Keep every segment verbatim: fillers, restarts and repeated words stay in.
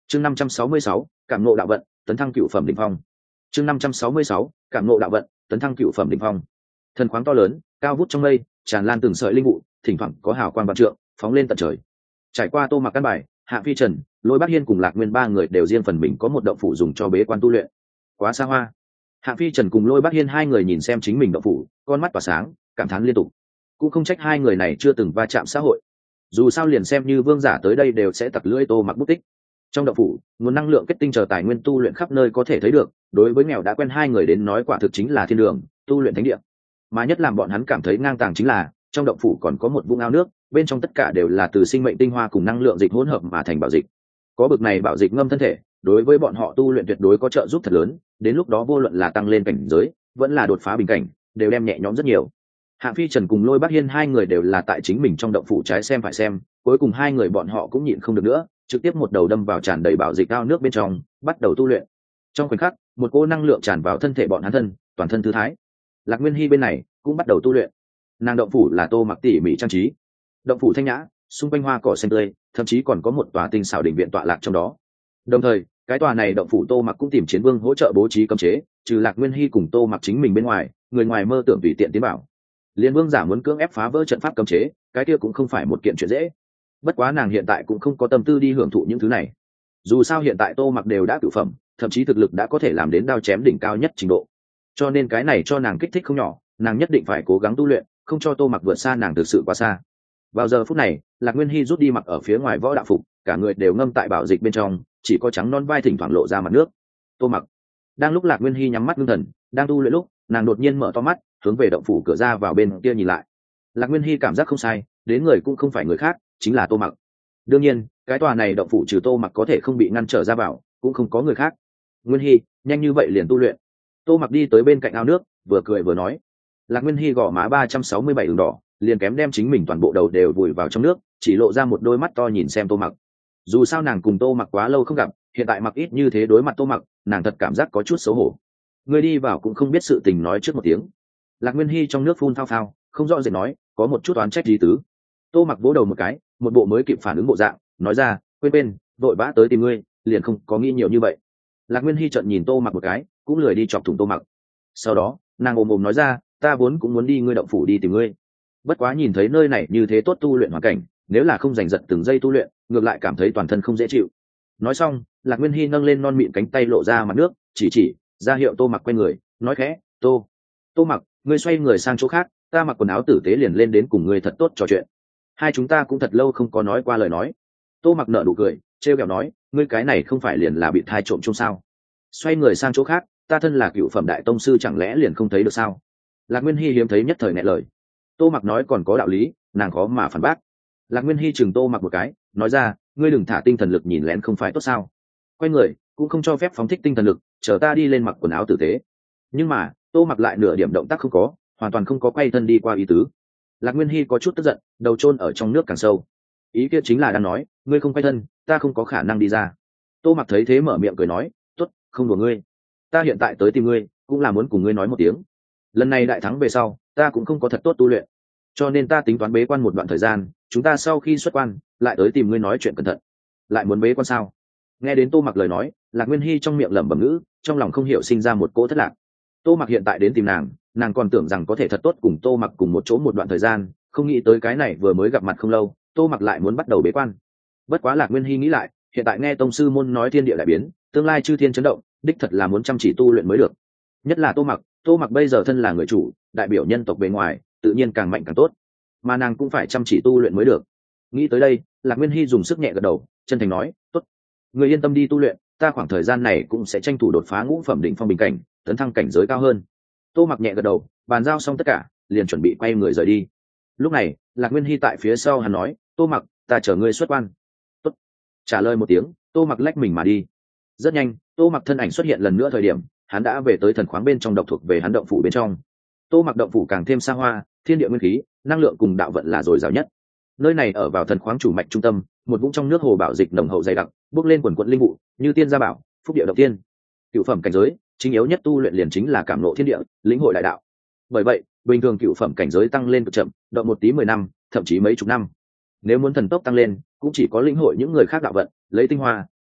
chương năm trăm sáu mươi sáu cảm ngộ đạo vận tấn thăng cựu phẩm đỉnh phong. chương năm trăm sáu mươi sáu cảm ngộ đạo vận tấn thăng cựu phẩm đỉnh phong. Thần khoáng to lớn cao vút trong mây, tràn lan từng sợi linh vụ, thỉnh thoảng có hào quang vạn trượng phóng lên tận trời. Trải qua Tô Mặc căn bài, Hạ Phi Trần, Lôi Bác Hiên cùng Lạc Nguyên ba người đều riêng phần mình có một động phủ dùng cho bế quan tu luyện. Quá xa hoa. Hạ Phi Trần cùng Lôi Bác Hiên hai người nhìn xem chính mình động phủ, con mắt tỏa sáng, cảm thán liên tục. Cũng không trách hai người này chưa từng va chạm xã hội. Dù sao liền xem như vương giả tới đây đều sẽ tặc lưỡi Tô Mặc bút tích. Trong động phủ, nguồn năng lượng kết tinh chờ tài nguyên tu luyện khắp nơi có thể thấy được, đối với nghèo đã quen hai người đến nói quả thực chính là thiên đường, tu luyện thánh địa. Mà nhất làm bọn hắn cảm thấy ngang tàng chính là, trong động phủ còn có một vũng ao nước, bên trong tất cả đều là từ sinh mệnh tinh hoa cùng năng lượng dịch hỗn hợp mà thành bảo dịch. Có bực này bảo dịch ngâm thân thể, đối với bọn họ tu luyện tuyệt đối có trợ giúp thật lớn, đến lúc đó vô luận là tăng lên cảnh giới, vẫn là đột phá bình cảnh, đều đem nhẹ nhõm rất nhiều. Hạ Phi Trần cùng Lôi Bác Hiên hai người đều là tại chính mình trong động phủ trái xem phải xem, cuối cùng hai người bọn họ cũng nhịn không được nữa, trực tiếp một đầu đâm vào tràn đầy bảo dịch ao nước bên trong, bắt đầu tu luyện. Trong khoảnh khắc, một cỗ năng lượng tràn vào thân thể bọn hắn thân, toàn thân thư thái. Lạc Nguyên Hi bên này cũng bắt đầu tu luyện. Nàng động phủ là Tô Mặc tỉ mỉ trang trí, động phủ thanh nhã, xung quanh hoa cỏ xanh tươi, thậm chí còn có một tòa tinh xảo đình viện tọa lạc trong đó. Đồng thời, cái tòa này động phủ Tô Mặc cũng tìm chiến vương hỗ trợ bố trí cấm chế, trừ Lạc Nguyên Hi cùng Tô Mặc chính mình bên ngoài, người ngoài mơ tưởng tùy tiện tiến bảo. Liên vương giả muốn cưỡng ép phá vỡ trận pháp cấm chế, cái kia cũng không phải một kiện chuyện dễ. Bất quá nàng hiện tại cũng không có tâm tư đi hưởng thụ những thứ này. Dù sao hiện tại Tô Mặc đều đã cửu phẩm, thậm chí thực lực đã có thể làm đến đao chém đỉnh cao nhất trình độ. Cho nên cái này cho nàng kích thích không nhỏ, nàng nhất định phải cố gắng tu luyện, không cho Tô Mặc vượt xa nàng thực sự quá xa. Vào giờ phút này, Lạc Nguyên Hi rút đi mặc ở phía ngoài võ đạo phục, cả người đều ngâm tại bảo dịch bên trong, chỉ có trắng non vai thỉnh thoảng lộ ra mặt nước. Tô Mặc đang lúc Lạc Nguyên Hi nhắm mắt ngưng thần, đang tu luyện lúc, nàng đột nhiên mở to mắt, hướng về động phủ cửa ra vào bên kia nhìn lại. Lạc Nguyên Hi cảm giác không sai, đến người cũng không phải người khác, chính là Tô Mặc. Đương nhiên, cái tòa này động phủ trừ Tô Mặc có thể không bị ngăn trở ra vào, cũng không có người khác. Nguyên Hi, nhanh như vậy liền tu luyện. Tô Mặc đi tới bên cạnh ao nước, vừa cười vừa nói. Lạc Nguyên Hi gò má ba trăm sáu mươi bảy ửng đỏ, liền kém đem chính mình toàn bộ đầu đều vùi vào trong nước, chỉ lộ ra một đôi mắt to nhìn xem Tô Mặc. Dù sao nàng cùng Tô Mặc quá lâu không gặp, hiện tại mặc ít như thế đối mặt Tô Mặc, nàng thật cảm giác có chút xấu hổ. Người đi vào cũng không biết sự tình nói trước một tiếng. Lạc Nguyên Hi trong nước phun phao phao, không rõ rệt nói, có một chút oán trách gì tứ. Tô Mặc vỗ đầu một cái, một bộ mới kịp phản ứng bộ dạng, nói ra, quên quên, vội vã tới tìm ngươi, liền không có nghĩ nhiều như vậy. Lạc Nguyên Hi trợn nhìn Tô Mặc một cái, cũng lười đi chọc thủng Tô Mặc. Sau đó, nàng ồm ồm nói ra, ta vốn cũng muốn đi ngươi động phủ đi tìm ngươi. Bất quá nhìn thấy nơi này như thế tốt tu luyện hoàn cảnh, nếu là không giành giật từng giây tu luyện, ngược lại cảm thấy toàn thân không dễ chịu. Nói xong, Lạc Nguyên Hi nâng lên non mịn cánh tay lộ ra mặt nước, chỉ chỉ, ra hiệu Tô Mặc quay người, nói khẽ, Tô, Tô Mặc, ngươi xoay người sang chỗ khác, ta mặc quần áo tử tế liền lên đến cùng ngươi thật tốt trò chuyện. Hai chúng ta cũng thật lâu không có nói qua lời nói. Tô Mặc nở nụ cười, trêu ghẹo nói, ngươi cái này không phải liền là bị thai trộm chung sao? Xoay người sang chỗ khác, ta thân là cựu phẩm đại tông sư chẳng lẽ liền không thấy được sao? Lạc Nguyên Hi hiếm thấy nhất thời nghẹn lời. Tô Mặc nói còn có đạo lý, nàng khó mà phản bác. Lạc Nguyên Hi chừng Tô Mặc một cái, nói ra, ngươi đừng thả tinh thần lực nhìn lén không phải tốt sao? Quay người, cũng không cho phép phóng thích tinh thần lực, chờ ta đi lên mặc quần áo tử tế. Nhưng mà, Tô Mặc lại nửa điểm động tác không có, hoàn toàn không có quay thân đi qua ý tứ. Lạc Nguyên Hi có chút tức giận, đầu chôn ở trong nước càng sâu. Ý kia chính là đang nói, ngươi không quay thân, ta không có khả năng đi ra. Tô Mặc thấy thế mở miệng cười nói, tốt, không đùa ngươi. Ta hiện tại tới tìm ngươi, cũng là muốn cùng ngươi nói một tiếng. Lần này đại thắng về sau, ta cũng không có thật tốt tu luyện, cho nên ta tính toán bế quan một đoạn thời gian, chúng ta sau khi xuất quan, lại tới tìm ngươi nói chuyện cẩn thận. Lại muốn bế quan sao? Nghe đến Tô Mặc lời nói, Lạc Nguyên Hi trong miệng lẩm bẩm ngữ, trong lòng không hiểu sinh ra một cỗ thất lạc. Tô Mặc hiện tại đến tìm nàng, nàng còn tưởng rằng có thể thật tốt cùng Tô Mặc cùng một chỗ một đoạn thời gian, không nghĩ tới cái này vừa mới gặp mặt không lâu, Tô Mặc lại muốn bắt đầu bế quan. Bất quá Lạc Nguyên Hi nghĩ lại, hiện tại nghe tông sư môn nói thiên địa đại biến, tương lai chư thiên chấn động, đích thật là muốn chăm chỉ tu luyện mới được. Nhất là Tô Mặc, Tô Mặc bây giờ thân là người chủ, đại biểu nhân tộc bề ngoài, tự nhiên càng mạnh càng tốt, mà nàng cũng phải chăm chỉ tu luyện mới được. Nghĩ tới đây, Lạc Nguyên Hi dùng sức nhẹ gật đầu, chân thành nói, tốt, người yên tâm đi tu luyện, ta khoảng thời gian này cũng sẽ tranh thủ đột phá ngũ phẩm đỉnh phong bình cảnh, tấn thăng cảnh giới cao hơn. Tô Mặc nhẹ gật đầu, bàn giao xong tất cả, liền chuẩn bị quay người rời đi. Lúc này, Lạc Nguyên Hi tại phía sau hắn nói, Tô Mặc, ta chở ngươi xuất quan. Tốt. Trả lời một tiếng, Tô Mặc lách mình mà đi. Rất nhanh, Tô Mặc thân ảnh xuất hiện lần nữa thời điểm, hắn đã về tới thần khoáng bên trong độc thuộc về hắn động phủ bên trong. Tô Mặc động phủ càng thêm xa hoa, thiên địa nguyên khí, năng lượng cùng đạo vận là dồi dào nhất. Nơi này ở vào thần khoáng chủ mạch trung tâm, một vũng trong nước hồ bảo dịch nồng hậu dày đặc, bốc lên quần quần linh vụ, như tiên gia bảo, phúc địa động tiên. Cựu phẩm cảnh giới, chính yếu nhất tu luyện liền chính là cảm ngộ thiên địa, lĩnh hội đại đạo. Bởi vậy, bình thường cựu phẩm cảnh giới tăng lên cực chậm, động một tí mười năm, thậm chí mấy chục năm. Nếu muốn thần tốc tăng lên, cũng chỉ có lĩnh hội những người khác đạo vận, lấy tinh hoa,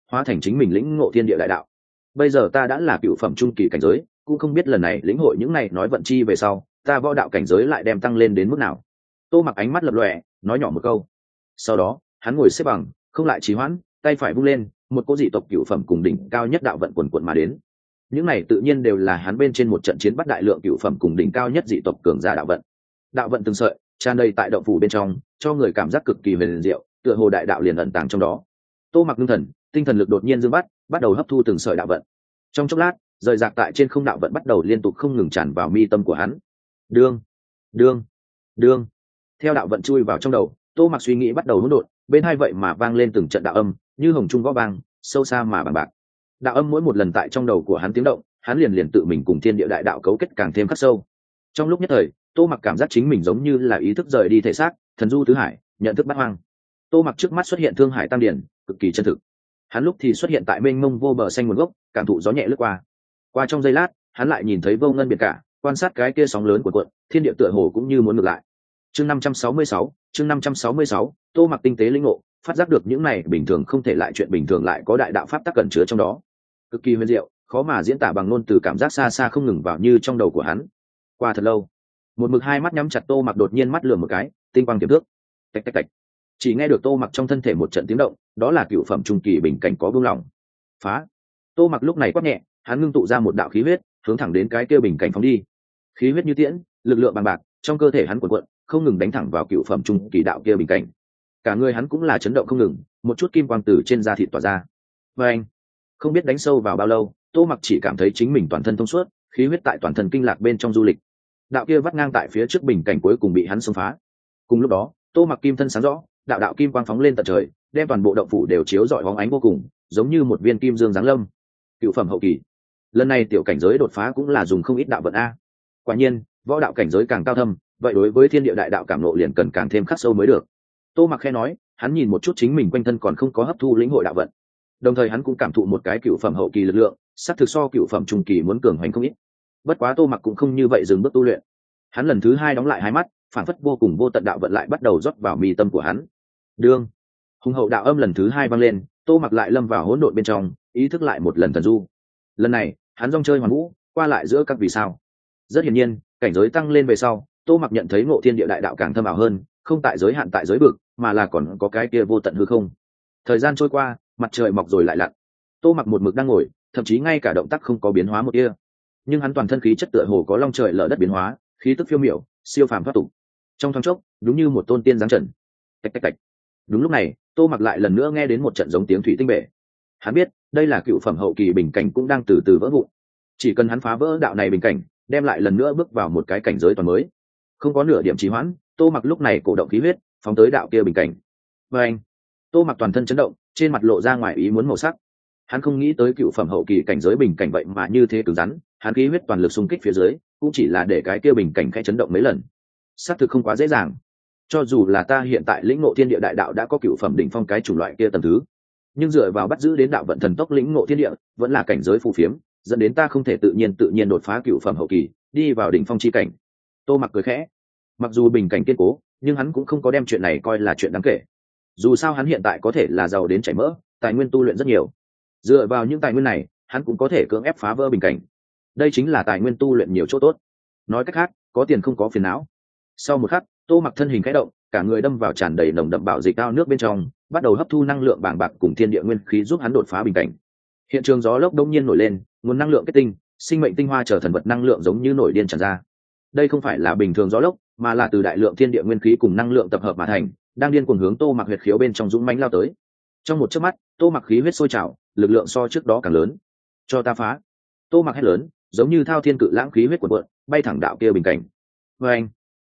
hóa thành chính mình lĩnh ngộ thiên địa đại đạo. Bây giờ ta đã là cựu phẩm trung kỳ cảnh giới, cũng không biết lần này lĩnh hội những này nói vận chi về sau ta võ đạo cảnh giới lại đem tăng lên đến mức nào. Tô Mặc ánh mắt lập lòe, nói nhỏ một câu. Sau đó hắn ngồi xếp bằng, không lại trì hoãn, tay phải vung lên, một cỗ dị tộc cựu phẩm cùng đỉnh cao nhất đạo vận quần quần mà đến. Những này tự nhiên đều là hắn bên trên một trận chiến bắt đại lượng cựu phẩm cùng đỉnh cao nhất dị tộc cường giả đạo vận. Đạo vận từng sợi tràn đầy tại động phủ bên trong, cho người cảm giác cực kỳ huyền diệu, tựa hồ đại đạo liền ẩn tàng trong đó. Tô Mặc ngưng thần, tinh thần lực đột nhiên dương bắt, bắt đầu hấp thu từng sợi đạo vận. Trong chốc lát, rời rạc tại trên không đạo vận bắt đầu liên tục không ngừng tràn vào mi tâm của hắn. Đương, đương, đương. Theo đạo vận chui vào trong đầu, Tô Mặc suy nghĩ bắt đầu hỗn độn, bên hai vậy mà vang lên từng trận đạo âm, như hồng trung gõ vang, sâu xa mà bằng bạc. Đạo âm mỗi một lần tại trong đầu của hắn tiếng động, hắn liền liền tự mình cùng thiên địa đại đạo cấu kết càng thêm khắc sâu. Trong lúc nhất thời, Tô Mặc cảm giác chính mình giống như là ý thức rời đi thể xác, thần du tứ hải, nhận thức bát hoang. Tô Mặc trước mắt xuất hiện thương hải tam điển, cực kỳ chân thực. Hắn lúc thì xuất hiện tại mênh mông vô bờ xanh nguồn gốc, cảm thụ gió nhẹ lướt qua. Qua trong giây lát, hắn lại nhìn thấy vô ngân biển cả, quan sát cái kia sóng lớn của cuộn, thiên địa tựa hồ cũng như muốn ngược lại. Chương năm trăm sáu mươi sáu, chương năm trăm sáu mươi sáu, Tô Mặc tinh tế linh ngộ, phát giác được những này bình thường không thể lại chuyện bình thường lại có đại đạo pháp tắc cẩn chứa trong đó. Cực kỳ huyền diệu, khó mà diễn tả bằng ngôn từ, cảm giác xa xa không ngừng vào như trong đầu của hắn. Qua thật lâu, một mực hai mắt nhắm chặt Tô Mặc đột nhiên mắt lườm một cái, tinh quang tiềm thước. Tạch tạch tạch. Chỉ nghe được Tô Mặc trong thân thể một trận tiếng động, đó là cựu phẩm trung kỳ bình cảnh có buông lỏng. Phá. Tô Mặc lúc này quát nhẹ, hắn ngưng tụ ra một đạo khí huyết, hướng thẳng đến cái kia bình cảnh phóng đi. Khí huyết như tiễn, lực lượng bằng bạc, trong cơ thể hắn cuộn cuộn, không ngừng đánh thẳng vào cựu phẩm trung kỳ đạo kia bình cảnh. Cả người hắn cũng là chấn động không ngừng, một chút kim quang từ trên da thịt tỏa ra. Và anh, không biết đánh sâu vào bao lâu, Tô Mặc chỉ cảm thấy chính mình toàn thân thông suốt, khí huyết tại toàn thân kinh lạc bên trong du lịch. Đạo kia vắt ngang tại phía trước bình cảnh cuối cùng bị hắn xông phá. Cùng lúc đó, Tô Mặc kim thân sáng rõ, đạo đạo kim quang phóng lên tận trời, đem toàn bộ động phủ đều chiếu rọi hóng ánh vô cùng, giống như một viên kim dương giáng lâm. Cựu phẩm hậu kỳ. Lần này tiểu cảnh giới đột phá cũng là dùng không ít đạo vận a. Quả nhiên, võ đạo cảnh giới càng cao thâm, vậy đối với thiên địa đại đạo cảm ngộ liền cần càng thêm khắc sâu mới được. Tô Mặc khẽ nói, hắn nhìn một chút chính mình quanh thân còn không có hấp thu lĩnh hội đạo vận, đồng thời hắn cũng cảm thụ một cái cựu phẩm hậu kỳ lực lượng, sắc thực so cựu phẩm trung kỳ muốn cường hoành không ít. Bất quá Tô Mặc cũng không như vậy dừng bước tu luyện, hắn lần thứ hai đóng lại hai mắt, phản phất vô cùng vô tận đạo vận lại bắt đầu rót vào mi tâm của hắn. Đương, hùng hậu đạo âm lần thứ hai vang lên, Tô Mặc lại lâm vào hỗn độn bên trong, ý thức lại một lần thần du. Lần này, hắn rong chơi hoàn vũ, qua lại giữa các vì sao. Rất hiển nhiên, cảnh giới tăng lên về sau, Tô Mặc nhận thấy ngộ thiên địa đại đạo càng thâm ảo hơn, không tại giới hạn tại giới vực, mà là còn có cái kia vô tận hư không. Thời gian trôi qua, mặt trời mọc rồi lại lặn. Tô Mặc một mực đang ngồi, thậm chí ngay cả động tác không có biến hóa một tia, nhưng hắn toàn thân khí chất tựa hồ có long trời lở đất biến hóa, khí tức phiêu miểu, siêu phàm thoát tục. Trong thoáng chốc, đúng như một tôn tiên giáng trần. Tạch tạch tạch. Đúng lúc này, Tô Mặc lại lần nữa nghe đến một trận giống tiếng thủy tinh bể. Hắn biết, đây là cựu phẩm hậu kỳ bình cảnh cũng đang từ từ vỡ vụn. Chỉ cần hắn phá vỡ đạo này bình cảnh, đem lại lần nữa bước vào một cái cảnh giới toàn mới. Không có nửa điểm trì hoãn, Tô Mặc lúc này cổ động khí huyết, phóng tới đạo kia bình cảnh. Và anh, Tô Mặc toàn thân chấn động, trên mặt lộ ra ngoài ý muốn màu sắc. Hắn không nghĩ tới cựu phẩm hậu kỳ cảnh giới bình cảnh vậy mà như thế cứng rắn, hắn khí huyết toàn lực xung kích phía dưới, cũng chỉ là để cái kia bình cảnh khẽ chấn động mấy lần. Xác thực không quá dễ dàng. Cho dù là ta hiện tại lĩnh ngộ thiên địa đại đạo đã có cựu phẩm đỉnh phong cái chủng loại kia tầng thứ, nhưng dựa vào bắt giữ đến đạo vận thần tốc lĩnh ngộ thiên địa, vẫn là cảnh giới phù phiếm, dẫn đến ta không thể tự nhiên tự nhiên đột phá cựu phẩm hậu kỳ, đi vào đỉnh phong chi cảnh. Tô Mặc cười khẽ. Mặc dù bình cảnh kiên cố, nhưng hắn cũng không có đem chuyện này coi là chuyện đáng kể. Dù sao hắn hiện tại có thể là giàu đến chảy mỡ, tài nguyên tu luyện rất nhiều. Dựa vào những tài nguyên này, hắn cũng có thể cưỡng ép phá vỡ bình cảnh. Đây chính là tài nguyên tu luyện nhiều chỗ tốt. Nói cách khác, có tiền không có phiền não. Sau một khắc, Tô Mặc thân hình khẽ động, cả người đâm vào tràn đầy nồng đậm bảo dịch ao nước bên trong, bắt đầu hấp thu năng lượng bàng bạc cùng thiên địa nguyên khí giúp hắn đột phá bình cảnh. Hiện trường gió lốc đông nhiên nổi lên, nguồn năng lượng kết tinh, sinh mệnh tinh hoa trở thần vật năng lượng giống như nổi điên tràn ra. Đây không phải là bình thường gió lốc, mà là từ đại lượng thiên địa nguyên khí cùng năng lượng tập hợp mà thành, đang điên cuồng hướng Tô Mặc huyệt khiếu bên trong dũng mãnh lao tới. Trong một chớp mắt, Tô Mặc khí huyết sôi trào, lực lượng so trước đó càng lớn. Cho ta phá! Tô Mặc hét lớn, giống như thao thiên cự lãng khí huyết cuộn cuộn, bay thẳng đạo kia bình cảnh. Và anh,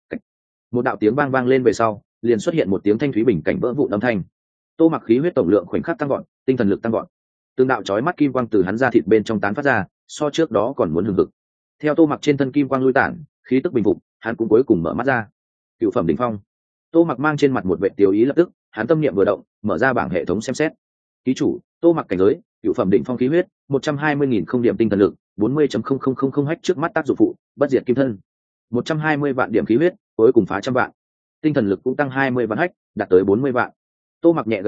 một đạo tiếng vang vang lên về sau, liền xuất hiện một tiếng thanh thúy bình cảnh vỡ vụn âm thanh. Tô Mặc khí huyết tổng lượng khoảnh khắc tăng gọn, tinh thần lực tăng gọn. Từng đạo chói mắt kim quang từ hắn ra thịt bên trong tán phát ra, so trước đó còn muốn hừng hực. Theo Tô Mặc trên thân kim quang lui tản, khí tức bình phục, hắn cũng cuối cùng mở mắt ra. Cựu phẩm đỉnh phong. Tô Mặc mang trên mặt một vẻ tiêu ý lập tức, hắn tâm niệm vừa động, mở ra bảng hệ thống xem xét. Ký chủ, Tô Mặc cảnh giới, cựu phẩm đỉnh phong khí huyết, một trăm hai mươi nghìn không điểm tinh thần lực, bốn mươi phẩy không không không không hách trước mắt tác dụng phụ, bất diệt kim thân. một trăm hai mươi vạn điểm khí huyết, cuối cùng phá trăm vạn. Tinh thần lực cũng tăng hai mươi vạn hách, đạt tới bốn mươi vạn. Tô Mặc nhẹ gật đầu,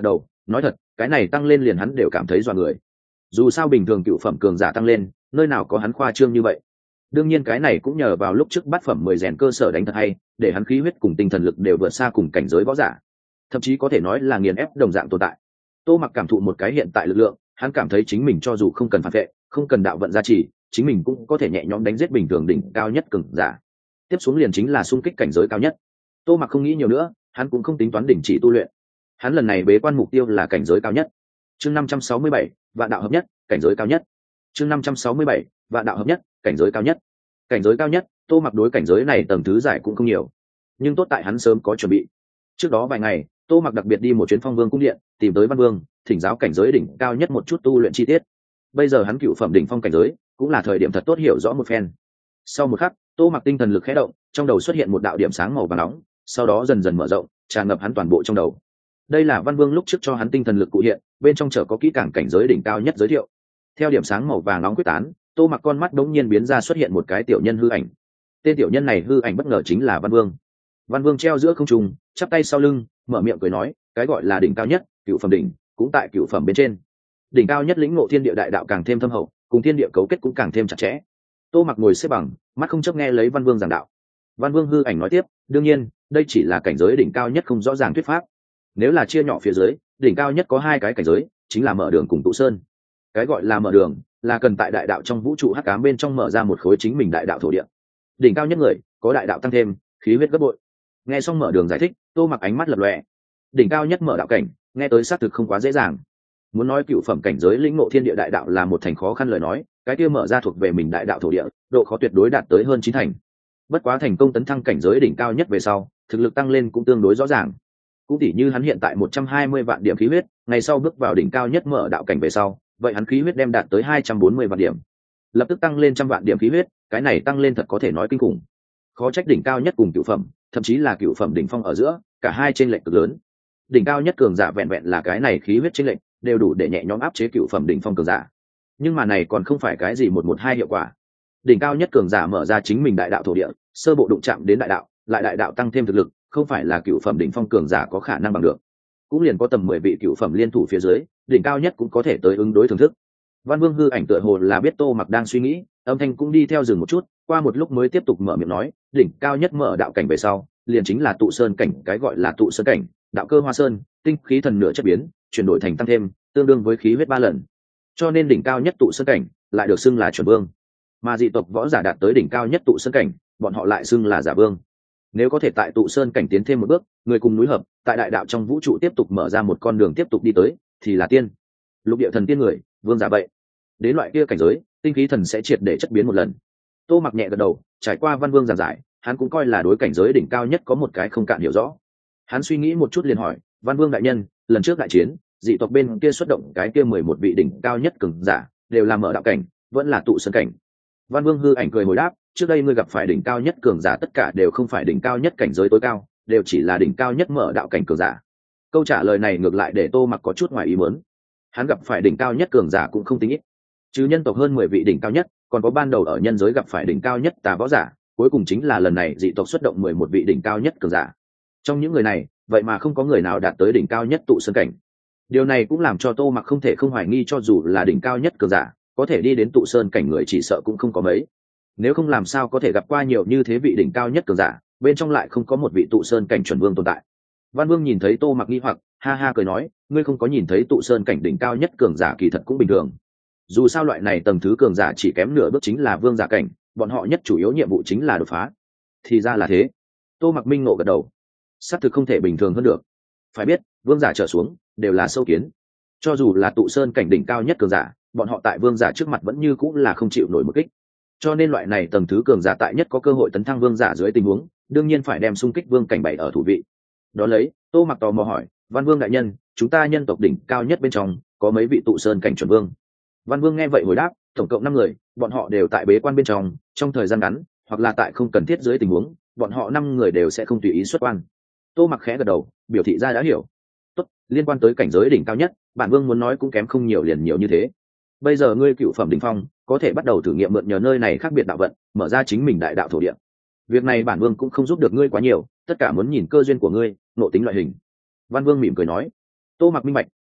nói thật cái này tăng lên liền hắn đều cảm thấy dọa người. Dù sao bình thường cựu phẩm cường giả tăng lên nơi nào có hắn khoa trương như vậy. Đương nhiên cái này cũng nhờ vào lúc trước bát phẩm mười rèn cơ sở đánh thật hay, để hắn khí huyết cùng tinh thần lực đều vượt xa cùng cảnh giới võ giả, thậm chí có thể nói là nghiền ép đồng dạng tồn tại. Tô Mặc cảm thụ một cái hiện tại lực lượng, hắn cảm thấy chính mình cho dù không cần phản vệ, không cần đạo vận gia trì, chính mình cũng có thể nhẹ nhõm đánh giết bình thường đỉnh cao nhất cường giả. Tiếp xuống liền chính là xung kích cảnh giới cao nhất. Tô Mặc không nghĩ nhiều nữa, hắn cũng không tính toán đỉnh chỉ tu luyện. Hắn lần này bế quan mục tiêu là cảnh giới cao nhất. Chương năm trăm sáu mươi bảy, vạn đạo hợp nhất, cảnh giới cao nhất. Chương năm trăm sáu mươi bảy, vạn đạo hợp nhất, cảnh giới cao nhất. Cảnh giới cao nhất, Tô Mặc đối cảnh giới này tầng thứ giải cũng không nhiều, nhưng tốt tại hắn sớm có chuẩn bị. Trước đó vài ngày, Tô Mặc đặc biệt đi một chuyến Phong Vương cung điện, tìm tới Văn Vương, thỉnh giáo cảnh giới đỉnh cao nhất một chút tu luyện chi tiết. Bây giờ hắn cựu phẩm đỉnh phong cảnh giới, cũng là thời điểm thật tốt hiểu rõ một phen. Sau một khắc, Tô Mặc tinh thần lực khẽ động, trong đầu xuất hiện một đạo điểm sáng màu vàng nóng, sau đó dần dần mở rộng, tràn ngập hắn toàn bộ trong đầu. Đây là Văn Vương lúc trước cho hắn tinh thần lực cụ hiện, bên trong chở có kỹ càng cảnh giới đỉnh cao nhất giới thiệu. Theo điểm sáng màu vàng nóng quyết tán, Tô Mặc con mắt đống nhiên biến ra, xuất hiện một cái tiểu nhân hư ảnh. Tên tiểu nhân này hư ảnh bất ngờ chính là Văn Vương. Văn Vương treo giữa không trung, chắp tay sau lưng, mở miệng cười nói, cái gọi là đỉnh cao nhất, cựu phẩm đỉnh, cũng tại cựu phẩm bên trên. Đỉnh cao nhất lĩnh ngộ thiên địa đại đạo càng thêm thâm hậu, cùng thiên địa cấu kết cũng càng thêm chặt chẽ. Tô Mặc ngồi xếp bằng, mắt không chớp nghe lấy Văn Vương giảng đạo. Văn Vương hư ảnh nói tiếp, đương nhiên, đây chỉ là cảnh giới đỉnh cao nhất không rõ ràng thuyết pháp. Nếu là chia nhỏ phía dưới, đỉnh cao nhất có hai cái cảnh giới, chính là mở đường cùng tụ sơn. Cái gọi là mở đường, là cần tại đại đạo trong vũ trụ hắc ám bên trong mở ra một khối chính mình đại đạo thổ địa. Đỉnh cao nhất người, có đại đạo tăng thêm, khí huyết gấp bội. Nghe xong mở đường giải thích, Tô Mặc ánh mắt lập lòe. Đỉnh cao nhất mở đạo cảnh, nghe tới xác thực không quá dễ dàng. Muốn nói cựu phẩm cảnh giới lĩnh ngộ thiên địa đại đạo là một thành khó khăn lời nói, cái kia mở ra thuộc về mình đại đạo thổ địa, độ khó tuyệt đối đạt tới hơn chín thành. Bất quá thành công tấn thăng cảnh giới đỉnh cao nhất về sau, thực lực tăng lên cũng tương đối rõ ràng. Cũng tỉ như hắn hiện tại một trăm hai mươi vạn điểm khí huyết, ngày sau bước vào đỉnh cao nhất mở đạo cảnh về sau, vậy hắn khí huyết đem đạt tới hai trăm bốn mươi vạn điểm, lập tức tăng lên trăm vạn điểm khí huyết, cái này tăng lên thật có thể nói kinh khủng. Khó trách đỉnh cao nhất cùng cựu phẩm, thậm chí là cựu phẩm đỉnh phong ở giữa, cả hai trên lệch cực lớn. Đỉnh cao nhất cường giả vẹn vẹn là cái này khí huyết trên lệch, đều đủ để nhẹ nhõm áp chế cựu phẩm đỉnh phong cường giả. Nhưng mà này còn không phải cái gì một một hai hiệu quả. Đỉnh cao nhất cường giả mở ra chính mình đại đạo thổ địa, sơ bộ đụng chạm đến đại đạo, lại đại đạo tăng thêm thực lực, không phải là cựu phẩm đỉnh phong cường giả có khả năng bằng được. Cũng liền có tầm mười vị cựu phẩm liên thủ phía dưới, đỉnh cao nhất cũng có thể tới ứng đối thưởng thức. Văn Vương hư ảnh tựa hồ là biết Tô Mặc đang suy nghĩ, âm thanh cũng đi theo dừng một chút, qua một lúc mới tiếp tục mở miệng nói, đỉnh cao nhất mở đạo cảnh về sau, liền chính là tụ sơn cảnh, cái gọi là tụ sơn cảnh, đạo cơ hoa sơn, tinh khí thần nửa chất biến, chuyển đổi thành tăng thêm, tương đương với khí huyết ba lần. Cho nên đỉnh cao nhất tụ sơn cảnh lại được xưng là chuẩn vương. Mà dị tộc võ giả đạt tới đỉnh cao nhất tụ sơn cảnh, bọn họ lại xưng là giả vương. Nếu có thể tại tụ sơn cảnh tiến thêm một bước, người cùng núi hợp, tại đại đạo trong vũ trụ tiếp tục mở ra một con đường tiếp tục đi tới, thì là tiên. Lục địa thần tiên người, vương giả vậy. Đến loại kia cảnh giới, tinh khí thần sẽ triệt để chất biến một lần. Tô Mặc nhẹ gật đầu, trải qua Văn Vương giảng giải, hắn cũng coi là đối cảnh giới đỉnh cao nhất có một cái không cạn hiểu rõ. Hắn suy nghĩ một chút liền hỏi, Văn Vương đại nhân, lần trước đại chiến, dị tộc bên kia xuất động cái kia mười một vị đỉnh cao nhất cường giả, đều là mở đạo cảnh, vẫn là tụ sơn cảnh. Văn Vương hư ảnh cười hồi đáp, trước đây ngươi gặp phải đỉnh cao nhất cường giả tất cả đều không phải đỉnh cao nhất cảnh giới tối cao, đều chỉ là đỉnh cao nhất mở đạo cảnh cường giả. Câu trả lời này ngược lại để Tô Mặc có chút ngoài ý muốn. Hắn gặp phải đỉnh cao nhất cường giả cũng không tính ít. Chứ nhân tộc hơn mười vị đỉnh cao nhất, còn có ban đầu ở nhân giới gặp phải đỉnh cao nhất tà võ giả, cuối cùng chính là lần này dị tộc xuất động mười một vị đỉnh cao nhất cường giả. Trong những người này, vậy mà không có người nào đạt tới đỉnh cao nhất tụ sơn cảnh. Điều này cũng làm cho Tô Mặc không thể không hoài nghi, cho dù là đỉnh cao nhất cường giả, có thể đi đến tụ sơn cảnh người chỉ sợ cũng không có mấy. Nếu không làm sao có thể gặp qua nhiều như thế vị đỉnh cao nhất cường giả, bên trong lại không có một vị tụ sơn cảnh chuẩn vương tồn tại. Văn Vương nhìn thấy Tô Mặc nghi hoặc, ha ha cười nói, ngươi không có nhìn thấy tụ sơn cảnh đỉnh cao nhất cường giả kỳ thật cũng bình thường. Dù sao loại này tầng thứ cường giả chỉ kém nửa bước chính là vương giả cảnh, bọn họ nhất chủ yếu nhiệm vụ chính là đột phá. Thì ra là thế. Tô Mặc minh ngộ gật đầu. Xác thực không thể bình thường hơn được. Phải biết, vương giả trở xuống đều là sâu kiến. Cho dù là tụ sơn cảnh đỉnh cao nhất cường giả, bọn họ tại vương giả trước mặt vẫn như cũng là không chịu nổi một kích. Cho nên loại này tầng thứ cường giả tại nhất có cơ hội tấn thăng vương giả dưới tình huống, đương nhiên phải đem xung kích vương cảnh bảy ở thủ vị. Đó lấy, Tô Mặc tò mò hỏi, Văn Vương đại nhân, chúng ta nhân tộc đỉnh cao nhất bên trong có mấy vị tụ sơn cảnh chuẩn vương? Văn Vương nghe vậy hồi đáp, tổng cộng năm người, bọn họ đều tại bế quan bên trong, trong thời gian ngắn, hoặc là tại không cần thiết dưới tình huống, bọn họ năm người đều sẽ không tùy ý xuất quan. Tô Mặc khẽ gật đầu, biểu thị ra đã hiểu. Tốt, liên quan tới cảnh giới đỉnh cao nhất, bản Vương muốn nói cũng kém không nhiều liền nhiều như thế. Bây giờ ngươi cựu phẩm đỉnh phong, có thể bắt đầu thử nghiệm mượn nhờ nơi này khác biệt đạo vận, mở ra chính mình đại đạo thổ địa. Việc này bản Vương cũng không giúp được ngươi quá nhiều, tất cả muốn nhìn cơ duyên của ngươi, nộ tính loại hình. Văn Vương mỉm cười nói. Tô Mặc minh bạch,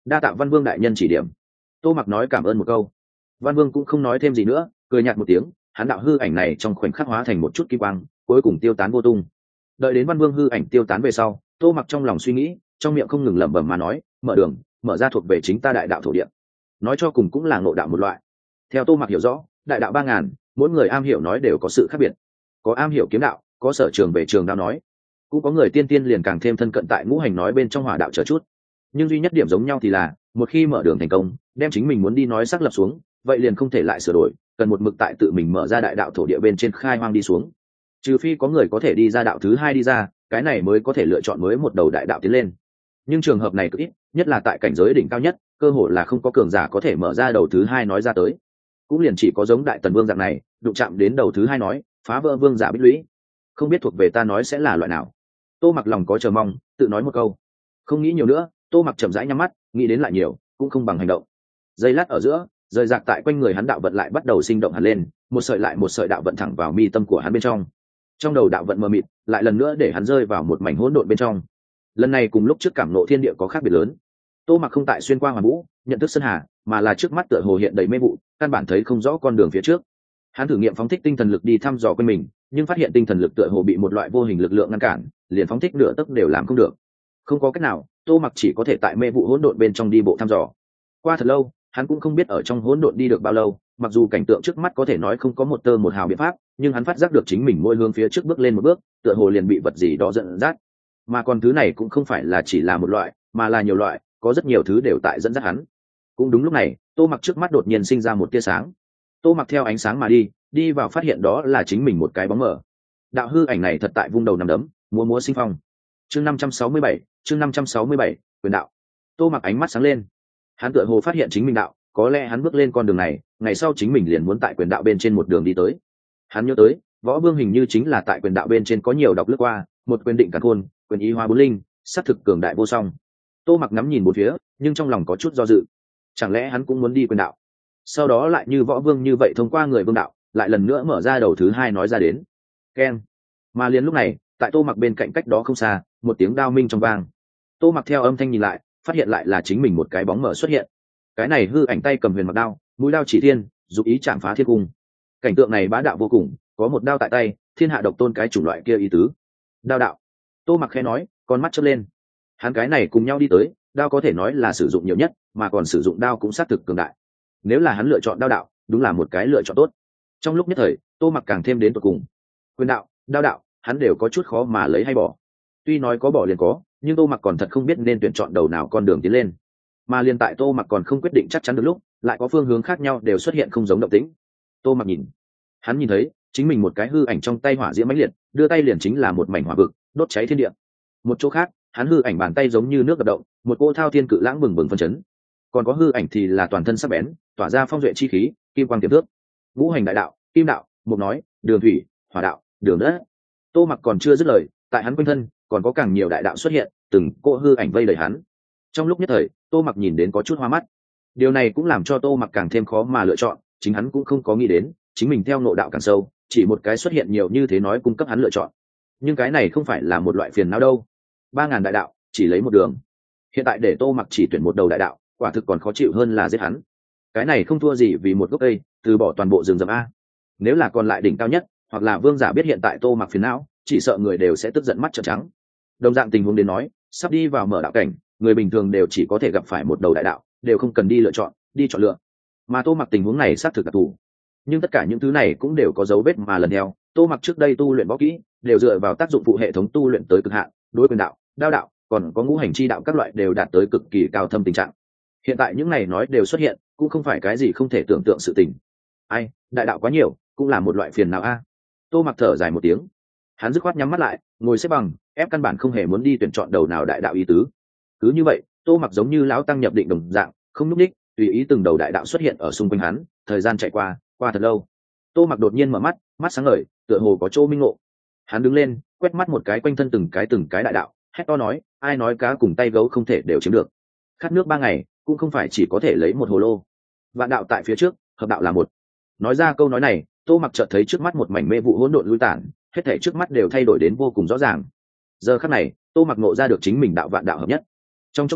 đa tạ Văn Vương đại nhân chỉ điểm. Tô Mặc nói cảm ơn một câu. Văn Vương cũng không nói thêm gì nữa, cười nhạt một tiếng, hắn đạo hư ảnh này trong khoảnh khắc hóa thành một chút kim quang, cuối cùng tiêu tán vô tung. Đợi đến Văn Vương hư ảnh tiêu tán về sau, Tô Mặc trong lòng suy nghĩ, trong miệng không ngừng lẩm bẩm mà nói, mở đường, mở ra thuộc về chính ta đại đạo thổ địa. Nói cho cùng cũng là ngộ đạo một loại. Theo Tô Mặc hiểu rõ, đại đạo ba ngàn, mỗi người am hiểu nói đều có sự khác biệt. Có am hiểu kiếm đạo, có sở trường về trường đạo nói, cũng có người tiên tiên liền càng thêm thân cận tại ngũ hành nói bên trong hỏa đạo chờ chút. Nhưng duy nhất điểm giống nhau thì là, một khi mở đường thành công, đem chính mình muốn đi nói xác lập xuống, vậy liền không thể lại sửa đổi, cần một mực tại tự mình mở ra đại đạo thổ địa bên trên khai hoang đi xuống. Trừ phi có người có thể đi ra đạo thứ hai đi ra, cái này mới có thể lựa chọn mới một đầu đại đạo tiến lên. Nhưng trường hợp này cực ít, nhất là tại cảnh giới đỉnh cao nhất, cơ hội là không có cường giả có thể mở ra đầu thứ hai nói ra tới. Cũng liền chỉ có giống đại tần vương dạng này, đụng chạm đến đầu thứ hai nói, phá vỡ vương giả bích lũy. Không biết thuộc về ta nói sẽ là loại nào. Tô Mặc lòng có chờ mong, tự nói một câu. Không nghĩ nhiều nữa, Tô Mặc chậm rãi nhắm mắt, nghĩ đến lại nhiều, cũng không bằng hành động. Giây lát ở giữa, rời rạc tại quanh người hắn đạo vận lại bắt đầu sinh động hẳn lên, một sợi lại một sợi đạo vận thẳng vào mi tâm của hắn bên trong. Trong đầu đạo vận mờ mịt, lại lần nữa để hắn rơi vào một mảnh hỗn độn bên trong. Lần này cùng lúc trước cảm ngộ thiên địa có khác biệt lớn. Tô Mặc không tại xuyên qua hoàn vũ, nhận thức sơn hà, mà là trước mắt tựa hồ hiện đầy mê vụ, căn bản thấy không rõ con đường phía trước. Hắn thử nghiệm phóng thích tinh thần lực đi thăm dò quanh mình, nhưng phát hiện tinh thần lực tựa hồ bị một loại vô hình lực lượng ngăn cản, liền phóng thích nửa tấc đều làm không được. Không có cách nào, Tô Mặc chỉ có thể tại mê vụ hỗn độn bên trong đi bộ thăm dò. Qua thật lâu, hắn cũng không biết ở trong hỗn độn đi được bao lâu, mặc dù cảnh tượng trước mắt có thể nói không có một tơ một hào biện pháp, nhưng hắn phát giác được chính mình mỗi hướng phía trước bước lên một bước, tựa hồ liền bị vật gì đó dẫn dắt. Mà còn thứ này cũng không phải là chỉ là một loại, mà là nhiều loại, có rất nhiều thứ đều tại dẫn dắt hắn. Cũng đúng lúc này, Tô Mặc trước mắt đột nhiên sinh ra một tia sáng. Tô Mặc theo ánh sáng mà đi, đi vào phát hiện đó là chính mình một cái bóng mờ. Đạo hư ảnh này thật tại vung đầu nằm đấm, múa múa sinh phong. Chương năm trăm sáu mươi bảy, chương năm trăm sáu mươi bảy, quyền đạo. Tô Mặc ánh mắt sáng lên. Hắn tựa hồ phát hiện chính mình đạo, có lẽ hắn bước lên con đường này, ngày sau chính mình liền muốn tại quyền đạo bên trên một đường đi tới. Hắn nhớ tới, Võ Vương hình như chính là tại quyền đạo bên trên có nhiều đọc lướt qua, một quyền định càn khôn, quyền ý hóa bốn linh, sát thực cường đại vô song. Tô Mặc ngắm nhìn một phía, nhưng trong lòng có chút do dự. Chẳng lẽ hắn cũng muốn đi quyền đạo? Sau đó lại như Võ Vương như vậy thông qua người vương đạo, lại lần nữa mở ra đầu thứ hai nói ra đến. Keng. Mà liền lúc này, tại Tô Mặc bên cạnh cách đó không xa, một tiếng đao minh trong vang. Tô Mặc theo âm thanh nhìn lại, phát hiện lại là chính mình một cái bóng mở xuất hiện. Cái này hư ảnh tay cầm huyền mặc đao, mũi đao chỉ thiên, dục ý chạm phá thiên cung. Cảnh tượng này bá đạo vô cùng, có một đao tại tay, thiên hạ độc tôn cái chủng loại kia ý tứ. Đao đạo. Tô Mặc khẽ nói, con mắt chớp lên. Hắn cái này cùng nhau đi tới, đao có thể nói là sử dụng nhiều nhất, mà còn sử dụng đao cũng sát thực cường đại. Nếu là hắn lựa chọn đao đạo, đúng là một cái lựa chọn tốt. Trong lúc nhất thời, Tô Mặc càng thêm đến tận cùng. Quyền đạo, đao đạo, hắn đều có chút khó mà lấy hay bỏ. Tuy nói có bỏ liền có, nhưng Tô Mặc còn thật không biết nên tuyển chọn đầu nào con đường tiến lên. Mà liền tại Tô Mặc còn không quyết định chắc chắn được lúc, lại có phương hướng khác nhau đều xuất hiện không giống động tĩnh. Tô Mặc nhìn, hắn nhìn thấy chính mình một cái hư ảnh trong tay hỏa diễm mãnh liệt, đưa tay liền chính là một mảnh hỏa vực, đốt cháy thiên địa. Một chỗ khác, hắn hư ảnh bàn tay giống như nước đập động, một cỗ thao thiên cự lãng bừng bừng phân chấn. Còn có hư ảnh thì là toàn thân sắc bén, tỏa ra phong duệ chi khí, kim quang tiềm thước. Ngũ hành đại đạo, kim đạo, mục nói, đường thủy, hỏa đạo, đường đất. Tô Mặc còn chưa dứt lời, tại hắn quanh thân còn có càng nhiều đại đạo xuất hiện, từng cỗ hư ảnh vây đầy hắn. Trong lúc nhất thời, Tô Mặc nhìn đến có chút hoa mắt. Điều này cũng làm cho Tô Mặc càng thêm khó mà lựa chọn, chính hắn cũng không có nghĩ đến, chính mình theo ngộ đạo càng sâu, chỉ một cái xuất hiện nhiều như thế nói cung cấp hắn lựa chọn. Nhưng cái này không phải là một loại phiền não đâu. Ba ngàn đại đạo, chỉ lấy một đường. Hiện tại để Tô Mặc chỉ tuyển một đầu đại đạo, quả thực còn khó chịu hơn là giết hắn. Cái này không thua gì vì một gốc cây, từ bỏ toàn bộ rừng rậm a. Nếu là còn lại đỉnh cao nhất, hoặc là vương giả biết hiện tại Tô Mặc phiền não, chỉ sợ người đều sẽ tức giận mắt trợn trắng. Đồng dạng tình huống đến nói, sắp đi vào mở đạo cảnh, người bình thường đều chỉ có thể gặp phải một đầu đại đạo, đều không cần đi lựa chọn, đi chọn lựa. Mà Tô Mặc tình huống này xác thực đặc thù. Nhưng tất cả những thứ này cũng đều có dấu vết mà lần theo. Tô Mặc trước đây tu luyện võ kỹ, đều dựa vào tác dụng phụ hệ thống tu luyện tới cực hạn, đối quyền đạo, đao đạo, còn có ngũ hành chi đạo các loại đều đạt tới cực kỳ cao thâm tình trạng. Hiện tại những này nói đều xuất hiện, cũng không phải cái gì không thể tưởng tượng sự tình. Ai, đại đạo quá nhiều, cũng là một loại phiền não a. Tô Mặc thở dài một tiếng, hắn dứt khoát nhắm mắt lại, ngồi xếp bằng, ép căn bản không hề muốn đi tuyển chọn đầu nào đại đạo ý tứ. Cứ như vậy, Tô Mặc giống như lão tăng nhập định đồng dạng, không nhúc nhích, tùy ý từng đầu đại đạo xuất hiện ở xung quanh hắn. Thời gian chạy qua, qua thật lâu. Tô Mặc đột nhiên mở mắt, mắt sáng ngời, tựa hồ có chỗ minh ngộ. Hắn đứng lên, quét mắt một cái quanh thân từng cái từng cái đại đạo, hét to nói, ai nói cá cùng tay gấu không thể đều chiếm được. Khát nước ba ngày, cũng không phải chỉ có thể lấy một hồ lô. Vạn đạo tại phía trước, hợp đạo là một. Nói ra câu nói này, Tô Mặc chợt thấy trước mắt một mảnh mê vụ hỗn độn lui tản, hết thảy trước mắt đều thay đổi đến vô cùng rõ ràng. Giờ khắc này, Tô Mặc ngộ ra được chính mình đạo vạn đạo hợp nhất. Trong chốc lát,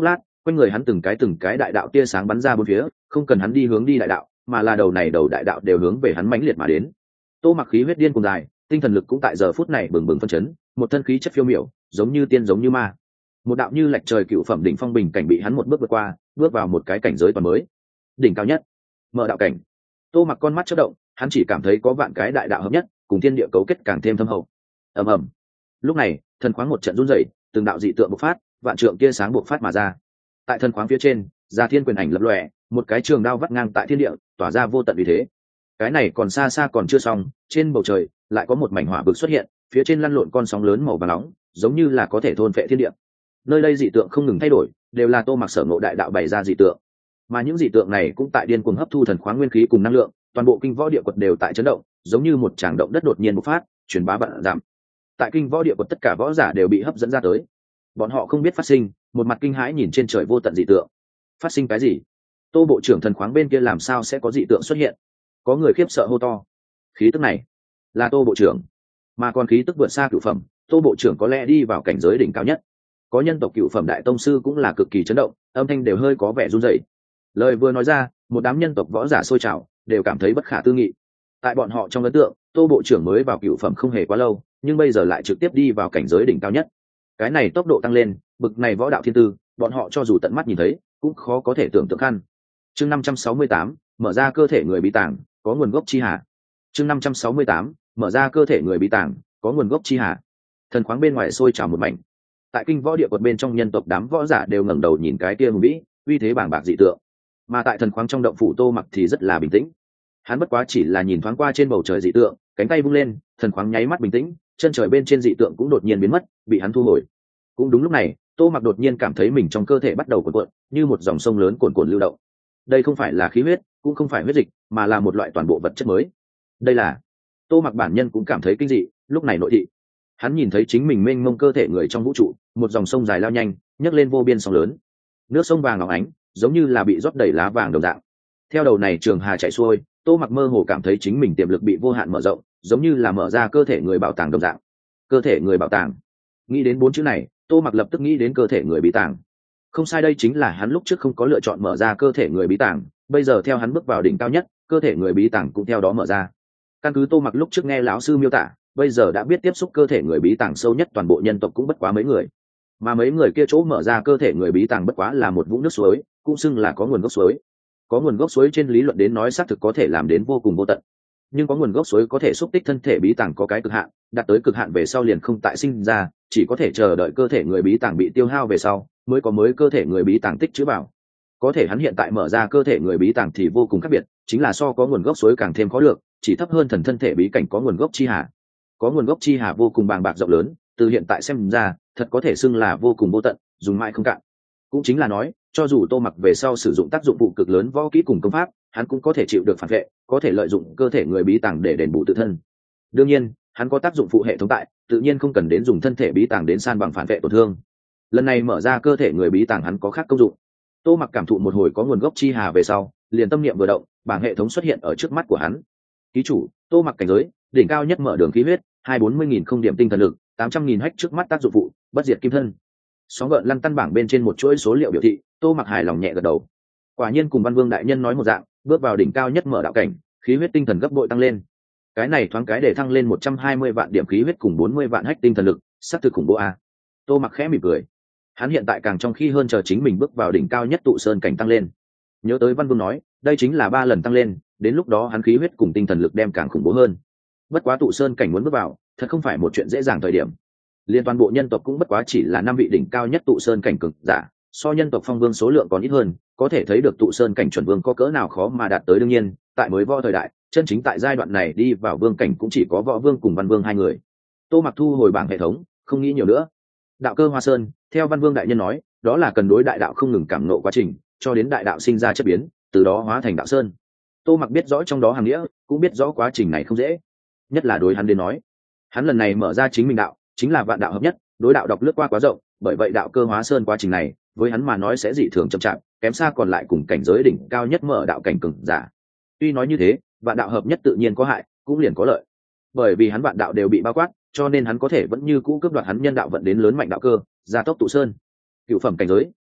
quanh người hắn từng cái từng cái đại đạo tia sáng bắn ra bốn phía, không cần hắn đi hướng đi đại đạo, mà là đầu này đầu đại đạo đều hướng về hắn mãnh liệt mà đến. Tô Mặc khí huyết điên cuồng dài, tinh thần lực cũng tại giờ phút này bừng bừng phân chấn, một thân khí chất phiêu miểu, giống như tiên giống như ma. Một đạo như lệch trời cựu phẩm đỉnh phong bình cảnh bị hắn một bước vượt qua, bước vào một cái cảnh giới toàn mới, đỉnh cao nhất, mở đạo cảnh. Tô Mặc con mắt chớp động, hắn chỉ cảm thấy có vạn cái đại đạo hợp nhất, cùng thiên địa cấu kết càng thêm thâm hậu. Ầm ầm. Lúc này, thần khoáng một trận run rẩy, từng đạo dị tượng bộc phát, vạn trượng kia sáng bộc phát mà ra. Tại thần khoáng phía trên, Gia Thiên quyền ảnh lập lòe, một cái trường đao vắt ngang tại thiên địa, tỏa ra vô tận uy thế. Cái này còn xa xa còn chưa xong, trên bầu trời lại có một mảnh hỏa vực xuất hiện, phía trên lăn lộn con sóng lớn màu vàng nóng, giống như là có thể thôn phệ thiên địa. Nơi đây dị tượng không ngừng thay đổi, đều là Tô Mặc sở ngộ đại đạo bày ra dị tượng, mà những dị tượng này cũng tại điên cuồng hấp thu thần khoáng nguyên khí cùng năng lượng, toàn bộ kinh võ địa quật đều tại chấn động, giống như một tràng động đất đột nhiên bộc phát, truyền bá bận giảm. Tại kinh võ địa quật tất cả võ giả đều bị hấp dẫn ra tới, bọn họ không biết phát sinh, một mặt kinh hãi nhìn trên trời vô tận dị tượng. Phát sinh cái gì? Tô bộ trưởng thần khoáng bên kia làm sao sẽ có dị tượng xuất hiện? Có người khiếp sợ hô to. Khí tức này là Tô bộ trưởng, mà còn khí tức vượt xa cửu phẩm, Tô bộ trưởng có lẽ đi vào cảnh giới đỉnh cao nhất. Có nhân tộc cửu phẩm đại tông sư cũng là cực kỳ chấn động, âm thanh đều hơi có vẻ run rẩy. Lời vừa nói ra, một đám nhân tộc võ giả sôi trào, đều cảm thấy bất khả tư nghị. Tại bọn họ trong ấn tượng, Tô bộ trưởng mới vào cửu phẩm không hề quá lâu, nhưng bây giờ lại trực tiếp đi vào cảnh giới đỉnh cao nhất. Cái này tốc độ tăng lên, bực này võ đạo thiên tư, bọn họ cho dù tận mắt nhìn thấy, cũng khó có thể tưởng tượng khăn. Chương năm trăm sáu mươi tám, mở ra cơ thể người bí tàng, có nguồn gốc chi hà. Chương năm trăm sáu mươi tám, mở ra cơ thể người bí tàng, có nguồn gốc chi hà. Thần khoáng bên ngoài sôi trào một mảnh. Tại kinh võ địa quật bên trong, nhân tộc đám võ giả đều ngẩng đầu nhìn cái kia hùng vĩ, uy thế bàng bạc dị tượng. Mà tại thần khoáng trong động phủ Tô Mặc thì rất là bình tĩnh. Hắn bất quá chỉ là nhìn thoáng qua trên bầu trời dị tượng, cánh tay vung lên, thần khoáng nháy mắt bình tĩnh, chân trời bên trên dị tượng cũng đột nhiên biến mất, bị hắn thu hồi. Cũng đúng lúc này, Tô Mặc đột nhiên cảm thấy mình trong cơ thể bắt đầu cuộn cuộn, như một dòng sông lớn cuồn cuộn lưu động. Đây không phải là khí huyết, cũng không phải huyết dịch, mà là một loại toàn bộ vật chất mới. Đây là Tô Mặc bản nhân cũng cảm thấy kinh dị, lúc này nội thị. Hắn nhìn thấy chính mình mênh mông cơ thể người trong vũ trụ, một dòng sông dài lao nhanh, nhấc lên vô biên sóng lớn. Nước sông vàng óng ánh, giống như là bị rót đầy lá vàng đồng dạng. Theo đầu này trường hà chảy xuôi, Tô Mặc mơ hồ cảm thấy chính mình tiềm lực bị vô hạn mở rộng, giống như là mở ra cơ thể người bảo tàng đồng dạng. Cơ thể người bảo tàng. Nghĩ đến bốn chữ này, Tô Mặc lập tức nghĩ đến cơ thể người bí tàng. Không sai, đây chính là hắn lúc trước không có lựa chọn mở ra cơ thể người bí tàng, bây giờ theo hắn bước vào đỉnh cao nhất, cơ thể người bí tàng cũng theo đó mở ra. Căn cứ Tô Mặc lúc trước nghe lão sư miêu tả, bây giờ đã biết tiếp xúc cơ thể người bí tàng sâu nhất toàn bộ nhân tộc cũng bất quá mấy người, mà mấy người kia chỗ mở ra cơ thể người bí tàng bất quá là một vũng nước suối, cũng xưng là có nguồn gốc suối. Có nguồn gốc suối trên lý luận đến nói xác thực có thể làm đến vô cùng vô tận, nhưng có nguồn gốc suối có thể xúc tích thân thể bí tàng có cái cực hạn, đạt tới cực hạn về sau liền không tại sinh ra, chỉ có thể chờ đợi cơ thể người bí tàng bị tiêu hao về sau mới có mới cơ thể người bí tàng tích chữ vào. Có thể hắn hiện tại mở ra cơ thể người bí tàng thì vô cùng khác biệt, chính là so có nguồn gốc suối càng thêm khó được, chỉ thấp hơn thần thân thể bí cảnh có nguồn gốc chi hà. Có nguồn gốc chi hà vô cùng bàng bạc rộng lớn, từ hiện tại xem ra thật có thể xưng là vô cùng vô tận, dùng mãi không cạn. Cũng chính là nói, cho dù Tô Mặc về sau sử dụng tác dụng phụ cực lớn võ kỹ cùng công pháp, hắn cũng có thể chịu được phản vệ, có thể lợi dụng cơ thể người bí tàng để đền bù tự thân. Đương nhiên, hắn có tác dụng phụ hệ thống tại, tự nhiên không cần đến dùng thân thể bí tàng đến san bằng phản vệ tổn thương. Lần này mở ra cơ thể người bí tàng hắn có khác công dụng. Tô Mặc cảm thụ một hồi có nguồn gốc chi hà về sau, liền tâm niệm vừa động, bảng hệ thống xuất hiện ở trước mắt của hắn. Ký chủ Tô Mặc cảnh giới đỉnh cao nhất, mở đường khí huyết hai bốn mươi nghìn không điểm tinh thần lực tám trăm nghìn hách, trước mắt tác dụng phụ bất diệt kim thân. Sóng gợn lăn tăn bảng bên trên một chuỗi số liệu biểu thị, Tô Mặc hài lòng nhẹ gật đầu. Quả nhiên cùng Văn Vương đại nhân nói một dạng, bước vào đỉnh cao nhất mở đạo cảnh, khí huyết tinh thần gấp bội tăng lên. Cái này thoáng cái để thăng lên một trăm hai mươi vạn điểm khí huyết cùng bốn mươi vạn hách tinh thần lực, sắp thực khủng bố a. Tô Mặc khẽ mỉm cười. Hắn hiện tại càng trong khi hơn chờ chính mình bước vào đỉnh cao nhất tụ sơn cảnh tăng lên. Nhớ tới Văn Vương nói, đây chính là ba lần tăng lên, đến lúc đó hắn khí huyết cùng tinh thần lực đem càng khủng bố hơn. Bất quá tụ sơn cảnh muốn bước vào, thật không phải một chuyện dễ dàng thời điểm. Liên toàn bộ nhân tộc cũng bất quá chỉ là năm vị đỉnh cao nhất tụ sơn cảnh cực giả, so nhân tộc phong vương số lượng còn ít hơn, có thể thấy được tụ sơn cảnh chuẩn vương có cỡ nào khó mà đạt tới. Đương nhiên, tại mới võ thời đại, chân chính tại giai đoạn này đi vào vương cảnh cũng chỉ có võ vương cùng văn vương hai người. Tô Mặc thu hồi bảng hệ thống, không nghĩ nhiều nữa. Đạo cơ hoa sơn, theo Văn Vương đại nhân nói, đó là cần đối đại đạo không ngừng cảm nộ quá trình, cho đến đại đạo sinh ra chất biến, từ đó hóa thành đạo sơn. Tô Mặc biết rõ trong đó hàng nghĩa, cũng biết rõ quá trình này không dễ, nhất là đối hắn đến nói, hắn lần này mở ra chính mình đạo, chính là vạn đạo hợp nhất, đối đạo đọc lướt qua quá rộng, bởi vậy đạo cơ hóa sơn quá trình này, với hắn mà nói sẽ dị thường chậm chạp, kém xa còn lại cùng cảnh giới đỉnh cao nhất mở đạo cảnh cường giả. Tuy nói như thế, vạn đạo hợp nhất tự nhiên có hại, cũng liền có lợi, bởi vì hắn vạn đạo đều bị bao quát, cho nên hắn có thể vẫn như cũ cướp đoạt hắn nhân đạo vận đến lớn mạnh đạo cơ, gia tốc tụ sơn. Cựu phẩm cảnh giới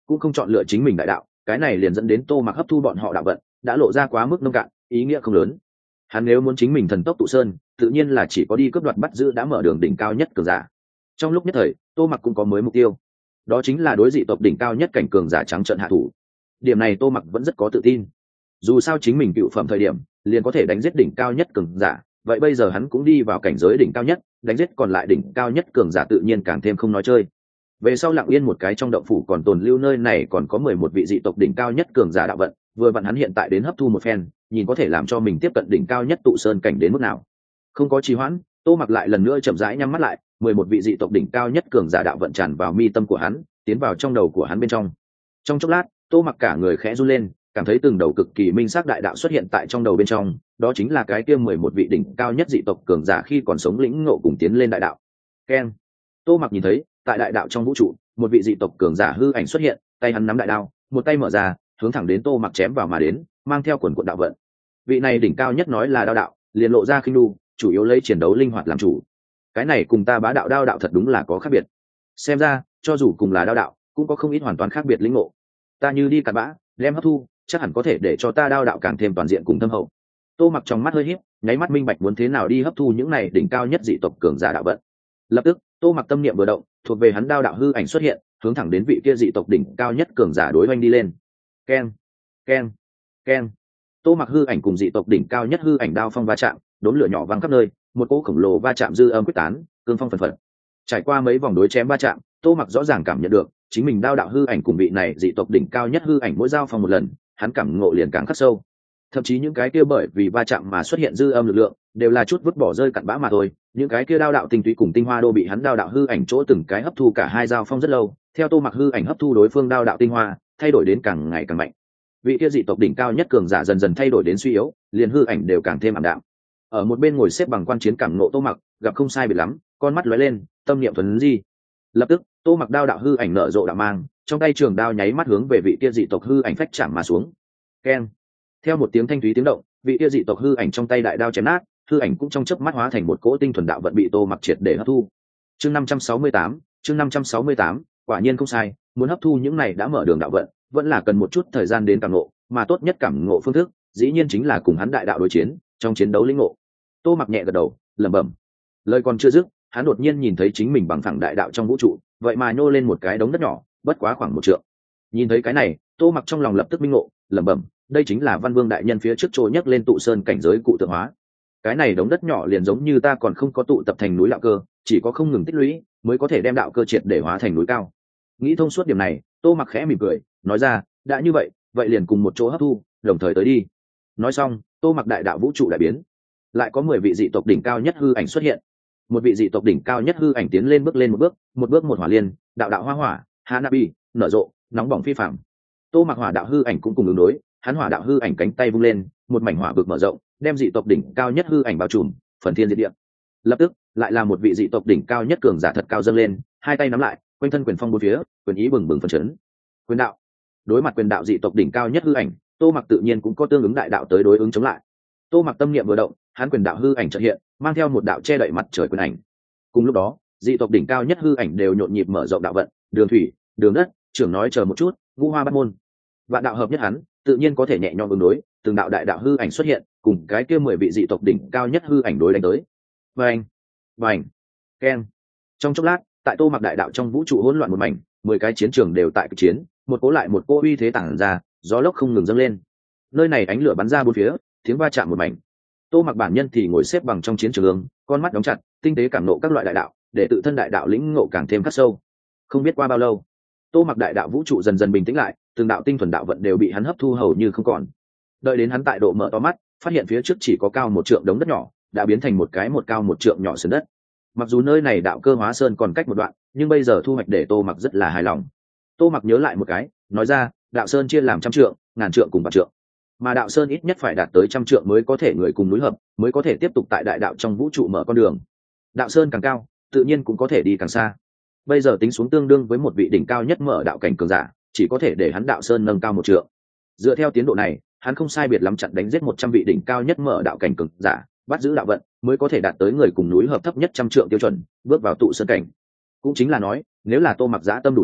cũng không chọn lựa chính mình đại đạo, cái này liền dẫn đến Tô Mặc hấp thu bọn họ đạo vận đã lộ ra quá mức nông cạn, ý nghĩa không lớn. Hắn nếu muốn chính mình thần tốc tụ sơn, tự nhiên là chỉ có đi cướp đoạt bắt giữ đã mở đường đỉnh cao nhất cường giả. Trong lúc nhất thời, Tô Mặc cũng có mới mục tiêu, đó chính là đối dị tộc đỉnh cao nhất cảnh cường giả trắng trợn hạ thủ. Điểm này Tô Mặc vẫn rất có tự tin. Dù sao chính mình cựu phẩm thời điểm liền có thể đánh giết đỉnh cao nhất cường giả, vậy bây giờ hắn cũng đi vào cảnh giới đỉnh cao nhất, đánh giết còn lại đỉnh cao nhất cường giả tự nhiên càng thêm không nói chơi. Về sau Lặng Yên một cái trong động phủ còn tồn lưu nơi này còn có mười một vị dị tộc đỉnh cao nhất cường giả đạo vận, vừa vặn hắn hiện tại đến hấp thu một phen, nhìn có thể làm cho mình tiếp cận đỉnh cao nhất tụ sơn cảnh đến mức nào. Không có trì hoãn, Tô Mặc lại lần nữa chậm rãi nhắm mắt lại, mười một vị dị tộc đỉnh cao nhất cường giả đạo vận tràn vào mi tâm của hắn, tiến vào trong đầu của hắn bên trong. Trong chốc lát, Tô Mặc cả người khẽ run lên, cảm thấy từng đầu cực kỳ minh xác đại đạo xuất hiện tại trong đầu bên trong, đó chính là cái kia mười một vị đỉnh cao nhất dị tộc cường giả khi còn sống lĩnh ngộ cùng tiến lên đại đạo. Keng. Tô Mặc nhìn thấy, tại đại đạo trong vũ trụ, một vị dị tộc cường giả hư ảnh xuất hiện, tay hắn nắm đại đao, một tay mở ra, hướng thẳng đến Tô Mặc chém vào mà đến, mang theo quần quần đạo vận. Vị này đỉnh cao nhất nói là đao đạo, liền lộ ra khinh nu, chủ yếu lấy chiến đấu linh hoạt làm chủ. Cái này cùng ta bá đạo đao đạo thật đúng là có khác biệt. Xem ra, cho dù cùng là đao đạo, cũng có không ít hoàn toàn khác biệt lĩnh ngộ. Ta như đi cặn bã, đem hấp thu, chắc hẳn có thể để cho ta đao đạo càng thêm toàn diện cùng thâm hậu. Tô Mặc trong mắt hơi híp, nháy mắt minh bạch muốn thế nào đi hấp thu những này đỉnh cao nhất dị tộc cường giả đạo vận. Lập tức, Tô Mặc tâm niệm vừa động, thuộc về hắn đao đạo hư ảnh xuất hiện, hướng thẳng đến vị kia dị tộc đỉnh cao nhất cường giả đối oanh đi lên. Keng, keng, keng. Tô Mặc hư ảnh cùng dị tộc đỉnh cao nhất hư ảnh đao phong va chạm, đốm lửa nhỏ văng khắp nơi, một cỗ khổng lồ va chạm dư âm quyết tán, cương phong phần phật. Trải qua mấy vòng đối chém va chạm, Tô Mặc rõ ràng cảm nhận được, chính mình đao đạo hư ảnh cùng vị này dị tộc đỉnh cao nhất hư ảnh mỗi giao phong một lần, hắn cảm ngộ liền càng khắc sâu. Thậm chí những cái kia bởi vì va chạm mà xuất hiện dư âm lực lượng, đều là chút vứt bỏ rơi cặn bã mà thôi. Những cái kia đao đạo tinh túy cùng tinh hoa đô bị hắn đao đạo hư ảnh chỗ từng cái hấp thu cả hai giao phong rất lâu, theo Tô Mặc hư ảnh hấp thu đối phương đao đạo tinh hoa, thay đổi đến càng ngày càng mạnh. Vị kia dị tộc đỉnh cao nhất cường giả dần dần thay đổi đến suy yếu, liền hư ảnh đều càng thêm ảm đạm. Ở một bên ngồi xếp bằng quan chiến cảm ngộ Tô Mặc, gặp không sai biệt lắm, con mắt lóe lên, tâm niệm thuần di. Lập tức, Tô Mặc đao đạo hư ảnh nở rộ đạo mang, trong tay trường đao nháy mắt hướng về vị kia dị tộc hư ảnh phách chạm mà xuống. Keng. Theo một tiếng thanh thúy tiếng động, vị kia dị tộc hư ảnh trong tay đại đao chém nát, hư ảnh cũng trong chớp mắt hóa thành một cỗ tinh thuần đạo vận bị Tô Mặc triệt để hấp thu. Chương năm trăm sáu mươi tám, chương năm trăm sáu mươi tám, quả nhiên không sai, muốn hấp thu những này đã mở đường đạo vận, vẫn là cần một chút thời gian đến cảm ngộ, mà tốt nhất cảm ngộ phương thức, dĩ nhiên chính là cùng hắn đại đạo đối chiến, trong chiến đấu lĩnh ngộ. Tô Mặc nhẹ gật đầu, lẩm bẩm. Lời còn chưa dứt, hắn đột nhiên nhìn thấy chính mình bằng phẳng đại đạo trong vũ trụ, vậy mà nhô lên một cái đống đất nhỏ, bất quá khoảng một trượng. Nhìn thấy cái này, Tô Mặc trong lòng lập tức minh ngộ, lẩm bẩm, đây chính là Văn Vương đại nhân phía trước trôi nhấc lên tụ sơn cảnh giới cụ tượng hóa. Cái này đống đất nhỏ liền giống như ta còn không có tụ tập thành núi đạo cơ, chỉ có không ngừng tích lũy mới có thể đem đạo cơ triệt để hóa thành núi cao. Nghĩ thông suốt điểm này, Tô Mặc khẽ mỉm cười, nói ra, đã như vậy, vậy liền cùng một chỗ hấp thu, đồng thời tới đi. Nói xong, Tô Mặc đại đạo vũ trụ đại biến, lại có mười vị dị tộc đỉnh cao nhất hư ảnh xuất hiện. Một vị dị tộc đỉnh cao nhất hư ảnh tiến lên bước lên một bước, một bước một hỏa liên, đạo đạo hoa hỏa, hanabi, nở rộ, nóng bỏng phi phàm. Tô Mặc hỏa đạo hư ảnh cũng cùng ứng đối, hắn hỏa đạo hư ảnh cánh tay vung lên, một mảnh hỏa vực mở rộng, đem dị tộc đỉnh cao nhất hư ảnh bao trùm, phần thiên diệt địa. Lập tức, lại là một vị dị tộc đỉnh cao nhất cường giả thật cao dâng lên, hai tay nắm lại, quanh thân quyền phong bốn phía, quyền ý bừng bừng phấn chấn. Quyền đạo. Đối mặt quyền đạo dị tộc đỉnh cao nhất hư ảnh, Tô Mặc tự nhiên cũng có tương ứng đại đạo tới đối ứng chống lại. Tô Mặc tâm niệm vừa động, hắn quyền đạo hư ảnh chợt hiện, mang theo một đạo che đậy mặt trời quyền ảnh. Cùng lúc đó, dị tộc đỉnh cao nhất hư ảnh đều nhộn nhịp mở rộng đạo vận, đường thủy, đường đất, trưởng nói chờ một chút, ngũ hoa bát môn. Vạn đạo hợp nhất hắn, tự nhiên có thể nhẹ nhõm ứng đối, từng đạo đại đạo hư ảnh xuất hiện, cùng cái kia mười vị dị tộc đỉnh cao nhất hư ảnh đối đánh tới. Vành, vành, keng. Trong chốc lát, tại Tô Mặc đại đạo trong vũ trụ hỗn loạn một mảnh, mười cái chiến trường đều tại kịch chiến, một cố lại một cô uy thế tản ra, gió lốc không ngừng dâng lên. Nơi này ánh lửa bắn ra bốn phía, tiếng va chạm một mảnh. Tô Mặc bản nhân thì ngồi xếp bằng trong chiến trường, con mắt đóng chặt, tinh tế cảm nộ các loại đại đạo, để tự thân đại đạo lĩnh ngộ càng thêm khắc sâu. Không biết qua bao lâu, Tô Mặc đại đạo vũ trụ dần dần bình tĩnh lại, từng đạo tinh thuần đạo vận đều bị hắn hấp thu hầu như không còn. Đợi đến hắn tại độ mở to mắt, phát hiện phía trước chỉ có cao một trượng đống đất nhỏ, đã biến thành một cái một cao một trượng nhỏ sườn đất. Mặc dù nơi này đạo cơ hóa sơn còn cách một đoạn, nhưng bây giờ thu hoạch để Tô Mặc rất là hài lòng. Tô Mặc nhớ lại một cái, nói ra, đạo sơn chia làm trăm trượng, ngàn trượng cùng vạn trượng, mà đạo sơn ít nhất phải đạt tới trăm trượng mới có thể người cùng núi hợp, mới có thể tiếp tục tại đại đạo trong vũ trụ mở con đường. Đạo sơn càng cao, tự nhiên cũng có thể đi càng xa. Bây giờ tính xuống tương đương với một vị đỉnh cao nhất mở đạo cảnh cường giả, chỉ có thể để hắn đạo sơn nâng cao một trượng. Dựa theo tiến độ này, hắn không sai biệt lắm chặn đánh giết một trăm vị đỉnh cao nhất mở đạo cảnh cường giả, bắt giữ đạo vận, mới có thể đạt tới người cùng núi hợp thấp nhất trăm trượng tiêu chuẩn, bước vào tụ sơn cảnh. Cũng chính là nói, nếu là Tô Mặc dã tâm đủ lớn,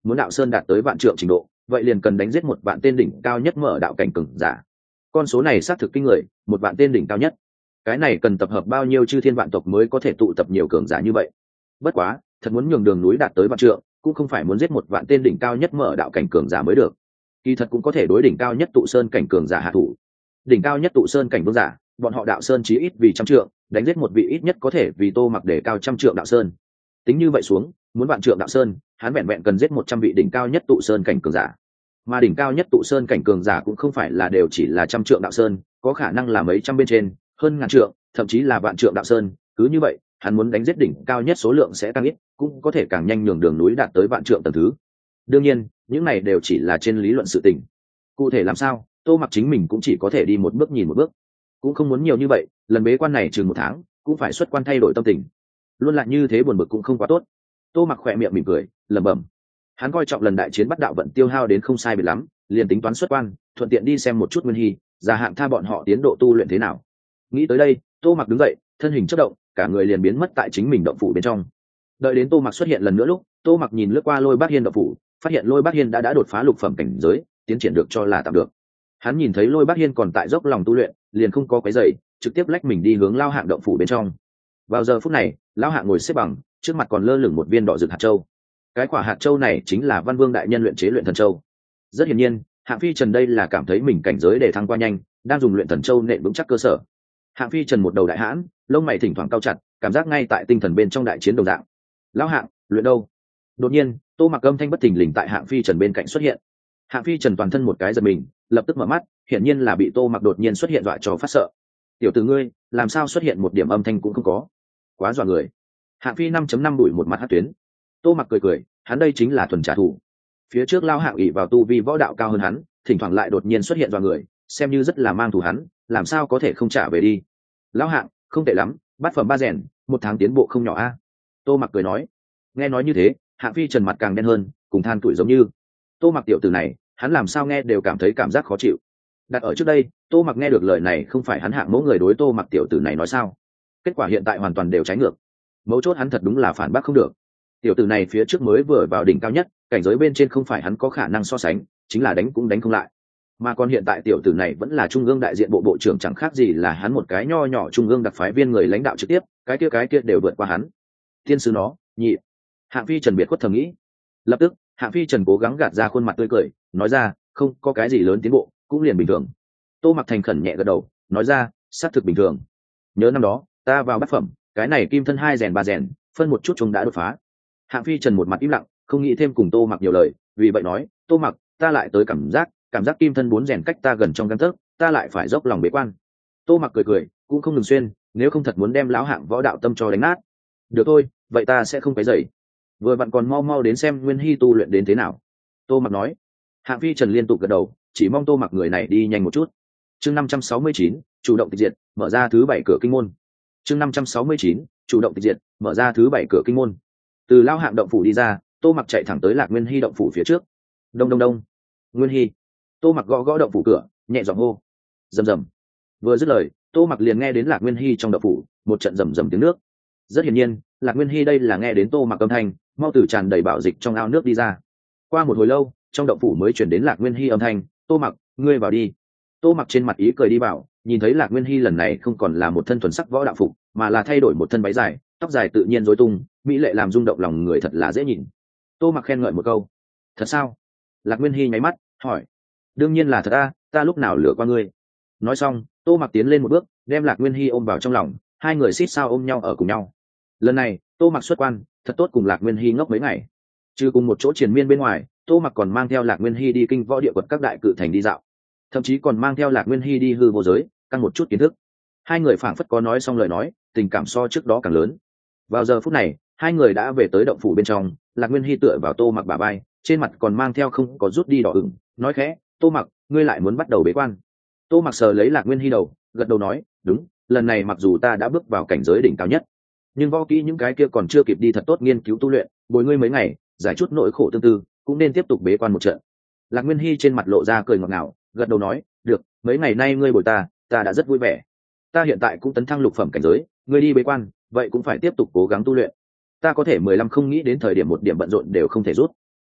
muốn đạo sơn đạt tới vạn trượng trình độ vậy liền cần đánh giết một vạn tên đỉnh cao nhất mở đạo cảnh cường giả. Con số này xác thực kinh người, một vạn tên đỉnh cao nhất, cái này cần tập hợp bao nhiêu chư thiên vạn tộc mới có thể tụ tập nhiều cường giả như vậy. Bất quá thật muốn nhường đường núi đạt tới vạn trượng cũng không phải muốn giết một vạn tên đỉnh cao nhất mở đạo cảnh cường giả mới được, kỳ thật cũng có thể đối đỉnh cao nhất tụ sơn cảnh cường giả hạ thủ. Đỉnh cao nhất tụ sơn cảnh vương giả, bọn họ đạo sơn chí ít vì trăm trượng, đánh giết một vị ít nhất có thể vì Tô Mặc để cao trăm trượng đạo sơn. Tính như vậy xuống, muốn vạn trượng đạo sơn, hắn vẹn vẹn cần giết một trăm vị đỉnh cao nhất tụ sơn cảnh cường giả. Mà đỉnh cao nhất tụ sơn cảnh cường giả cũng không phải là đều chỉ là trăm trượng đạo sơn, có khả năng là mấy trăm bên trên, hơn ngàn trượng, thậm chí là vạn trượng đạo sơn. Cứ như vậy, hắn muốn đánh giết đỉnh cao nhất số lượng sẽ tăng ít, cũng có thể càng nhanh nhường đường núi đạt tới vạn trượng tầng thứ. Đương nhiên, những này đều chỉ là trên lý luận sự tình. Cụ thể làm sao, Tô Mặc chính mình cũng chỉ có thể đi một bước nhìn một bước, cũng không muốn nhiều như vậy. Lần bế quan này chừng một tháng, cũng phải xuất quan thay đổi tâm tình, luôn lại như thế buồn bực cũng không quá tốt. Tô Mặc khỏe miệng mỉm cười, lẩm bẩm. Hắn coi trọng lần đại chiến bắt đạo vận tiêu hao đến không sai biệt lắm, liền tính toán xuất quan, thuận tiện đi xem một chút Nguyên Hy, gia hạn tha bọn họ tiến độ tu luyện thế nào. Nghĩ tới đây, Tô Mặc đứng dậy, thân hình chớp động, cả người liền biến mất tại chính mình động phủ bên trong. Đợi đến Tô Mặc xuất hiện lần nữa lúc, Tô Mặc nhìn lướt qua Lôi Bác Hiên động phủ, phát hiện Lôi Bác Hiên đã đã đột phá lục phẩm cảnh giới, tiến triển được cho là tạm được. Hắn nhìn thấy Lôi Bác Hiên còn tại dốc lòng tu luyện, liền không có quấy rầy, trực tiếp lách mình đi hướng Lao Hạng động phủ bên trong. Vào giờ phút này, Lao Hạng ngồi xếp bằng, trước mặt còn lơ lửng một viên đỏ rực hạt châu. Cái quả hạt châu này chính là Văn Vương đại nhân luyện chế luyện thần châu. Rất hiển nhiên, Hạng Phi Trần đây là cảm thấy mình cảnh giới để thăng qua nhanh, đang dùng luyện thần châu nện vững chắc cơ sở. Hạng Phi Trần một đầu đại hãn, lông mày thỉnh thoảng cau chặt, cảm giác ngay tại tinh thần bên trong đại chiến đồng dạng. Lão Hạng, luyện đâu? Đột nhiên, Tô Mặc âm thanh bất thình lình tại Hạng Phi Trần bên cạnh xuất hiện. Hạng Phi Trần toàn thân một cái giật mình, lập tức mở mắt, hiển nhiên là bị Tô Mặc đột nhiên xuất hiện dọa cho phát sợ. Tiểu tử ngươi, làm sao xuất hiện một điểm âm thanh cũng không có? Quá dọa người. Hạng Phi năm chấm năm đuổi một mặt hất tuyến. Tô Mặc cười cười, hắn đây chính là thuần trả thù. Phía trước Lão Hạng ỷ vào tu vi võ đạo cao hơn hắn, thỉnh thoảng lại đột nhiên xuất hiện dọa người, xem như rất là mang thù hắn, làm sao có thể không trả về đi. Lão Hạng, không tệ lắm, bát phẩm ba rèn, một tháng tiến bộ không nhỏ a. Tô Mặc cười nói. Nghe nói như thế, Hạng Phi Trần mặt càng đen hơn, cùng than tuổi giống như. Tô Mặc tiểu tử này, hắn làm sao nghe đều cảm thấy cảm giác khó chịu. Đặt ở trước đây, Tô Mặc nghe được lời này không phải hắn Hạng mẫu người đối Tô Mặc tiểu tử này nói sao? Kết quả hiện tại hoàn toàn đều trái ngược. Mấu chốt hắn thật đúng là phản bác không được. Tiểu tử này phía trước mới vừa vào đỉnh cao nhất, cảnh giới bên trên không phải hắn có khả năng so sánh, chính là đánh cũng đánh không lại. Mà còn hiện tại tiểu tử này vẫn là trung ương đại diện bộ bộ trưởng, chẳng khác gì là hắn một cái nho nhỏ trung ương đặc phái viên người lãnh đạo trực tiếp, cái kia cái kia đều vượt qua hắn. Thiên sứ nó, nhị. Hạng Phi Trần biệt khuất thầm nghĩ. Lập tức, Hạng Phi Trần cố gắng gạt ra khuôn mặt tươi cười, nói ra, không có cái gì lớn tiến bộ, cũng liền bình thường. Tô Mặc thành khẩn nhẹ gật đầu, nói ra, xác thực bình thường. Nhớ năm đó, ta vào bát phẩm, cái này kim thân hai rèn ba rèn, phân một chút chúng đã đột phá. Hạng Phi Trần một mặt im lặng, không nghĩ thêm cùng Tô Mặc nhiều lời, vì vậy nói, Tô Mặc, ta lại tới cảm giác, cảm giác kim thân bốn rèn cách ta gần trong gang tấc, ta lại phải dốc lòng bế quan. Tô Mặc cười cười, cũng không ngừng xuyên, nếu không thật muốn đem lão Hạng võ đạo tâm cho đánh nát. Được thôi, vậy ta sẽ không cái dậy. Vừa vặn còn mau mau đến xem Nguyên Hy tu luyện đến thế nào. Tô Mặc nói. Hạng Phi Trần liên tục gật đầu, chỉ mong Tô Mặc người này đi nhanh một chút. Chương năm trăm sáu mươi chín, chủ động tịch diệt, mở ra thứ bảy cửa kinh môn. Chương năm trăm sáu mươi chín, chủ động tịch diệt, mở ra thứ bảy cửa kinh môn. Từ lão Hạng động phủ đi ra, Tô Mặc chạy thẳng tới Lạc Nguyên Hy động phủ phía trước. Đông đông đông. Nguyên Hy. Tô Mặc gõ gõ động phủ cửa, nhẹ giọng hô. Rầm rầm. Vừa dứt lời, Tô Mặc liền nghe đến Lạc Nguyên Hy trong động phủ một trận rầm rầm tiếng nước. Rất hiển nhiên, Lạc Nguyên Hy đây là nghe đến Tô Mặc âm thanh, mau từ tràn đầy bảo dịch trong ao nước đi ra. Qua một hồi lâu, trong động phủ mới chuyển đến Lạc Nguyên Hy âm thanh, Tô Mặc, ngươi vào đi. Tô Mặc trên mặt ý cười đi vào, nhìn thấy Lạc Nguyên Hy lần này không còn là một thân thuần sắc võ đạo phục, mà là thay đổi một thân váy dài, tóc dài tự nhiên rối tung, mỹ lệ làm rung động lòng người, thật là dễ nhìn. Tô Mặc khen ngợi một câu. Thật sao? Lạc Nguyên Hy nháy mắt, hỏi. Đương nhiên là thật a, ta lúc nào lừa qua ngươi. Nói xong, Tô Mặc tiến lên một bước, đem Lạc Nguyên Hy ôm vào trong lòng, hai người xít sao ôm nhau ở cùng nhau. Lần này, Tô Mặc xuất quan, thật tốt cùng Lạc Nguyên Hy ngốc mấy ngày. Trừ cùng một chỗ triền miên bên ngoài, Tô Mặc còn mang theo Lạc Nguyên Hy đi kinh võ địa quật các đại cự thành đi dạo, thậm chí còn mang theo Lạc Nguyên Hy đi hư vô giới, căn một chút kiến thức. Hai người phảng phất có nói xong lời nói, tình cảm so trước đó càng lớn. Vào giờ phút này, hai người đã về tới động phủ bên trong, Lạc Nguyên Hy tựa vào Tô Mặc bả vai, trên mặt còn mang theo không có rút đi đỏ ửng, nói khẽ, Tô Mặc, ngươi lại muốn bắt đầu bế quan. Tô Mặc sờ lấy Lạc Nguyên Hy đầu, gật đầu nói, đúng, lần này mặc dù ta đã bước vào cảnh giới đỉnh cao nhất, nhưng võ kỹ những cái kia còn chưa kịp đi thật tốt nghiên cứu tu luyện, bồi ngươi mấy ngày, giải chút nỗi khổ tương tư, cũng nên tiếp tục bế quan một trận. Lạc Nguyên Hy trên mặt lộ ra cười ngọt ngào, gật đầu nói, được, mấy ngày nay ngươi bồi ta, ta đã rất vui vẻ. Ta hiện tại cũng tấn thăng lục phẩm cảnh giới, ngươi đi bế quan, vậy cũng phải tiếp tục cố gắng tu luyện. Ta có thể mười lăm không nghĩ đến thời điểm một điểm bận rộn đều không thể rút.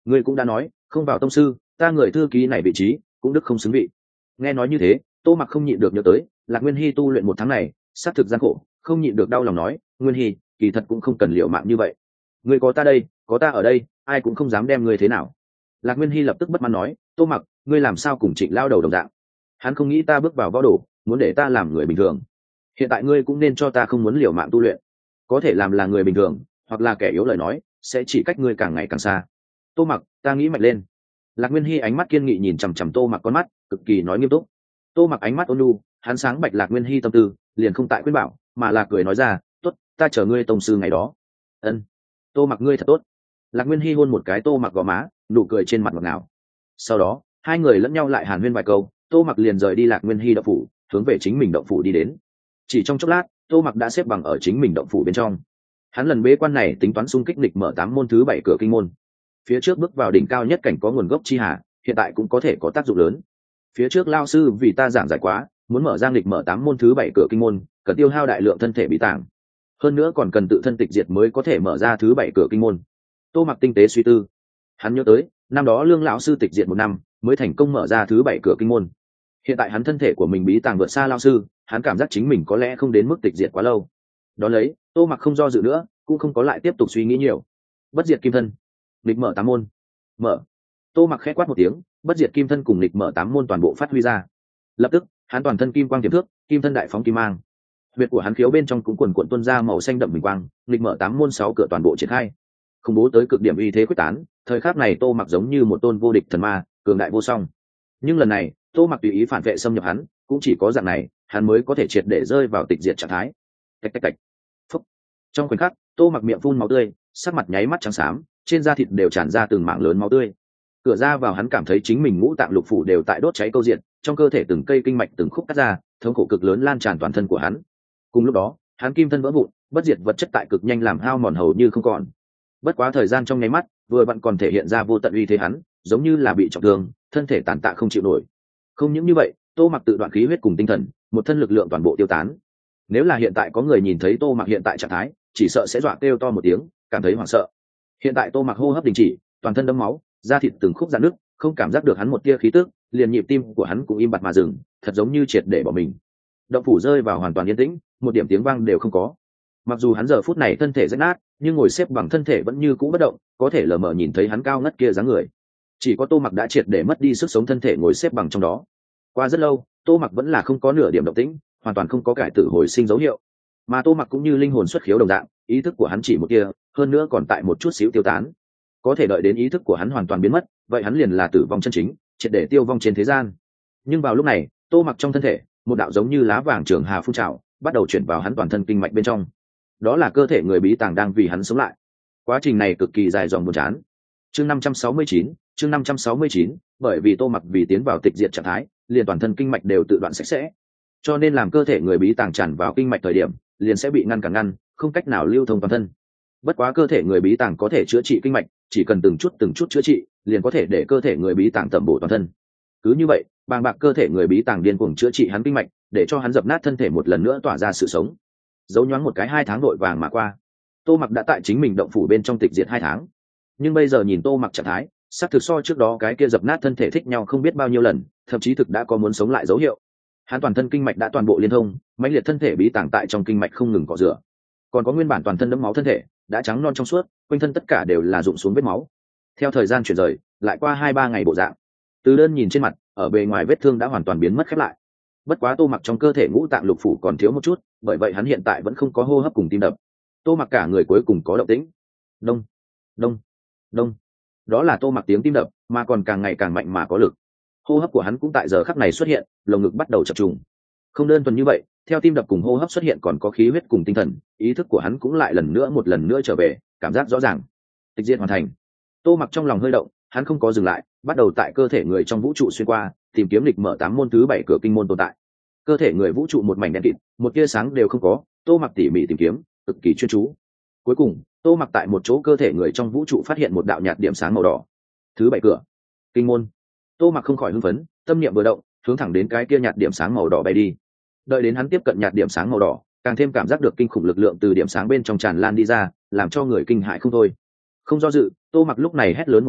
ngươi cũng đã nói không vào tông sư, ta người thư ký này vị trí cũng đức không xứng vị. Nghe nói như thế, Tô Mặc không nhịn được nhớ tới Lạc Nguyên Hy tu luyện một tháng này xác thực gian khổ, không nhịn được đau lòng nói, Nguyên Hy kỳ thật cũng không cần liệu mạng như vậy, ngươi có ta đây, có ta ở đây, ai cũng không dám đem ngươi thế nào. Lạc Nguyên Hy lập tức bất mãn nói, Tô Mặc, ngươi làm sao cùng Trịnh lao đầu đồng dạng, hắn không nghĩ ta bước vào võ đồ, muốn để ta làm người bình thường. Hiện tại ngươi cũng nên cho ta không muốn liều mạng tu luyện, có thể làm là người bình thường hoặc là kẻ yếu lời nói sẽ chỉ cách ngươi càng ngày càng xa. Tô Mặc, ta nghĩ mạnh lên. Lạc Nguyên Hy ánh mắt kiên nghị nhìn chằm chằm Tô Mặc con mắt cực kỳ nói nghiêm túc. Tô Mặc ánh mắt ôn nhu, hắn sáng bạch Lạc Nguyên Hy tâm tư, liền không tại khuyên bảo mà là cười nói ra, tốt, ta chờ ngươi tông sư ngày đó. Ân. Tô Mặc ngươi thật tốt. Lạc Nguyên Hy hôn một cái Tô Mặc gò má, nụ cười trên mặt ngọt ngào. Sau đó hai người lẫn nhau lại hàn huyên vài câu, Tô Mặc liền rời đi Lạc Nguyên Hy động phủ, hướng về chính mình động phủ đi đến. Chỉ trong chốc lát, Tô Mặc đã xếp bằng ở chính mình động phủ bên trong. Hắn lần bế quan này tính toán xung kích lịch mở tám môn thứ bảy cửa kinh môn. Phía trước bước vào đỉnh cao nhất cảnh có nguồn gốc chi hà, hiện tại cũng có thể có tác dụng lớn. Phía trước lao sư vì ta giảng giải quá, muốn mở ra lịch mở tám môn thứ bảy cửa kinh môn, cần tiêu hao đại lượng thân thể bí tàng. Hơn nữa còn cần tự thân tịch diệt mới có thể mở ra thứ bảy cửa kinh môn. Tô Mặc tinh tế suy tư, hắn nhớ tới năm đó Lương lão sư tịch diệt một năm mới thành công mở ra thứ bảy cửa kinh môn. Hiện tại hắn thân thể của mình bí tàng vượt xa lao sư, hắn cảm giác chính mình có lẽ không đến mức tịch diệt quá lâu. Đó lấy, Tô Mặc không do dự nữa, cũng không có lại tiếp tục suy nghĩ nhiều. Bất diệt kim thân, lịch mở tám môn, mở. Tô Mặc khẽ quát một tiếng, bất diệt kim thân cùng lịch mở tám môn toàn bộ phát huy ra. Lập tức, hắn toàn thân kim quang tiềm thước, kim thân đại phóng kim mang. Huyệt của hắn khiếu bên trong cũng quần quần tuôn ra màu xanh đậm bình quang, lịch mở tám môn sáu cửa toàn bộ triển khai. Khủng bố tới cực điểm uy thế quyết tán, thời khắc này Tô Mặc giống như một tôn vô địch thần ma, cường đại vô song. Nhưng lần này, Tô Mặc tùy ý phản vệ xâm nhập hắn, cũng chỉ có dạng này, hắn mới có thể triệt để rơi vào tịch diệt trạng thái. Tạch tạch tạch. Phúc. Trong khoảnh khắc, Tô Mặc miệng phun máu tươi, sắc mặt nháy mắt trắng xám, trên da thịt đều tràn ra từng mảng lớn máu tươi. Cửa ra vào hắn cảm thấy chính mình ngũ tạng lục phủ đều tại đốt cháy câu diện, trong cơ thể từng cây kinh mạch từng khúc cắt ra, thống khổ cực lớn lan tràn toàn thân của hắn. Cùng lúc đó, hắn kim thân vỡ vụn, bất diệt vật chất tại cực nhanh làm hao mòn hầu như không còn. Bất quá thời gian trong nháy mắt, vừa vặn còn thể hiện ra vô tận uy thế hắn, giống như là bị trọng thương, thân thể tàn tạ không chịu nổi. Không những như vậy, Tô Mặc tự đoạn khí huyết cùng tinh thần, một thân lực lượng toàn bộ tiêu tán. Nếu là hiện tại có người nhìn thấy Tô Mặc hiện tại trạng thái, chỉ sợ sẽ dọa kêu to một tiếng, cảm thấy hoảng sợ. Hiện tại Tô Mặc hô hấp đình chỉ, toàn thân đẫm máu, da thịt từng khúc rạn nứt, không cảm giác được hắn một tia khí tức, liền nhịp tim của hắn cũng im bặt mà dừng, thật giống như triệt để bỏ mình. Động phủ rơi vào hoàn toàn yên tĩnh, một điểm tiếng vang đều không có. Mặc dù hắn giờ phút này thân thể rách nát, nhưng ngồi xếp bằng thân thể vẫn như cũ bất động, có thể lờ mờ nhìn thấy hắn cao ngất kia dáng người. Chỉ có Tô Mặc đã triệt để mất đi sức sống thân thể ngồi xếp bằng trong đó. Qua rất lâu, Tô Mặc vẫn là không có nửa điểm động tĩnh, hoàn toàn không có cải tử hồi sinh dấu hiệu. Mà Tô Mặc cũng như linh hồn xuất khiếu đồng dạng, ý thức của hắn chỉ một tia, hơn nữa còn tại một chút xíu tiêu tán. Có thể đợi đến ý thức của hắn hoàn toàn biến mất, vậy hắn liền là tử vong chân chính, triệt để tiêu vong trên thế gian. Nhưng vào lúc này, Tô Mặc trong thân thể, một đạo giống như lá vàng trường hà phun trào, bắt đầu chuyển vào hắn toàn thân kinh mạch bên trong. Đó là cơ thể người bí tàng đang vì hắn sống lại. Quá trình này cực kỳ dài dòng buồn chán. Chương năm trăm sáu mươi chín, chương năm trăm sáu mươi chín, bởi vì Tô Mặc vì tiến vào tịch diệt trạng thái, liền toàn thân kinh mạch đều tự đoạn sạch sẽ. Cho nên làm cơ thể người bí tàng tràn vào kinh mạch thời điểm, liền sẽ bị ngăn cản ngăn, không cách nào lưu thông toàn thân. Bất quá cơ thể người bí tàng có thể chữa trị kinh mạch, chỉ cần từng chút từng chút chữa trị, liền có thể để cơ thể người bí tàng tẩm bổ toàn thân. Cứ như vậy, bàng bạc cơ thể người bí tàng điên cuồng chữa trị hắn kinh mạch, để cho hắn dập nát thân thể một lần nữa tỏa ra sự sống. Dấu nhoáng một cái hai tháng đội vàng mà qua, Tô Mặc đã tại chính mình động phủ bên trong tịch diệt hai tháng. Nhưng bây giờ nhìn Tô Mặc trạng thái, xác thực so trước đó cái kia dập nát thân thể thích nhau không biết bao nhiêu lần, thậm chí thực đã có muốn sống lại dấu hiệu. Hắn toàn thân kinh mạch đã toàn bộ liên thông, mãnh liệt thân thể bí tàng tại trong kinh mạch không ngừng cọ rửa. Còn có nguyên bản toàn thân đẫm máu thân thể, đã trắng non trong suốt, quanh thân tất cả đều là rụng xuống vết máu. Theo thời gian chuyển rời, lại qua hai ba ngày bộ dạng. Từ đơn nhìn trên mặt, ở bề ngoài vết thương đã hoàn toàn biến mất khép lại. Bất quá Tô Mặc trong cơ thể ngũ tạng lục phủ còn thiếu một chút, bởi vậy hắn hiện tại vẫn không có hô hấp cùng tim đập. Tô Mặc cả người cuối cùng có động tĩnh. Đông, đông, đông. Đó là Tô Mặc tiếng tim đập, mà còn càng ngày càng mạnh mà có lực. Hô hấp của hắn cũng tại giờ khắc này xuất hiện, lồng ngực bắt đầu chập trùng. Không đơn thuần như vậy, theo tim đập cùng hô hấp xuất hiện còn có khí huyết cùng tinh thần, ý thức của hắn cũng lại lần nữa một lần nữa trở về, cảm giác rõ ràng. Tịch diệt hoàn thành. Tô Mặc trong lòng hơi động, hắn không có dừng lại, bắt đầu tại cơ thể người trong vũ trụ xuyên qua, tìm kiếm lịch mở tám môn thứ bảy cửa kinh môn tồn tại. Cơ thể người vũ trụ một mảnh đen kịt, một tia sáng đều không có, Tô Mặc tỉ mỉ tìm kiếm, cực kỳ chuyên chú. Cuối cùng, Tô Mặc tại một chỗ cơ thể người trong vũ trụ phát hiện một đạo nhạt điểm sáng màu đỏ. Thứ bảy cửa, kinh môn. Tô Mặc không khỏi hưng phấn, tâm niệm vừa động, hướng thẳng đến cái kia nhạt điểm sáng màu đỏ bay đi. Đợi đến hắn tiếp cận nhạt điểm sáng màu đỏ, càng thêm cảm giác được kinh khủng lực lượng từ điểm sáng bên trong tràn lan đi ra, làm cho người kinh hãi không thôi. Không do dự, Tô Mặc lúc này hét lớn một tiếng,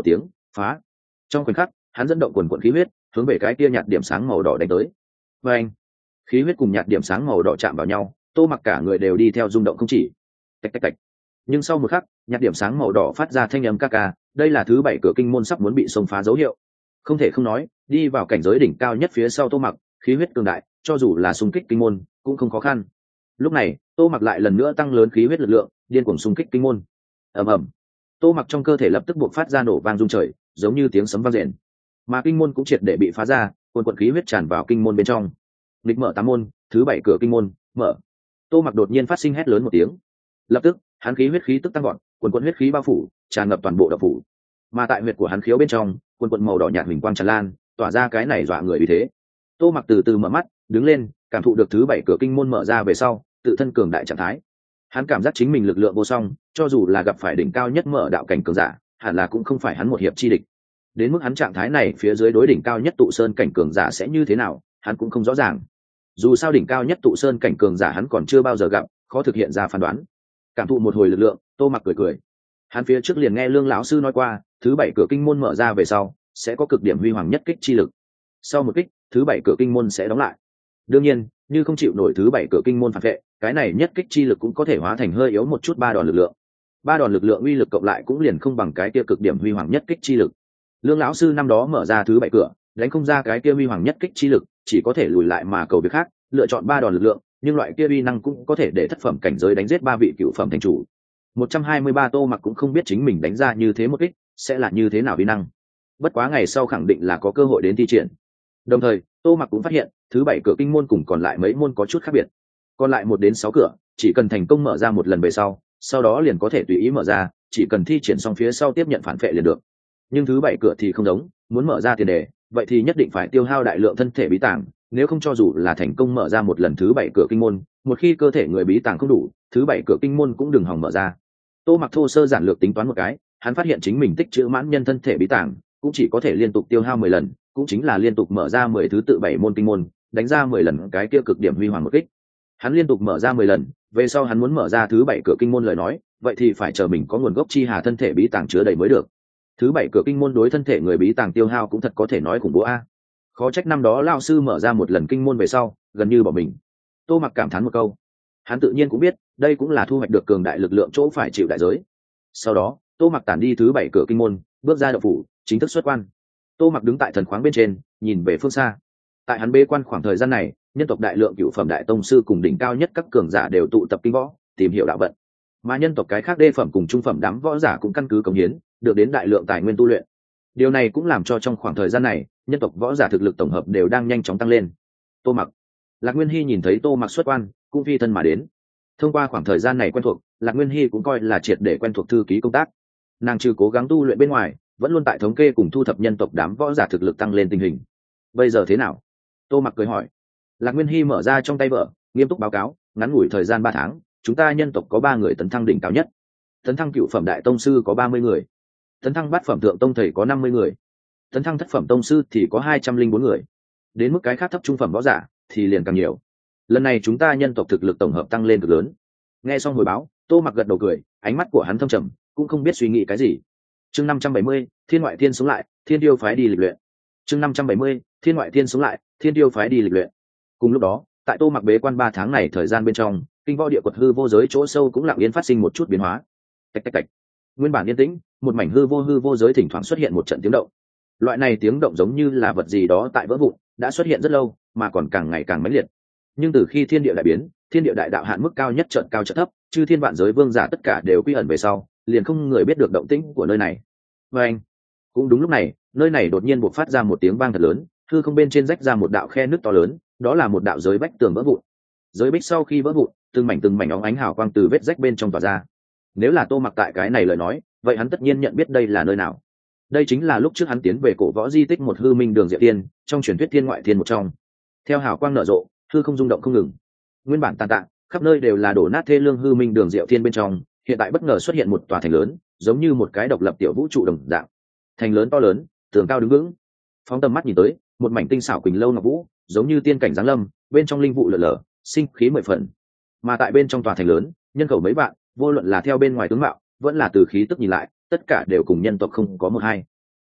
phá. Trong khoảnh khắc hắn dẫn động quần quần khí huyết hướng về cái kia nhạt điểm sáng màu đỏ đánh tới. Và anh, khí huyết cùng nhạt điểm sáng màu đỏ chạm vào nhau, Tô Mặc cả người đều đi theo rung động không chỉ. Tạch tạch tạch. Nhưng sau một khắc, nhạt điểm sáng màu đỏ phát ra thanh âm ca ca, đây là thứ bảy cửa kinh môn sắp muốn bị xông phá dấu hiệu. Không thể không nói, đi vào cảnh giới đỉnh cao nhất phía sau Tô Mặc, khí huyết cường đại, cho dù là xung kích kinh môn cũng không khó khăn. Lúc này, Tô Mặc lại lần nữa tăng lớn khí huyết lực lượng, điên cuồng xung kích kinh môn. Ầm ầm. Tô Mặc trong cơ thể lập tức buộc phát ra nổ vang rung trời, giống như tiếng sấm vang rền. Mà kinh môn cũng triệt để bị phá ra, cuồn cuộn khí huyết tràn vào kinh môn bên trong. Nghịch mở tám môn, thứ bảy cửa kinh môn mở. Tô Mặc đột nhiên phát sinh hét lớn một tiếng. Lập tức, hắn khí huyết khí tức tăng vọt, cuồn cuộn huyết khí bao phủ, tràn ngập toàn bộ động phủ. Mà tại huyệt của hắn khiếu bên trong, cuồn cuộn màu đỏ nhạt huỳnh quang tràn lan, tỏa ra cái này dọa người vì thế. Tô Mặc từ từ mở mắt, đứng lên, cảm thụ được thứ bảy cửa kinh môn mở ra về sau, tự thân cường đại trạng thái. Hắn cảm giác chính mình lực lượng vô song, cho dù là gặp phải đỉnh cao nhất mở đạo cảnh cường giả, hẳn là cũng không phải hắn một hiệp chi địch. Đến mức hắn trạng thái này phía dưới đối đỉnh cao nhất tụ sơn cảnh cường giả sẽ như thế nào, hắn cũng không rõ ràng. Dù sao đỉnh cao nhất tụ sơn cảnh cường giả hắn còn chưa bao giờ gặp, khó thực hiện ra phán đoán. Cảm thụ một hồi lực lượng, Tô Mặc cười cười. Hắn phía trước liền nghe Lương lão sư nói qua, thứ bảy cửa kinh môn mở ra về sau, sẽ có cực điểm huy hoàng nhất kích chi lực. Sau một kích, thứ bảy cửa kinh môn sẽ đóng lại. Đương nhiên, như không chịu nổi thứ bảy cửa kinh môn phản vệ, cái này nhất kích chi lực cũng có thể hóa thành hơi yếu một chút ba đòn lực lượng. Ba đòn lực lượng uy lực cộng lại cũng liền không bằng cái kia cực điểm huy hoàng nhất kích chi lực. Lương lão sư năm đó mở ra thứ bảy cửa, đánh không ra cái kia huy hoàng nhất kích chi lực, chỉ có thể lùi lại mà cầu việc khác, lựa chọn ba đòn lực lượng, nhưng loại kia uy năng cũng có thể để thất phẩm cảnh giới đánh giết ba vị cựu phẩm thành chủ. một trăm hai mươi ba Tô Mặc cũng không biết chính mình đánh ra như thế một kích sẽ là như thế nào uy năng. Bất quá ngày sau khẳng định là có cơ hội đến thi triển. Đồng thời, Tô Mặc cũng phát hiện, thứ bảy cửa kinh môn cùng còn lại mấy môn có chút khác biệt. Còn lại một đến sáu cửa, chỉ cần thành công mở ra một lần về sau, sau đó liền có thể tùy ý mở ra, chỉ cần thi triển xong phía sau tiếp nhận phản phệ liền được. Nhưng thứ bảy cửa thì không giống, muốn mở ra tiền đề, vậy thì nhất định phải tiêu hao đại lượng thân thể bí tàng, nếu không cho dù là thành công mở ra một lần thứ bảy cửa kinh môn, một khi cơ thể người bí tàng không đủ, thứ bảy cửa kinh môn cũng đừng hòng mở ra. Tô Mặc thô sơ giản lược tính toán một cái, hắn phát hiện chính mình tích trữ mãn nhân thân thể bí tàng, cũng chỉ có thể liên tục tiêu hao mười lần, cũng chính là liên tục mở ra mười thứ tự bảy môn kinh môn, đánh ra mười lần cái kia cực điểm huy hoàng một kích. Hắn liên tục mở ra mười lần, về sau hắn muốn mở ra thứ bảy cửa kinh môn lời nói, vậy thì phải chờ mình có nguồn gốc chi hà thân thể bí tàng chứa đầy mới được. Thứ bảy cửa kinh môn đối thân thể người bí tàng tiêu hao cũng thật có thể nói khủng bố a. Khó trách năm đó lão sư mở ra một lần kinh môn về sau, gần như bỏ mình. Tô Mặc cảm thán một câu. Hắn tự nhiên cũng biết, đây cũng là thu hoạch được cường đại lực lượng chỗ phải chịu đại giới. Sau đó, Tô Mặc tản đi thứ bảy cửa kinh môn, bước ra động phủ, chính thức xuất quan. Tô Mặc đứng tại thần khoáng bên trên, nhìn về phương xa. Tại hắn bế quan khoảng thời gian này, nhân tộc đại lượng cựu phẩm đại tông sư cùng đỉnh cao nhất các cường giả đều tụ tập kinh võ, tìm hiểu đạo vận. Mà nhân tộc cái khác đê phẩm cùng trung phẩm đám võ giả cũng căn cứ cống hiến, được đến đại lượng tài nguyên tu luyện. Điều này cũng làm cho trong khoảng thời gian này, nhân tộc võ giả thực lực tổng hợp đều đang nhanh chóng tăng lên. Tô Mặc, Lạc Nguyên Hy nhìn thấy Tô Mặc xuất quan, cũng phi thân mà đến. Thông qua khoảng thời gian này quen thuộc, Lạc Nguyên Hy cũng coi là triệt để quen thuộc thư ký công tác. Nàng trừ cố gắng tu luyện bên ngoài, vẫn luôn tại thống kê cùng thu thập nhân tộc đám võ giả thực lực tăng lên tình hình. Bây giờ thế nào? Tô Mặc cười hỏi. Lạc Nguyên Hy mở ra trong tay vợ, nghiêm túc báo cáo, ngắn ngủi thời gian ba tháng, chúng ta nhân tộc có ba người tấn thăng đỉnh cao nhất. Tấn thăng cựu phẩm đại tông sư có ba mươi người. Tấn thăng bát phẩm thượng tông thầy có năm mươi người. Tấn thăng thất phẩm tông sư thì có hai trăm linh bốn người. Đến mức cái khác thấp trung phẩm võ giả thì liền càng nhiều. Lần này chúng ta nhân tộc thực lực tổng hợp tăng lên cực lớn. Nghe xong hồi báo, Tô Mặc gật đầu cười, ánh mắt của hắn thâm trầm, cũng không biết suy nghĩ cái gì. Chương năm trăm bảy mươi, Thiên ngoại thiên sống lại, Thiên tiêu phái đi lịch luyện. Chương năm trăm bảy mươi, Thiên ngoại thiên sống lại, Thiên tiêu phái đi lịch luyện. Cùng lúc đó, tại Tô Mặc bế quan ba tháng này thời gian bên trong, kinh võ địa quật hư vô giới chỗ sâu cũng lặng yên phát sinh một chút biến hóa. Tạch tạch tạch. Nguyên bản yên tĩnh, một mảnh hư vô hư vô giới thỉnh thoảng xuất hiện một trận tiếng động. Loại này tiếng động giống như là vật gì đó tại vỡ vụn, đã xuất hiện rất lâu, mà còn càng ngày càng mãnh liệt. Nhưng từ khi thiên địa đại biến, thiên địa đại đạo hạn mức cao nhất trận cao trận thấp, chư thiên vạn giới vương giả tất cả đều quy ẩn về sau, liền không người biết được động tĩnh của nơi này. Và anh, cũng đúng lúc này, nơi này đột nhiên bộc phát ra một tiếng vang thật lớn, hư không bên trên rách ra một đạo khe nứt to lớn, đó là một đạo giới bách tường vỡ vụn. Giới bích sau khi vỡ vụn, từng mảnh từng mảnh óng ánh hào quang từ vết rách bên trong tỏa ra. Nếu là Tô Mặc tại cái này lời nói, vậy hắn tất nhiên nhận biết đây là nơi nào. Đây chính là lúc trước hắn tiến về cổ võ di tích một hư minh đường diệu tiên, trong truyền thuyết thiên ngoại thiên một trong. Theo hào quang nở rộ, hư không rung động không ngừng. Nguyên bản tàn tạ, khắp nơi đều là đổ nát thê lương hư minh đường diệu thiên bên trong, hiện tại bất ngờ xuất hiện một tòa thành lớn, giống như một cái độc lập tiểu vũ trụ đồng dạng. Thành lớn to lớn, tường cao đứng vững. Phóng tầm mắt nhìn tới, một mảnh tinh xảo quỳnh lâu ngọc vũ, giống như tiên cảnh giáng lâm, bên trong linh vụ lở lở, sinh khí mười phần. Mà tại bên trong tòa thành lớn, nhân khẩu mấy vạn, vô luận là theo bên ngoài tướng mạo, vẫn là từ khí tức nhìn lại, tất cả đều cùng nhân tộc không có một hai.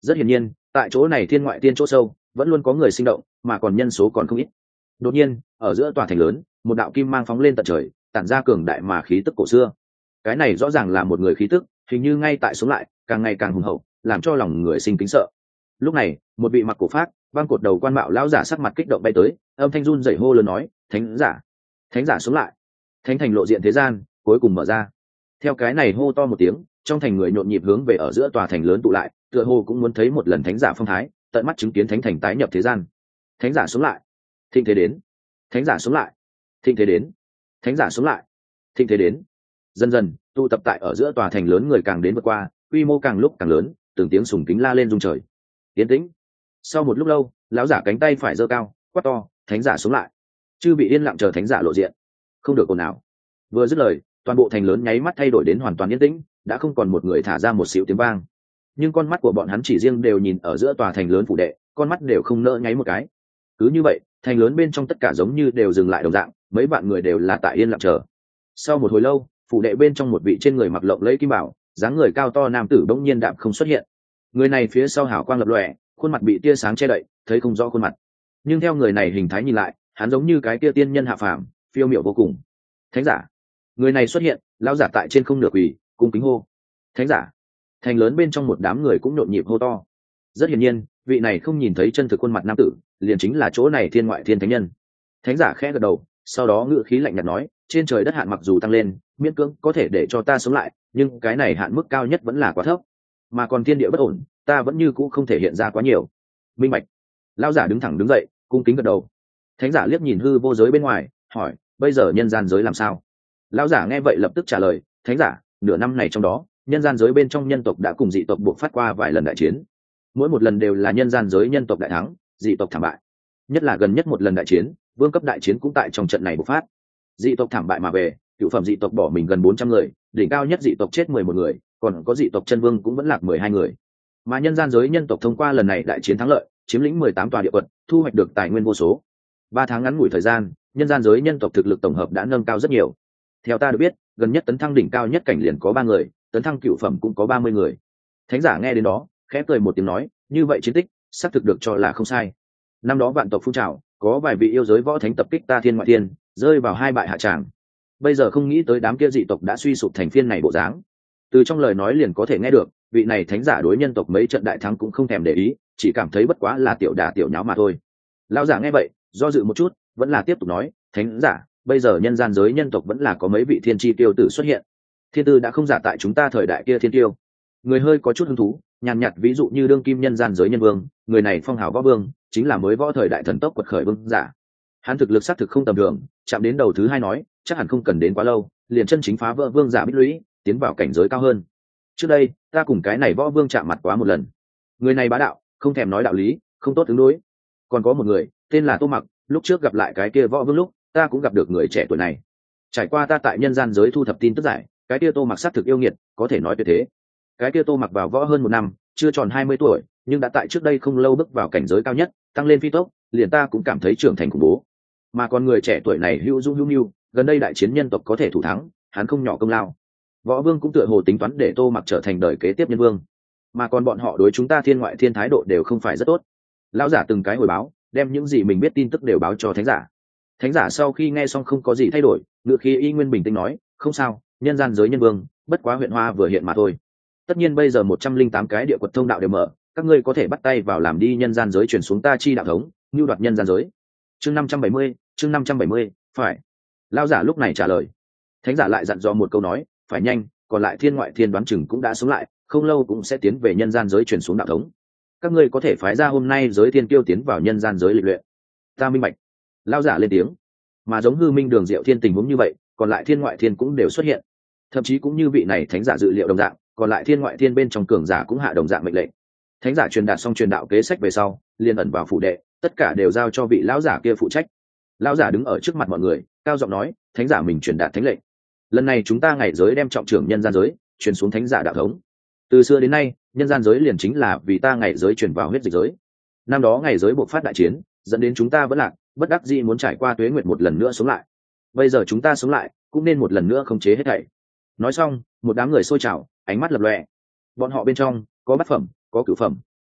Rất hiển nhiên tại chỗ này thiên ngoại thiên chỗ sâu vẫn luôn có người sinh động, mà còn nhân số còn không ít. Đột nhiên ở giữa tòa thành lớn, một đạo kim mang phóng lên tận trời, tản ra cường đại mà khí tức cổ xưa. Cái này rõ ràng là một người khí tức, hình như ngay tại sống lại, càng ngày càng hùng hậu, làm cho lòng người sinh kính sợ. Lúc này một vị mặc cổ phát băng cột đầu quan mạo lão giả sắc mặt kích động bay tới, âm thanh run rẩy hô lớn nói: thánh giả, thánh giả sống lại, thánh thành lộ diện thế gian cuối cùng mở ra. Theo cái này hô to một tiếng, trong thành người nhộn nhịp hướng về ở giữa tòa thành lớn tụ lại, tựa hồ cũng muốn thấy một lần thánh giả phong thái, tận mắt chứng kiến thánh thành tái nhập thế gian. Thánh giả sống lại, thịnh thế đến. Thánh giả sống lại, thịnh thế đến. Thánh giả sống lại, thịnh thế đến. Dần dần tụ tập tại ở giữa tòa thành lớn người càng đến vượt qua, quy mô càng lúc càng lớn, từng tiếng sùng kính la lên rung trời. Yên tĩnh. Sau một lúc lâu, lão giả cánh tay phải giơ cao, quát to: thánh giả sống lại. Chư bị yên lặng chờ thánh giả lộ diện, không được ồn nào. Vừa dứt lời, toàn bộ thành lớn nháy mắt thay đổi đến hoàn toàn yên tĩnh, đã không còn một người thả ra một xíu tiếng vang. Nhưng con mắt của bọn hắn chỉ riêng đều nhìn ở giữa tòa thành lớn phủ đệ, con mắt đều không nỡ nháy một cái. Cứ như vậy, thành lớn bên trong tất cả giống như đều dừng lại đồng dạng, mấy vạn người đều là tại yên lặng chờ. Sau một hồi lâu, phủ đệ bên trong một vị trên người mặc lộng lẫy kim bảo, dáng người cao to nam tử bỗng nhiên đạm không xuất hiện. Người này phía sau hào quang lập lòe, khuôn mặt bị tia sáng che đậy, thấy không rõ khuôn mặt. Nhưng theo người này hình thái nhìn lại, hắn giống như cái tia tiên nhân hạ phàm, phiêu miểu vô cùng. Thánh giả. Người này xuất hiện, lão giả tại trên không nửa quỳ, cung kính hô: thánh giả. Thành lớn bên trong một đám người cũng nhộn nhịp hô to. Rất hiển nhiên, vị này không nhìn thấy chân thực khuôn mặt nam tử, liền chính là chỗ này thiên ngoại thiên thánh nhân. Thánh giả khẽ gật đầu, sau đó ngữ khí lạnh nhạt nói: trên trời đất hạn mặc dù tăng lên, miễn cưỡng có thể để cho ta sống lại, nhưng cái này hạn mức cao nhất vẫn là quá thấp, mà còn thiên địa bất ổn, ta vẫn như cũ không thể hiện ra quá nhiều. Minh bạch. Lão giả đứng thẳng đứng dậy, cung kính gật đầu. Thánh giả liếc nhìn hư vô giới bên ngoài, hỏi: bây giờ nhân gian giới làm sao? Lão giả nghe vậy lập tức trả lời: thánh giả, nửa năm này trong đó, nhân gian giới bên trong nhân tộc đã cùng dị tộc buộc phát qua vài lần đại chiến, mỗi một lần đều là nhân gian giới nhân tộc đại thắng, dị tộc thảm bại. Nhất là gần nhất một lần đại chiến, vương cấp đại chiến cũng tại trong trận này bộc phát, dị tộc thảm bại mà về, cựu phẩm dị tộc bỏ mình gần bốn trăm người, đỉnh cao nhất dị tộc chết mười một người, còn có dị tộc chân vương cũng vẫn lạc mười hai người. Mà nhân gian giới nhân tộc thông qua lần này đại chiến thắng lợi, chiếm lĩnh mười tám tòa địa quật, thu hoạch được tài nguyên vô số. Ba tháng ngắn ngủi thời gian, nhân gian giới nhân tộc thực lực tổng hợp đã nâng cao rất nhiều. Theo ta được biết, gần nhất tấn thăng đỉnh cao nhất cảnh liền có ba người, tấn thăng cựu phẩm cũng có ba mươi người. Thánh giả nghe đến đó, khẽ cười một tiếng nói: như vậy chiến tích xác thực được cho là không sai. Năm đó vạn tộc phun trào, có vài vị yêu giới võ thánh tập kích ta thiên ngoại thiên, rơi vào hai bại hạ tràng. Bây giờ không nghĩ tới đám kia dị tộc đã suy sụp thành phiên này bộ dáng. Từ trong lời nói liền có thể nghe được, vị này thánh giả đối nhân tộc mấy trận đại thắng cũng không thèm để ý, chỉ cảm thấy bất quá là tiểu đả tiểu nháo mà thôi. Lão giả nghe vậy, do dự một chút, vẫn là tiếp tục nói: thánh giả, bây giờ nhân gian giới nhân tộc vẫn là có mấy vị thiên chi tiêu tử xuất hiện. Thiên tư đã không giả tại chúng ta thời đại kia thiên tiêu. Người hơi có chút hứng thú, nhàn nhạt ví dụ như đương kim nhân gian giới nhân vương, người này phong hào võ vương, chính là mới võ thời đại thần tốc quật khởi vương giả. Hắn thực lực xác thực không tầm thường, chạm đến đầu thứ hai nói, chắc hẳn không cần đến quá lâu, liền chân chính phá vỡ vương giả bích lũy, tiến vào cảnh giới cao hơn. Trước đây, ta cùng cái này võ vương chạm mặt quá một lần. Người này bá đạo, không thèm nói đạo lý, không tốt ứng đối. Còn có một người, tên là Tô Mặc, lúc trước gặp lại cái kia võ vương lúc, ta cũng gặp được người trẻ tuổi này. Trải qua ta tại nhân gian giới thu thập tin tức giải, cái kia Tô Mặc xác thực yêu nghiệt, có thể nói tuyệt thế. Cái kia Tô Mặc vào võ hơn một năm, chưa tròn hai mươi tuổi, nhưng đã tại trước đây không lâu bước vào cảnh giới cao nhất, tăng lên phi tốc, liền ta cũng cảm thấy trưởng thành khủng bố. Mà còn người trẻ tuổi này hữu dung hữu nhu, gần đây đại chiến nhân tộc có thể thủ thắng, hắn không nhỏ công lao. Võ vương cũng tựa hồ tính toán để Tô Mặc trở thành đời kế tiếp nhân vương, mà còn bọn họ đối chúng ta thiên ngoại thiên thái độ đều không phải rất tốt. Lão giả từng cái hồi báo, đem những gì mình biết tin tức đều báo cho thánh giả. Thánh giả sau khi nghe xong không có gì thay đổi, ngựa khí y nguyên bình tĩnh nói: không sao, nhân gian giới nhân vương, bất quá huyện hoa vừa hiện mà thôi. Tất nhiên bây giờ một trăm linh tám cái địa quật thông đạo đều mở, các ngươi có thể bắt tay vào làm đi nhân gian giới chuyển xuống ta chi đạo thống, nhu đoạt nhân gian giới. Chương năm trăm bảy mươi, chương năm trăm bảy mươi, phải. Lão giả lúc này trả lời. Thánh giả lại dặn dò một câu nói: phải nhanh, còn lại thiên ngoại thiên đoán chừng cũng đã sống lại, không lâu cũng sẽ tiến về nhân gian giới chuyển xuống đạo thống. Các ngươi có thể phái ra hôm nay giới thiên kiêu tiến vào nhân gian giới lịch luyện. Ta minh bạch. Lão giả lên tiếng. Mà giống hư minh đường diệu thiên tình huống như vậy, còn lại thiên ngoại thiên cũng đều xuất hiện. Thậm chí cũng như vị này thánh giả dự liệu đồng dạng, còn lại thiên ngoại thiên bên trong cường giả cũng hạ đồng dạng mệnh lệnh. Thánh giả truyền đạt xong truyền đạo kế sách về sau, liền ẩn vào phủ đệ, tất cả đều giao cho vị lão giả kia phụ trách. Lão giả đứng ở trước mặt mọi người, cao giọng nói: thánh giả mình truyền đạt thánh lệnh. Lần này chúng ta ngày giới đem trọng trưởng nhân gian giới, truyền xuống thánh giả đạo thống. Từ xưa đến nay, nhân gian giới liền chính là vì ta ngày giới truyền vào huyết dịch giới. Năm đó ngày giới buộc phát đại chiến, dẫn đến chúng ta vẫn lạc, bất đắc dĩ muốn trải qua tuế nguyệt một lần nữa sống lại. Bây giờ chúng ta sống lại, cũng nên một lần nữa khống chế hết thảy. Nói xong, một đám người sôi trào, ánh mắt lập lòe. Bọn họ bên trong có bát phẩm, có cửu phẩm,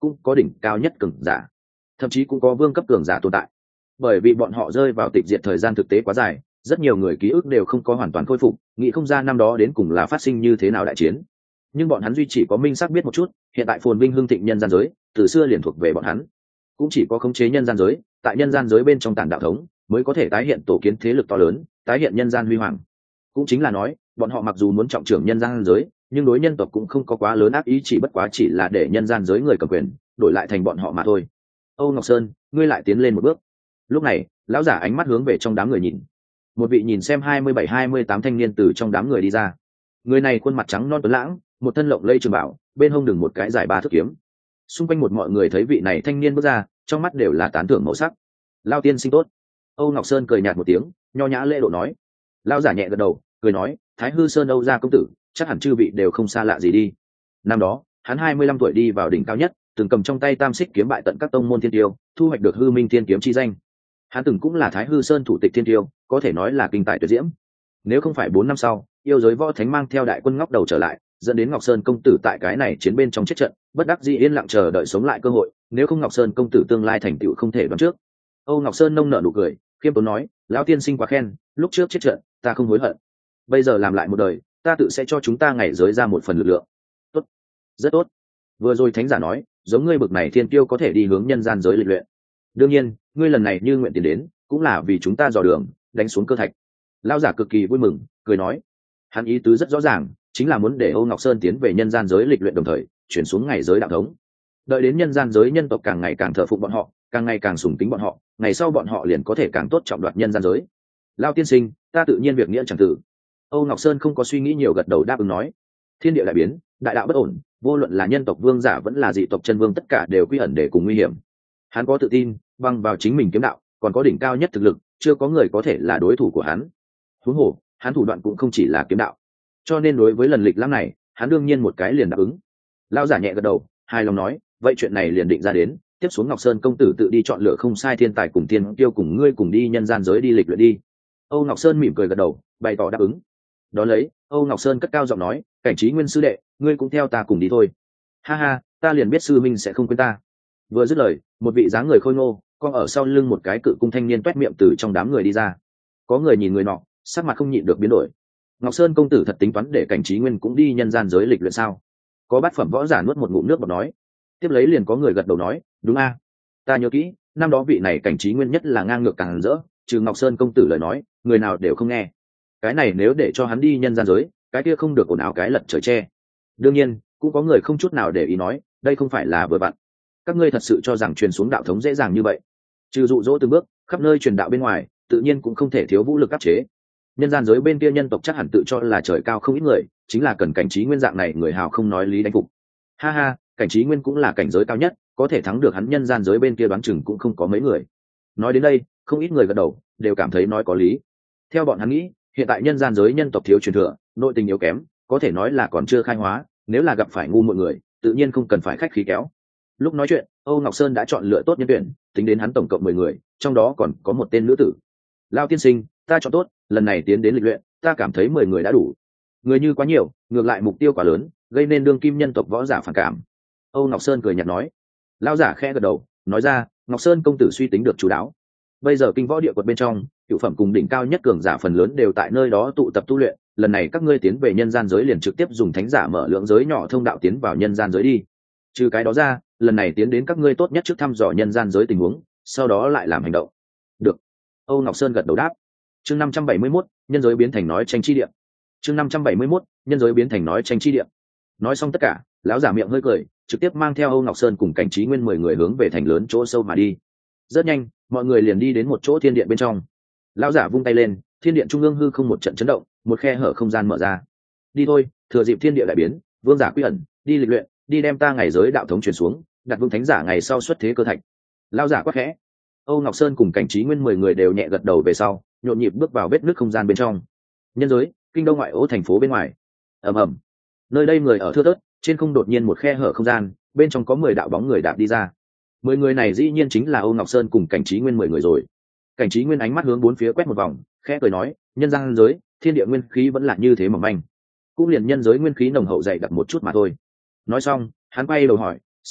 cũng có đỉnh cao nhất cường giả, thậm chí cũng có vương cấp cường giả tồn tại. Bởi vì bọn họ rơi vào tịch diệt thời gian thực tế quá dài, rất nhiều người ký ức đều không có hoàn toàn khôi phục, nghĩ không ra năm đó đến cùng là phát sinh như thế nào đại chiến. Nhưng bọn hắn duy chỉ có minh xác biết một chút, hiện tại phồn vinh hưng thịnh nhân gian giới từ xưa liền thuộc về bọn hắn, cũng chỉ có khống chế nhân gian giới, tại nhân gian giới bên trong tản đạo thống mới có thể tái hiện tổ kiến thế lực to lớn, tái hiện nhân gian huy hoàng. Cũng chính là nói, bọn họ mặc dù muốn trọng trưởng nhân gian giới, nhưng đối nhân tộc cũng không có quá lớn ác ý, chỉ bất quá chỉ là để nhân gian giới người cầm quyền đổi lại thành bọn họ mà thôi. Âu Ngọc Sơn, ngươi lại tiến lên một bước. Lúc này, lão giả ánh mắt hướng về trong đám người nhìn. Một vị nhìn xem hai mươi bảy hai mươi tám thanh niên từ trong đám người đi ra. Người này khuôn mặt trắng non tuấn lãng, một thân lộng lẫy trường bảo, bên hông đừng một cái dài ba thước kiếm. Xung quanh một mọi người thấy vị này thanh niên bước ra, trong mắt đều là tán thưởng màu sắc. Lao tiên sinh tốt. Âu Ngọc Sơn cười nhạt một tiếng, nho nhã lễ độ nói. Lão giả nhẹ gật đầu, cười nói, Thái Hư Sơn Âu gia công tử, chắc hẳn chư vị đều không xa lạ gì đi. Năm đó, hắn hai mươi lăm tuổi đi vào đỉnh cao nhất, từng cầm trong tay tam xích kiếm bại tận các tông môn thiên tiêu, thu hoạch được hư minh thiên kiếm chi danh. Hắn từng cũng là Thái Hư Sơn thủ tịch thiên tiêu, có thể nói là kinh tài tuyệt diễm. Nếu không phải bốn năm sau, yêu giới võ thánh mang theo đại quân ngóc đầu trở lại, dẫn đến Ngọc Sơn công tử tại cái này chiến bên trong chết trận, bất đắc dĩ yên lặng chờ đợi sống lại cơ hội, nếu không Ngọc Sơn công tử tương lai thành tựu không thể đoán trước. Âu Ngọc Sơn nông nở nụ cười, khiêm tốn nói, lão tiên sinh quá khen, lúc trước chết trận, ta không hối hận. Bây giờ làm lại một đời, ta tự sẽ cho chúng ta ngày giới ra một phần lực lượng. Tốt, rất tốt. Vừa rồi thánh giả nói, giống ngươi bực này thiên tiêu có thể đi hướng nhân gian giới lịch luyện. Đương nhiên, ngươi lần này như nguyện tiền đến, cũng là vì chúng ta dò đường, đánh xuống cơ thạch. Lão giả cực kỳ vui mừng, cười nói, hắn ý tứ rất rõ ràng, chính là muốn để Âu Ngọc Sơn tiến về nhân gian giới lịch luyện đồng thời chuyển xuống ngày giới đạo thống. Đợi đến nhân gian giới nhân tộc càng ngày càng thờ phụng bọn họ, càng ngày càng sùng kính bọn họ, ngày sau bọn họ liền có thể càng tốt trọng đoạt nhân gian giới. Lão tiên sinh, ta tự nhiên việc nghĩa chẳng tử. Âu Ngọc Sơn không có suy nghĩ nhiều, gật đầu đáp ứng nói. Thiên địa đại biến, đại đạo bất ổn, vô luận là nhân tộc vương giả vẫn là dị tộc chân vương, tất cả đều quy ẩn để cùng nguy hiểm. Hắn có tự tin, bằng vào chính mình kiếm đạo, còn có đỉnh cao nhất thực lực, chưa có người có thể là đối thủ của hắn. Huống hồ, hắn thủ đoạn cũng không chỉ là kiếm đạo, cho nên đối với lần lịch lãm này, hắn đương nhiên một cái liền đáp ứng. Lão giả nhẹ gật đầu, hài lòng nói, vậy chuyện này liền định ra đến, tiếp xuống Ngọc Sơn công tử tự đi chọn lựa không sai thiên tài cùng thiên tiêu cùng ngươi cùng đi nhân gian giới đi lịch luyện đi. Âu Ngọc Sơn mỉm cười gật đầu, bày tỏ đáp ứng. Đó lấy, Âu Ngọc Sơn cất cao giọng nói, Cảnh Trí Nguyên sư đệ, ngươi cũng theo ta cùng đi thôi. Ha ha, ta liền biết sư minh sẽ không quên ta. Vừa dứt lời, một vị dáng người khôi ngô, con ở sau lưng một cái cự cung thanh niên toét miệng từ trong đám người đi ra. Có người nhìn người nọ, sắc mặt không nhịn được biến đổi. Ngọc Sơn công tử thật tính toán để Cảnh Trí Nguyên cũng đi nhân gian giới lịch luyện sao? Có bát phẩm võ giả nuốt một ngụm nước bọt nói. Tiếp lấy liền có người gật đầu nói, đúng a, ta nhớ kỹ, năm đó vị này Cảnh Trí Nguyên nhất là ngang ngược càng rỡ, trừ Ngọc Sơn công tử lời nói, người nào đều không nghe. Cái này nếu để cho hắn đi nhân gian giới, cái kia không được ồn ào cái lật trời che. Đương nhiên, cũng có người không chút nào để ý nói, đây không phải là vừa vặn. Các ngươi thật sự cho rằng truyền xuống đạo thống dễ dàng như vậy? Trừ dụ dỗ từng bước, khắp nơi truyền đạo bên ngoài, tự nhiên cũng không thể thiếu vũ lực áp chế. Nhân gian giới bên kia nhân tộc chắc hẳn tự cho là trời cao không ít người, chính là cần Cảnh Trí Nguyên dạng này người hào không nói lý đánh phục. Ha ha, Cảnh Trí Nguyên cũng là cảnh giới cao nhất, có thể thắng được hắn nhân gian giới bên kia đoán chừng cũng không có mấy người. Nói đến đây, không ít người gật đầu, đều cảm thấy nói có lý. Theo bọn hắn nghĩ, hiện tại nhân gian giới nhân tộc thiếu truyền thừa, nội tình yếu kém, có thể nói là còn chưa khai hóa, nếu là gặp phải ngu muội người, tự nhiên không cần phải khách khí kéo. Lúc nói chuyện, Âu Ngọc Sơn đã chọn lựa tốt nhân tuyển, tính đến hắn tổng cộng mười người, trong đó còn có một tên nữ tử. Lão tiên sinh, ta chọn tốt, lần này tiến đến lịch luyện, ta cảm thấy mười người đã đủ. Người như quá nhiều, ngược lại mục tiêu quá lớn, gây nên đương kim nhân tộc võ giả phản cảm. Âu Ngọc Sơn cười nhạt nói. Lão giả khẽ gật đầu, nói ra, Ngọc Sơn công tử suy tính được chú đáo. Bây giờ kinh võ địa quật bên trong, cửu phẩm cùng đỉnh cao nhất cường giả phần lớn đều tại nơi đó tụ tập tu luyện, lần này các ngươi tiến về nhân gian giới liền trực tiếp dùng thánh giả mở lượng giới nhỏ thông đạo tiến vào nhân gian giới đi. Trừ cái đó ra, lần này tiến đến các ngươi tốt nhất trước thăm dò nhân gian giới tình huống, sau đó lại làm hành động. Được. Âu Ngọc Sơn gật đầu đáp. Chương năm trăm bảy mươi mốt, nhân giới biến thành nói tranh chi địa. Chương năm trăm bảy mươi mốt, nhân giới biến thành nói tranh chi địa. Nói xong tất cả, lão giả miệng hơi cười, trực tiếp mang theo Âu Ngọc Sơn cùng Cảnh Trí Nguyên mười người hướng về thành lớn chỗ sâu mà đi. Rất nhanh, mọi người liền đi đến một chỗ thiên điện bên trong. Lão giả vung tay lên, thiên điện trung ương hư không một trận chấn động, một khe hở không gian mở ra. Đi thôi, thừa dịp thiên địa đại biến, vương giả quy ẩn, đi lịch luyện, đi đem ta ngày giới đạo thống truyền xuống, đặt vương thánh giả ngày sau xuất thế cơ thạch. Lão giả quát khẽ. Âu Ngọc Sơn cùng Cảnh Trí Nguyên mười người đều nhẹ gật đầu về sau, nhộn nhịp bước vào vết nứt không gian bên trong. Nhân giới, kinh đông ngoại ô thành phố bên ngoài. Ầm ầm. Nơi đây người ở thưa thớt, trên không đột nhiên một khe hở không gian, bên trong có mười đạo bóng người đạp đi ra. Mười người này dĩ nhiên chính là Âu Ngọc Sơn cùng Cảnh Trí Nguyên mười người rồi. Cảnh Trí Nguyên ánh mắt hướng bốn phía quét một vòng, khẽ cười nói, nhân gian giới, thiên địa nguyên khí vẫn là như thế mỏng manh, cũng liền nhân giới nguyên khí nồng hậu dày đặc một chút mà thôi. Nói xong, hắn quay đầu hỏi, sư minh,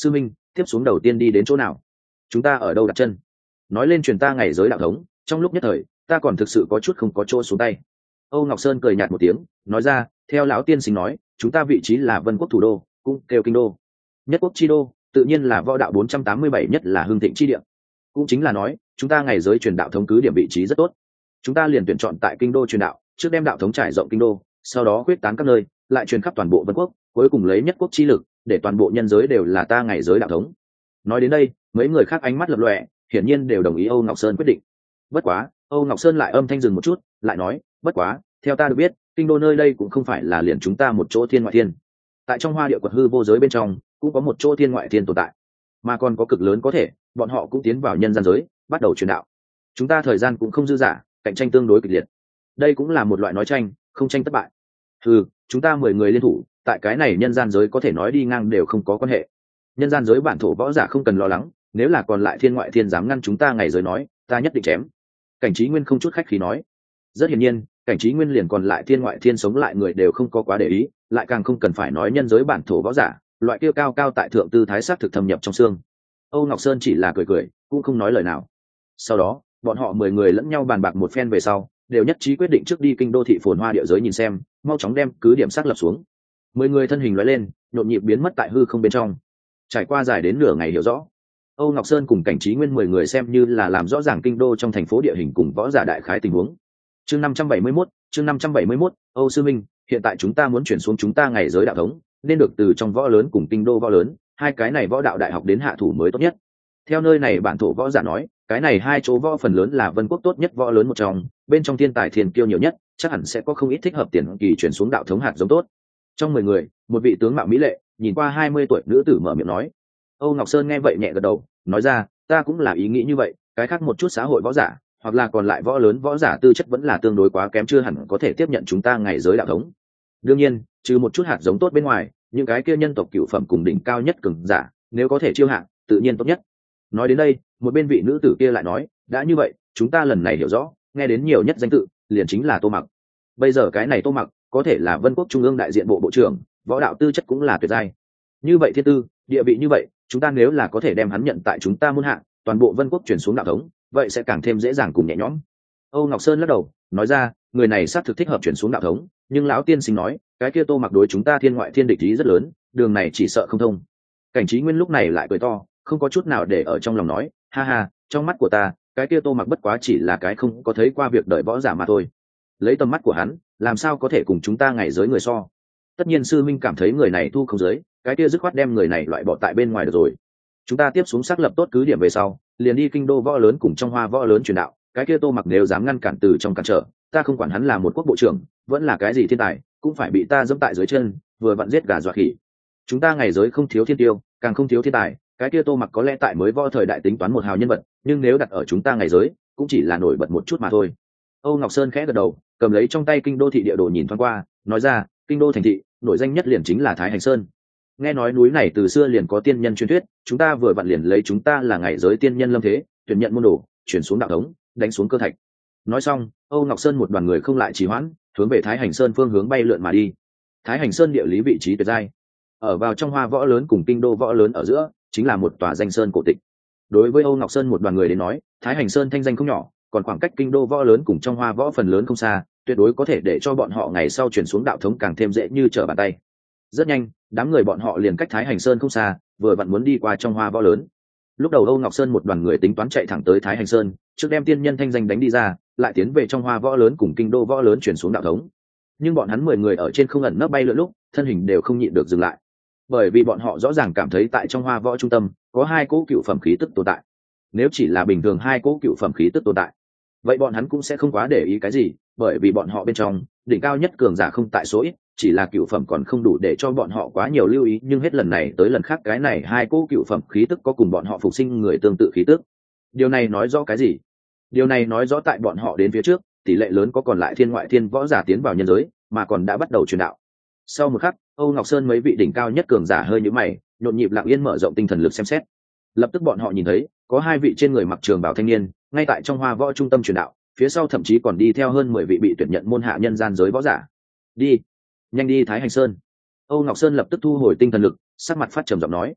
tiếp xuống đầu tiên đi đến chỗ nào? Chúng ta ở đâu đặt chân? Nói lên truyền ta ngày giới đạo thống, trong lúc nhất thời ta còn thực sự có chút không có chỗ xuống tay. Âu Ngọc Sơn cười nhạt một tiếng, nói ra, theo lão tiên sinh nói, chúng ta vị trí là Vân Quốc thủ đô, cũng kêu kinh đô. Nhất quốc chi đô, tự nhiên là võ đạo bốn trăm tám mươi bảy nhất là hưng thịnh chi địa. Cũng chính là nói, chúng ta ngày giới truyền đạo thống cứ điểm vị trí rất tốt. Chúng ta liền tuyển chọn tại kinh đô truyền đạo, trước đem đạo thống trải rộng kinh đô, sau đó quyết tán các nơi, lại truyền khắp toàn bộ Vân Quốc, cuối cùng lấy nhất quốc chi lực, để toàn bộ nhân giới đều là ta ngày giới đạo thống. Nói đến đây, mấy người khác ánh mắt lập lòe, hiển nhiên đều đồng ý Âu Ngọc Sơn quyết định. Bất quá, Âu Ngọc Sơn lại âm thanh dừng một chút, lại nói, bất quá, theo ta được biết, kinh đô nơi đây cũng không phải là liền chúng ta một chỗ thiên ngoại thiên. Tại trong hoa địa quật hư vô giới bên trong, cũng có một chỗ thiên ngoại thiên tồn tại, mà còn có cực lớn có thể, bọn họ cũng tiến vào nhân gian giới, bắt đầu truyền đạo. Chúng ta thời gian cũng không dư dả, cạnh tranh tương đối kịch liệt. Đây cũng là một loại nói tranh, không tranh thất bại. Ừ, chúng ta mười người liên thủ, tại cái này nhân gian giới có thể nói đi ngang đều không có quan hệ. Nhân gian giới bản thổ võ giả không cần lo lắng, nếu là còn lại thiên ngoại thiên dám ngăn chúng ta ngày giới nói, ta nhất định chém. Cảnh Trí Nguyên không chút khách khí nói. Rất hiển nhiên, Cảnh Trí Nguyên liền còn lại thiên ngoại thiên sống lại người đều không có quá để ý, lại càng không cần phải nói nhân giới bản thổ võ giả, loại kia cao cao tại thượng tư thái sắc thực thâm nhập trong xương. Âu Ngọc Sơn chỉ là cười cười, cũng không nói lời nào. Sau đó, bọn họ mười người lẫn nhau bàn bạc một phen về sau, đều nhất trí quyết định trước đi kinh đô thị phồn hoa địa giới nhìn xem, mau chóng đem cứ điểm xác lập xuống. Mười người thân hình lóe lên, nhộn nhịp biến mất tại hư không bên trong. Trải qua dài đến nửa ngày hiểu rõ, Âu Ngọc Sơn cùng Cảnh Trí Nguyên mười người xem như là làm rõ ràng kinh đô trong thành phố địa hình cùng võ giả đại khái tình huống. Chương năm trăm bảy mươi mốt, chương năm trăm bảy mươi mốt, Âu sư minh, hiện tại chúng ta muốn chuyển xuống chúng ta ngày giới đạo thống, nên được từ trong võ lớn cùng kinh đô võ lớn, hai cái này võ đạo đại học đến hạ thủ mới tốt nhất. Theo nơi này bản thổ võ giả nói, cái này hai chỗ võ phần lớn là Vân Quốc tốt nhất võ lớn một trong, bên trong thiên tài thiên kiêu nhiều nhất, chắc hẳn sẽ có không ít thích hợp tiền kỳ chuyển xuống đạo thống hạt giống tốt. Trong mười người, một vị tướng mạo mỹ lệ, nhìn qua hai mươi tuổi nữ tử mở miệng nói. Âu Ngọc Sơn nghe vậy nhẹ gật đầu, nói ra, ta cũng là ý nghĩ như vậy, cái khác một chút xã hội võ giả, hoặc là còn lại võ lớn võ giả tư chất vẫn là tương đối quá kém, chưa hẳn có thể tiếp nhận chúng ta ngày giới đạo thống. Đương nhiên, trừ một chút hạt giống tốt bên ngoài, những cái kia nhân tộc cửu phẩm cùng đỉnh cao nhất cường giả, nếu có thể chiêu hạng, tự nhiên tốt nhất. Nói đến đây, một bên vị nữ tử kia lại nói, đã như vậy, chúng ta lần này hiểu rõ, nghe đến nhiều nhất danh tự, liền chính là Tô Mặc. Bây giờ cái này Tô Mặc, có thể là Vân Quốc trung ương đại diện bộ bộ trưởng, võ đạo tư chất cũng là tuyệt giai. Như vậy thiên tư, địa vị như vậy, chúng ta nếu là có thể đem hắn nhận tại chúng ta môn hạ, toàn bộ Vân Quốc chuyển xuống đạo thống, vậy sẽ càng thêm dễ dàng cùng nhẹ nhõm. Âu Ngọc Sơn lắc đầu, nói ra, người này xác thực thích hợp chuyển xuống đạo thống, nhưng lão tiên sinh nói, cái kia Tô Mặc đối chúng ta thiên ngoại thiên địch ý rất lớn, đường này chỉ sợ không thông. Cảnh Trí Nguyên lúc này lại cười to, không có chút nào để ở trong lòng nói, ha ha, trong mắt của ta, cái kia Tô Mặc bất quá chỉ là cái không có thấy qua việc đời võ giả mà thôi. Lấy tầm mắt của hắn, làm sao có thể cùng chúng ta ngày giới người so. Tất nhiên sư minh cảm thấy người này thu không giới, cái kia dứt khoát đem người này loại bỏ tại bên ngoài được rồi. Chúng ta tiếp xuống xác lập tốt cứ điểm về sau, liền đi kinh đô võ lớn cùng trong hoa võ lớn truyền đạo, cái kia Tô Mặc nếu dám ngăn cản từ trong cản trở, ta không quản hắn là một quốc bộ trưởng, vẫn là cái gì thiên tài, cũng phải bị ta dẫm tại dưới chân, vừa vặn giết gà dọa khỉ. Chúng ta ngày giới không thiếu thiên tiêu, càng không thiếu thiên tài, cái kia Tô Mặc có lẽ tại mới võ thời đại tính toán một hào nhân vật, nhưng nếu đặt ở chúng ta ngày giới, cũng chỉ là nổi bật một chút mà thôi. Âu Ngọc Sơn khẽ gật đầu, cầm lấy trong tay kinh đô thị địa đồ nhìn thoáng qua, nói ra, kinh đô thành thị, nổi danh nhất liền chính là Thái Hành Sơn. Nghe nói núi này từ xưa liền có tiên nhân truyền thuyết, chúng ta vừa vặn liền lấy chúng ta là ngày giới tiên nhân lâm thế, tuyển nhận môn đồ, chuyển xuống đạo thống, đánh xuống cơ thạch. Nói xong, Âu Ngọc Sơn một đoàn người không lại trì hoãn, hướng về Thái Hành Sơn phương hướng bay lượn mà đi. Thái Hành Sơn địa lý vị trí tuyệt giai, ở vào trong hoa võ lớn cùng kinh đô võ lớn ở giữa, chính là một tòa danh sơn cổ tịch. Đối với Âu Ngọc Sơn một đoàn người đến nói, Thái Hành Sơn thanh danh không nhỏ, còn khoảng cách kinh đô võ lớn cùng trong hoa võ phần lớn không xa, tuyệt đối có thể để cho bọn họ ngày sau chuyển xuống đạo thống càng thêm dễ như trở bàn tay. Rất nhanh, đám người bọn họ liền cách Thái Hành Sơn không xa, vừa vặn muốn đi qua trong hoa võ lớn. Lúc đầu Âu Ngọc Sơn một đoàn người tính toán chạy thẳng tới Thái Hành Sơn, trước đem tiên nhân thanh danh đánh đi ra, lại tiến về trong hoa võ lớn cùng kinh đô võ lớn chuyển xuống đạo thống. Nhưng bọn hắn mười người ở trên không ẩn nấp bay lượn lúc, thân hình đều không nhịn được dừng lại, bởi vì bọn họ rõ ràng cảm thấy tại trong hoa võ trung tâm có hai cỗ cựu phẩm khí tức tồn tại. Nếu chỉ là bình thường hai cỗ cựu phẩm khí tức tồn tại, vậy bọn hắn cũng sẽ không quá để ý cái gì, bởi vì bọn họ bên trong đỉnh cao nhất cường giả không tại số ít, chỉ là cựu phẩm còn không đủ để cho bọn họ quá nhiều lưu ý. Nhưng hết lần này tới lần khác, cái này hai cỗ cựu phẩm khí tức có cùng bọn họ phục sinh người tương tự khí tức. Điều này nói rõ cái gì? Điều này nói rõ tại bọn họ đến phía trước, tỷ lệ lớn có còn lại thiên ngoại thiên võ giả tiến vào nhân giới, mà còn đã bắt đầu truyền đạo. Sau một khắc, Âu Ngọc Sơn mấy vị đỉnh cao nhất cường giả hơi nhíu mày, nhộn nhịp lặng yên mở rộng tinh thần lực xem xét. Lập tức bọn họ nhìn thấy có hai vị trên người mặc trường bào thanh niên ngay tại trong hoa võ trung tâm truyền đạo, phía sau thậm chí còn đi theo hơn mười vị bị tuyển nhận môn hạ nhân gian giới võ giả. Đi, nhanh đi Thái Hành Sơn. Âu Ngọc Sơn lập tức thu hồi tinh thần lực, sắc mặt phát trầm giọng nói.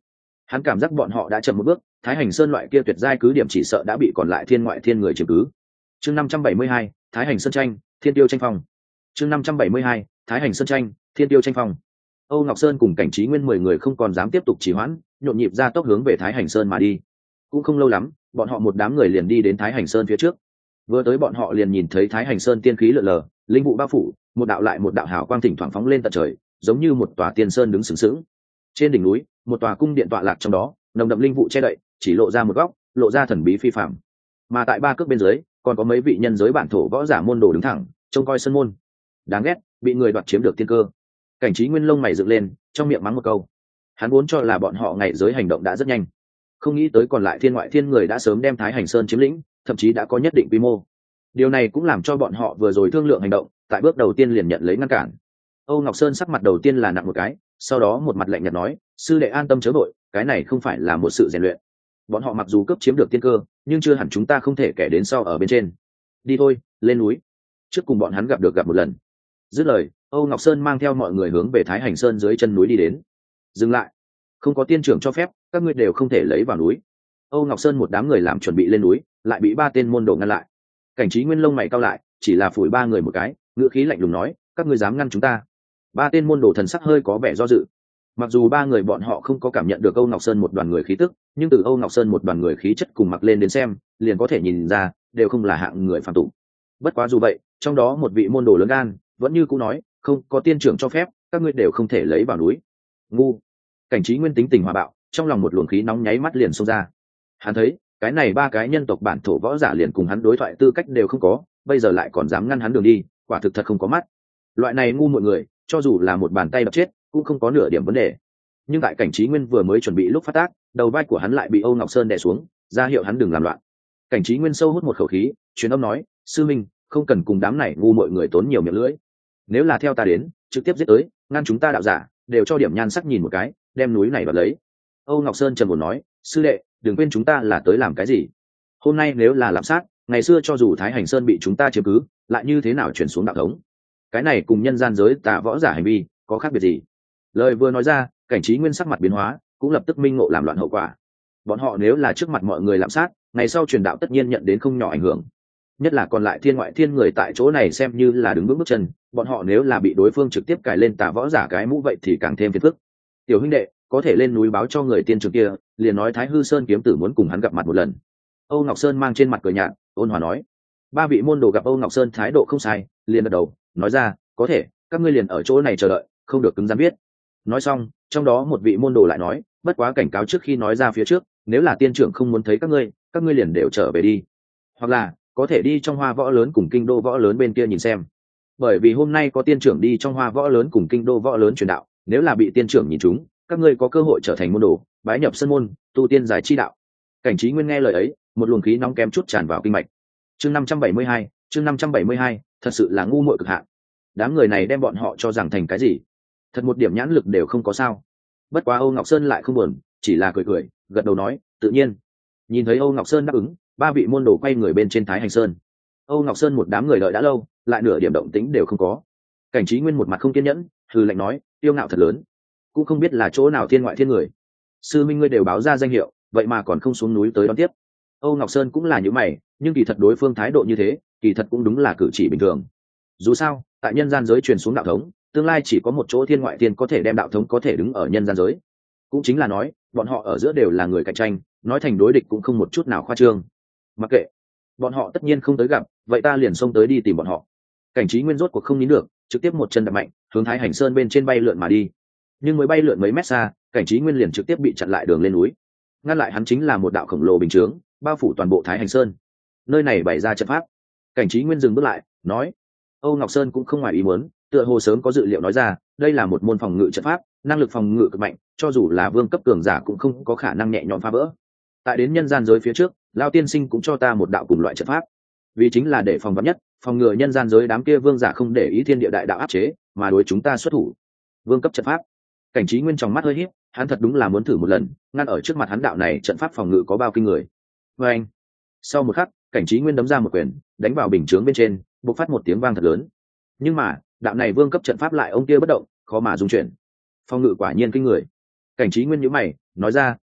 Hắn cảm giác bọn họ đã chậm một bước, Thái Hành Sơn loại kia tuyệt giai cứ điểm chỉ sợ đã bị còn lại thiên ngoại thiên người chiếm cứ. Chương năm trăm bảy mươi hai, Thái Hành Sơn tranh, Thiên Tiêu tranh phong. Chương năm trăm bảy mươi hai, Thái Hành Sơn tranh, Thiên Tiêu tranh phong. Âu Ngọc Sơn cùng Cảnh Trí Nguyên mười người không còn dám tiếp tục trì hoãn, nhộn nhịp ra tốc hướng về Thái Hành Sơn mà đi. Cũng không lâu lắm, bọn họ một đám người liền đi đến Thái Hành Sơn phía trước. Vừa tới bọn họ liền nhìn thấy Thái Hành Sơn tiên khí lượn lờ, linh vụ bao phủ, một đạo lại một đạo hào quang thỉnh thoảng phóng lên tận trời, giống như một tòa tiên sơn đứng sừng sững. Trên đỉnh núi, một tòa cung điện tọa lạc trong đó, nồng đậm linh vụ che đậy, chỉ lộ ra một góc, lộ ra thần bí phi phàm. Mà tại ba cước bên dưới, còn có mấy vị nhân giới bản thổ võ giả môn đồ đứng thẳng, trông coi sân môn. Đáng ghét, bị người đoạt chiếm được tiên cơ. Cảnh Trí Nguyên lông mày dựng lên, trong miệng mắng một câu. Hắn vốn cho là bọn họ ngày giới hành động đã rất nhanh, không nghĩ tới còn lại thiên ngoại thiên người đã sớm đem Thái Hành Sơn chiếm lĩnh, thậm chí đã có nhất định quy mô. Điều này cũng làm cho bọn họ vừa rồi thương lượng hành động, tại bước đầu tiên liền nhận lấy ngăn cản. Âu Ngọc Sơn sắc mặt đầu tiên là nặng một cái, sau đó một mặt lạnh nhạt nói, sư đệ an tâm chớ vội, cái này không phải là một sự rèn luyện. Bọn họ mặc dù cướp chiếm được tiên cơ, nhưng chưa hẳn chúng ta không thể kẻ đến sau ở bên trên. Đi thôi, lên núi. Trước cùng bọn hắn gặp được gặp một lần. Dứt lời, Âu Ngọc Sơn mang theo mọi người hướng về Thái Hành Sơn dưới chân núi đi đến. Dừng lại, không có tiên trưởng cho phép, các ngươi đều không thể lấy vào núi. Âu Ngọc Sơn một đám người làm chuẩn bị lên núi, lại bị ba tên môn đồ ngăn lại. Cảnh Trí Nguyên lông mày cau lại, chỉ là phủi ba người một cái, ngữ khí lạnh lùng nói, các ngươi dám ngăn chúng ta? Ba tên môn đồ thần sắc hơi có vẻ do dự. Mặc dù ba người bọn họ không có cảm nhận được Âu Ngọc Sơn một đoàn người khí tức, nhưng từ Âu Ngọc Sơn một đoàn người khí chất cùng mặc lên đến xem, liền có thể nhìn ra, đều không là hạng người phàm tục. Bất quá dù vậy, trong đó một vị môn đồ lớn gan, vẫn như cũ nói, không có tiên trưởng cho phép, các ngươi đều không thể lấy vào núi. Ngu. Cảnh Trí Nguyên tính tình hòa bạo, trong lòng một luồng khí nóng nháy mắt liền xông ra. Hắn thấy, cái này ba cái nhân tộc bản thổ võ giả liền cùng hắn đối thoại tư cách đều không có, bây giờ lại còn dám ngăn hắn đường đi, quả thực thật không có mắt. Loại này ngu muội người, cho dù là một bàn tay đập chết, cũng không có nửa điểm vấn đề. Nhưng tại Cảnh Trí Nguyên vừa mới chuẩn bị lúc phát tác, đầu vai của hắn lại bị Âu Ngọc Sơn đè xuống, ra hiệu hắn đừng làm loạn. Cảnh Trí Nguyên sâu hút một khẩu khí, truyền âm nói, sư minh, không cần cùng đám này ngu muội người tốn nhiều miệng lưỡi. Nếu là theo ta đến, trực tiếp giết tới, ngăn chúng ta đạo giả, đều cho điểm nhan sắc nhìn một cái, đem núi này đoạt lấy. Âu Ngọc Sơn trầm buồn nói, sư đệ, đừng quên chúng ta là tới làm cái gì. Hôm nay nếu là làm sát, ngày xưa cho dù Thái Hành Sơn bị chúng ta chiếm cứ, lại như thế nào chuyển xuống đạo thống? Cái này cùng nhân gian giới tà võ giả hành vi có khác biệt gì? Lời vừa nói ra, Cảnh Trí Nguyên sắc mặt biến hóa, cũng lập tức minh ngộ làm loạn hậu quả. Bọn họ nếu là trước mặt mọi người làm sát, ngày sau truyền đạo tất nhiên nhận đến không nhỏ ảnh hưởng. Nhất là còn lại thiên ngoại thiên người tại chỗ này xem như là đứng vững bước chân, bọn họ nếu là bị đối phương trực tiếp cài lên tà võ giả cái mũ vậy thì càng thêm phiền phức. Tiểu huynh đệ, có thể lên núi báo cho người tiên trưởng kia, liền nói Thái Hư Sơn kiếm tử muốn cùng hắn gặp mặt một lần. Âu Ngọc Sơn mang trên mặt cười nhạt, ôn hòa nói. Ba vị môn đồ gặp Âu Ngọc Sơn thái độ không sai, liền gật đầu, nói ra, có thể, các ngươi liền ở chỗ này chờ đợi, không được cứng rắn biết. Nói xong, trong đó một vị môn đồ lại nói, bất quá cảnh cáo trước khi nói ra phía trước, nếu là tiên trưởng không muốn thấy các ngươi, các ngươi liền đều trở về đi. Hoặc là, có thể đi trong hoa võ lớn cùng kinh đô võ lớn bên kia nhìn xem. Bởi vì hôm nay có tiên trưởng đi trong hoa võ lớn cùng kinh đô võ lớn truyền đạo, nếu là bị tiên trưởng nhìn trúng, các ngươi có cơ hội trở thành môn đồ, bái nhập sân môn, tu tiên giải chi đạo. Cảnh Trí Nguyên nghe lời ấy, một luồng khí nóng kém chút tràn vào kinh mạch. Chương năm trăm bảy mươi hai, chương năm trăm bảy mươi hai, thật sự là ngu muội cực hạn. Đám người này đem bọn họ cho rằng thành cái gì? Thật một điểm nhãn lực đều không có sao. Bất quá Âu Ngọc Sơn lại không buồn, chỉ là cười cười, gật đầu nói, tự nhiên. Nhìn thấy Âu Ngọc Sơn đáp ứng, ba vị môn đồ quay người bên trên Thái Hành Sơn. Âu Ngọc Sơn một đám người đợi đã lâu, lại nửa điểm động tĩnh đều không có. Cảnh Trí Nguyên một mặt không kiên nhẫn, hừ lạnh nói, tiêu ngạo thật lớn, cũng không biết là chỗ nào thiên ngoại thiên người. Sư minh ngươi đều báo ra danh hiệu, vậy mà còn không xuống núi tới đón tiếp. Âu Ngọc Sơn cũng là như mày, nhưng kỳ thật đối phương thái độ như thế, kỳ thật cũng đúng là cử chỉ bình thường. Dù sao, tại nhân gian giới truyền xuống đạo thống, tương lai chỉ có một chỗ thiên ngoại thiên có thể đem đạo thống có thể đứng ở nhân gian giới. Cũng chính là nói, bọn họ ở giữa đều là người cạnh tranh, nói thành đối địch cũng không một chút nào khoa trương. Mặc kệ, bọn họ tất nhiên không tới gặp, vậy ta liền xông tới đi tìm bọn họ. Cảnh Trí Nguyên rốt cuộc không nín được, trực tiếp một chân đạp mạnh, hướng Thái Hành Sơn bên trên bay lượn mà đi. Nhưng mới bay lượn mấy mét xa, Cảnh Trí Nguyên liền trực tiếp bị chặn lại đường lên núi. Ngăn lại hắn chính là một đạo khổng lồ bình chướng, bao phủ toàn bộ Thái Hành Sơn. Nơi này bày ra trận pháp. Cảnh Trí Nguyên dừng bước lại, nói: Âu Ngọc Sơn cũng không ngoài ý muốn, tựa hồ sớm có dự liệu nói ra, đây là một môn phòng ngự trận pháp, năng lực phòng ngự cực mạnh, cho dù là vương cấp cường giả cũng không có khả năng nhẹ nhõm phá vỡ. Tại đến nhân gian giới phía trước, Lão tiên sinh cũng cho ta một đạo cùng loại trận pháp, vì chính là để phòng vắn nhất, phòng ngừa nhân gian giới đám kia vương giả không để ý thiên địa đại đạo áp chế, mà đối chúng ta xuất thủ. Vương cấp trận pháp. Cảnh Trí Nguyên trong mắt hơi híp, hắn thật đúng là muốn thử một lần, ngăn ở trước mặt hắn đạo này trận pháp phòng ngự có bao kinh người. Và anh. Sau một khắc, Cảnh Trí Nguyên đấm ra một quyền, đánh vào bình chướng bên trên, bộc phát một tiếng vang thật lớn. Nhưng mà, đạo này vương cấp trận pháp lại ông kia bất động, khó mà dung chuyển. Phòng ngự quả nhiên kinh người. Cảnh Trí Nguyên nhíu mày, nói ra,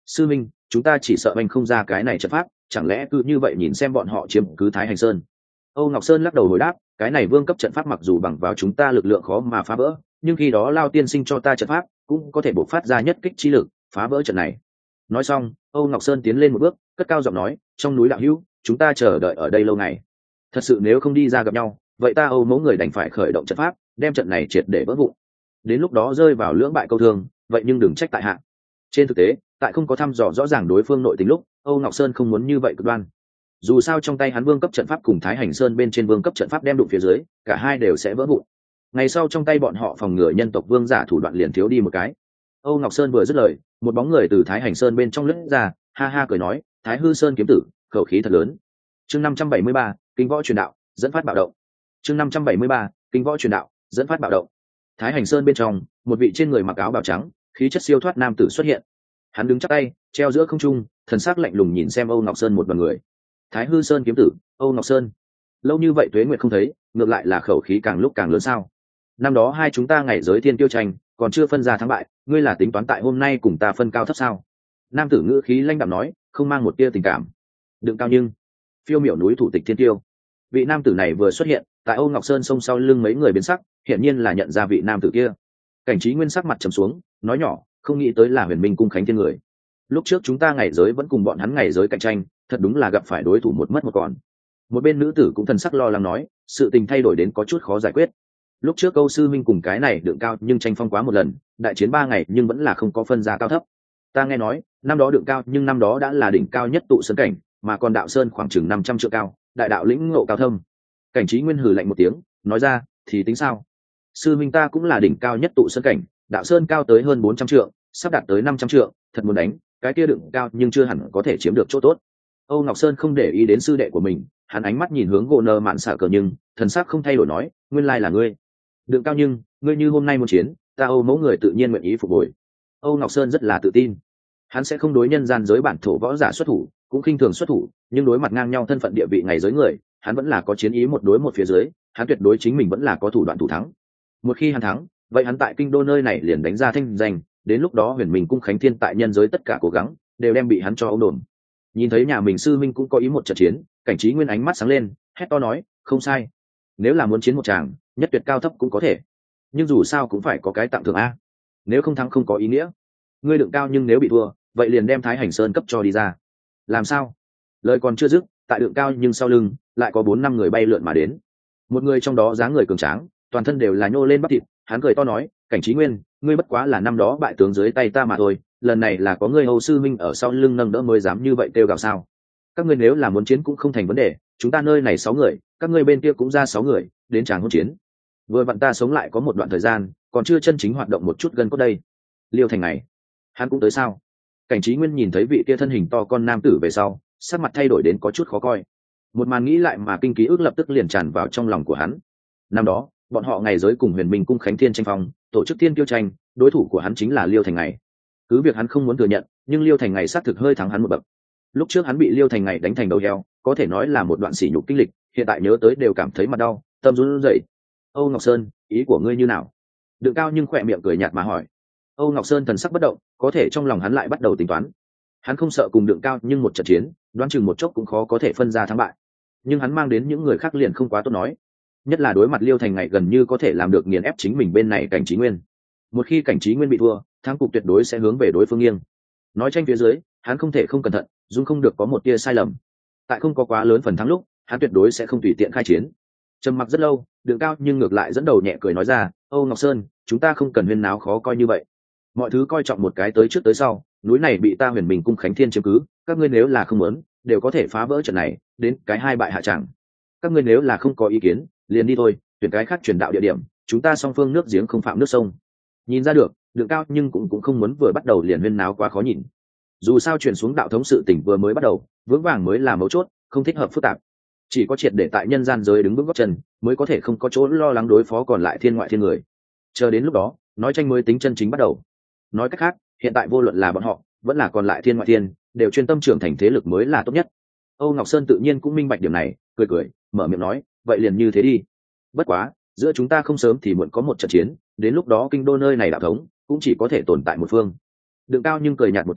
sư minh, chúng ta chỉ sợ anh không ra cái này trận pháp, chẳng lẽ cứ như vậy nhìn xem bọn họ chiếm cứ Thái Hành Sơn? Âu Ngọc Sơn lắc đầu hồi đáp, cái này vương cấp trận pháp mặc dù bằng vào chúng ta lực lượng khó mà phá vỡ, nhưng khi đó Lao tiên sinh cho ta trận pháp cũng có thể bộc phát ra nhất kích chi lực phá vỡ trận này. Nói xong, Âu Ngọc Sơn tiến lên một bước, cất cao giọng nói, trong núi đạo hữu, chúng ta chờ đợi ở đây lâu ngày, thật sự nếu không đi ra gặp nhau, vậy ta Âu mẫu người đành phải khởi động trận pháp, đem trận này triệt để vỡ vụn. Đến lúc đó rơi vào lưỡng bại câu thương, vậy nhưng đừng trách tại hạ. Trên thực tế, tại không có thăm dò rõ ràng đối phương nội tình lúc, Âu Ngọc Sơn không muốn như vậy cực đoan. Dù sao trong tay hắn vương cấp trận pháp cùng Thái Hành Sơn bên trên vương cấp trận pháp đem đụng phía dưới, cả hai đều sẽ vỡ vụn. Ngày sau trong tay bọn họ phòng ngừa nhân tộc vương giả thủ đoạn liền thiếu đi một cái. Âu Ngọc Sơn vừa dứt lời, một bóng người từ Thái Hành Sơn bên trong lướt ra, ha ha cười nói, Thái Hư Sơn kiếm tử, khẩu khí thật lớn. Chương năm trăm bảy mươi ba, kinh võ truyền đạo, dẫn phát bạo động. Chương năm trăm bảy mươi ba, kinh võ truyền đạo, dẫn phát bạo động. Thái Hành Sơn bên trong, một vị trên người mặc áo bào trắng, khí chất siêu thoát nam tử xuất hiện. Hắn đứng chắp tay, treo giữa không trung, thần sắc lạnh lùng nhìn xem Âu Ngọc Sơn một đoàn người. Thái Hư Sơn kiếm tử, Âu Ngọc Sơn. Lâu như vậy tuế nguyệt không thấy, ngược lại là khẩu khí càng lúc càng lớn sao? Năm đó hai chúng ta ngày giới thiên tiêu tranh, còn chưa phân ra thắng bại, ngươi là tính toán tại hôm nay cùng ta phân cao thấp sao? Nam tử ngữ khí lãnh đạm nói, không mang một tia tình cảm. Đừng cao nhưng, phiêu miểu núi thủ tịch thiên tiêu. Vị nam tử này vừa xuất hiện, tại Âu Ngọc Sơn xông sau lưng mấy người biến sắc, hiển nhiên là nhận ra vị nam tử kia. Cảnh Trí Nguyên sắc mặt trầm xuống, nói nhỏ, không nghĩ tới là Huyền Minh cung Khánh Thiên người. Lúc trước chúng ta ngày giới vẫn cùng bọn hắn ngày giới cạnh tranh, thật đúng là gặp phải đối thủ một mất một còn. Một bên nữ tử cũng thần sắc lo lắng nói, sự tình thay đổi đến có chút khó giải quyết. Lúc trước Câu sư minh cùng cái này đượng cao nhưng tranh phong quá một lần, đại chiến ba ngày nhưng vẫn là không có phân ra cao thấp. Ta nghe nói, năm đó đượng cao nhưng năm đó đã là đỉnh cao nhất tụ sơn cảnh, mà còn đạo sơn khoảng chừng năm trăm trượng cao, đại đạo lĩnh ngộ cao thâm. Cảnh Trí Nguyên hừ lạnh một tiếng, nói ra, thì tính sao? Sư minh ta cũng là đỉnh cao nhất tụ sơn cảnh, đạo sơn cao tới hơn bốn trăm trượng, sắp đạt tới năm trăm trượng, thật muốn đánh, cái kia đượng cao nhưng chưa hẳn có thể chiếm được chỗ tốt. Âu Ngọc Sơn không để ý đến sư đệ của mình, hắn ánh mắt nhìn hướng gỗ nơ mạn xả cờ nhưng thần sắc không thay đổi nói, nguyên lai là ngươi. Đượng cao nhưng ngươi như hôm nay muốn chiến, ta Âu mẫu người tự nhiên nguyện ý phục hồi. Âu Ngọc Sơn rất là tự tin, hắn sẽ không đối nhân gian giới bản thổ võ giả xuất thủ, cũng khinh thường xuất thủ, nhưng đối mặt ngang nhau thân phận địa vị ngày giới người, hắn vẫn là có chiến ý một đối một phía dưới, hắn tuyệt đối chính mình vẫn là có thủ đoạn thủ thắng. Một khi hắn thắng, vậy hắn tại kinh đô nơi này liền đánh ra thanh danh, đến lúc đó Huyền Minh cung Khánh Thiên tại nhân giới tất cả cố gắng đều đem bị hắn cho ống đồn. Nhìn thấy nhà mình sư minh cũng có ý một trận chiến, Cảnh Trí Nguyên ánh mắt sáng lên, hét to nói, không sai, nếu là muốn chiến một tràng, nhất tuyệt cao thấp cũng có thể, nhưng dù sao cũng phải có cái tặng thưởng a, nếu không thắng không có ý nghĩa. Ngươi đượng cao nhưng nếu bị thua, vậy liền đem Thái Hành Sơn cấp cho đi ra. Làm sao? Lời còn chưa dứt, tại đượng cao nhưng sau lưng lại có bốn năm người bay lượn mà đến. Một người trong đó dáng người cường tráng, toàn thân đều là nhô lên bắp thịt, hắn cười to nói, Cảnh Trí Nguyên, ngươi bất quá là năm đó bại tướng dưới tay ta mà thôi, lần này là có ngươi Âu sư minh ở sau lưng nâng đỡ mới dám như vậy kêu gào sao? Các ngươi nếu là muốn chiến cũng không thành vấn đề, chúng ta nơi này sáu người, các ngươi bên kia cũng ra sáu người, đến tràng hôn chiến. Vừa vặn ta sống lại có một đoạn thời gian, còn chưa chân chính hoạt động một chút gân cốt đây. Liêu Thành này, hắn cũng tới sao? Cảnh Trí Nguyên nhìn thấy vị kia thân hình to con nam tử về sau, sắc mặt thay đổi đến có chút khó coi. Một màn nghĩ lại mà kinh ký ức lập tức liền tràn vào trong lòng của hắn. Năm đó, bọn họ ngày giới cùng Huyền Minh cung Khánh Thiên tranh phong, tổ chức thiên tiêu tranh, đối thủ của hắn chính là Liêu Thành này. Cứ việc hắn không muốn thừa nhận, nhưng Liêu Thành này xác thực hơi thắng hắn một bậc. Lúc trước hắn bị Liêu Thành này đánh thành đầu heo, có thể nói là một đoạn sỉ nhục kinh lịch, hiện tại nhớ tới đều cảm thấy mặt đau, tâm run rẩy. Âu Ngọc Sơn, ý của ngươi như nào? Đượng cao nhưng khỏe miệng cười nhạt mà hỏi. Âu Ngọc Sơn thần sắc bất động, có thể trong lòng hắn lại bắt đầu tính toán. Hắn không sợ cùng Đượng cao nhưng một trận chiến, đoán chừng một chốc cũng khó có thể phân ra thắng bại. Nhưng hắn mang đến những người khác liền không quá tốt nói. Nhất là đối mặt Liêu Thành này gần như có thể làm được nghiền ép chính mình bên này Cảnh Trí Nguyên. Một khi Cảnh Trí Nguyên bị thua, thắng cục tuyệt đối sẽ hướng về đối phương nghiêng. Nói tranh phía dưới, hắn không thể không cẩn thận, dung không được có một tia sai lầm. Tại không có quá lớn phần thắng lúc, hắn tuyệt đối sẽ không tùy tiện khai chiến. Trầm mặc rất lâu, Đượng cao nhưng ngược lại dẫn đầu nhẹ cười nói ra, Âu Ngọc Sơn, chúng ta không cần huyên náo khó coi như vậy. Mọi thứ coi trọng một cái tới trước tới sau, núi này bị ta Huyền Minh cung Khánh Thiên chiếm cứ, các ngươi nếu là không muốn, đều có thể phá vỡ trận này, đến cái hai bại hạ chẳng. Các ngươi nếu là không có ý kiến, liền đi thôi, tuyển cái khác truyền đạo địa điểm, chúng ta song phương nước giếng không phạm nước sông. Nhìn ra được, Đượng cao nhưng cũng cũng không muốn vừa bắt đầu liền huyên náo quá khó nhìn. Dù sao truyền xuống đạo thống sự tỉnh vừa mới bắt đầu, vững vàng mới là mấu chốt, không thích hợp phức tạp. Chỉ có triệt để tại nhân gian giới đứng vững gót chân, mới có thể không có chỗ lo lắng đối phó còn lại thiên ngoại thiên người. Chờ đến lúc đó, nói tranh mới tính chân chính bắt đầu. Nói cách khác, hiện tại vô luận là bọn họ, vẫn là còn lại thiên ngoại thiên, đều chuyên tâm trưởng thành thế lực mới là tốt nhất. Âu Ngọc Sơn tự nhiên cũng minh bạch điểm này, cười cười, mở miệng nói, vậy liền như thế đi. Bất quá, giữa chúng ta không sớm thì muộn có một trận chiến, đến lúc đó kinh đô nơi này đạo thống cũng chỉ có thể tồn tại một phương. Đượng cao nhưng cười nhạt một tiếng,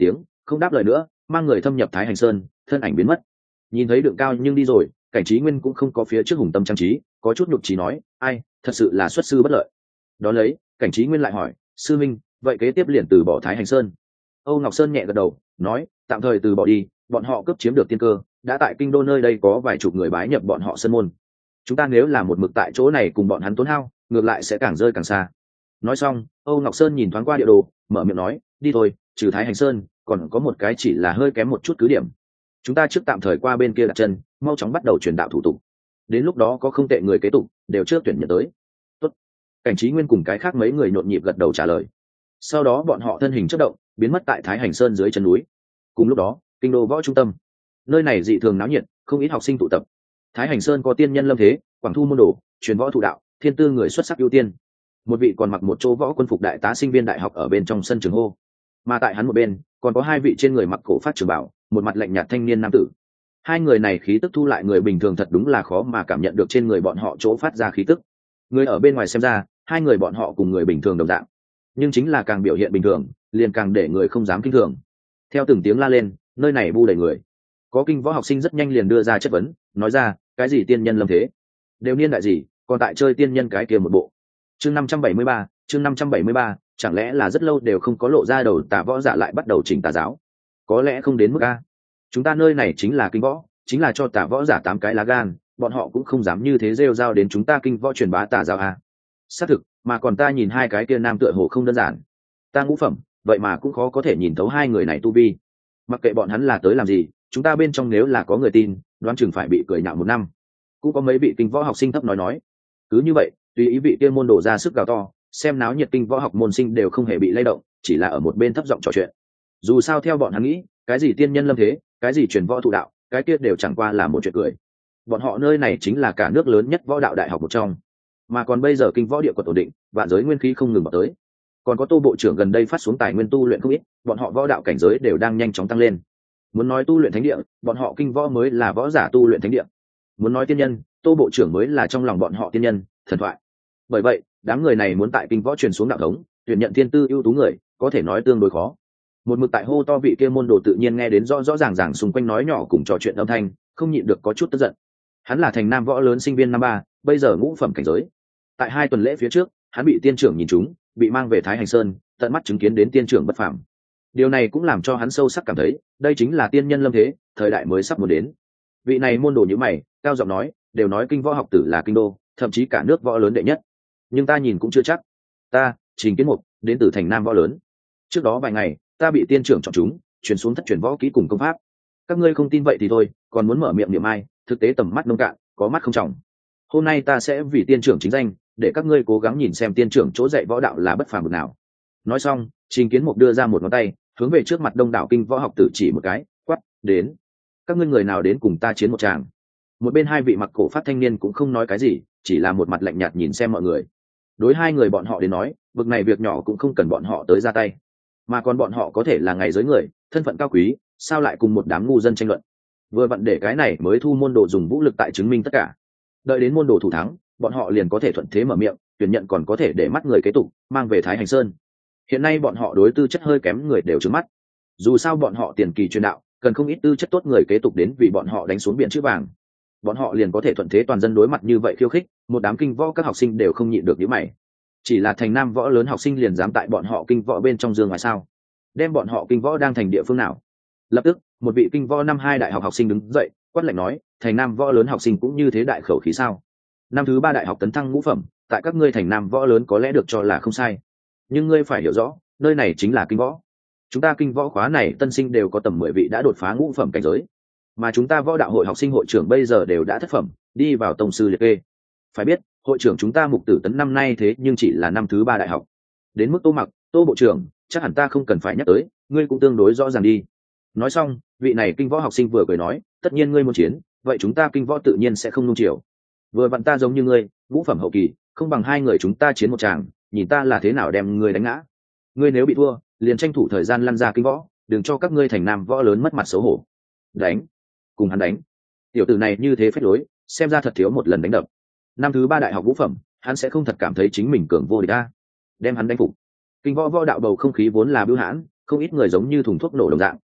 không đáp lời nữa, mang người thâm nhập Thái Hành Sơn, thân ảnh biến mất. Nhìn thấy Đường Cao nhưng đi rồi, Cảnh Trí Nguyên cũng không có phía trước hùng tâm trang trí, có chút nhục trí nói, ai, thật sự là xuất sư bất lợi. Đó lấy, Cảnh Trí Nguyên lại hỏi, sư minh, vậy kế tiếp liền từ bỏ Thái Hành Sơn? Âu Ngọc Sơn nhẹ gật đầu, nói, tạm thời từ bỏ đi, bọn họ cướp chiếm được tiên cơ, đã tại kinh đô nơi đây có vài chục người bái nhập bọn họ sân môn. Chúng ta nếu là một mực tại chỗ này cùng bọn hắn tốn hao, ngược lại sẽ càng rơi càng xa. Nói xong, Âu Ngọc Sơn nhìn thoáng qua địa đồ, mở miệng nói, đi thôi, trừ Thái Hành Sơn, còn có một cái chỉ là hơi kém một chút cứ điểm. Chúng ta trước tạm thời qua bên kia đặt chân, mau chóng bắt đầu truyền đạo thủ tục. Đến lúc đó có không tệ người kế tục, đều trước tuyển nhận tới. Tốt. Cảnh Trí Nguyên cùng cái khác mấy người nhộn nhịp gật đầu trả lời. Sau đó bọn họ thân hình chớp động, biến mất tại Thái Hành Sơn dưới chân núi. Cùng lúc đó, kinh đô võ trung tâm, nơi này dị thường náo nhiệt, không ít học sinh tụ tập. Thái Hành Sơn có tiên nhân lâm thế, quảng thu môn đồ, truyền võ thụ đạo, thiên tư người xuất sắc ưu tiên. Một vị còn mặc một chỗ võ quân phục đại tá sinh viên đại học ở bên trong sân trường hô. Mà tại hắn một bên, còn có hai vị trên người mặc cổ phát trường bảo, một mặt lạnh nhạt thanh niên nam tử. Hai người này khí tức thu lại người bình thường thật đúng là khó mà cảm nhận được trên người bọn họ chỗ phát ra khí tức. Người ở bên ngoài xem ra, hai người bọn họ cùng người bình thường đồng dạng, nhưng chính là càng biểu hiện bình thường, liền càng để người không dám kinh thường. Theo từng tiếng la lên, nơi này bu đầy người. Có kinh võ học sinh rất nhanh liền đưa ra chất vấn, nói ra, cái gì tiên nhân lâm thế, đều niên đại gì, còn tại chơi tiên nhân cái kia một bộ. Chương năm trăm bảy mươi ba, chương năm trăm bảy mươi ba, chẳng lẽ là rất lâu đều không có lộ ra đầu tà võ giả lại bắt đầu chỉnh tà giáo? Có lẽ không đến mức a. Chúng ta nơi này chính là kinh võ, chính là cho tà võ giả tám cái lá gan, bọn họ cũng không dám như thế rêu rao đến chúng ta kinh võ truyền bá tà giáo a. Xác thực, mà còn ta nhìn hai cái kia nam tựa hồ không đơn giản. Ta ngũ phẩm, vậy mà cũng khó có thể nhìn thấu hai người này tu vi. Mặc kệ bọn hắn là tới làm gì, chúng ta bên trong nếu là có người tin, đoán chừng phải bị cười nhạo một năm. Cũng có mấy vị kinh võ học sinh thấp nói nói. Cứ như vậy, tùy ý vị kia môn đổ ra sức gào to, xem náo nhiệt kinh võ học môn sinh đều không hề bị lay động, chỉ là ở một bên thấp giọng trò chuyện. Dù sao theo bọn hắn nghĩ, cái gì tiên nhân lâm thế, cái gì truyền võ thụ đạo, cái kia đều chẳng qua là một chuyện cười. Bọn họ nơi này chính là cả nước lớn nhất võ đạo đại học một trong, mà còn bây giờ kinh võ địa quật ổn định, vạn giới nguyên khí không ngừng vào tới. Còn có Tô bộ trưởng gần đây phát xuống tài nguyên tu luyện không ít, bọn họ võ đạo cảnh giới đều đang nhanh chóng tăng lên. Muốn nói tu luyện thánh địa, bọn họ kinh võ mới là võ giả tu luyện thánh địa. Muốn nói tiên nhân, Tô bộ trưởng mới là trong lòng bọn họ tiên nhân, thần thoại. Bởi vậy, đám người này muốn tại kinh võ truyền xuống đạo thống, tuyển nhận thiên tư ưu tú người, có thể nói tương đối khó. Một mực tại hô to vị kia môn đồ tự nhiên nghe đến rõ rõ ràng ràng xung quanh nói nhỏ cùng trò chuyện âm thanh, không nhịn được có chút tức giận. Hắn là thành nam võ lớn sinh viên năm ba, bây giờ ngũ phẩm cảnh giới. Tại hai tuần lễ phía trước, hắn bị tiên trưởng nhìn trúng, bị mang về Thái Hành Sơn, tận mắt chứng kiến đến tiên trưởng bất phàm. Điều này cũng làm cho hắn sâu sắc cảm thấy, đây chính là tiên nhân lâm thế, thời đại mới sắp muốn đến. Vị này môn đồ như mày, cao giọng nói, đều nói kinh võ học tử là kinh đô, thậm chí cả nước võ lớn đệ nhất. Nhưng ta nhìn cũng chưa chắc. Ta, Trình Kiến Mục, đến từ thành nam võ lớn. Trước đó vài ngày, ta bị tiên trưởng chọn chúng, truyền xuống thất truyền võ kỹ cùng công pháp. Các ngươi không tin vậy thì thôi, còn muốn mở miệng niệm ai, thực tế tầm mắt nông cạn, có mắt không trọng. Hôm nay ta sẽ vì tiên trưởng chính danh, để các ngươi cố gắng nhìn xem tiên trưởng chỗ dạy võ đạo là bất phàm bực nào. Nói xong, Trình Kiến Mục đưa ra một ngón tay, hướng về trước mặt đông đảo kinh võ học tử chỉ một cái, quát, đến. Các ngươi người nào đến cùng ta chiến một tràng. Một bên hai vị mặc cổ phát thanh niên cũng không nói cái gì, chỉ là một mặt lạnh nhạt nhìn xem mọi người. Đối hai người bọn họ đến nói, bực này việc nhỏ cũng không cần bọn họ tới ra tay, mà còn bọn họ có thể là ngày giới người, thân phận cao quý, sao lại cùng một đám ngu dân tranh luận. Vừa vặn để cái này mới thu môn đồ dùng vũ lực tại chứng minh tất cả. Đợi đến môn đồ thủ thắng, bọn họ liền có thể thuận thế mở miệng, tuyển nhận còn có thể để mắt người kế tục, mang về Thái Hành Sơn. Hiện nay bọn họ đối tư chất hơi kém người đều trướng mắt. Dù sao bọn họ tiền kỳ truyền đạo, cần không ít tư chất tốt người kế tục đến vì bọn họ đánh xuống biển chữ vàng. Bọn họ liền có thể thuận thế toàn dân đối mặt như vậy khiêu khích, một đám kinh võ các học sinh đều không nhịn được nhíu mày. Chỉ là thành nam võ lớn học sinh liền dám tại bọn họ kinh võ bên trong dương ngoài sao? Đem bọn họ kinh võ đang thành địa phương nào? Lập tức, một vị kinh võ năm hai đại học học sinh đứng dậy, quát lạnh nói, thành nam võ lớn học sinh cũng như thế đại khẩu khí sao? Năm thứ ba đại học tấn thăng ngũ phẩm, tại các ngươi thành nam võ lớn có lẽ được cho là không sai, nhưng ngươi phải hiểu rõ, nơi này chính là kinh võ. Chúng ta kinh võ khóa này tân sinh đều có tầm mười vị đã đột phá ngũ phẩm cảnh giới, mà chúng ta võ đạo hội học sinh hội trưởng bây giờ đều đã thất phẩm, đi vào tông sư liệt kê. Phải biết, hội trưởng chúng ta Mục Tử Tấn năm nay thế nhưng chỉ là năm thứ ba đại học. Đến mức Tô Mặc, Tô bộ trưởng, chắc hẳn ta không cần phải nhắc tới, ngươi cũng tương đối rõ ràng đi. Nói xong, vị này kinh võ học sinh vừa cười nói, tất nhiên ngươi muốn chiến, vậy chúng ta kinh võ tự nhiên sẽ không nung chiều. Vừa vặn ta giống như ngươi, ngũ phẩm hậu kỳ, không bằng hai người chúng ta chiến một tràng, nhìn ta là thế nào đem ngươi đánh ngã. Ngươi nếu bị thua, liền tranh thủ thời gian lăn ra kinh võ, đừng cho các ngươi thành nam võ lớn mất mặt xấu hổ. Đánh, cùng hắn đánh. Tiểu tử này như thế phách lối, xem ra thật thiếu một lần đánh đập. Năm thứ ba đại học ngũ phẩm, hắn sẽ không thật cảm thấy chính mình cường vô địch a. Đem hắn đánh phục. Kinh võ võ đạo bầu không khí vốn là bưu hãn, không ít người giống như thùng thuốc nổ đồng dạng,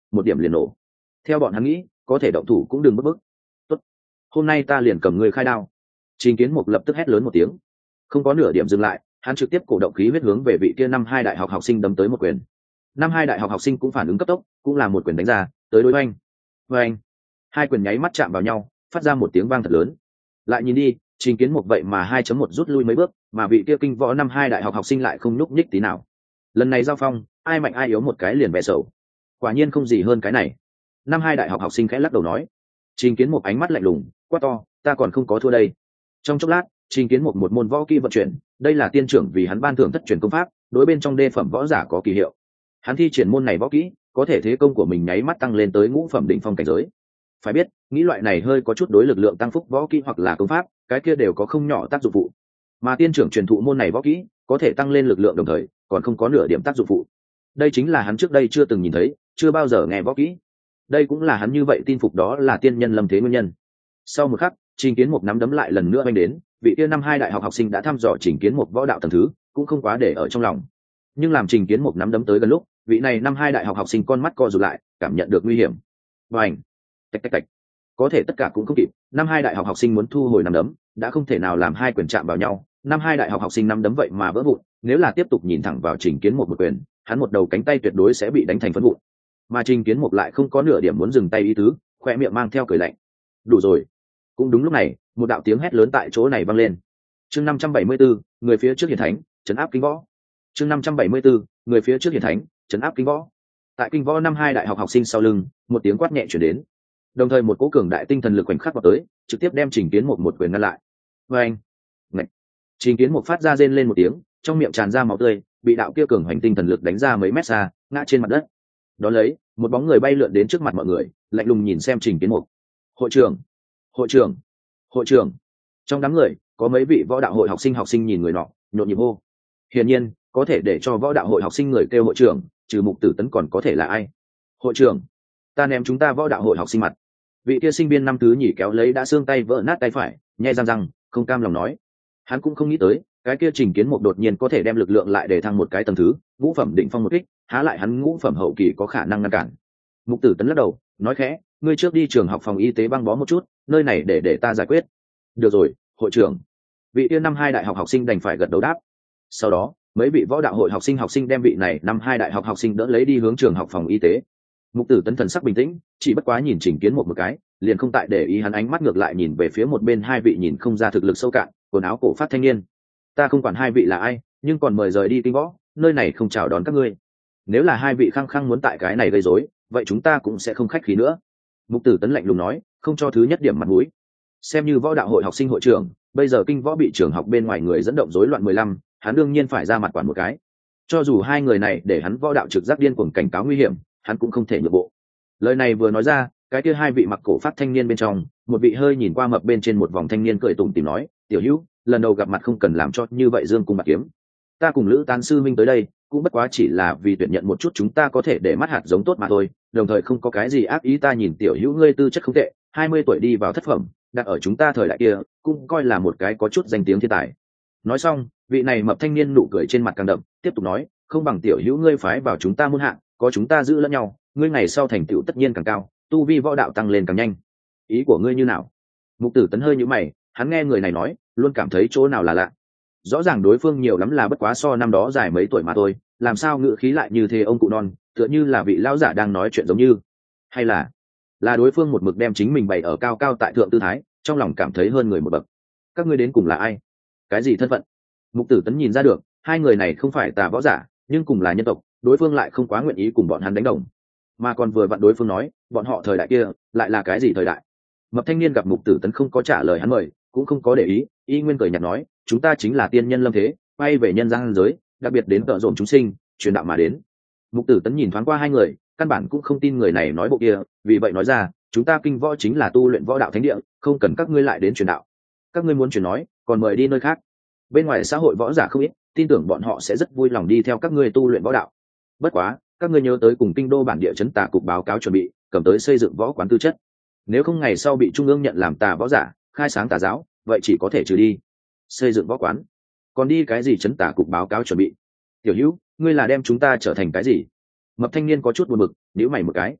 một điểm liền nổ. Theo bọn hắn nghĩ, có thể động thủ cũng đừng bức bức. Tốt, hôm nay ta liền cầm người khai đao. Trình Kiến Mục lập tức hét lớn một tiếng, không có nửa điểm dừng lại, hắn trực tiếp cổ động khí huyết hướng về vị kia năm hai đại học học sinh đấm tới một quyền. Năm hai đại học học sinh cũng phản ứng cấp tốc, cũng là một quyền đánh ra, tới đối oanh. Oanh. Hai quyền nháy mắt chạm vào nhau, phát ra một tiếng vang thật lớn. Lại nhìn đi, Trình Kiến Mục vậy mà hai chấm một rút lui mấy bước, mà vị kia kinh võ năm hai đại học học sinh lại không nhúc nhích tí nào. Lần này giao phong, ai mạnh ai yếu một cái liền bẻ sầu. Quả nhiên không gì hơn cái này. Năm hai đại học học sinh khẽ lắc đầu nói. Trình Kiến Mục ánh mắt lạnh lùng, quát to, ta còn không có thua đây. Trong chốc lát, Trình Kiến Mục một môn võ kỹ vận chuyển, đây là tiên trưởng vì hắn ban thưởng thất truyền công pháp, đối bên trong đê phẩm võ giả có kỳ hiệu. Hắn thi triển môn này võ kỹ, có thể thế công của mình nháy mắt tăng lên tới ngũ phẩm đỉnh phong cảnh giới. Phải biết, nghĩ loại này hơi có chút đối lực lượng tăng phúc võ kỹ hoặc là công pháp, cái kia đều có không nhỏ tác dụng phụ. Mà tiên trưởng truyền thụ môn này võ kỹ, có thể tăng lên lực lượng đồng thời, còn không có nửa điểm tác dụng phụ. Đây chính là hắn trước đây chưa từng nhìn thấy, chưa bao giờ nghe võ kỹ. Đây cũng là hắn như vậy tin phục đó là tiên nhân lâm thế nguyên nhân. Sau một khắc, Trình Kiến Mục nắm đấm lại lần nữa vang đến, vị kia năm hai đại học học sinh đã thăm dò Trình Kiến Mục võ đạo tầng thứ, cũng không quá để ở trong lòng. Nhưng làm Trình Kiến Mục nắm đấm tới gần lúc, vị này năm hai đại học học sinh con mắt co rụt lại, cảm nhận được nguy hiểm. Bành! Tạch tạch tạch. Có thể tất cả cũng không kịp, năm hai đại học học sinh muốn thu hồi nắm đấm, đã không thể nào làm hai quyền chạm vào nhau, năm hai đại học học sinh nắm đấm vậy mà vỡ vụn, nếu là tiếp tục nhìn thẳng vào Trình Kiến Mục một quyền, hắn một đầu cánh tay tuyệt đối sẽ bị đánh thành phấn vụn. Mà Trình Kiến Mục lại không có nửa điểm muốn dừng tay ý tứ, khoe miệng mang theo cười lạnh. Đủ rồi. Cũng đúng lúc này, một đạo tiếng hét lớn tại chỗ này vang lên. Chương năm trăm bảy mươi 574, người phía trước hiển thánh, trấn áp kinh võ. Chương năm trăm bảy mươi 574, người phía trước hiển thánh, trấn áp kinh võ. Tại kinh võ năm hai đại học học sinh sau lưng, một tiếng quát nhẹ truyền đến. Đồng thời một cỗ cường đại tinh thần lực khoảnh khắc vào tới, trực tiếp đem Trình Kiến Mục một quyền ngăn lại. Oeng! Ngạch! Trình Kiến Mục phát ra rên lên một tiếng, trong miệng tràn ra máu tươi, bị đạo kia cường hoành tinh thần lực đánh ra mấy mét xa, ngã trên mặt đất. Đó lấy, một bóng người bay lượn đến trước mặt mọi người, lạnh lùng nhìn xem Trình Kiến Mục. Hội trưởng, hội trưởng, hội trưởng. Trong đám người, có mấy vị võ đạo hội học sinh học sinh nhìn người nọ, nhộn nhịp hô. Hiển nhiên, có thể để cho võ đạo hội học sinh người kêu hội trưởng, trừ Mục Tử Tấn còn có thể là ai? Hội trưởng, ta ném chúng ta võ đạo hội học sinh mặt. Vị kia sinh viên năm thứ nhì kéo lấy đã xương tay vỡ nát tay phải, nhẹ răng răng, không cam lòng nói. Hắn cũng không nghĩ tới, cái kia Trình Kiến Mục đột nhiên có thể đem lực lượng lại để thăng một cái tầng thứ, ngũ phẩm định phong một kích, há lại hắn ngũ phẩm hậu kỳ có khả năng ngăn cản. Mục Tử Tấn lắc đầu, nói khẽ, ngươi trước đi trường học phòng y tế băng bó một chút, nơi này để để ta giải quyết. Được rồi, hội trưởng. Vị kia năm hai đại học học sinh đành phải gật đầu đáp. Sau đó, mấy vị võ đạo hội học sinh học sinh đem vị này năm hai đại học học sinh đỡ lấy đi hướng trường học phòng y tế. Mục Tử Tấn thần sắc bình tĩnh, chỉ bất quá nhìn Trình Kiến Mục một cái, liền không tại để ý hắn, ánh mắt ngược lại nhìn về phía một bên hai vị nhìn không ra thực lực sâu cạn, quần áo cổ phát thanh niên. Ta không quản hai vị là ai, nhưng còn mời rời đi kinh võ, nơi này không chào đón các ngươi. Nếu là hai vị khăng khăng muốn tại cái này gây rối, vậy chúng ta cũng sẽ không khách khí nữa. Mục Tử Tấn lạnh lùng nói, không cho thứ nhất điểm mặt mũi. Xem như võ đạo hội học sinh hội trưởng, bây giờ kinh võ bị trường học bên ngoài người dẫn động rối loạn mười lăm, hắn đương nhiên phải ra mặt quản một cái. Cho dù hai người này để hắn võ đạo trực giác điên cuồng cảnh cáo nguy hiểm, hắn cũng không thể nhượng bộ. Lời này vừa nói ra, cái kia hai vị mặc cổ phát thanh niên bên trong, một vị hơi nhìn qua mập bên trên một vòng thanh niên cười tủm tỉm nói, tiểu hữu, lần đầu gặp mặt không cần làm cho như vậy dương cung bạc kiếm. Ta cùng Lữ Tán sư minh tới đây, cũng bất quá chỉ là vì tuyển nhận một chút chúng ta có thể để mắt hạt giống tốt mà thôi, đồng thời không có cái gì ác ý. Ta nhìn tiểu hữu ngươi tư chất không tệ, hai mươi tuổi đi vào thất phẩm, đặt ở chúng ta thời đại kia, cũng coi là một cái có chút danh tiếng thiên tài. Nói xong, vị này mập thanh niên nụ cười trên mặt càng đậm, tiếp tục nói, không bằng tiểu hữu ngươi phái vào chúng ta môn hạ, có chúng ta giữ lẫn nhau, ngươi ngày sau thành tựu tất nhiên càng cao, tu vi võ đạo tăng lên càng nhanh. Ý của ngươi như nào? Mục Tử Tấn hơi nhíu mày, hắn nghe người này nói, luôn cảm thấy chỗ nào là lạ. Rõ ràng đối phương nhiều lắm là bất quá so năm đó dài mấy tuổi mà thôi, làm sao ngữ khí lại như thế ông cụ non, tựa như là vị lão giả đang nói chuyện giống như. Hay là là đối phương một mực đem chính mình bày ở cao cao tại thượng tư thái, trong lòng cảm thấy hơn người một bậc. Các ngươi đến cùng là ai? Cái gì thân phận? Mục Tử Tấn nhìn ra được, hai người này không phải tà võ giả, nhưng cùng là nhân tộc, đối phương lại không quá nguyện ý cùng bọn hắn đánh đồng. Mà còn vừa vặn đối phương nói, bọn họ thời đại kia lại là cái gì thời đại? Mập thanh niên gặp Mục Tử Tấn không có trả lời hắn mời, cũng không có để ý, y nguyên cười nhạt nói, chúng ta chính là tiên nhân lâm thế, bay về nhân gian giới, đặc biệt đến tợ dồn chúng sinh, truyền đạo mà đến. Mục Tử Tấn nhìn thoáng qua hai người, căn bản cũng không tin người này nói bộ kia, vì vậy nói ra, chúng ta kinh võ chính là tu luyện võ đạo thánh địa, không cần các ngươi lại đến truyền đạo. Các ngươi muốn truyền nói, còn mời đi nơi khác. Bên ngoài xã hội võ giả không ít, tin tưởng bọn họ sẽ rất vui lòng đi theo các ngươi tu luyện võ đạo. Bất quá, các ngươi nhớ tới cùng kinh đô bản địa trấn tà cục báo cáo chuẩn bị, cầm tới xây dựng võ quán tư chất. Nếu không ngày sau bị trung ương nhận làm tà võ giả, khai sáng tà giáo, vậy chỉ có thể trừ đi. Xây dựng võ quán, còn đi cái gì trấn tà cục báo cáo chuẩn bị? Tiểu hữu, ngươi là đem chúng ta trở thành cái gì? Mập thanh niên có chút buồn bực, nhíu mày một cái.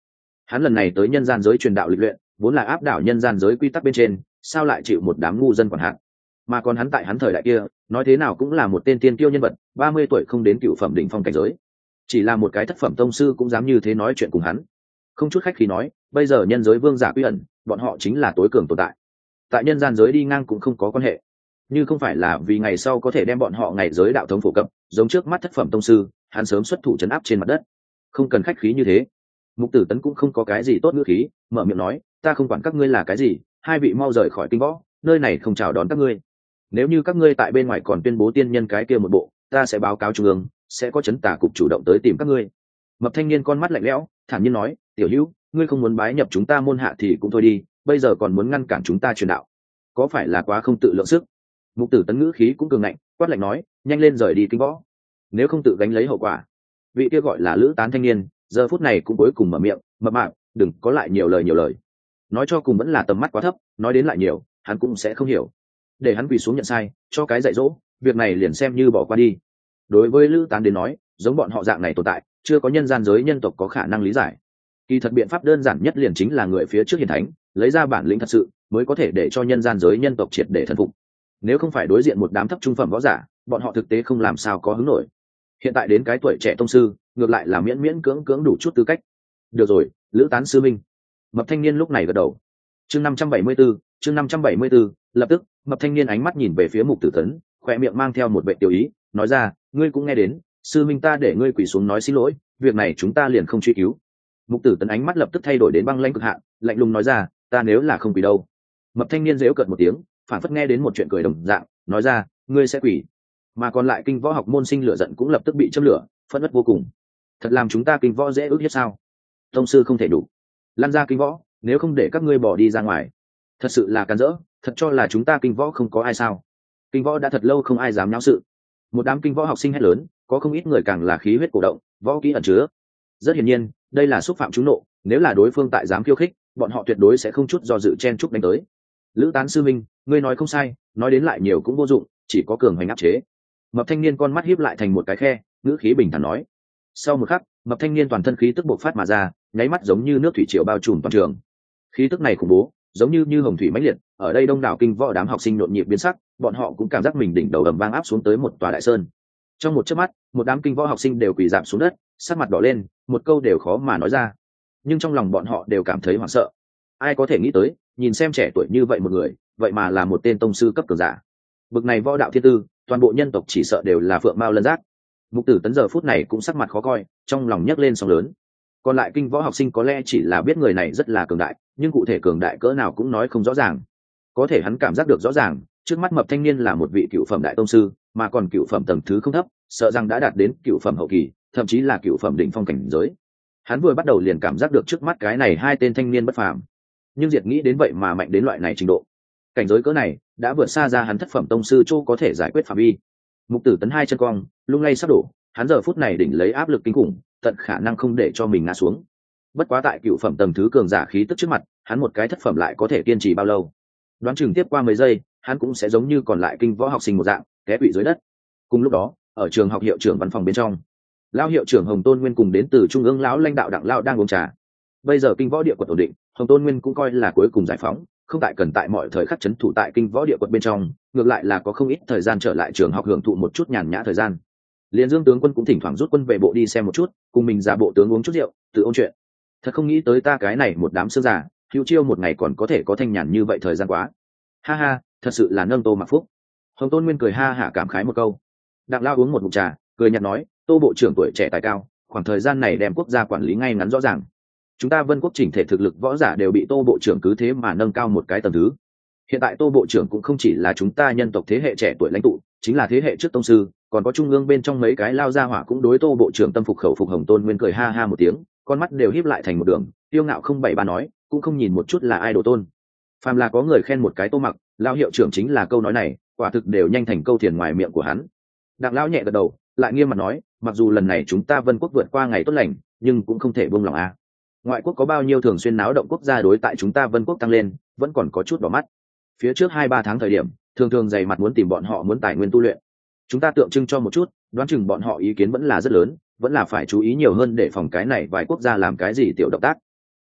Hắn lần này tới nhân gian giới truyền đạo lịch luyện vốn là áp đảo nhân gian giới quy tắc bên trên, sao lại chịu một đám ngu dân quản hạt. Mà còn hắn tại hắn thời đại kia nói thế nào cũng là một tên tiên tiêu nhân vật, ba mươi tuổi không đến cựu phẩm đỉnh phong cảnh giới, chỉ là một cái thất phẩm tông sư cũng dám như thế nói chuyện cùng hắn. Không chút khách khí nói, bây giờ nhân giới vương giả quy ẩn, bọn họ chính là tối cường tồn tại, tại nhân gian giới đi ngang cũng không có quan hệ. Như không phải là vì ngày sau có thể đem bọn họ ngày giới đạo thống phổ cập giống trước mắt thất phẩm tông sư, hắn sớm xuất thủ trấn áp trên mặt đất. Không cần khách khí như thế. Mục Tử Tấn cũng không có cái gì tốt ngữ khí, mở miệng nói, ta không quản các ngươi là cái gì, hai vị mau rời khỏi kinh võ, nơi này không chào đón các ngươi. Nếu như các ngươi tại bên ngoài còn tuyên bố tiên nhân cái kia một bộ, ta sẽ báo cáo trung ương, sẽ có chấn tà cục chủ động tới tìm các ngươi. Mập thanh niên con mắt lạnh lẽo, thản nhiên nói, tiểu hữu, ngươi không muốn bái nhập chúng ta môn hạ thì cũng thôi đi, bây giờ còn muốn ngăn cản chúng ta truyền đạo, có phải là quá không tự lượng sức? Mục Tử Tấn ngữ khí cũng cường ngạnh, quát lạnh nói, nhanh lên rời đi kinh võ, nếu không tự gánh lấy hậu quả. Vị kia gọi là Lữ Tán thanh niên giờ phút này cũng cuối cùng mở miệng, mập mạp, đừng có lại nhiều lời nhiều lời. Nói cho cùng vẫn là tầm mắt quá thấp, nói đến lại nhiều hắn cũng sẽ không hiểu. Để hắn quỳ xuống nhận sai, cho cái dạy dỗ, việc này liền xem như bỏ qua đi. Đối với Lữ Tán đến nói, giống bọn họ dạng này tồn tại, chưa có nhân gian giới nhân tộc có khả năng lý giải. Kỳ thật biện pháp đơn giản nhất liền chính là người phía trước hiền thánh lấy ra bản lĩnh thật sự, mới có thể để cho nhân gian giới nhân tộc triệt để thần phục. Nếu không phải đối diện một đám thấp trung phẩm võ giả, bọn họ thực tế không làm sao có hứng nổi. Hiện tại đến cái tuổi trẻ tông sư, ngược lại là miễn miễn cưỡng cưỡng đủ chút tư cách. Được rồi, Lữ Tán sư minh. Mập thanh niên lúc này gật đầu. Chương năm trăm bảy mươi 574, chương năm trăm bảy mươi 574, lập tức, Mập thanh niên ánh mắt nhìn về phía Mục Tử Tấn, khóe miệng mang theo một vẻ tiêu ý, nói ra, ngươi cũng nghe đến, sư minh ta để ngươi quỳ xuống nói xin lỗi, việc này chúng ta liền không truy cứu. Mục Tử Tấn ánh mắt lập tức thay đổi đến băng lãnh cực hạn, lạnh lùng nói ra, ta nếu là không quỳ đâu. Mập thanh niên giễu cợt một tiếng, phản phất nghe đến một chuyện cười đồng dạng, nói ra, ngươi sẽ quỳ. Mà còn lại kinh võ học môn sinh lửa giận cũng lập tức bị châm lửa, phẫn uất vô cùng. Thật làm chúng ta kinh võ dễ ước hiếp sao? Tông sư không thể đủ, lăn ra kinh võ, nếu không để các ngươi bỏ đi ra ngoài. Thật sự là càn rỡ, thật cho là chúng ta kinh võ không có ai sao? Kinh võ đã thật lâu không ai dám nháo sự. Một đám kinh võ học sinh hét lớn, có không ít người càng là khí huyết cổ động, võ kỹ ẩn chứa. Rất hiển nhiên, đây là xúc phạm chúng nộ, nếu là đối phương tại dám khiêu khích, bọn họ tuyệt đối sẽ không chút do dự chen chúc đánh tới. Lữ Tán sư minh, ngươi nói không sai, nói đến lại nhiều cũng vô dụng, chỉ có cường hành áp chế. Mập thanh niên con mắt híp lại thành một cái khe, ngữ khí bình thản nói. Sau một khắc, Mập thanh niên toàn thân khí tức bộc phát mà ra, nháy mắt giống như nước thủy triều bao trùm toàn trường. Khí tức này khủng bố, giống như như hồng thủy mãnh liệt, ở đây đông đảo kinh võ đám học sinh nhộn nhịp biến sắc, bọn họ cũng cảm giác mình đỉnh đầu ầm vang áp xuống tới một tòa đại sơn. Trong một chớp mắt, một đám kinh võ học sinh đều quỳ rạp xuống đất, sắc mặt đỏ lên, một câu đều khó mà nói ra. Nhưng trong lòng bọn họ đều cảm thấy hoảng sợ. Ai có thể nghĩ tới, nhìn xem trẻ tuổi như vậy một người, vậy mà là một tên tông sư cấp cường giả. Bực này võ đạo thiên tư, toàn bộ nhân tộc chỉ sợ đều là phượng mao lân giác. Mục Tử Tấn giờ phút này cũng sắc mặt khó coi, trong lòng nhấc lên sóng lớn. Còn lại kinh võ học sinh có lẽ chỉ là biết người này rất là cường đại, nhưng cụ thể cường đại cỡ nào cũng nói không rõ ràng. Có thể hắn cảm giác được rõ ràng, trước mắt Mập thanh niên là một vị cựu phẩm đại tông sư, mà còn cựu phẩm tầng thứ không thấp, sợ rằng đã đạt đến cựu phẩm hậu kỳ, thậm chí là cựu phẩm đỉnh phong cảnh giới. Hắn vừa bắt đầu liền cảm giác được trước mắt cái này hai tên thanh niên bất phàm, nhưng Diệt nghĩ đến vậy mà mạnh đến loại này trình độ, cảnh giới cỡ này đã vượt xa ra hắn thất phẩm tông sư châu có thể giải quyết phạm vi. Mục Tử Tấn hai chân cong, lung lay sắp đổ, hắn giờ phút này đỉnh lấy áp lực kinh khủng, tận khả năng không để cho mình ngã xuống. Bất quá tại cựu phẩm tầng thứ cường giả khí tức trước mặt, hắn một cái thất phẩm lại có thể kiên trì bao lâu? Đoán chừng tiếp qua mấy giây, hắn cũng sẽ giống như còn lại kinh võ học sinh một dạng, té quỵ dưới đất. Cùng lúc đó, ở trường học hiệu trưởng văn phòng bên trong, lão hiệu trưởng Hồng Tôn Nguyên cùng đến từ trung ương lão lãnh đạo Đặng lão đang uống trà. Bây giờ kinh võ địa quật ổn định, Hồng Tôn Nguyên cũng coi là cuối cùng giải phóng, không tại cần tại mọi thời khắc trấn thủ tại kinh võ địa quật bên trong, ngược lại là có không ít thời gian trở lại trường học hưởng thụ một chút nhàn nhã thời gian. Liên Dương tướng quân cũng thỉnh thoảng rút quân về bộ đi xem một chút, cùng mình giả bộ tướng uống chút rượu, tự ôn chuyện. Thật không nghĩ tới ta cái này một đám xương giả, hữu chiêu một ngày còn có thể có thanh nhàn như vậy thời gian quá. Ha ha, thật sự là nâng Tô mặc phúc. Hồng Tôn Nguyên cười ha hả cảm khái một câu. Đặng lao uống một ngụm trà, cười nhạt nói, Tô bộ trưởng tuổi trẻ tài cao, khoảng thời gian này đem quốc gia quản lý ngay ngắn rõ ràng. Chúng ta Vân Quốc chỉnh thể thực lực võ giả đều bị Tô bộ trưởng cứ thế mà nâng cao một cái tầng thứ. Hiện tại Tô bộ trưởng cũng không chỉ là chúng ta nhân tộc thế hệ trẻ tuổi lãnh tụ, chính là thế hệ trước tông sư, còn có trung ương bên trong mấy cái lao gia hỏa cũng đối Tô bộ trưởng tâm phục khẩu phục. Hồng Tôn Nguyên cười ha ha một tiếng, con mắt đều híp lại thành một đường, tiêu ngạo không bảy ba nói, cũng không nhìn một chút là ai đồ tôn. Phàm là có người khen một cái Tô mặc, lao hiệu trưởng chính là câu nói này, quả thực đều nhanh thành câu thiền ngoài miệng của hắn. Đặng lão nhẹ gật đầu, lại nghiêm mặt nói, mặc dù lần này chúng ta Vân Quốc vượt qua ngày tốt lành, nhưng cũng không thể buông lòng a. Ngoại quốc có bao nhiêu thường xuyên náo động quốc gia đối tại chúng ta Vân Quốc tăng lên, vẫn còn có chút đỏ mắt. Phía trước hai ba tháng thời điểm, thường thường dày mặt muốn tìm bọn họ muốn tài nguyên tu luyện. Chúng ta tượng trưng cho một chút, đoán chừng bọn họ ý kiến vẫn là rất lớn, vẫn là phải chú ý nhiều hơn để phòng cái này vài quốc gia làm cái gì tiểu động tác.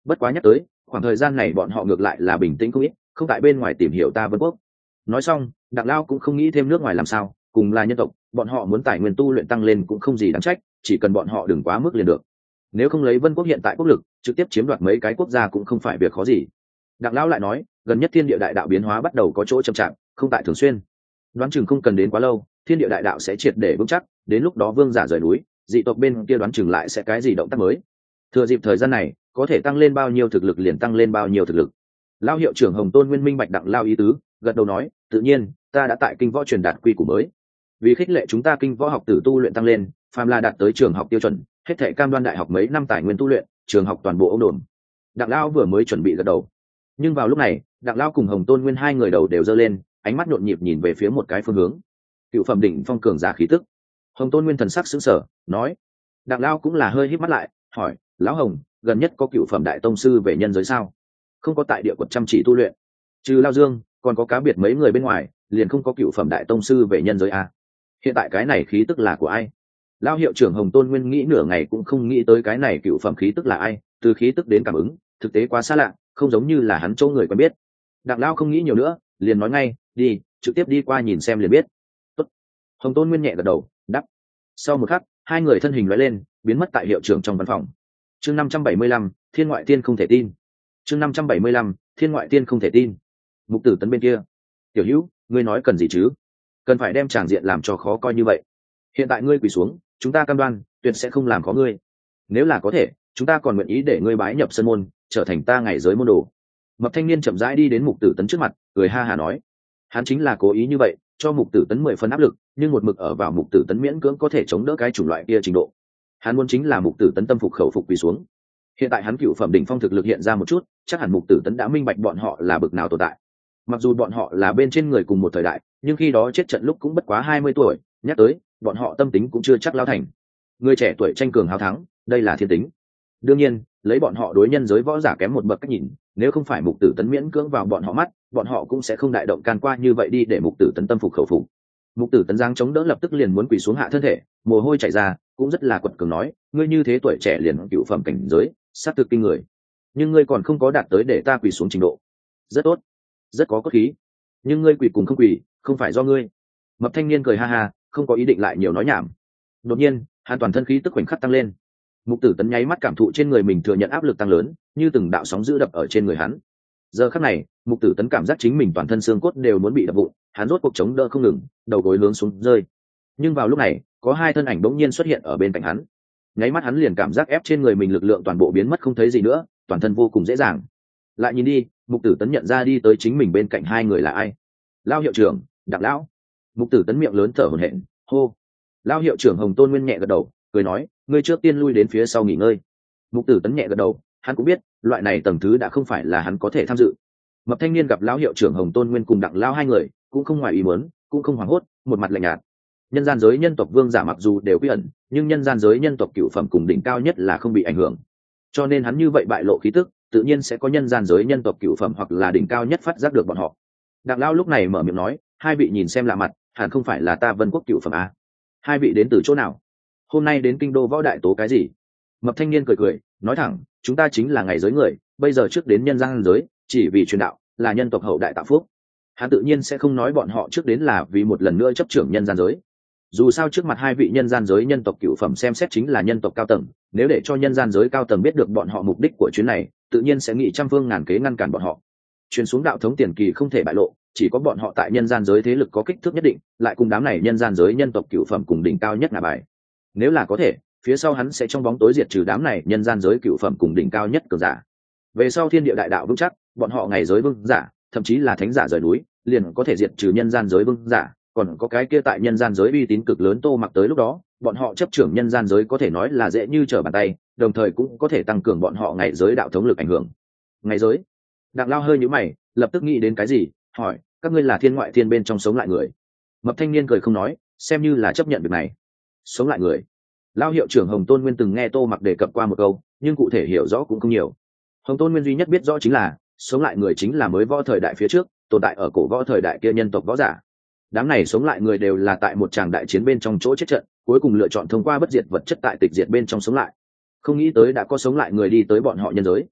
bất quá nhắc tới khoảng thời gian này bọn họ ngược lại là bình tĩnh không ít, không tại bên ngoài tìm hiểu ta Vân Quốc. Nói xong Đặng Lao cũng không nghĩ thêm nước ngoài làm sao, cùng là nhân tộc bọn họ muốn tài nguyên tu luyện tăng lên cũng không gì đáng trách, chỉ cần bọn họ đừng quá mức liền được. Nếu không lấy Vân Quốc hiện tại quốc lực trực tiếp chiếm đoạt mấy cái quốc gia cũng không phải việc khó gì. Đặng Lão lại nói gần nhất thiên địa đại đạo biến hóa bắt đầu có chỗ chậm chạp, không tại thường xuyên, đoán chừng không cần đến quá lâu thiên địa đại đạo sẽ triệt để vững chắc, đến lúc đó vương giả rời núi, dị tộc bên kia đoán chừng lại sẽ cái gì động tác mới. Thừa dịp thời gian này có thể tăng lên bao nhiêu thực lực liền tăng lên bao nhiêu thực lực. Lao hiệu trưởng Hồng Tôn Nguyên minh bạch Đặng Lao ý tứ, gật đầu nói tự nhiên ta đã tại kinh võ truyền đạt quy củ mới, vì khích lệ chúng ta kinh võ học tử tu luyện tăng lên, phàm là đạt tới trường học tiêu chuẩn hết thệ cam đoan đại học mấy năm tài nguyên tu luyện, trường học toàn bộ ông đồn. Đặng Lao vừa mới chuẩn bị gật đầu, nhưng vào lúc này Đặng Lao cùng Hồng Tôn Nguyên hai người đầu đều giơ lên, ánh mắt nhộn nhịp nhìn về phía một cái phương hướng. Cựu phẩm đỉnh phong cường giả khí tức. Hồng Tôn Nguyên thần sắc sững sờ nói. Đặng Lao cũng là hơi híp mắt lại hỏi lão Hồng, gần nhất có cựu phẩm đại tông sư về nhân giới sao? Không có, tại địa quật chăm chỉ tu luyện, trừ Lao Dương còn có cá biệt mấy người bên ngoài liền không có cựu phẩm đại tông sư về nhân giới à? Hiện tại cái này khí tức là của ai? Lao hiệu trưởng Hồng Tôn Nguyên nghĩ nửa ngày cũng không nghĩ tới cái này cựu phẩm khí tức là ai, từ khí tức đến cảm ứng thực tế quá xa lạ, không giống như là hắn chỗ người quen biết. Đặng Lao không nghĩ nhiều nữa, liền nói ngay đi, trực tiếp đi qua nhìn xem liền biết. Tốt. Hồng Tôn Nguyên nhẹ gật đầu đáp. Sau một khắc hai người thân hình lóe lên biến mất tại hiệu trưởng trong văn phòng. Chương năm trăm bảy mươi lăm, thiên ngoại tiên không thể tin. Chương năm trăm bảy mươi lăm, thiên ngoại tiên không thể tin. Mục Tử Tấn bên kia. Tiểu Hữu, ngươi nói cần gì chứ? Cần phải đem tràng diện làm cho khó coi như vậy? Hiện tại ngươi quỳ xuống, chúng ta cam đoan tuyệt sẽ không làm khó ngươi. Nếu là có thể, chúng ta còn nguyện ý để ngươi bái nhập sơn môn, trở thành ta ngày giới môn đồ. Mập thanh niên chậm rãi đi đến Mục Tử Tấn trước mặt, cười ha hà nói. Hắn chính là cố ý như vậy, cho Mục Tử Tấn mười phần áp lực, nhưng một mực ở vào Mục Tử Tấn miễn cưỡng có thể chống đỡ cái chủng loại kia trình độ. Hắn muốn chính là Mục Tử Tấn tâm phục khẩu phục quỳ xuống. Hiện tại hắn cựu phẩm đỉnh phong thực lực hiện ra một chút, chắc hẳn Mục Tử Tấn đã minh bạch bọn họ là bực nào tồn tại. Mặc dù bọn họ là bên trên người cùng một thời đại, nhưng khi đó chết trận lúc cũng bất quá hai mươi tuổi, nhắc tới, bọn họ tâm tính cũng chưa chắc lao thành. Người trẻ tuổi tranh cường hào thắng, đây là thiên tính. Đương nhiên, lấy bọn họ đối nhân giới võ giả kém một bậc cách nhìn, nếu không phải Mục Tử Tấn miễn cưỡng vào bọn họ mắt, bọn họ cũng sẽ không đại động can qua như vậy đi để Mục Tử Tấn tâm phục khẩu phục. Mục Tử Tấn giang chống đỡ lập tức liền muốn quỳ xuống hạ thân thể, mồ hôi chảy ra, cũng rất là quật cường nói, ngươi như thế tuổi trẻ liền cựu phẩm cảnh giới, sát thực kinh người. Nhưng ngươi còn không có đạt tới để ta quỳ xuống trình độ. Rất tốt, rất có cốt khí. Nhưng ngươi quỳ cùng không quỳ, không phải do ngươi. Mập thanh niên cười ha ha, không có ý định lại nhiều nói nhảm. Đột nhiên, hắn toàn thân khí tức khoảnh khắc tăng lên. Mục Tử Tấn nháy mắt cảm thụ trên người mình thừa nhận áp lực tăng lớn, như từng đạo sóng dữ đập ở trên người hắn. Giờ khắc này, Mục Tử Tấn cảm giác chính mình toàn thân xương cốt đều muốn bị đập vụn, hắn rốt cuộc chống đỡ không ngừng, đầu gối hướng xuống rơi. Nhưng vào lúc này, có hai thân ảnh bỗng nhiên xuất hiện ở bên cạnh hắn. Nháy mắt hắn liền cảm giác ép trên người mình lực lượng toàn bộ biến mất không thấy gì nữa, toàn thân vô cùng dễ dàng. Lại nhìn đi, Mục Tử Tấn nhận ra đi tới chính mình bên cạnh hai người là ai. Lao hiệu trưởng, Đặng lão. Mục Tử Tấn miệng lớn thở hổn hển, hô. Lao hiệu trưởng Hồng Tôn Nguyên nhẹ gật đầu, cười nói, ngươi trước tiên lui đến phía sau nghỉ ngơi. Mục Tử Tấn nhẹ gật đầu, hắn cũng biết loại này tầng thứ đã không phải là hắn có thể tham dự. Mập thanh niên gặp lão hiệu trưởng Hồng Tôn Nguyên cùng Đặng lão hai người, cũng không ngoài ý muốn, cũng không hoảng hốt, một mặt lạnh nhạt. Nhân gian giới nhân tộc vương giả mặc dù đều quy ẩn, nhưng nhân gian giới nhân tộc cửu phẩm cùng đỉnh cao nhất là không bị ảnh hưởng. Cho nên hắn như vậy bại lộ khí tức, tự nhiên sẽ có nhân gian giới nhân tộc cửu phẩm hoặc là đỉnh cao nhất phát giác được bọn họ. Đặng lão lúc này mở miệng nói, hai vị nhìn xem lạ mặt, hẳn không phải là ta Vân Quốc cửu phẩm à? Hai vị đến từ chỗ nào? Hôm nay đến kinh đô võ đại tố cái gì? Mập thanh niên cười cười, nói thẳng, chúng ta chính là ngày giới người, bây giờ trước đến nhân gian giới, chỉ vì truyền đạo, là nhân tộc hậu đại tạo phúc. Hắn tự nhiên sẽ không nói bọn họ trước đến là vì một lần nữa chấp trưởng nhân gian giới. Dù sao trước mặt hai vị nhân gian giới nhân tộc cửu phẩm xem xét chính là nhân tộc cao tầng, nếu để cho nhân gian giới cao tầng biết được bọn họ mục đích của chuyến này, tự nhiên sẽ nghĩ trăm phương ngàn kế ngăn cản bọn họ. Truyền xuống đạo thống tiền kỳ không thể bại lộ, chỉ có bọn họ tại nhân gian giới thế lực có kích thước nhất định, lại cùng đám này nhân gian giới nhân tộc cửu phẩm cùng đỉnh cao nhất là bài. Nếu là có thể, phía sau hắn sẽ trong bóng tối diệt trừ đám này nhân gian giới cửu phẩm cùng đỉnh cao nhất cường giả. Về sau thiên địa đại đạo vững chắc, bọn họ ngày giới vương giả, thậm chí là thánh giả rời núi, liền có thể diệt trừ nhân gian giới vương giả, còn có cái kia tại nhân gian giới uy tín cực lớn Tô Mặc tới lúc đó, bọn họ chấp trưởng nhân gian giới có thể nói là dễ như trở bàn tay, đồng thời cũng có thể tăng cường bọn họ ngày giới đạo thống lực ảnh hưởng. Ngày giới? Đặng Lao hơi nhíu mày, lập tức nghĩ đến cái gì, hỏi, các ngươi là thiên ngoại thiên bên trong sống lại người? Mập thanh niên cười không nói, xem như là chấp nhận việc này. Sống lại người? Lao hiệu trưởng Hồng Tôn Nguyên từng nghe Tô Mặc đề cập qua một câu, nhưng cụ thể hiểu rõ cũng không nhiều. Hồng Tôn Nguyên duy nhất biết rõ chính là sống lại người chính là mới võ thời đại phía trước tồn tại ở cổ võ thời đại kia nhân tộc võ giả. Đám này sống lại người đều là tại một tràng đại chiến bên trong chỗ chết trận, cuối cùng lựa chọn thông qua bất diệt vật chất tại tịch diệt bên trong sống lại. Không nghĩ tới đã có sống lại người đi tới bọn họ nhân giới.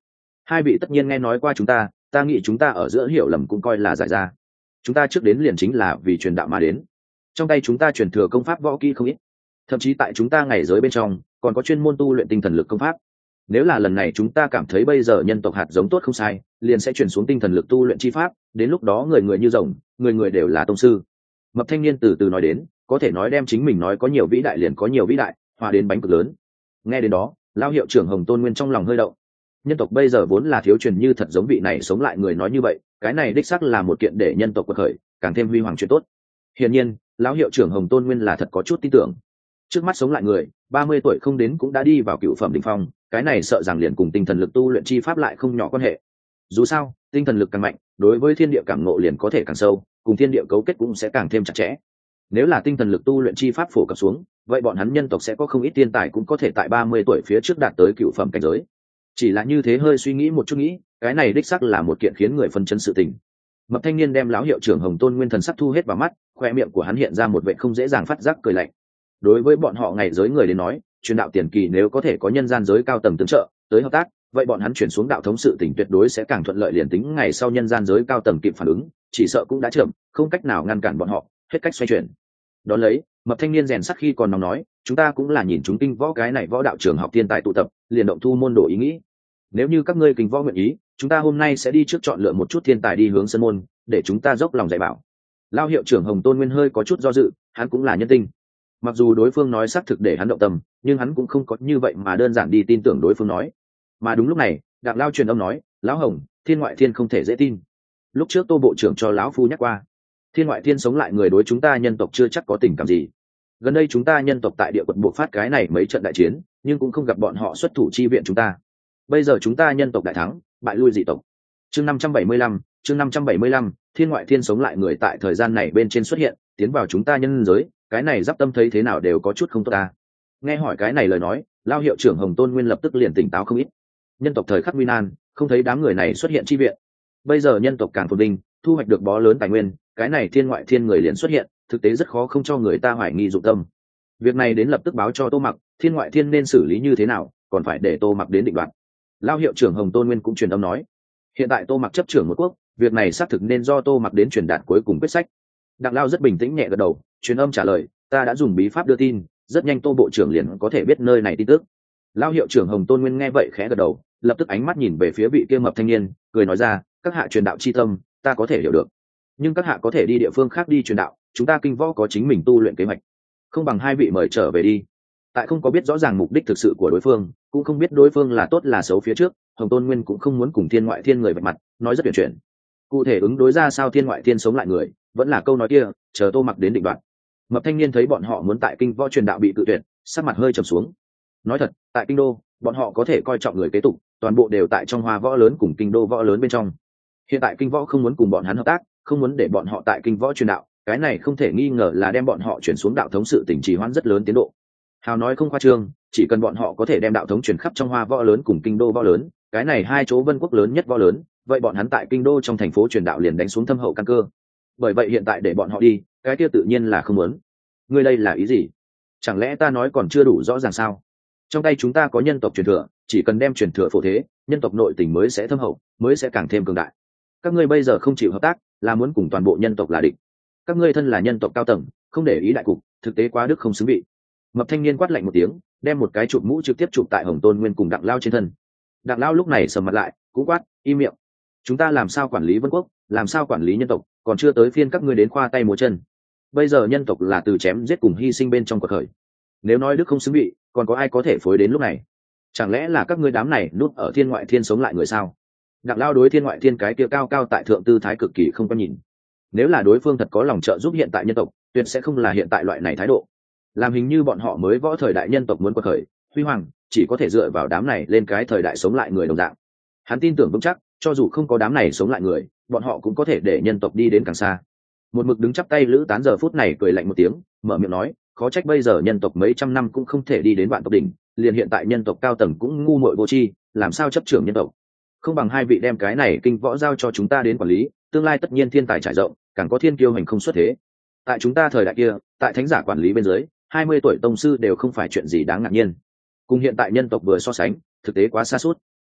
Hai vị tất nhiên nghe nói qua chúng ta, ta nghĩ chúng ta ở giữa hiểu lầm cũng coi là giải ra. Chúng ta trước đến liền chính là vì truyền đạo mà đến. Trong tay chúng ta truyền thừa công pháp võ kỹ không ít, thậm chí tại chúng ta ngày giới bên trong còn có chuyên môn tu luyện tinh thần lực công pháp. Nếu là lần này chúng ta cảm thấy bây giờ nhân tộc hạt giống tốt không sai, liền sẽ chuyển xuống tinh thần lực tu luyện chi pháp, đến lúc đó người người như rồng, người người đều là tông sư. Mập thanh niên từ từ nói đến, có thể nói đem chính mình nói có nhiều vĩ đại liền có nhiều vĩ đại, hòa đến bánh cực lớn. Nghe đến đó, lao hiệu trưởng Hồng Tôn Nguyên trong lòng hơi động. Nhân tộc bây giờ vốn là thiếu truyền như thật giống vị này sống lại người nói như vậy, cái này đích xác là một kiện để nhân tộc quật khởi càng thêm huy hoàng chuyện tốt. Hiển nhiên, lão hiệu trưởng Hồng Tôn Nguyên là thật có chút tin tưởng. Trước mắt sống lại người, ba mươi tuổi không đến cũng đã đi vào cựu phẩm đỉnh phong, cái này sợ rằng liền cùng tinh thần lực tu luyện chi pháp lại không nhỏ quan hệ. Dù sao, tinh thần lực càng mạnh, đối với thiên địa cảm ngộ liền có thể càng sâu, cùng thiên địa cấu kết cũng sẽ càng thêm chặt chẽ. Nếu là tinh thần lực tu luyện chi pháp phổ cập xuống, vậy bọn hắn nhân tộc sẽ có không ít thiên tài cũng có thể tại ba mươi tuổi phía trước đạt tới cựu phẩm cảnh giới. Chỉ là như thế hơi suy nghĩ một chút nghĩ, cái này đích xác là một kiện khiến người phân chấn sự tình. Mập thanh niên đem lão hiệu trưởng Hồng Tôn Nguyên thần sắc thu hết vào mắt, khoe miệng của hắn hiện ra một vẻ không dễ dàng phát giác cười lạnh. Đối với bọn họ ngày giới người đến nói, truyền đạo tiền kỳ nếu có thể có nhân gian giới cao tầng tương trợ tới hợp tác, vậy bọn hắn chuyển xuống đạo thống sự tình tuyệt đối sẽ càng thuận lợi, liền tính ngày sau nhân gian giới cao tầng kịp phản ứng, chỉ sợ cũng đã chậm, không cách nào ngăn cản bọn họ, hết cách xoay chuyển. Đón lấy, mập thanh niên rèn sắc khi còn nóng nói, chúng ta cũng là nhìn chúng kinh võ cái này võ đạo trường học thiên tài tụ tập, liền động thu môn đồ ý nghĩ. Nếu như các ngươi kinh võ nguyện ý, chúng ta hôm nay sẽ đi trước chọn lựa một chút thiên tài đi hướng sân môn, để chúng ta dốc lòng dạy bảo. Lao hiệu trưởng Hồng Tôn Nguyên hơi có chút do dự, hắn cũng là nhân tinh. Mặc dù đối phương nói xác thực để hắn động tâm, nhưng hắn cũng không có như vậy mà đơn giản đi tin tưởng đối phương nói. Mà đúng lúc này, Đặng Lao truyền âm nói, lão Hồng, thiên ngoại thiên không thể dễ tin. Lúc trước Tô bộ trưởng cho lão phu nhắc qua, thiên ngoại thiên sống lại người đối chúng ta nhân tộc chưa chắc có tình cảm gì. Gần đây chúng ta nhân tộc tại địa quận buộc phát cái này mấy trận đại chiến, nhưng cũng không gặp bọn họ xuất thủ chi viện chúng ta. Bây giờ chúng ta nhân tộc đại thắng, bại lui dị tộc. Chương năm trăm bảy mươi lăm, chương năm trăm bảy mươi lăm, thiên ngoại thiên sống lại người tại thời gian này bên trên xuất hiện, tiến vào chúng ta nhân giới, cái này giáp tâm thấy thế nào đều có chút không tốt ta. Nghe hỏi cái này lời nói, lao hiệu trưởng Hồng Tôn Nguyên lập tức liền tỉnh táo không ít. Nhân tộc thời khắc nguy nan, không thấy đám người này xuất hiện chi viện. Bây giờ nhân tộc càng phồn vinh, thu hoạch được bó lớn tài nguyên, cái này thiên ngoại thiên người liền xuất hiện, thực tế rất khó không cho người ta hoài nghi dụng tâm. Việc này đến lập tức báo cho Tô Mặc, thiên ngoại thiên nên xử lý như thế nào, còn phải để Tô Mặc đến định đoạt. Lao hiệu trưởng Hồng Tôn Nguyên cũng truyền âm nói, hiện tại Tô Mặc chấp trưởng một quốc, việc này xác thực nên do Tô Mặc đến truyền đạt cuối cùng quyết sách. Đặng Lao rất bình tĩnh nhẹ gật đầu, truyền âm trả lời, ta đã dùng bí pháp đưa tin, rất nhanh Tô bộ trưởng liền có thể biết nơi này tin tức. Lao hiệu trưởng Hồng Tôn Nguyên nghe vậy khẽ gật đầu, lập tức ánh mắt nhìn về phía vị kia mập thanh niên, cười nói ra, các hạ truyền đạo chi tâm, ta có thể hiểu được, nhưng các hạ có thể đi địa phương khác đi truyền đạo, chúng ta kinh võ có chính mình tu luyện kế hoạch, không bằng hai vị mời trở về đi. Tại không có biết rõ ràng mục đích thực sự của đối phương, cũng không biết đối phương là tốt là xấu phía trước, Hồng Tôn Nguyên cũng không muốn cùng thiên ngoại thiên người vạch mặt, nói rất tuyển chuyển. Cụ thể ứng đối ra sao thiên ngoại thiên sống lại người, vẫn là câu nói kia, chờ Tô Mặc đến định đoạt. Mập thanh niên thấy bọn họ muốn tại kinh võ truyền đạo bị tự tuyệt, sắc mặt hơi trầm xuống. Nói thật, tại kinh đô, bọn họ có thể coi trọng người kế tục, toàn bộ đều tại trong hoa võ lớn cùng kinh đô võ lớn bên trong. Hiện tại kinh võ không muốn cùng bọn hắn hợp tác, không muốn để bọn họ tại kinh võ truyền đạo, cái này không thể nghi ngờ là đem bọn họ chuyển xuống đạo thống sự tình trì hoãn rất lớn tiến độ. Hào nói không khoa trương, chỉ cần bọn họ có thể đem đạo thống truyền khắp trong hoa võ lớn cùng kinh đô võ lớn, cái này hai chỗ vân quốc lớn nhất võ lớn, vậy bọn hắn tại kinh đô trong thành phố truyền đạo liền đánh xuống thâm hậu căn cơ. Bởi vậy hiện tại để bọn họ đi, cái kia tự nhiên là không muốn. Ngươi đây là ý gì? Chẳng lẽ ta nói còn chưa đủ rõ ràng sao? Trong tay chúng ta có nhân tộc truyền thừa, chỉ cần đem truyền thừa phổ thế, nhân tộc nội tình mới sẽ thâm hậu, mới sẽ càng thêm cường đại. Các ngươi bây giờ không chịu hợp tác, là muốn cùng toàn bộ nhân tộc là địch. Các ngươi thân là nhân tộc cao tầng, không để ý đại cục, thực tế quá đức không xứng vị. Mập thanh niên quát lạnh một tiếng, đem một cái chụp mũ trực tiếp chụp tại Hồng Tôn Nguyên cùng Đặng Lao trên thân. Đặng Lao lúc này sầm mặt lại, cũng quát, im miệng. Chúng ta làm sao quản lý vân quốc, làm sao quản lý nhân tộc, còn chưa tới phiên các ngươi đến khoa tay múa chân. Bây giờ nhân tộc là từ chém giết cùng hy sinh bên trong cuộc khởi. Nếu nói đức không xứng vị, còn có ai có thể phối đến lúc này? Chẳng lẽ là các ngươi đám này núp ở thiên ngoại thiên sống lại người sao? Đặng Lao đối thiên ngoại thiên cái kia cao cao tại thượng tư thái cực kỳ không có nhìn. Nếu là đối phương thật có lòng trợ giúp hiện tại nhân tộc, tuyệt sẽ không là hiện tại loại này thái độ. Làm hình như bọn họ mới võ thời đại nhân tộc muốn quật khởi, huy hoàng, chỉ có thể dựa vào đám này lên cái thời đại sống lại người đồng dạng. Hắn tin tưởng vững chắc, cho dù không có đám này sống lại người, bọn họ cũng có thể để nhân tộc đi đến càng xa. Một mực đứng chắp tay Lữ Tán giờ phút này cười lạnh một tiếng, mở miệng nói, khó trách bây giờ nhân tộc mấy trăm năm cũng không thể đi đến vạn tộc đỉnh, liền hiện tại nhân tộc cao tầng cũng ngu muội vô tri, làm sao chấp trưởng nhân tộc. Không bằng hai vị đem cái này kinh võ giao cho chúng ta đến quản lý, tương lai tất nhiên thiên tài trải rộng, càng có thiên kiêu hành không xuất thế. Tại chúng ta thời đại kia, tại thánh giả quản lý bên dưới, hai mươi tuổi tông sư đều không phải chuyện gì đáng ngạc nhiên. Cùng hiện tại nhân tộc vừa so sánh, thực tế quá xa suốt.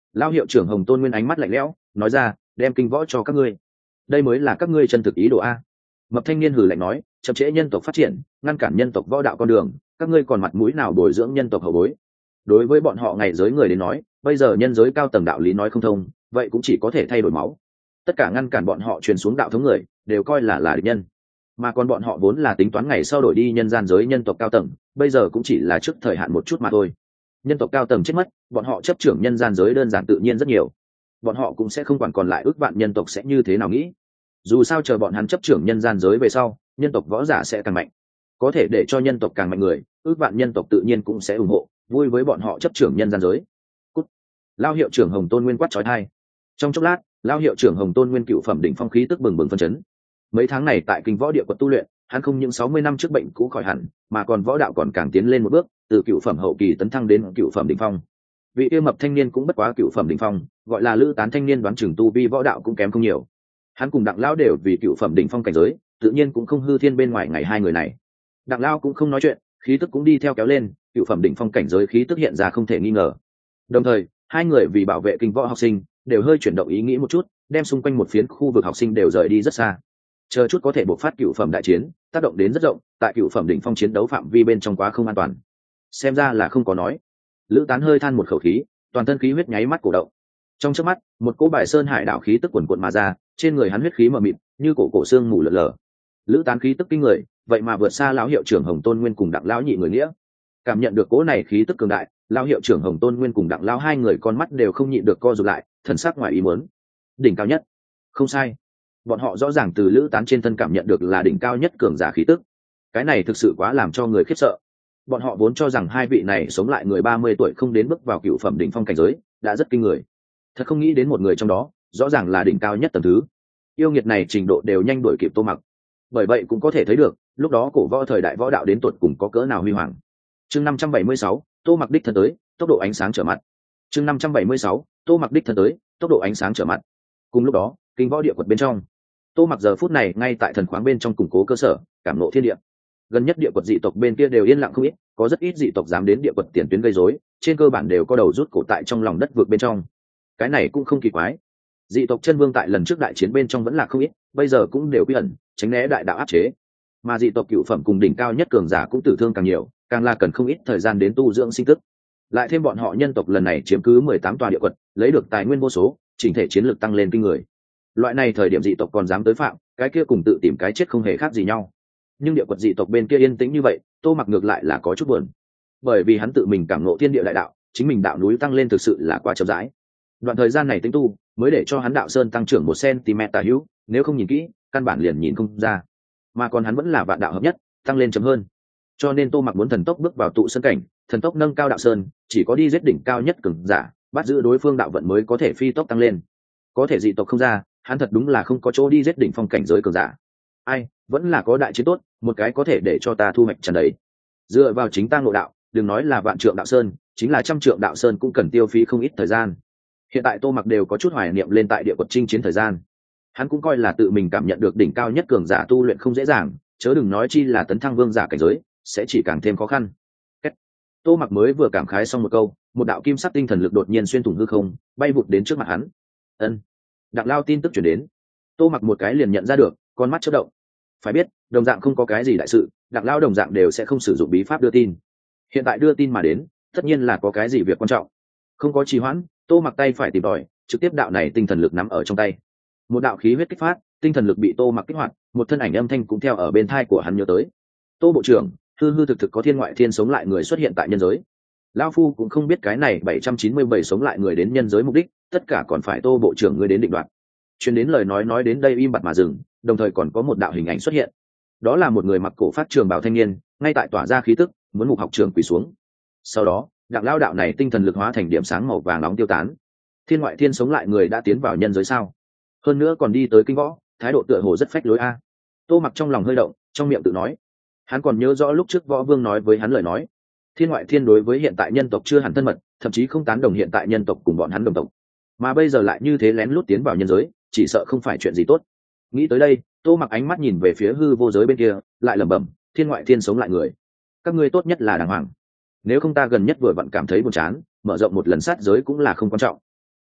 Lao hiệu trưởng Hồng Tôn Nguyên ánh mắt lạnh lẽo nói ra, đem kinh võ cho các ngươi, đây mới là các ngươi chân thực ý đồ a. Mập thanh niên hừ lạnh nói, chậm trễ nhân tộc phát triển, ngăn cản nhân tộc võ đạo con đường, các ngươi còn mặt mũi nào bồi dưỡng nhân tộc hậu bối? Đối với bọn họ ngày giới người đến nói, bây giờ nhân giới cao tầng đạo lý nói không thông, vậy cũng chỉ có thể thay đổi máu. Tất cả ngăn cản bọn họ truyền xuống đạo thống người đều coi là là địch nhân, mà còn bọn họ vốn là tính toán ngày sau đổi đi nhân gian giới nhân tộc cao tầng, bây giờ cũng chỉ là trước thời hạn một chút mà thôi. Nhân tộc cao tầng chết mất, bọn họ chấp trưởng nhân gian giới đơn giản tự nhiên rất nhiều, bọn họ cũng sẽ không quản còn lại ước vạn nhân tộc sẽ như thế nào nghĩ. Dù sao chờ bọn hắn chấp trưởng nhân gian giới về sau, nhân tộc võ giả sẽ càng mạnh, có thể để cho nhân tộc càng mạnh người, ước vạn nhân tộc tự nhiên cũng sẽ ủng hộ, vui với bọn họ chấp trưởng nhân gian giới. Cút. Lao hiệu trưởng Hồng Tôn Nguyên quát chói tai. Trong chốc lát, Lao hiệu trưởng Hồng Tôn Nguyên cựu phẩm đỉnh phong khí tức bừng bừng phân chấn. Mấy tháng này tại kinh võ địa quật tu luyện, hắn không những sáu mươi năm trước bệnh cũ khỏi hẳn, mà còn võ đạo còn càng tiến lên một bước, từ cựu phẩm hậu kỳ tấn thăng đến cựu phẩm đỉnh phong. Vị yêu mập thanh niên cũng bất quá cựu phẩm đỉnh phong, gọi là Lữ Tán thanh niên, đoán chừng tu vi võ đạo cũng kém không nhiều. Hắn cùng Đặng Lão đều vì cựu phẩm đỉnh phong cảnh giới, tự nhiên cũng không hư thiên bên ngoài ngày hai người này. Đặng Lão cũng không nói chuyện, khí tức cũng đi theo kéo lên, cựu phẩm đỉnh phong cảnh giới khí tức hiện ra không thể nghi ngờ. Đồng thời, hai người vì bảo vệ kinh võ học sinh, đều hơi chuyển động ý nghĩ một chút, đem xung quanh một phiến khu vực học sinh đều rời đi rất xa. Chờ chút có thể bộc phát cựu phẩm đại chiến, tác động đến rất rộng, tại cựu phẩm đỉnh phong chiến đấu phạm vi bên trong quá không an toàn. Xem ra là không có nói. Lữ Tán hơi than một khẩu khí, toàn thân khí huyết nháy mắt cổ động. Trong chớp mắt, một cỗ bài sơn hải đảo khí tức quần quần mà ra, trên người hắn huyết khí mờ mịt, như cổ cổ xương mù lờ lờ. Lữ Tán khí tức kinh người, vậy mà vượt xa lão hiệu trưởng Hồng Tôn Nguyên cùng Đặng Lão nhị người nghĩa. Cảm nhận được cỗ này khí tức cường đại, lão hiệu trưởng Hồng Tôn Nguyên cùng Đặng Lão hai người con mắt đều không nhịn được co rụt lại, thần sắc ngoài ý muốn. Đỉnh cao nhất. Không sai. Bọn họ rõ ràng từ Lữ Tán trên thân cảm nhận được là đỉnh cao nhất cường giả khí tức. Cái này thực sự quá làm cho người khiếp sợ. Bọn họ vốn cho rằng hai vị này sống lại người ba mươi tuổi không đến bước vào cựu phẩm đỉnh phong cảnh giới, đã rất kinh người. Thật không nghĩ đến một người trong đó, rõ ràng là đỉnh cao nhất tầng thứ. Yêu nghiệt này trình độ đều nhanh đuổi kịp Tô Mặc. Bởi vậy cũng có thể thấy được, lúc đó cổ võ thời đại võ đạo đến tuột cùng có cỡ nào huy hoàng. Chương năm trăm bảy mươi sáu, Tô Mặc đích thân tới, tốc độ ánh sáng trở mặt. Chương năm trăm bảy mươi sáu, Tô Mặc đích thân tới, tốc độ ánh sáng trở mặt. Cùng lúc đó, kinh võ địa quật bên trong, Tô Mặc giờ phút này ngay tại thần khoáng bên trong củng cố cơ sở, cảm ngộ thiên địa. Gần nhất địa quật dị tộc bên kia đều yên lặng không ít, có rất ít dị tộc dám đến địa quật tiền tuyến gây rối, trên cơ bản đều có đầu rút cổ tại trong lòng đất vượt bên trong. Cái này cũng không kỳ quái. Dị tộc chân vương tại lần trước đại chiến bên trong vẫn là không ít, bây giờ cũng đều quy ẩn, tránh né đại đạo áp chế. Mà dị tộc cựu phẩm cùng đỉnh cao nhất cường giả cũng tử thương càng nhiều, càng là cần không ít thời gian đến tu dưỡng sinh tức. Lại thêm bọn họ nhân tộc lần này chiếm cứ mười tám tòa địa quật, lấy được tài nguyên vô số, chỉnh thể chiến lược tăng lên kinh người. Loại này thời điểm dị tộc còn dám tới phạm, cái kia cùng tự tìm cái chết không hề khác gì nhau. Nhưng địa quật dị tộc bên kia yên tĩnh như vậy, Tô Mặc ngược lại là có chút buồn, bởi vì hắn tự mình cảm ngộ thiên địa đại đạo, chính mình đạo núi tăng lên thực sự là quá chậm rãi. Đoạn thời gian này tính tu mới để cho hắn đạo sơn tăng trưởng một cm tả hữu, nếu không nhìn kỹ căn bản liền nhìn không ra, mà còn hắn vẫn là vạn đạo hợp nhất, tăng lên chậm hơn. Cho nên Tô Mặc muốn thần tốc bước vào tụ sơn cảnh, thần tốc nâng cao đạo sơn, chỉ có đi giết đỉnh cao nhất cường giả, bắt giữ đối phương đạo vận mới có thể phi tốc tăng lên. Có thể dị tộc không ra, hắn thật đúng là không có chỗ đi giết đỉnh phong cảnh giới cường giả. Ai, vẫn là có đại chiến tốt, một cái có thể để cho ta thu hoạch tràn đầy. Dựa vào chính ta ngộ đạo, đừng nói là vạn trượng đạo sơn, chính là trăm trượng đạo sơn cũng cần tiêu phí không ít thời gian. Hiện tại Tô Mặc đều có chút hoài niệm lên tại địa quật chinh chiến thời gian. Hắn cũng coi là tự mình cảm nhận được đỉnh cao nhất cường giả tu luyện không dễ dàng, chớ đừng nói chi là tấn thăng vương giả cảnh giới, sẽ chỉ càng thêm khó khăn. Kết. Tô Mặc mới vừa cảm khái xong một câu, một đạo kim sắc tinh thần lực đột nhiên xuyên thủng hư không, bay vụt đến trước mặt hắn. Ân. Đặng Lao tin tức chuyển đến. Tô Mặc một cái liền nhận ra được, con mắt chớp động. Phải biết, đồng dạng không có cái gì đại sự, Đặng Lao đồng dạng đều sẽ không sử dụng bí pháp đưa tin. Hiện tại đưa tin mà đến, tất nhiên là có cái gì việc quan trọng. Không có trì hoãn, Tô Mặc tay phải tìm tòi, trực tiếp đạo này tinh thần lực nắm ở trong tay. Một đạo khí huyết kích phát, tinh thần lực bị Tô Mặc kích hoạt, một thân ảnh âm thanh cũng theo ở bên tai của hắn nhớ tới. Tô bộ trưởng, hư hư thực thực có thiên ngoại thiên sống lại người xuất hiện tại nhân giới. Lão phu cũng không biết cái này bảy trăm chín mươi bảy sống lại người đến nhân giới mục đích, tất cả còn phải Tô bộ trưởng ngươi đến định đoạt. Truyền đến lời nói nói đến đây im bặt mà dừng, đồng thời còn có một đạo hình ảnh xuất hiện. Đó là một người mặc cổ phát trường bào thanh niên, ngay tại tỏa ra khí tức, muốn mục học trường quỳ xuống. Sau đó, Đặng Lao đạo này tinh thần lực hóa thành điểm sáng màu vàng nóng tiêu tán. Thiên ngoại thiên sống lại người đã tiến vào nhân giới sao? Hơn nữa còn đi tới kinh võ, thái độ tựa hồ rất phách lối a. Tô Mặc trong lòng hơi động, trong miệng tự nói. Hắn còn nhớ rõ lúc trước Võ Vương nói với hắn lời nói, thiên ngoại thiên đối với hiện tại nhân tộc chưa hẳn thân mật, thậm chí không tán đồng hiện tại nhân tộc cùng bọn hắn đồng tộc. Mà bây giờ lại như thế lén lút tiến vào nhân giới, chỉ sợ không phải chuyện gì tốt. Nghĩ tới đây, Tô Mặc ánh mắt nhìn về phía hư vô giới bên kia, lại lẩm bẩm, thiên ngoại thiên sống lại người, các ngươi tốt nhất là đàng hoàng. Nếu không ta gần nhất vừa vặn cảm thấy buồn chán, mở rộng một lần sát giới cũng là không quan trọng.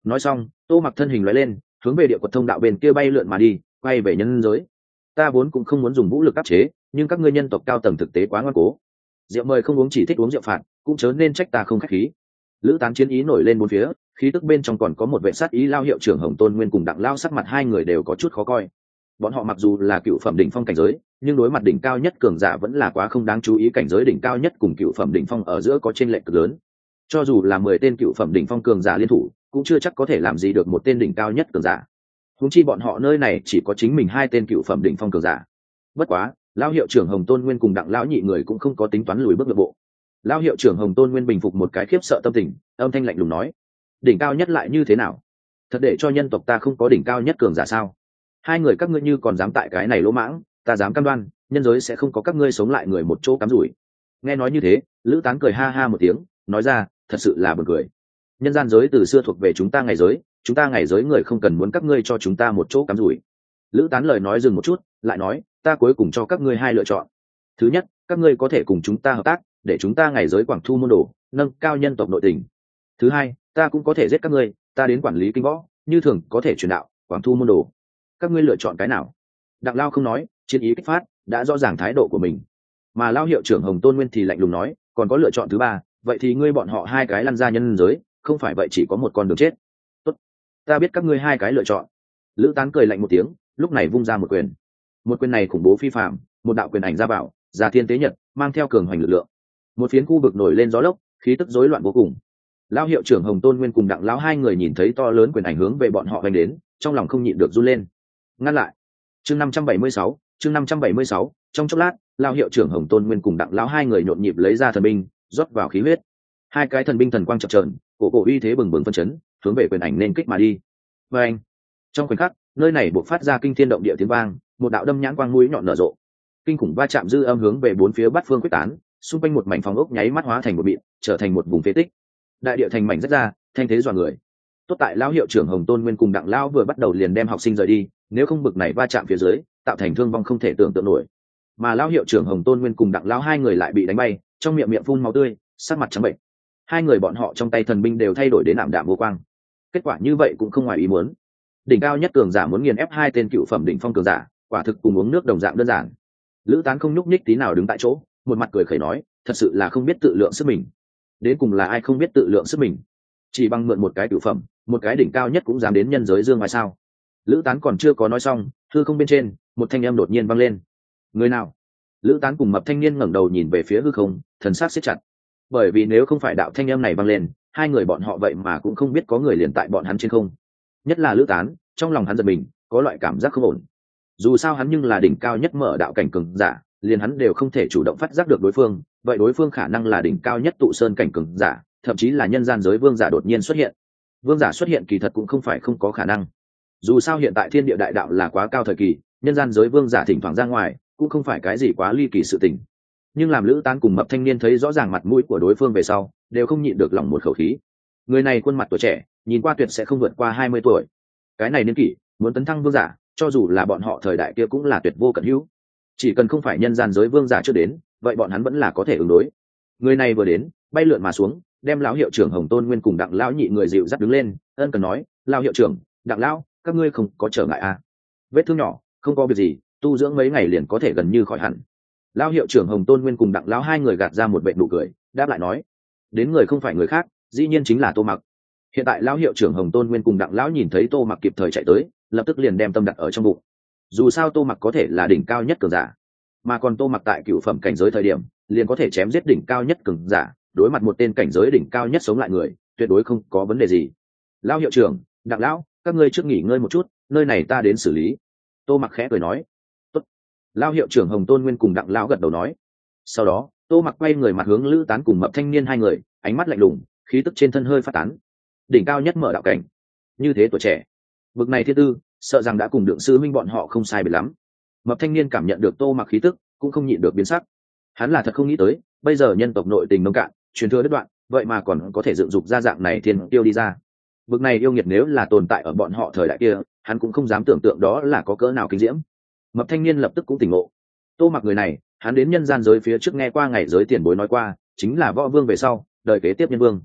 Nói xong tô mặc thân hình lóe lên hướng về địa quật thông đạo bên kia bay lượn mà đi, quay về nhân giới. Ta vốn cũng không muốn dùng vũ lực áp chế, nhưng các ngươi nhân tộc cao tầng thực tế quá ngoan cố. Rượu mời không uống chỉ thích uống rượu phạt, cũng chớ nên trách ta không khách khí. Lữ Tán chiến ý nổi lên bốn phía, khí tức bên trong còn có một vệ sát ý. Lao hiệu trưởng Hồng Tôn Nguyên cùng Đặng Lao sắc mặt hai người đều có chút khó coi. Bọn họ mặc dù là cựu phẩm đỉnh phong cảnh giới, nhưng đối mặt đỉnh cao nhất cường giả vẫn là quá không đáng chú ý. Cảnh giới đỉnh cao nhất cùng cựu phẩm đỉnh phong ở giữa có chênh lệch cực lớn. Cho dù là mười tên cựu phẩm đỉnh phong cường giả liên thủ, cũng chưa chắc có thể làm gì được một tên đỉnh cao nhất cường giả. Huống chi bọn họ nơi này chỉ có chính mình hai tên cựu phẩm đỉnh phong cường giả. Bất quá, Lao hiệu trưởng Hồng Tôn Nguyên cùng Đặng lão nhị người cũng không có tính toán lùi bước nội bộ. Lao hiệu trưởng Hồng Tôn Nguyên bình phục một cái khiếp sợ tâm tình, âm thanh lạnh lùng nói: đỉnh cao nhất lại như thế nào? Thật để cho nhân tộc ta không có đỉnh cao nhất cường giả sao? Hai người các ngươi như còn dám tại cái này lỗ mãng, ta dám cam đoan nhân giới sẽ không có các ngươi sống lại người một chỗ cắm rủi. Nghe nói như thế, Lữ Tán cười ha ha một tiếng, nói ra: thật sự là buồn cười. Nhân gian giới từ xưa thuộc về chúng ta ngày giới, chúng ta ngày giới người không cần muốn các ngươi cho chúng ta một chỗ cắm rủi. Lữ Tán lời nói dừng một chút, lại nói: ta cuối cùng cho các ngươi hai lựa chọn. Thứ nhất, các ngươi có thể cùng chúng ta hợp tác, để chúng ta ngày giới quảng thu môn đồ, nâng cao nhân tộc nội tình. Thứ hai, ta cũng có thể giết các ngươi, ta đến quản lý kinh võ, như thường có thể truyền đạo, quảng thu môn đồ. Các ngươi lựa chọn cái nào? Đặng Lao không nói, chiến ý kích phát, đã rõ ràng thái độ của mình. Mà Lao hiệu trưởng Hồng Tôn Nguyên thì lạnh lùng nói: còn có lựa chọn thứ ba, vậy thì ngươi bọn họ hai cái lăn ra nhân giới, không phải vậy chỉ có một con đường chết. Tốt, ta biết các ngươi hai cái lựa chọn. Lữ Tán cười lạnh một tiếng, lúc này vung ra một quyền. Một quyền này khủng bố phi phàm, một đạo quyền ảnh ra bảo, già thiên tế nhật, mang theo cường hoành lực lượng. Một phiến khu vực nổi lên gió lốc, khí tức rối loạn vô cùng. Lão hiệu trưởng Hồng Tôn Nguyên cùng Đặng lão hai người nhìn thấy to lớn quyền ảnh hướng về bọn họ vành đến, trong lòng không nhịn được run lên. Ngăn lại. Chương năm trăm bảy mươi sáu, chương năm trăm bảy mươi sáu, trong chốc lát, lão hiệu trưởng Hồng Tôn Nguyên cùng Đặng lão hai người nhộn nhịp lấy ra thần binh, rót vào khí huyết. Hai cái thần binh thần quang chập chờn, cổ cổ uy thế bừng bừng phân chấn, hướng về quyền ảnh nên kích mà đi. Và anh, trong khoảnh khắc, nơi này bộc phát ra kinh thiên động địa tiếng vang, một đạo đâm nhãn quang mũi nhọn nở rộ. Kinh khủng va chạm dư âm hướng về bốn phía bát phương quyết tán, xung quanh một mảnh phòng ốc nháy mắt hóa thành một mịn, trở thành một vùng phế tích. Đại địa thành mảnh rất ra, thanh thế dọa người. Tốt tại lão hiệu trưởng Hồng Tôn Nguyên cùng Đặng lão vừa bắt đầu liền đem học sinh rời đi, nếu không bực này va chạm phía dưới, tạo thành thương vong không thể tưởng tượng nổi. Mà lão hiệu trưởng Hồng Tôn Nguyên cùng Đặng lão hai người lại bị đánh bay, trong miệng miệng phun máu tươi, sắc mặt trắng bệnh. Hai người bọn họ trong tay thần binh đều thay đổi đến ảm đạm vô quang. Kết quả như vậy cũng không ngoài ý muốn. Đỉnh cao nhất cường giả muốn nghiền ép hai tên cựu phẩm đỉnh phong cường giả, quả thực cùng uống nước đồng dạng đơn giản. Lữ Tán không nhúc nhích tí nào đứng tại chỗ, một mặt cười khẩy nói: thật sự là không biết tự lượng sức mình. Đến cùng là ai không biết tự lượng sức mình? Chỉ bằng mượn một cái cửu phẩm, một cái đỉnh cao nhất cũng dám đến nhân giới dương ngoài sao? Lữ Tán còn chưa có nói xong, hư không bên trên một thanh âm đột nhiên vang lên. Người nào? Lữ Tán cùng Mập thanh niên ngẩng đầu nhìn về phía hư không, thần sắc siết chặt. Bởi vì nếu không phải đạo thanh âm này vang lên, hai người bọn họ vậy mà cũng không biết có người liền tại bọn hắn trên không. Nhất là Lữ Tán, trong lòng hắn giật mình, có loại cảm giác không ổn. Dù sao hắn nhưng là đỉnh cao nhất mở đạo cảnh cường giả, liền hắn đều không thể chủ động phát giác được đối phương, vậy đối phương khả năng là đỉnh cao nhất tụ sơn cảnh cường giả, thậm chí là nhân gian giới vương giả đột nhiên xuất hiện. Vương giả xuất hiện kỳ thật cũng không phải không có khả năng. Dù sao hiện tại thiên địa đại đạo là quá cao thời kỳ, nhân gian giới vương giả thỉnh thoảng ra ngoài, cũng không phải cái gì quá ly kỳ sự tình. Nhưng làm Lữ Tán cùng Mập thanh niên thấy rõ ràng mặt mũi của đối phương về sau, đều không nhịn được lòng một khẩu khí. Người này khuôn mặt tuổi trẻ, nhìn qua tuyệt sẽ không vượt qua hai mươi tuổi. Cái này niên kỷ, muốn tấn thăng vương giả, cho dù là bọn họ thời đại kia cũng là tuyệt vô cận hữu. Chỉ cần không phải nhân gian giới vương giả trước đến, vậy bọn hắn vẫn là có thể ứng đối. Người này vừa đến, bay lượn mà xuống, đem lão hiệu trưởng Hồng Tôn Nguyên cùng Đặng lão nhị người dịu dắt đứng lên, ân cần nói: lão hiệu trưởng, Đặng lão, các ngươi không có trở ngại à? Vết thương nhỏ, không có việc gì, tu dưỡng mấy ngày liền có thể gần như khỏi hẳn. Lão hiệu trưởng Hồng Tôn Nguyên cùng Đặng lão hai người gạt ra một vệt nụ cười, đáp lại nói: đến người không phải người khác, dĩ nhiên chính là Tô Mặc. Hiện tại lão hiệu trưởng Hồng Tôn Nguyên cùng Đặng lão nhìn thấy Tô Mặc kịp thời chạy tới, lập tức liền đem tâm đặt ở trong bụng. Dù sao Tô Mặc có thể là đỉnh cao nhất cường giả, mà còn Tô Mặc tại cựu phẩm cảnh giới thời điểm liền có thể chém giết đỉnh cao nhất cường giả, đối mặt một tên cảnh giới đỉnh cao nhất sống lại người, tuyệt đối không có vấn đề gì. Lão hiệu trưởng, Đặng lão, các ngươi trước nghỉ ngơi một chút, nơi này ta đến xử lý. Tô Mặc khẽ cười nói. Tốt. Lão hiệu trưởng Hồng Tôn Nguyên cùng Đặng lão gật đầu nói. Sau đó Tô Mặc quay người mặt hướng Lữ Tán cùng Mập thanh niên hai người, ánh mắt lạnh lùng, khí tức trên thân hơi phát tán. Đỉnh cao nhất mở đạo cảnh, như thế tuổi trẻ, bực này thiên tư, sợ rằng đã cùng Đường sư minh bọn họ không sai biệt lắm. Mập thanh niên cảm nhận được Tô Mặc khí tức, cũng không nhịn được biến sắc. Hắn là thật không nghĩ tới, bây giờ nhân tộc nội tình nông cạn, truyền thừa đứt đoạn, vậy mà còn có thể dựng dục ra dạng này thiên tiêu đi ra. Bực này yêu nghiệt nếu là tồn tại ở bọn họ thời đại kia, hắn cũng không dám tưởng tượng đó là có cỡ nào kinh diễm. Mập thanh niên lập tức cũng tỉnh ngộ. Tô Mặc người này, hắn đến nhân gian giới phía trước nghe qua ngày giới tiền bối nói qua, chính là võ vương về sau, đời kế tiếp nhân vương.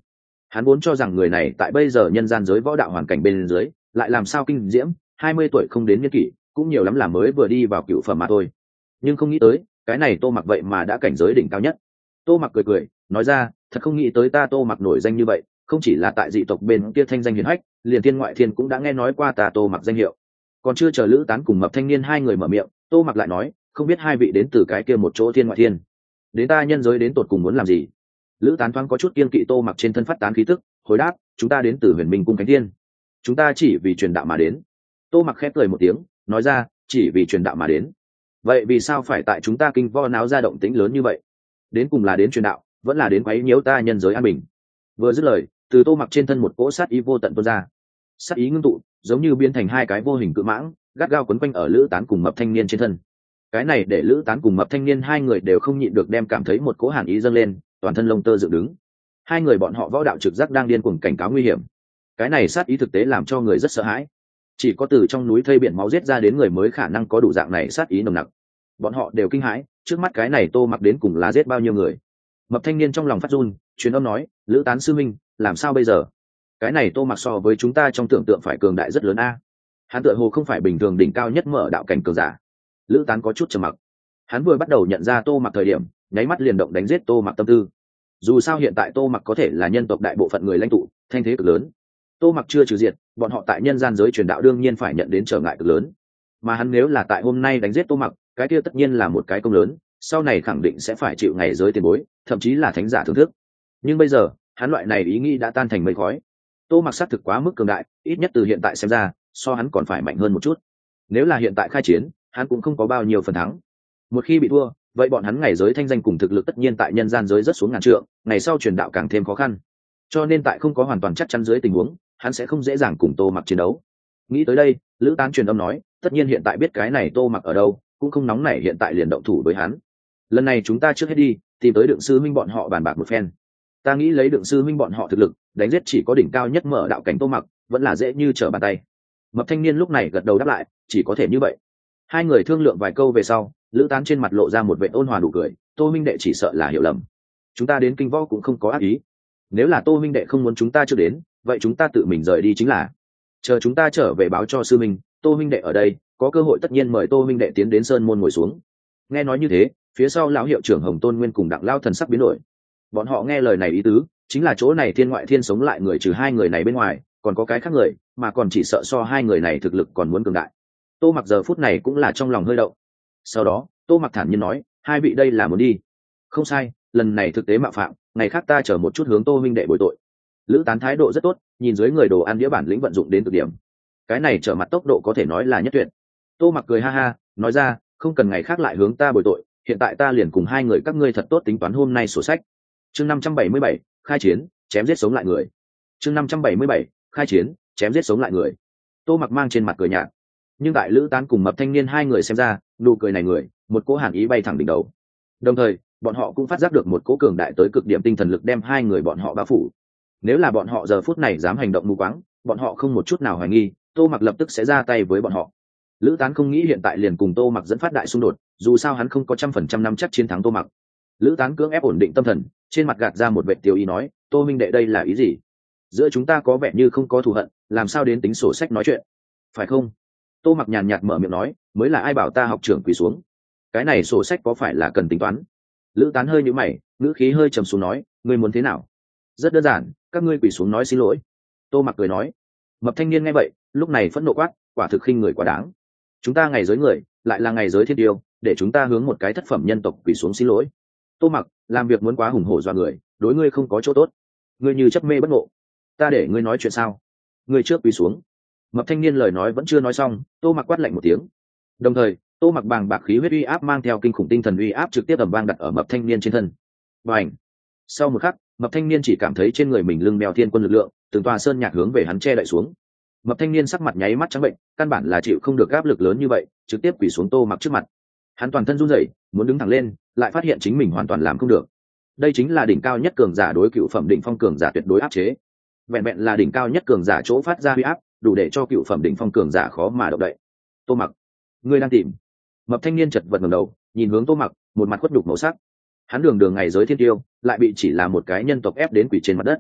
Hắn vốn cho rằng người này tại bây giờ nhân gian giới võ đạo hoàn cảnh bên dưới lại làm sao kinh diễm, hai mươi tuổi không đến niên kỷ cũng nhiều lắm là mới vừa đi vào cựu phẩm mà thôi. Nhưng không nghĩ tới cái này Tô Mặc vậy mà đã cảnh giới đỉnh cao nhất. Tô Mặc cười cười nói ra, thật không nghĩ tới ta Tô Mặc nổi danh như vậy, không chỉ là tại dị tộc bên kia thanh danh hiển hách, liền thiên ngoại thiên cũng đã nghe nói qua ta Tô Mặc danh hiệu. Còn chưa chờ Lữ Tán cùng Mập Thanh Niên hai người mở miệng, Tô Mặc lại nói, không biết hai vị đến từ cái kia một chỗ thiên ngoại thiên, đến ta nhân giới đến tột cùng muốn làm gì? Lữ Tán thoáng có chút kiên kỵ Tô Mặc trên thân phát tán khí tức, hồi đáp, chúng ta đến từ Huyền Minh cung Cánh Thiên, chúng ta chỉ vì truyền đạo mà đến. Tô Mặc khép cười một tiếng nói ra, chỉ vì truyền đạo mà đến, vậy vì sao phải tại chúng ta kinh vo náo ra động tĩnh lớn như vậy? Đến cùng là đến truyền đạo, vẫn là đến quấy nhiễu ta nhân giới an bình? Vừa dứt lời, từ Tô Mặc trên thân một cỗ sát ý vô tận tuôn ra, sát ý ngưng tụ giống như biến thành hai cái vô hình cự mãng gắt gao quấn quanh ở Lữ Tán cùng Mập Thanh Niên trên thân. Cái này để Lữ Tán cùng Mập Thanh Niên hai người đều không nhịn được đem cảm thấy một cỗ hàn ý dâng lên, toàn thân lông tơ dựng đứng. Hai người bọn họ võ đạo trực giác đang điên cuồng cảnh cáo nguy hiểm. Cái này sát ý thực tế làm cho người rất sợ hãi. Chỉ có từ trong núi thây biển máu giết ra đến người mới khả năng có đủ dạng này sát ý nồng nặc. Bọn họ đều kinh hãi, trước mắt cái này Tô Mặc đến cùng là giết bao nhiêu người. Mập Thanh Niên trong lòng phát run, truyền âm nói, Lữ Tán sư minh, làm sao bây giờ? Cái này Tô Mặc so với chúng ta trong tưởng tượng phải cường đại rất lớn a. Hắn tựa hồ không phải bình thường đỉnh cao nhất mở đạo cảnh cường giả. Lữ Tán có chút trầm mặc. Hắn vừa bắt đầu nhận ra Tô Mặc thời điểm, nháy mắt liền động đánh giết Tô Mặc tâm tư. Dù sao hiện tại Tô Mặc có thể là nhân tộc đại bộ phận người lãnh tụ, thanh thế cực lớn. Tô Mặc chưa trừ diệt, bọn họ tại nhân gian giới truyền đạo đương nhiên phải nhận đến trở ngại cực lớn. Mà hắn nếu là tại hôm nay đánh giết Tô Mặc, cái kia tất nhiên là một cái công lớn, sau này khẳng định sẽ phải chịu ngày giới tiền bối, thậm chí là thánh giả thưởng thức. Nhưng bây giờ, hắn loại này ý nghĩ đã tan thành mây khói. Tô Mặc sát thực quá mức cường đại, ít nhất từ hiện tại xem ra, so hắn còn phải mạnh hơn một chút. Nếu là hiện tại khai chiến, hắn cũng không có bao nhiêu phần thắng. Một khi bị thua, vậy bọn hắn ngày giới thanh danh cùng thực lực tất nhiên tại nhân gian giới rất xuống ngàn trượng, ngày sau truyền đạo càng thêm khó khăn. Cho nên tại không có hoàn toàn chắc chắn dưới tình huống, hắn sẽ không dễ dàng cùng Tô Mặc chiến đấu. Nghĩ tới đây, Lữ Tán truyền âm nói, tất nhiên hiện tại biết cái này Tô Mặc ở đâu, cũng không nóng nảy hiện tại liền động thủ với hắn. Lần này chúng ta trước hết đi, tìm tới Đượng sư huynh bọn họ bàn bạc một phen. Ta nghĩ lấy Đượng sư huynh bọn họ thực lực, đánh giết chỉ có đỉnh cao nhất mở đạo cảnh Tô Mặc, vẫn là dễ như trở bàn tay. Mập Thanh Niên lúc này gật đầu đáp lại, chỉ có thể như vậy. Hai người thương lượng vài câu về sau, Lữ Tán trên mặt lộ ra một vẻ ôn hòa nụ cười, Tô minh đệ chỉ sợ là hiểu lầm. Chúng ta đến kinh võ cũng không có ác ý. Nếu là Tô minh đệ không muốn chúng ta chưa đến, vậy chúng ta tự mình rời đi chính là. Chờ chúng ta trở về báo cho sư minh, Tô minh đệ ở đây, có cơ hội tất nhiên mời Tô minh đệ tiến đến sơn môn ngồi xuống. Nghe nói như thế, phía sau lão hiệu trưởng Hồng Tôn Nguyên cùng Đặng Lao thần sắc biến đổi. Bọn họ nghe lời này ý tứ, chính là chỗ này thiên ngoại thiên sống lại người trừ hai người này bên ngoài, còn có cái khác người, mà còn chỉ sợ so hai người này thực lực còn muốn cường đại. Tô Mặc giờ phút này cũng là trong lòng hơi động. Sau đó, Tô Mặc thản nhiên nói, hai vị đây là muốn đi. Không sai, lần này thực tế mạo phạm, ngày khác ta chờ một chút hướng Tô minh đệ bồi tội. Lữ Tán thái độ rất tốt, nhìn dưới người đồ ăn đĩa bản lĩnh vận dụng đến cực điểm. Cái này trở mặt tốc độ có thể nói là nhất tuyệt. Tô Mặc cười ha ha, nói ra, không cần ngày khác lại hướng ta bồi tội, hiện tại ta liền cùng hai người các ngươi thật tốt tính toán hôm nay sổ sách. Chương năm trăm bảy mươi bảy, khai chiến, chém giết sống lại người. Chương năm trăm bảy mươi bảy, khai chiến, chém giết sống lại người. Tô Mặc mang trên mặt cười nhạt, nhưng tại Lữ Tán cùng Mập Thanh Niên hai người xem ra, nụ cười này người, một cỗ hàn ý bay thẳng đỉnh đầu. Đồng thời, bọn họ cũng phát giác được một cỗ cường đại tới cực điểm tinh thần lực đem hai người bọn họ bao phủ. Nếu là bọn họ giờ phút này dám hành động mù quáng, bọn họ không một chút nào hoài nghi, Tô Mặc lập tức sẽ ra tay với bọn họ. Lữ Tán không nghĩ hiện tại liền cùng Tô Mặc dẫn phát đại xung đột, dù sao hắn không có trăm phần trăm năm chắc chiến thắng Tô Mặc. Lữ Tán cưỡng ép ổn định tâm thần, trên mặt gạt ra một vệt tiêu ý nói, Tô minh đệ đây là ý gì? Giữa chúng ta có vẻ như không có thù hận, làm sao đến tính sổ sách nói chuyện, phải không? Tô Mặc nhàn nhạt mở miệng nói, mới là ai bảo ta học trưởng quỳ xuống? Cái này sổ sách có phải là cần tính toán? Lữ Tán hơi nhíu mày, ngữ khí hơi trầm xuống nói, ngươi muốn thế nào? Rất đơn giản, các ngươi quỳ xuống nói xin lỗi. Tô Mặc cười nói. Mập Thanh Niên nghe vậy, lúc này phẫn nộ quát, quả thực khinh người quá đáng. Chúng ta ngày giới người, lại là ngày giới thiên tiêu, để chúng ta hướng một cái thất phẩm nhân tộc quỳ xuống xin lỗi. Tô Mặc, làm việc muốn quá hùng hổ dọa người, đối ngươi không có chỗ tốt. Ngươi như chấp mê bất ngộ, ta để ngươi nói chuyện sao? Ngươi trước quỳ xuống. Mập Thanh Niên lời nói vẫn chưa nói xong, Tô Mặc quát lạnh một tiếng. Đồng thời, Tô Mặc bàng bạc khí huyết uy áp mang theo kinh khủng tinh thần uy áp trực tiếp ầm vang đặt ở Mập Thanh Niên trên thân. Bành! Sau một khắc, Mập Thanh Niên chỉ cảm thấy trên người mình lưng đeo thiên quân lực lượng, từng tòa sơn nhạc hướng về hắn che đậy xuống. Mập Thanh Niên sắc mặt nháy mắt trắng bệnh, căn bản là chịu không được áp lực lớn như vậy, trực tiếp quỳ xuống Tô Mặc trước mặt. Hắn toàn thân run rẩy, muốn đứng thẳng lên, lại phát hiện chính mình hoàn toàn làm không được. Đây chính là đỉnh cao nhất cường giả đối cựu phẩm đỉnh phong cường giả tuyệt đối áp chế. Vẹn vẹn là đỉnh cao nhất cường giả chỗ phát ra uy áp, đủ để cho cựu phẩm đỉnh phong cường giả khó mà động đậy. Tô Mặc, ngươi đang tìm? Mập Thanh Niên chật vật ngẩng đầu, nhìn hướng Tô Mặc, một mặt khuất nhục màu sắc. Hắn đường đường ngày giới thiên tiêu, lại bị chỉ là một cái nhân tộc ép đến quỳ trên mặt đất.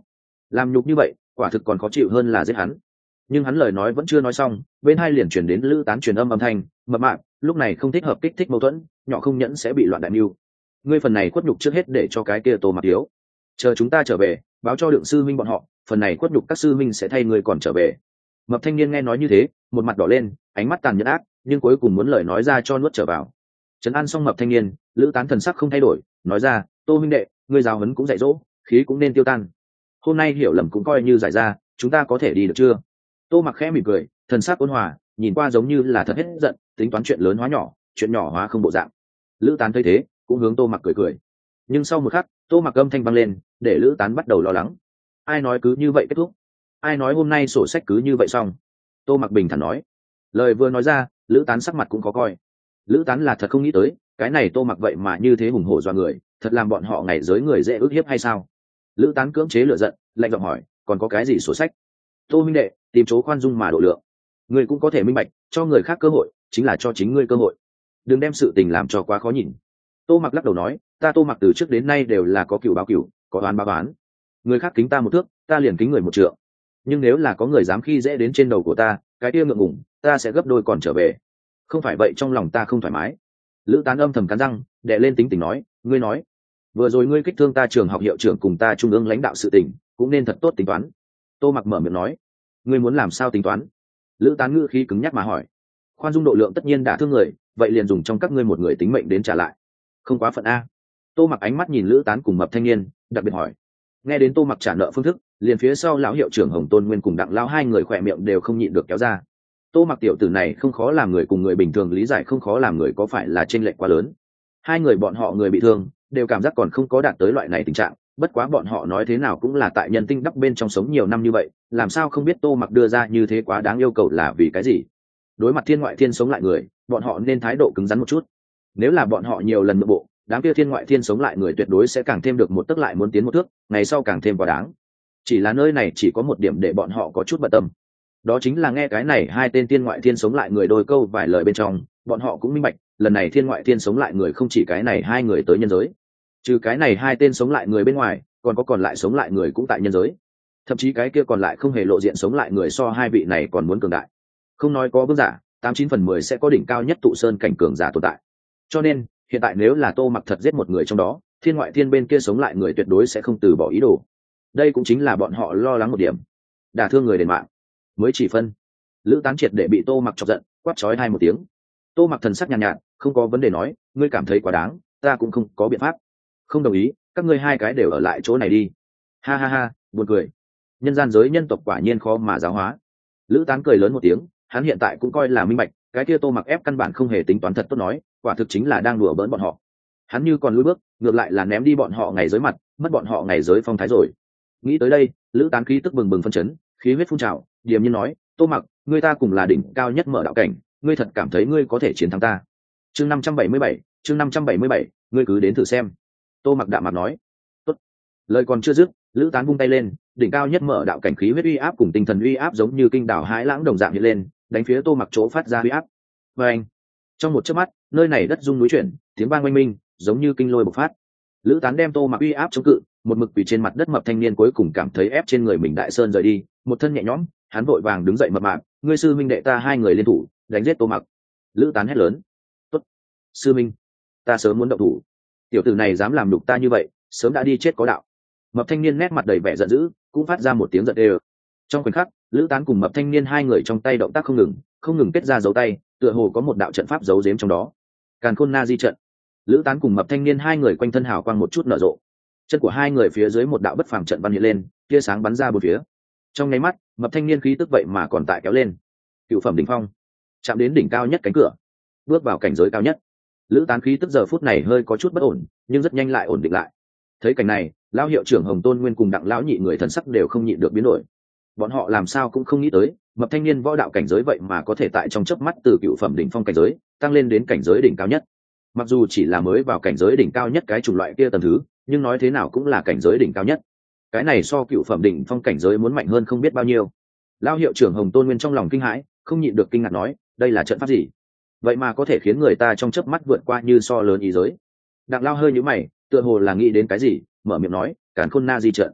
làm nhục như vậy quả thực còn khó chịu hơn là giết hắn. Nhưng hắn lời nói vẫn chưa nói xong, bên hai liền chuyển đến lữ tán truyền âm âm thanh mập mạp, lúc này không thích hợp kích thích mâu thuẫn, nhỏ không nhẫn sẽ bị loạn đại mưu. Ngươi phần này khuất nhục trước hết để cho cái kia Tô Mặc thiếu, chờ chúng ta trở về báo cho Lượng sư minh bọn họ, phần này khuất nhục các sư minh sẽ thay ngươi còn trở về. Mập thanh niên nghe nói như thế, một mặt đỏ lên, ánh mắt tàn nhẫn ác, nhưng cuối cùng muốn lời nói ra cho nuốt trở vào. Trấn an xong mập thanh niên, lữ tán thần sắc không thay đổi, nói ra, Tô huynh đệ, ngươi giáo huấn cũng dạy dỗ, khí cũng nên tiêu tan. Hôm nay hiểu lầm cũng coi như giải ra, chúng ta có thể đi được chưa? Tô Mặc khẽ mỉm cười, thần sắc ôn hòa, nhìn qua giống như là thật hết giận, tính toán chuyện lớn hóa nhỏ, chuyện nhỏ hóa không bộ dạng. Lữ tán thấy thế, cũng hướng Tô Mặc cười cười. Nhưng sau một khắc, Tô Mặc âm thanh vang lên, để lữ tán bắt đầu lo lắng. Ai nói cứ như vậy kết thúc? Ai nói hôm nay sổ sách cứ như vậy xong? Tô Mặc bình thản nói. Lời vừa nói ra, lữ tán sắc mặt cũng khó coi. Lữ tán là thật không nghĩ tới, cái này Tô Mặc vậy mà như thế hùng hổ dọa người, thật làm bọn họ ngày giới người dễ ức hiếp hay sao? Lữ tán cưỡng chế lửa giận, lạnh giọng hỏi, còn có cái gì sổ sách? Tô huynh đệ, tìm chỗ khoan dung mà độ lượng. Ngươi cũng có thể minh bạch, cho người khác cơ hội chính là cho chính ngươi cơ hội, đừng đem sự tình làm cho quá khó nhìn. Tô Mặc lắc đầu nói, ta Tô Mặc từ trước đến nay đều là có cửu báo cửu, có oán báo oán. Người khác kính ta một thước, ta liền kính người một trượng. Nhưng nếu là có người dám khi dễ đến trên đầu của ta, cái kia ngượng ngùng, ta sẽ gấp đôi còn trở về. Không phải vậy trong lòng ta không thoải mái. Lữ tán âm thầm cắn răng, đệ lên tính tình nói, ngươi nói, vừa rồi ngươi kích thương ta trường học hiệu trưởng cùng ta trung ương lãnh đạo sự tình, cũng nên thật tốt tính toán. Tô Mặc mở miệng nói, ngươi muốn làm sao tính toán? Lữ tán ngữ khí cứng nhắc mà hỏi. Khoan dung độ lượng tất nhiên đã thương người, vậy liền dùng trong các ngươi một người tính mệnh đến trả lại, không quá phận a. Tô Mặc ánh mắt nhìn lữ tán cùng mập thanh niên, đặc biệt hỏi. Nghe đến Tô Mặc trả nợ phương thức, liền phía sau lão hiệu trưởng Hồng Tôn Nguyên cùng Đặng lão hai người khỏe miệng đều không nhịn được kéo ra. Tô Mặc tiểu tử này không khó làm người cùng người bình thường lý giải, không khó làm người có phải là chênh lệch quá lớn. Hai người bọn họ người bị thương đều cảm giác còn không có đạt tới loại này tình trạng, bất quá bọn họ nói thế nào cũng là tại nhân tinh đắc bên trong sống nhiều năm như vậy, làm sao không biết Tô Mặc đưa ra như thế quá đáng yêu cầu là vì cái gì? Đối mặt thiên ngoại thiên sống lại người, bọn họ nên thái độ cứng rắn một chút. Nếu là bọn họ nhiều lần nhượng bộ, đám kia thiên ngoại thiên sống lại người tuyệt đối sẽ càng thêm được một tức lại muốn tiến một thước, ngày sau càng thêm quá đáng. Chỉ là nơi này chỉ có một điểm để bọn họ có chút bận tâm, đó chính là nghe cái này hai tên thiên ngoại thiên sống lại người đôi câu vài lời bên trong, bọn họ cũng minh bạch, lần này thiên ngoại thiên sống lại người không chỉ cái này hai người tới nhân giới, trừ cái này hai tên sống lại người bên ngoài, còn có còn lại sống lại người cũng tại nhân giới. Thậm chí cái kia còn lại không hề lộ diện sống lại người so hai vị này còn muốn cường đại. Không nói có vương giả, tám chín phần mười sẽ có đỉnh cao nhất tụ sơn cảnh cường giả tồn tại. Cho nên hiện tại nếu là Tô Mặc thật giết một người trong đó, thiên ngoại thiên bên kia sống lại người tuyệt đối sẽ không từ bỏ ý đồ. Đây cũng chính là bọn họ lo lắng một điểm, đả thương người đền mạng mới chỉ phân. Lữ tán triệt để bị Tô Mặc chọc giận, quát chói hai một tiếng. Tô Mặc thần sắc nhàn nhạt, nhạt không có vấn đề nói, ngươi cảm thấy quá đáng, ta cũng không có biện pháp. Không đồng ý, các ngươi hai cái đều ở lại chỗ này đi. Ha ha ha, buồn cười. Nhân gian giới nhân tộc quả nhiên khó mà giáo hóa. Lữ tán cười lớn một tiếng, hắn hiện tại cũng coi là minh bạch, cái kia Tô Mặc ép căn bản không hề tính toán thật tốt nói, quả thực chính là đang đùa bỡn bọn họ. Hắn như còn lùi bước, ngược lại là ném đi bọn họ ngày giới mặt, mất bọn họ ngày giới phong thái rồi. Nghĩ tới đây, Lữ tán khí tức bừng bừng phân chấn, khí huyết phun trào, điềm nhiên nói, Tô Mặc, ngươi ta cùng là đỉnh cao nhất mở đạo cảnh, ngươi thật cảm thấy ngươi có thể chiến thắng ta? Chương năm trăm bảy mươi bảy, chương năm trăm bảy mươi bảy, ngươi cứ đến thử xem. Tô Mặc đạm mặt nói. Tốt. Lời còn chưa dứt, Lữ tán vung tay lên, đỉnh cao nhất mở đạo cảnh khí huyết uy áp cùng tinh thần uy áp giống như kinh đảo hãi lãng đồng dạng hiện lên, đánh phía Tô Mặc chỗ phát ra uy áp. Và anh, trong một chớp mắt, nơi này đất rung núi chuyển, tiếng vang oanh minh, giống như kinh lôi bộc phát. Lữ tán đem Tô Mặc uy áp chống cự, một mực quỳ trên mặt đất mập thanh niên cuối cùng cảm thấy ép trên người mình đại sơn rời đi, một thân nhẹ nhõm, hắn vội vàng đứng dậy mập mạp, ngươi sư minh đệ ta hai người liên thủ, đánh giết Tô Mặc. Lữ tán hét lớn. Tốt, sư minh, ta sớm muốn động thủ. Tiểu tử này dám làm nhục ta như vậy, sớm đã đi chết có đạo. Mập thanh niên nét mặt đầy vẻ giận dữ, cũng phát ra một tiếng giận đê. Trong khoảnh khắc, Lữ tán cùng mập thanh niên hai người trong tay động tác không ngừng, không ngừng kết ra dấu tay, tựa hồ có một đạo trận pháp giấu giếm trong đó. Càn Khôn Na Di trận. Lữ tán cùng mập thanh niên hai người quanh thân hào quang một chút nở rộ, chân của hai người phía dưới một đạo bất phàm trận văn hiện lên, tia sáng bắn ra bốn phía. Trong nháy mắt, mập thanh niên khí tức vậy mà còn tại kéo lên. Cựu phẩm đỉnh phong, chạm đến đỉnh cao nhất cánh cửa, bước vào cảnh giới cao nhất. Lữ tán khí tức giờ phút này hơi có chút bất ổn, nhưng rất nhanh lại ổn định lại. Thấy cảnh này, lão hiệu trưởng Hồng Tôn Nguyên cùng Đặng lão nhị người thần sắc đều không nhịn được biến đổi. Bọn họ làm sao cũng không nghĩ tới, mập thanh niên võ đạo cảnh giới vậy mà có thể tại trong chớp mắt từ cựu phẩm đỉnh phong cảnh giới tăng lên đến cảnh giới đỉnh cao nhất. Mặc dù chỉ là mới vào cảnh giới đỉnh cao nhất cái chủng loại kia tầng thứ, nhưng nói thế nào cũng là cảnh giới đỉnh cao nhất. Cái này so cựu phẩm đỉnh phong cảnh giới muốn mạnh hơn không biết bao nhiêu. Lão hiệu trưởng Hồng Tôn Nguyên trong lòng kinh hãi, không nhịn được kinh ngạc nói, đây là trận pháp gì? Vậy mà có thể khiến người ta trong chớp mắt vượt qua như so lớn ý giới. Đặng Lao hơi nhíu mày, tựa hồ là nghĩ đến cái gì, mở miệng nói, Càn Khôn Na Di trận.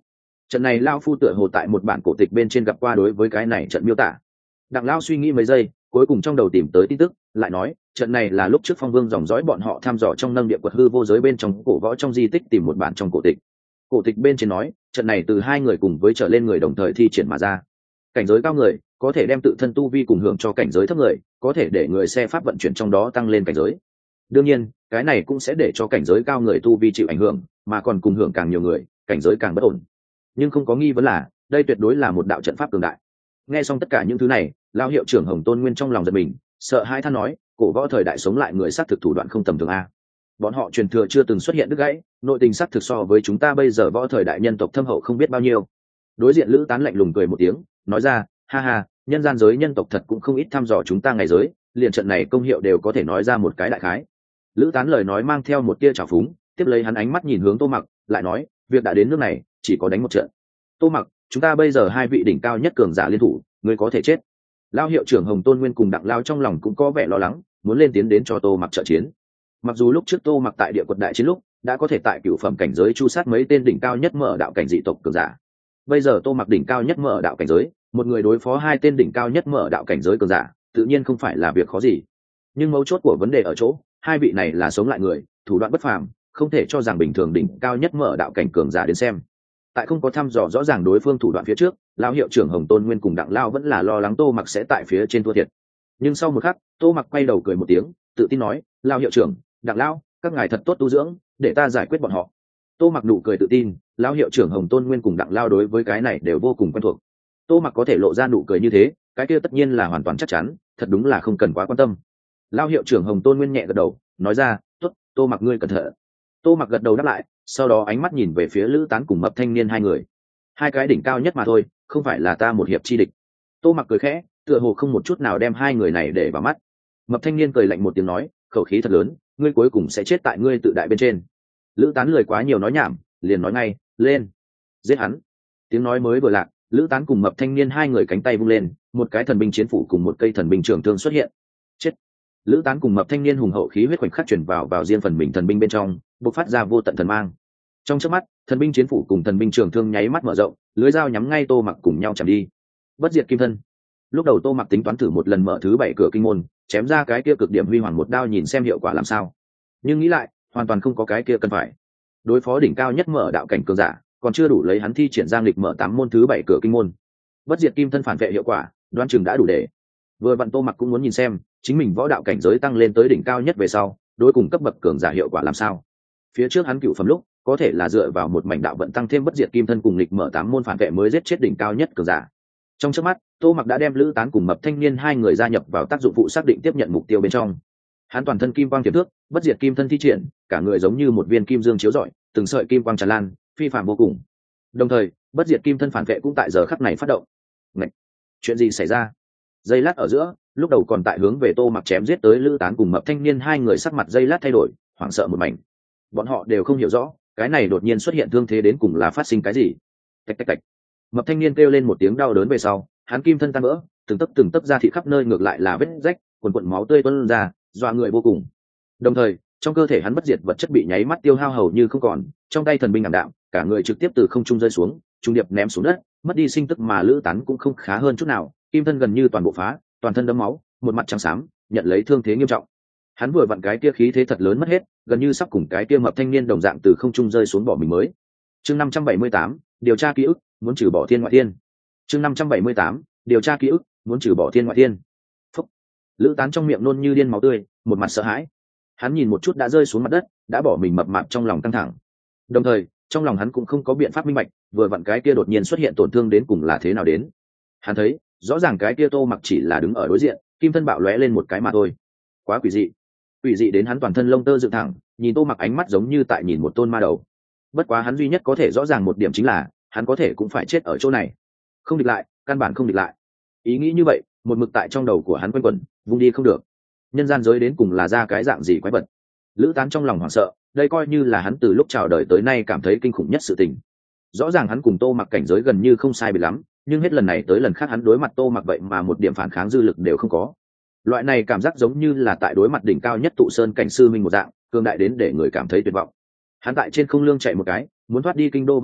Trận này lao phu tựa hồ tại một bản cổ tịch bên trên gặp qua đối với cái này trận miêu tả. Đặng lao suy nghĩ mấy giây, cuối cùng trong đầu tìm tới tin tức, lại nói trận này là lúc trước Phong Vương dòng dõi bọn họ thăm dò trong nâng địa quật hư vô giới bên trong cổ võ trong di tích tìm một bản trong cổ tịch. Cổ tịch bên trên nói trận này từ hai người cùng với trở lên người đồng thời thi triển mà ra. Cảnh giới cao người có thể đem tự thân tu vi cùng hưởng cho cảnh giới thấp người, có thể để người xe pháp vận chuyển trong đó tăng lên cảnh giới. Đương nhiên cái này cũng sẽ để cho cảnh giới cao người tu vi chịu ảnh hưởng, mà còn cùng hưởng càng nhiều người cảnh giới càng bất ổn. Nhưng không có nghi vấn là đây tuyệt đối là một đạo trận pháp cường đại. Nghe xong tất cả những thứ này, lao hiệu trưởng Hồng Tôn Nguyên trong lòng giật mình, sợ hai than nói, cổ võ thời đại sống lại người xác thực thủ đoạn không tầm thường a. Bọn họ truyền thừa chưa từng xuất hiện đứt gãy, nội tình xác thực so với chúng ta bây giờ võ thời đại nhân tộc thâm hậu không biết bao nhiêu. Đối diện Lữ Tán lạnh lùng cười một tiếng, nói ra, ha ha, nhân gian giới nhân tộc thật cũng không ít thăm dò chúng ta ngày giới, liền trận này công hiệu đều có thể nói ra một cái đại khái. Lữ Tán lời nói mang theo một tia trào phúng, tiếp lấy hắn ánh mắt nhìn hướng Tô Mặc, lại nói, việc đã đến nước này, chỉ có đánh một trận. Tô Mặc, chúng ta bây giờ hai vị đỉnh cao nhất cường giả liên thủ, ngươi có thể chết. Lao hiệu trưởng Hồng Tôn Nguyên cùng Đặng Lao trong lòng cũng có vẻ lo lắng, muốn lên tiến đến cho Tô Mặc trợ chiến. Mặc dù lúc trước Tô Mặc tại địa quật đại chiến lúc đã có thể tại cửu phẩm cảnh giới chu sát mấy tên đỉnh cao nhất mở đạo cảnh dị tộc cường giả, bây giờ Tô Mặc đỉnh cao nhất mở đạo cảnh giới, một người đối phó hai tên đỉnh cao nhất mở đạo cảnh giới cường giả, tự nhiên không phải là việc khó gì. Nhưng mấu chốt của vấn đề ở chỗ, hai vị này là sống lại người, thủ đoạn bất phàm, không thể cho rằng bình thường đỉnh cao nhất mở đạo cảnh cường giả đến xem. Tại không có thăm dò rõ ràng đối phương thủ đoạn phía trước, lão hiệu trưởng Hồng Tôn Nguyên cùng Đặng Lao vẫn là lo lắng Tô Mặc sẽ tại phía trên thua thiệt. Nhưng sau một khắc, Tô Mặc quay đầu cười một tiếng, tự tin nói, lão hiệu trưởng, Đặng Lao, các ngài thật tốt tu dưỡng, để ta giải quyết bọn họ. Tô Mặc nụ cười tự tin, lão hiệu trưởng Hồng Tôn Nguyên cùng Đặng Lao đối với cái này đều vô cùng quen thuộc. Tô Mặc có thể lộ ra nụ cười như thế, cái kia tất nhiên là hoàn toàn chắc chắn, thật đúng là không cần quá quan tâm. Lão hiệu trưởng Hồng Tôn Nguyên nhẹ gật đầu, nói ra, tốt, Tô Mặc ngươi cẩn thận. Tô Mặc gật đầu đáp lại, sau đó ánh mắt nhìn về phía Lữ Tán cùng Mập Thanh Niên hai người. Hai cái đỉnh cao nhất mà thôi, không phải là ta một hiệp chi địch. Tô Mặc cười khẽ, tựa hồ không một chút nào đem hai người này để vào mắt. Mập Thanh Niên cười lạnh một tiếng nói, khẩu khí thật lớn, ngươi cuối cùng sẽ chết tại ngươi tự đại bên trên. Lữ Tán lười quá nhiều nói nhảm, liền nói ngay, lên, giết hắn. Tiếng nói mới vừa lạc, Lữ Tán cùng Mập Thanh Niên hai người cánh tay vung lên, một cái thần binh chiến phủ cùng một cây thần binh trường thương xuất hiện. Chết. Lữ Tán cùng Mập Thanh Niên hùng hậu khí huyết khoảnh khắc chuyển vào vào riêng phần mình thần binh bên trong, bộc phát ra vô tận thần mang. Trong chớp mắt, thần binh chiến phủ cùng thần binh trường thương nháy mắt mở rộng, lưới dao nhắm ngay Tô Mặc cùng nhau chạm đi. Bất diệt kim thân. Lúc đầu Tô Mặc tính toán thử một lần mở thứ bảy cửa kinh môn, chém ra cái kia cực điểm huy hoàng một đao nhìn xem hiệu quả làm sao. Nhưng nghĩ lại, hoàn toàn không có cái kia cần phải. Đối phó đỉnh cao nhất mở đạo cảnh cường giả, còn chưa đủ lấy hắn thi triển giang lịch mở tám môn thứ bảy cửa kinh môn. Bất diệt kim thân phản vệ hiệu quả, đoán chừng đã đủ để. Vừa vặn Tô Mặc cũng muốn nhìn xem, chính mình võ đạo cảnh giới tăng lên tới đỉnh cao nhất về sau, đối cùng cấp bậc cường giả hiệu quả làm sao. Phía trước hắn cựu phẩm lúc, có thể là dựa vào một mảnh đạo vận tăng thêm bất diệt kim thân cùng lịch mở tám môn phản vệ mới giết chết đỉnh cao nhất cường giả. Trong chớp mắt, Tô Mặc đã đem Lữ Tán cùng Mập Thanh Niên hai người gia nhập vào tác dụng phụ xác định tiếp nhận mục tiêu bên trong. Hắn toàn thân kim quang tiềm thước, bất diệt kim thân thi triển, cả người giống như một viên kim dương chiếu rọi, từng sợi kim quang tràn lan, phi phàm vô cùng. Đồng thời, bất diệt kim thân phản vệ cũng tại giờ khắc này phát động. Ngậy! Chuyện gì xảy ra? Giây lát ở giữa, lúc đầu còn tại hướng về Tô Mặc chém giết tới Lữ Tán cùng Mập Thanh Niên hai người sắc mặt giây lát thay đổi, hoảng sợ một mảnh. Bọn họ đều không hiểu rõ, cái này đột nhiên xuất hiện thương thế đến cùng là phát sinh cái gì. Tạch tạch tạch. Mập Thanh Niên kêu lên một tiếng đau đớn về sau, hắn kim thân tan vỡ, từng tấc từng tấc ra thịt khắp nơi ngược lại là vết rách, quần quần máu tươi tuôn ra, dọa người vô cùng. Đồng thời, trong cơ thể hắn bất diệt vật chất bị nháy mắt tiêu hao hầu như không còn, trong tay thần binh ảm đạm, cả người trực tiếp từ không trung rơi xuống, trung điệp ném xuống đất, mất đi sinh tức mà Lữ Tán cũng không khá hơn chút nào, kim thân gần như toàn bộ phá, toàn thân đẫm máu, một mặt trắng xám, nhận lấy thương thế nghiêm trọng. Hắn vừa vặn cái kia khí thế thật lớn mất hết, gần như sắp cùng cái kia Mập Thanh Niên đồng dạng từ không trung rơi xuống bỏ mình mới. Chương năm trăm bảy mươi tám, điều tra ký ức, muốn trừ bỏ thiên ngoại thiên. Chương năm trăm bảy mươi tám, điều tra ký ức, muốn trừ bỏ thiên ngoại thiên. Phúc. Lữ Tán trong miệng nôn như điên máu tươi, một mặt sợ hãi. Hắn nhìn một chút đã rơi xuống mặt đất, đã bỏ mình mập mạp trong lòng căng thẳng. Đồng thời, trong lòng hắn cũng không có biện pháp minh bạch, vừa vặn cái kia đột nhiên xuất hiện tổn thương đến cùng là thế nào đến. Hắn thấy, rõ ràng cái kia Tô Mặc chỉ là đứng ở đối diện, kim thân bạo lóe lên một cái mà thôi. Quá quỷ dị. Quỷ dị đến hắn toàn thân lông tơ dựng thẳng, nhìn Tô Mặc ánh mắt giống như tại nhìn một tôn ma đầu. Bất quá hắn duy nhất có thể rõ ràng một điểm chính là, hắn có thể cũng phải chết ở chỗ này. Không địch lại, căn bản không địch lại. Ý nghĩ như vậy, một mực tại trong đầu của hắn quanh quẩn, vung đi không được. Nhân gian giới đến cùng là ra cái dạng gì quái vật. Lữ Tán trong lòng hoảng sợ, đây coi như là hắn từ lúc chào đời tới nay cảm thấy kinh khủng nhất sự tình. Rõ ràng hắn cùng Tô Mặc cảnh giới gần như không sai biệt lắm, nhưng hết lần này tới lần khác hắn đối mặt Tô Mặc vậy mà một điểm phản kháng dư lực đều không có. Loại này cảm giác giống như là tại đối mặt đỉnh cao nhất tụ sơn cảnh sư minh một dạng, cường đại đến để người cảm thấy tuyệt vọng. Hắn tại trên không lương chạy một cái, muốn thoát đi kinh đô võ lớn,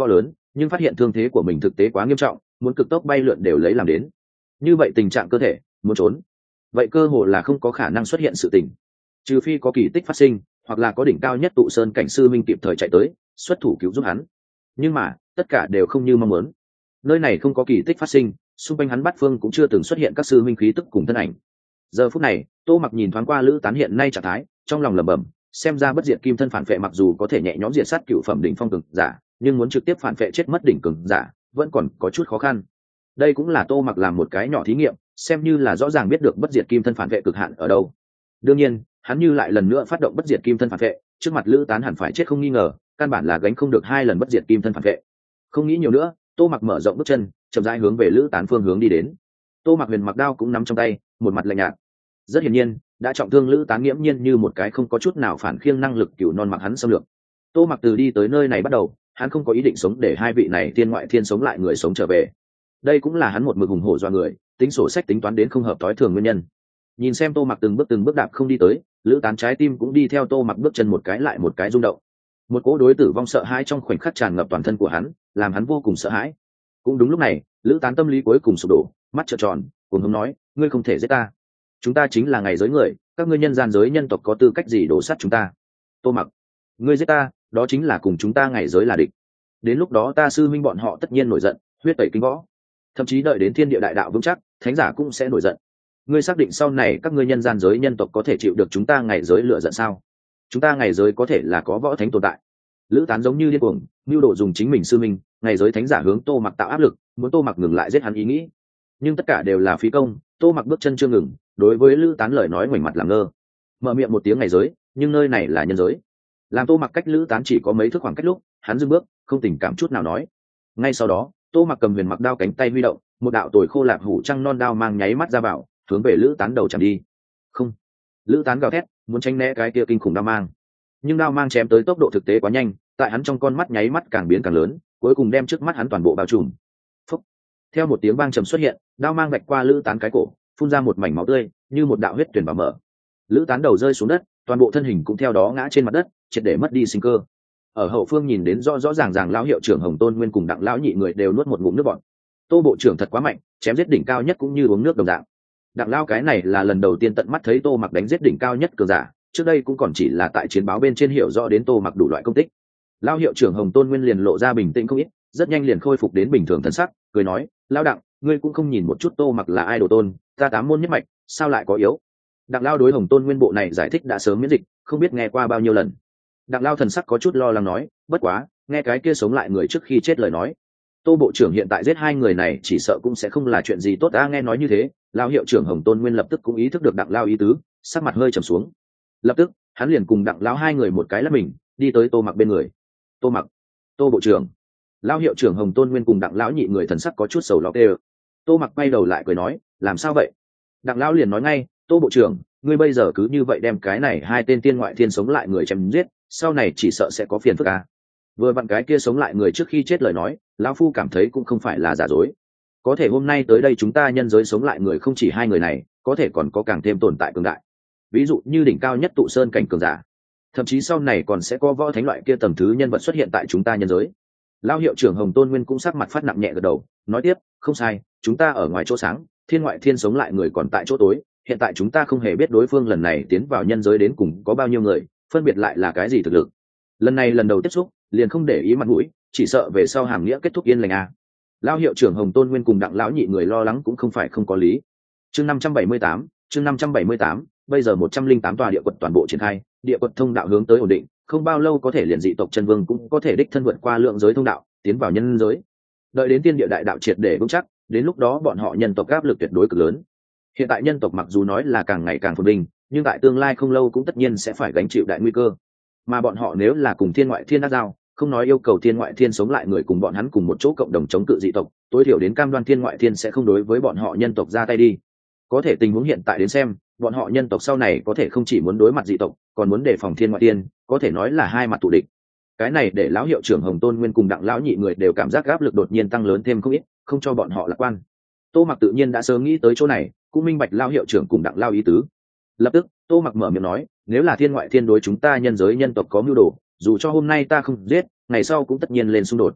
nhưng phát hiện thương thế của mình thực tế quá nghiêm trọng, muốn cực tốc bay lượn đều lấy làm đến. Như vậy tình trạng cơ thể muốn trốn vậy cơ hồ là không có khả năng xuất hiện sự tình, trừ phi có kỳ tích phát sinh, hoặc là có đỉnh cao nhất tụ sơn cảnh sư minh kịp thời chạy tới xuất thủ cứu giúp hắn. Nhưng mà tất cả đều không như mong muốn. Nơi này không có kỳ tích phát sinh, xung quanh hắn bát phương cũng chưa từng xuất hiện các sư minh khí tức cùng thân ảnh. Giờ phút này Tô Mặc nhìn thoáng qua Lữ Tán hiện nay trạng thái, trong lòng lẩm bẩm, xem ra bất diệt kim thân phản vệ mặc dù có thể nhẹ nhõm diệt sát cựu phẩm đỉnh phong cường giả, nhưng muốn trực tiếp phản vệ chết mất đỉnh cường giả vẫn còn có chút khó khăn. Đây cũng là Tô Mặc làm một cái nhỏ thí nghiệm, xem như là rõ ràng biết được bất diệt kim thân phản vệ cực hạn ở đâu. Đương nhiên hắn như lại lần nữa phát động bất diệt kim thân phản vệ, trước mặt Lữ Tán hẳn phải chết không nghi ngờ, căn bản là gánh không được hai lần bất diệt kim thân phản vệ. Không nghĩ nhiều nữa, Tô Mặc mở rộng bước chân, chậm rãi hướng về Lữ Tán phương hướng đi đến. Tô Mặc huyền mặc đao cũng nắm trong tay, một mặt lạnh nhạt. Rất hiển nhiên đã trọng thương Lữ Tán nghiễm nhiên như một cái không có chút nào phản khiêng năng lực cửu non mặc hắn xâm lược. Tô Mặc từ đi tới nơi này bắt đầu, hắn không có ý định sống để hai vị này thiên ngoại thiên sống lại người sống trở về. Đây cũng là hắn một mực hùng hổ do người, tính sổ sách tính toán đến không hợp tối thường nguyên nhân. Nhìn xem Tô Mặc từng bước từng bước đạp không đi tới, Lữ Tán trái tim cũng đi theo Tô Mặc bước chân một cái lại một cái rung động. Một cỗ đối tử vong sợ hãi trong khoảnh khắc tràn ngập toàn thân của hắn, làm hắn vô cùng sợ hãi. Cũng đúng lúc này, Lữ Tán tâm lý cuối cùng sụp đổ, mắt trợn tròn, cuồng hống nói, ngươi không thể giết ta. Chúng ta chính là ngày giới người, các ngươi nhân gian giới nhân tộc có tư cách gì đổ sát chúng ta? Tô Mặc, ngươi giết ta, đó chính là cùng chúng ta ngày giới là địch. Đến lúc đó ta sư huynh bọn họ tất nhiên nổi giận, huyết tẩy kinh võ. Thậm chí đợi đến thiên địa đại đạo vững chắc, thánh giả cũng sẽ nổi giận. Ngươi xác định sau này các ngươi nhân gian giới nhân tộc có thể chịu được chúng ta ngày giới lựa giận sao? Chúng ta ngày giới có thể là có võ thánh tồn tại. Lữ Tán giống như điên cuồng, mưu đồ dùng chính mình sư minh, ngày giới thánh giả hướng Tô Mặc tạo áp lực, muốn Tô Mặc ngừng lại giết hắn ý nghĩ. Nhưng tất cả đều là phí công, Tô Mặc bước chân chưa ngừng, đối với Lữ Tán lời nói ngoảnh mặt làm ngơ. Mở miệng một tiếng ngày giới, nhưng nơi này là nhân giới. Làm Tô Mặc cách Lữ Tán chỉ có mấy thước khoảng cách lúc, hắn dừng bước, không tình cảm chút nào nói. Ngay sau đó, Tô Mặc cầm huyền mặc đao cánh tay huy động, một đạo tuổi khô lạc hủ trăng non đao mang nháy mắt ra vào, hướng về Lữ Tán đầu chạm đi. Không! Lữ Tán gào thét, muốn tránh né cái kia kinh khủng đao mang. Nhưng đao mang chém tới tốc độ thực tế quá nhanh, tại hắn trong con mắt nháy mắt càng biến càng lớn, cuối cùng đem trước mắt hắn toàn bộ bao trùm. Phúc! Theo một tiếng vang trầm xuất hiện, đao mang vạch qua Lữ Tán cái cổ, phun ra một mảnh máu tươi, như một đạo huyết tuyển vào mở. Lữ Tán đầu rơi xuống đất, toàn bộ thân hình cũng theo đó ngã trên mặt đất, triệt để mất đi sinh cơ. Ở hậu phương nhìn đến rõ rõ ràng ràng lão hiệu trưởng Hồng Tôn Nguyên cùng Đặng lão nhị người đều nuốt một ngụm nước bọt. Tô bộ trưởng thật quá mạnh, chém giết đỉnh cao nhất cũng như uống nước đồng dạng. Đặng lão cái này là lần đầu tiên tận mắt thấy Tô Mặc đánh giết đỉnh cao nhất cường giả, trước đây cũng còn chỉ là tại chiến báo bên trên hiểu rõ đến Tô Mặc đủ loại công tích. Lão hiệu trưởng Hồng Tôn Nguyên liền lộ ra bình tĩnh không ít, rất nhanh liền khôi phục đến bình thường thân sắc, cười nói, lão Đặng, ngươi cũng không nhìn một chút Tô Mặc là ai đồ tôn, ta tám môn nhất mạch, sao lại có yếu? Đặng lão đối Hồng Tôn Nguyên bộ này giải thích đã sớm miễn dịch, không biết nghe qua bao nhiêu lần. Đặng lão thần sắc có chút lo lắng nói, bất quá, nghe cái kia sống lại người trước khi chết lời nói, Tô bộ trưởng hiện tại giết hai người này chỉ sợ cũng sẽ không là chuyện gì tốt. Đã nghe nói như thế, lão hiệu trưởng Hồng Tôn Nguyên lập tức cũng ý thức được Đặng lão ý tứ, sắc mặt hơi trầm xuống. Lập tức, hắn liền cùng Đặng lão hai người một cái lắc mình, đi tới Tô Mặc bên người. Tô Mặc, Tô bộ trưởng. Lão hiệu trưởng Hồng Tôn Nguyên cùng Đặng lão nhị người thần sắc có chút sầu lo tê. Tô Mặc quay đầu lại cười nói, làm sao vậy? Đặng lão liền nói ngay, Tô bộ trưởng, ngươi bây giờ cứ như vậy đem cái này hai tên tiên ngoại thiên sống lại người chém giết, sau này chỉ sợ sẽ có phiền phức à? Vừa vặn cái kia sống lại người trước khi chết lời nói, lão phu cảm thấy cũng không phải là giả dối. Có thể hôm nay tới đây chúng ta nhân giới sống lại người không chỉ hai người này, có thể còn có càng thêm tồn tại cường đại. Ví dụ như đỉnh cao nhất tụ sơn cảnh cường giả, thậm chí sau này còn sẽ có võ thánh loại kia tầm thứ nhân vật xuất hiện tại chúng ta nhân giới. Lão hiệu trưởng Hồng Tôn Nguyên cũng sắc mặt phát nặng nhẹ gật đầu, nói tiếp, không sai, chúng ta ở ngoài chỗ sáng, thiên ngoại thiên sống lại người còn tại chỗ tối. Hiện tại chúng ta không hề biết đối phương lần này tiến vào nhân giới đến cùng có bao nhiêu người, phân biệt lại là cái gì thực lực. Lần này lần đầu tiếp xúc, liền không để ý mặt mũi, chỉ sợ về sau hàm nghĩa kết thúc yên lành à. Lão hiệu trưởng Hồng Tôn Nguyên cùng Đặng lão nhị người lo lắng cũng không phải không có lý. Chương năm trăm bảy mươi tám, chương năm trăm bảy mươi tám, bây giờ một trăm linh tám tòa địa quật toàn bộ triển khai, địa quật thông đạo hướng tới ổn định, không bao lâu có thể liền dị tộc chân vương cũng có thể đích thân vượt qua lượng giới thông đạo, tiến vào nhân giới. Đợi đến tiên địa đại đạo triệt để vững chắc, đến lúc đó bọn họ nhân tộc áp lực tuyệt đối cực lớn. Hiện tại nhân tộc mặc dù nói là càng ngày càng phồn vinh, nhưng tại tương lai không lâu cũng tất nhiên sẽ phải gánh chịu đại nguy cơ. Mà bọn họ nếu là cùng thiên ngoại thiên đắc giao, không nói yêu cầu thiên ngoại thiên sống lại người cùng bọn hắn cùng một chỗ cộng đồng chống cự dị tộc, tối thiểu đến cam đoan thiên ngoại thiên sẽ không đối với bọn họ nhân tộc ra tay đi. Có thể tình huống hiện tại đến xem, bọn họ nhân tộc sau này có thể không chỉ muốn đối mặt dị tộc, còn muốn đề phòng thiên ngoại thiên, có thể nói là hai mặt thù địch. Cái này để lão hiệu trưởng Hồng Tôn Nguyên cùng Đặng lão nhị người đều cảm giác áp lực đột nhiên tăng lớn thêm không ít, không cho bọn họ lạc quan. Tô Mặc tự nhiên đã sớm nghĩ tới chỗ này, cũng minh bạch lão hiệu trưởng cùng Đặng lão ý tứ. Lập tức, Tô Mặc mở miệng nói, nếu là thiên ngoại thiên đối chúng ta nhân giới nhân tộc có mưu đồ, dù cho hôm nay ta không giết, ngày sau cũng tất nhiên lên xung đột.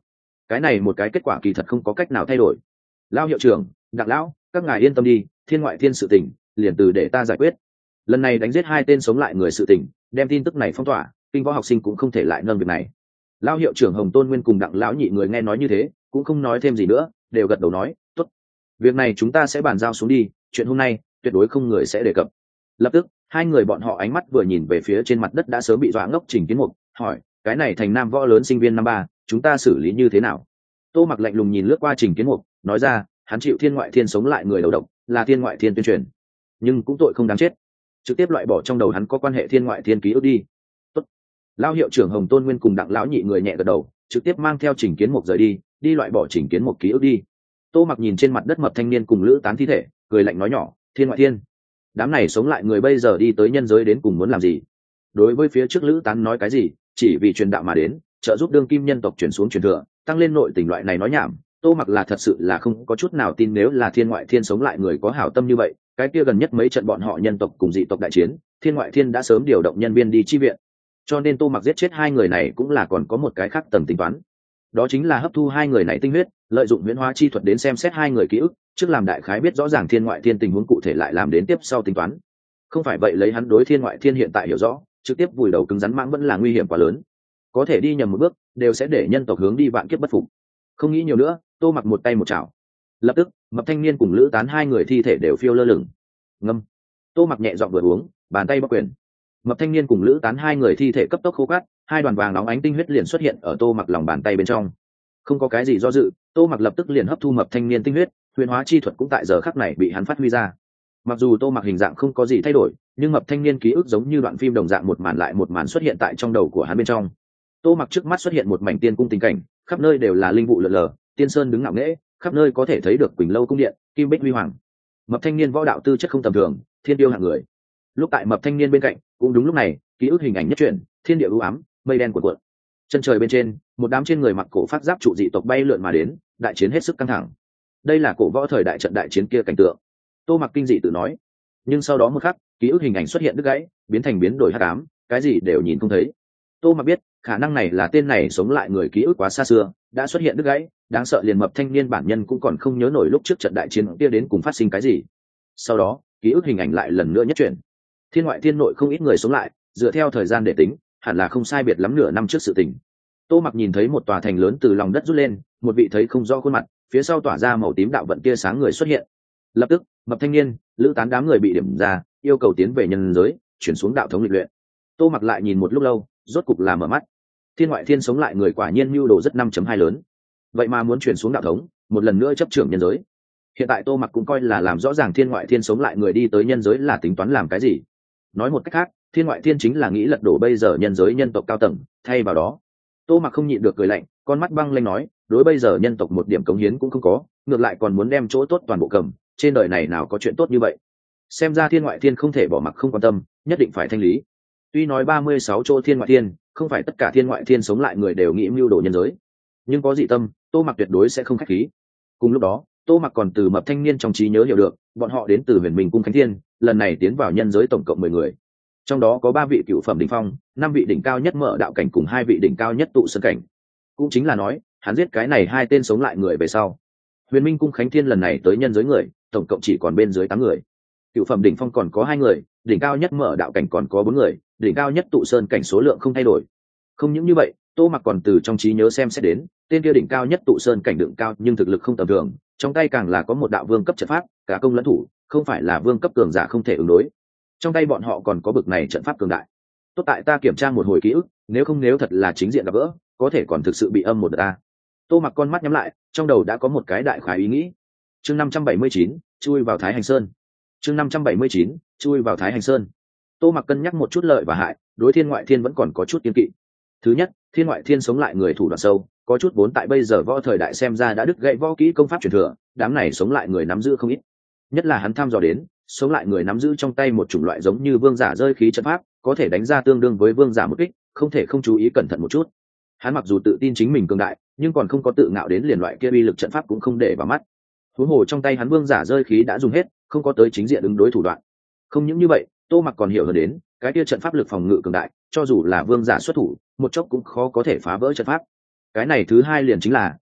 cái này một cái kết quả kỳ thật không có cách nào thay đổi. Lao hiệu trưởng, Đặng lão, các ngài yên tâm đi, thiên ngoại thiên sự tình liền từ để ta giải quyết. Lần này đánh giết hai tên sống lại người sự tình, đem tin tức này phong tỏa, kinh võ học sinh cũng không thể lại nâng việc này. Lao hiệu trưởng Hồng Tôn Nguyên cùng Đặng lão nhị người nghe nói như thế, cũng không nói thêm gì nữa, đều gật đầu nói, tốt, việc này chúng ta sẽ bàn giao xuống đi, chuyện hôm nay tuyệt đối không người sẽ đề cập. Lập tức hai người bọn họ ánh mắt vừa nhìn về phía trên mặt đất đã sớm bị dọa ngốc Trình Kiến Mục, hỏi, cái này thành nam võ lớn sinh viên năm ba, chúng ta xử lý như thế nào? Tô Mặc lạnh lùng nhìn lướt qua Trình Kiến Mục, nói ra, hắn chịu thiên ngoại thiên sống lại người đầu độc, là thiên ngoại thiên tuyên truyền, nhưng cũng tội không đáng chết, trực tiếp loại bỏ trong đầu hắn có quan hệ thiên ngoại thiên ký ức đi. Tốt. Lao hiệu trưởng Hồng Tôn Nguyên cùng Đặng lão nhị người nhẹ gật đầu, trực tiếp mang theo Trình Kiến Mục rời đi, đi loại bỏ Trình Kiến Mục ký ức đi. Tô Mặc nhìn trên mặt đất mập thanh niên cùng lữ tán thi thể, cười lạnh nói nhỏ, thiên ngoại thiên, đám này sống lại người bây giờ đi tới nhân giới đến cùng muốn làm gì? Đối với phía trước lữ tán nói cái gì, chỉ vì truyền đạo mà đến, trợ giúp đương kim nhân tộc chuyển xuống truyền thừa, tăng lên nội tình loại này nói nhảm. Tô Mặc là thật sự là không có chút nào tin nếu là thiên ngoại thiên sống lại người có hảo tâm như vậy, cái kia gần nhất mấy trận bọn họ nhân tộc cùng dị tộc đại chiến, thiên ngoại thiên đã sớm điều động nhân viên đi chi viện. Cho nên Tô Mặc giết chết hai người này cũng là còn có một cái khác tầm tính toán, đó chính là hấp thu hai người này tinh huyết, lợi dụng huyễn hóa chi thuật đến xem xét hai người ký ức, trước làm đại khái biết rõ ràng thiên ngoại thiên tình huống cụ thể lại làm đến tiếp sau tính toán. Không phải vậy lấy hắn đối thiên ngoại thiên hiện tại hiểu rõ, trực tiếp vùi đầu cứng rắn mãng vẫn là nguy hiểm quá lớn, có thể đi nhầm một bước đều sẽ để nhân tộc hướng đi vạn kiếp bất phục. Không nghĩ nhiều nữa, Tô Mặc một tay một chảo, lập tức mập thanh niên cùng lữ tán hai người thi thể đều phiêu lơ lửng. Ngâm. Tô Mặc nhẹ giọng vừa uống, bàn tay bóc quyền, mập thanh niên cùng lữ tán hai người thi thể cấp tốc khô cát, hai đoàn vàng nóng ánh tinh huyết liền xuất hiện ở Tô Mặc lòng bàn tay bên trong. Không có cái gì do dự, Tô Mặc lập tức liền hấp thu mập thanh niên tinh huyết, huyền hóa chi thuật cũng tại giờ khắc này bị hắn phát huy ra. Mặc dù Tô Mặc hình dạng không có gì thay đổi, nhưng mập thanh niên ký ức giống như đoạn phim đồng dạng một màn lại một màn xuất hiện tại trong đầu của hắn bên trong. Tô Mặc trước mắt xuất hiện một mảnh tiên cung tình cảnh, khắp nơi đều là linh vụ lờ lờ, tiên sơn đứng ngạo nghễ, khắp nơi có thể thấy được Quỳnh Lâu cung điện, kim bích huy hoàng. Mập thanh niên võ đạo tư chất không tầm thường, thiên tiêu hạng người. Lúc tại mập thanh niên bên cạnh, cũng đúng lúc này, ký ức hình ảnh nhất chuyển, thiên địa u ám, mây đen cuộn cuộn. Chân trời bên trên, một đám trên người mặc cổ phát giáp trụ dị tộc bay lượn mà đến, đại chiến hết sức căng thẳng. Đây là cổ võ thời đại trận đại chiến kia cảnh tượng. Tô Mặc kinh dị tự nói. Nhưng sau đó một khắc, ký ức hình ảnh xuất hiện đứt gãy, biến thành biến đổi hắc ám, cái gì đều nhìn không thấy. Tô Mặc biết, khả năng này là tên này sống lại người ký ức quá xa xưa, đã xuất hiện đứt gãy, đáng sợ liền mập thanh niên bản nhân cũng còn không nhớ nổi lúc trước trận đại chiến kia đến cùng phát sinh cái gì. Sau đó, ký ức hình ảnh lại lần nữa nhất chuyển. Thiên ngoại thiên nội không ít người sống lại, dựa theo thời gian để tính, hẳn là không sai biệt lắm nửa năm trước sự tình. Tô Mặc nhìn thấy một tòa thành lớn từ lòng đất rút lên, một vị thấy không rõ khuôn mặt, phía sau tỏa ra màu tím đạo vận tia sáng người xuất hiện. Lập tức, mập thanh niên, lữ tán đám người bị điểm ra, yêu cầu tiến về nhân giới, chuyển xuống đạo thống lịch luyện. Tô Mặc lại nhìn một lúc lâu, rốt cục là mở mắt. Thiên ngoại thiên sống lại người quả nhiên mưu đồ rất năm chấm hai lớn. Vậy mà muốn chuyển xuống đạo thống, một lần nữa chấp trưởng nhân giới. Hiện tại Tô Mặc cũng coi là làm rõ ràng thiên ngoại thiên sống lại người đi tới nhân giới là tính toán làm cái gì. Nói một cách khác, thiên ngoại thiên chính là nghĩ lật đổ bây giờ nhân giới nhân tộc cao tầng, thay vào đó. Tô Mặc không nhịn được cười lạnh, con mắt băng lên nói, đối bây giờ nhân tộc một điểm cống hiến cũng không có, ngược lại còn muốn đem chỗ tốt toàn bộ cầm, trên đời này nào có chuyện tốt như vậy. Xem ra thiên ngoại thiên không thể bỏ mặc không quan tâm, nhất định phải thanh lý. Tuy nói ba mươi sáu chỗ thiên ngoại thiên, không phải tất cả thiên ngoại thiên sống lại người đều nghĩ mưu đồ nhân giới, nhưng có dị tâm, Tô Mặc tuyệt đối sẽ không khách khí. Cùng lúc đó, Tô Mặc còn từ mập thanh niên trong trí nhớ hiểu được, bọn họ đến từ Huyền Minh cung Khánh Thiên, lần này tiến vào nhân giới tổng cộng mười người. Trong đó có ba vị cựu phẩm đỉnh phong, năm vị đỉnh cao nhất mở đạo cảnh cùng hai vị đỉnh cao nhất tụ sơn cảnh. Cũng chính là nói, hắn giết cái này hai tên sống lại người về sau. Huyền Minh cung Khánh Thiên lần này tới nhân giới người, tổng cộng chỉ còn bên dưới tám người. Cựu phẩm đỉnh phong còn có hai người, đỉnh cao nhất mở đạo cảnh còn có bốn người, đỉnh cao nhất tụ sơn cảnh số lượng không thay đổi. Không những như vậy, Tô Mặc còn từ trong trí nhớ xem xét đến, tên kia đỉnh cao nhất tụ sơn cảnh đựng cao nhưng thực lực không tầm thường, trong tay càng là có một đạo vương cấp trận pháp, cả công lẫn thủ, không phải là vương cấp cường giả không thể ứng đối. Trong tay bọn họ còn có bực này trận pháp cường đại. Tốt tại ta kiểm tra một hồi ký ức, nếu không nếu thật là chính diện gặp gỡ, có thể còn thực sự bị âm một đợt ta. Tô Mặc con mắt nhắm lại, trong đầu đã có một cái đại khái ý nghĩ. Chương năm trăm bảy mươi chín, chui vào Thái Hành Sơn. Chương năm trăm bảy mươi chín, chui vào Thái Hành Sơn. Tô Mặc cân nhắc một chút lợi và hại, đối thiên ngoại thiên vẫn còn có chút kiên kỵ. Thứ nhất, thiên ngoại thiên sống lại người thủ đoạn sâu, có chút vốn tại bây giờ võ thời đại xem ra đã đứt gãy võ kỹ công pháp truyền thừa, đám này sống lại người nắm giữ không ít. Nhất là hắn thăm dò đến, sống lại người nắm giữ trong tay một chủng loại giống như vương giả rơi khí trận pháp, có thể đánh ra tương đương với vương giả một kích, không thể không chú ý cẩn thận một chút. Hắn mặc dù tự tin chính mình cường đại, nhưng còn không có tự ngạo đến liền loại kia uy lực trận pháp cũng không để vào mắt. Huống hồ trong tay hắn vương giả rơi khí đã dùng hết, không có tới chính diện ứng đối thủ đoạn. Không những như vậy, Tô Mặc còn hiểu hơn đến, cái kia trận pháp lực phòng ngự cường đại, cho dù là vương giả xuất thủ, một chốc cũng khó có thể phá vỡ trận pháp. Cái này thứ hai liền chính là,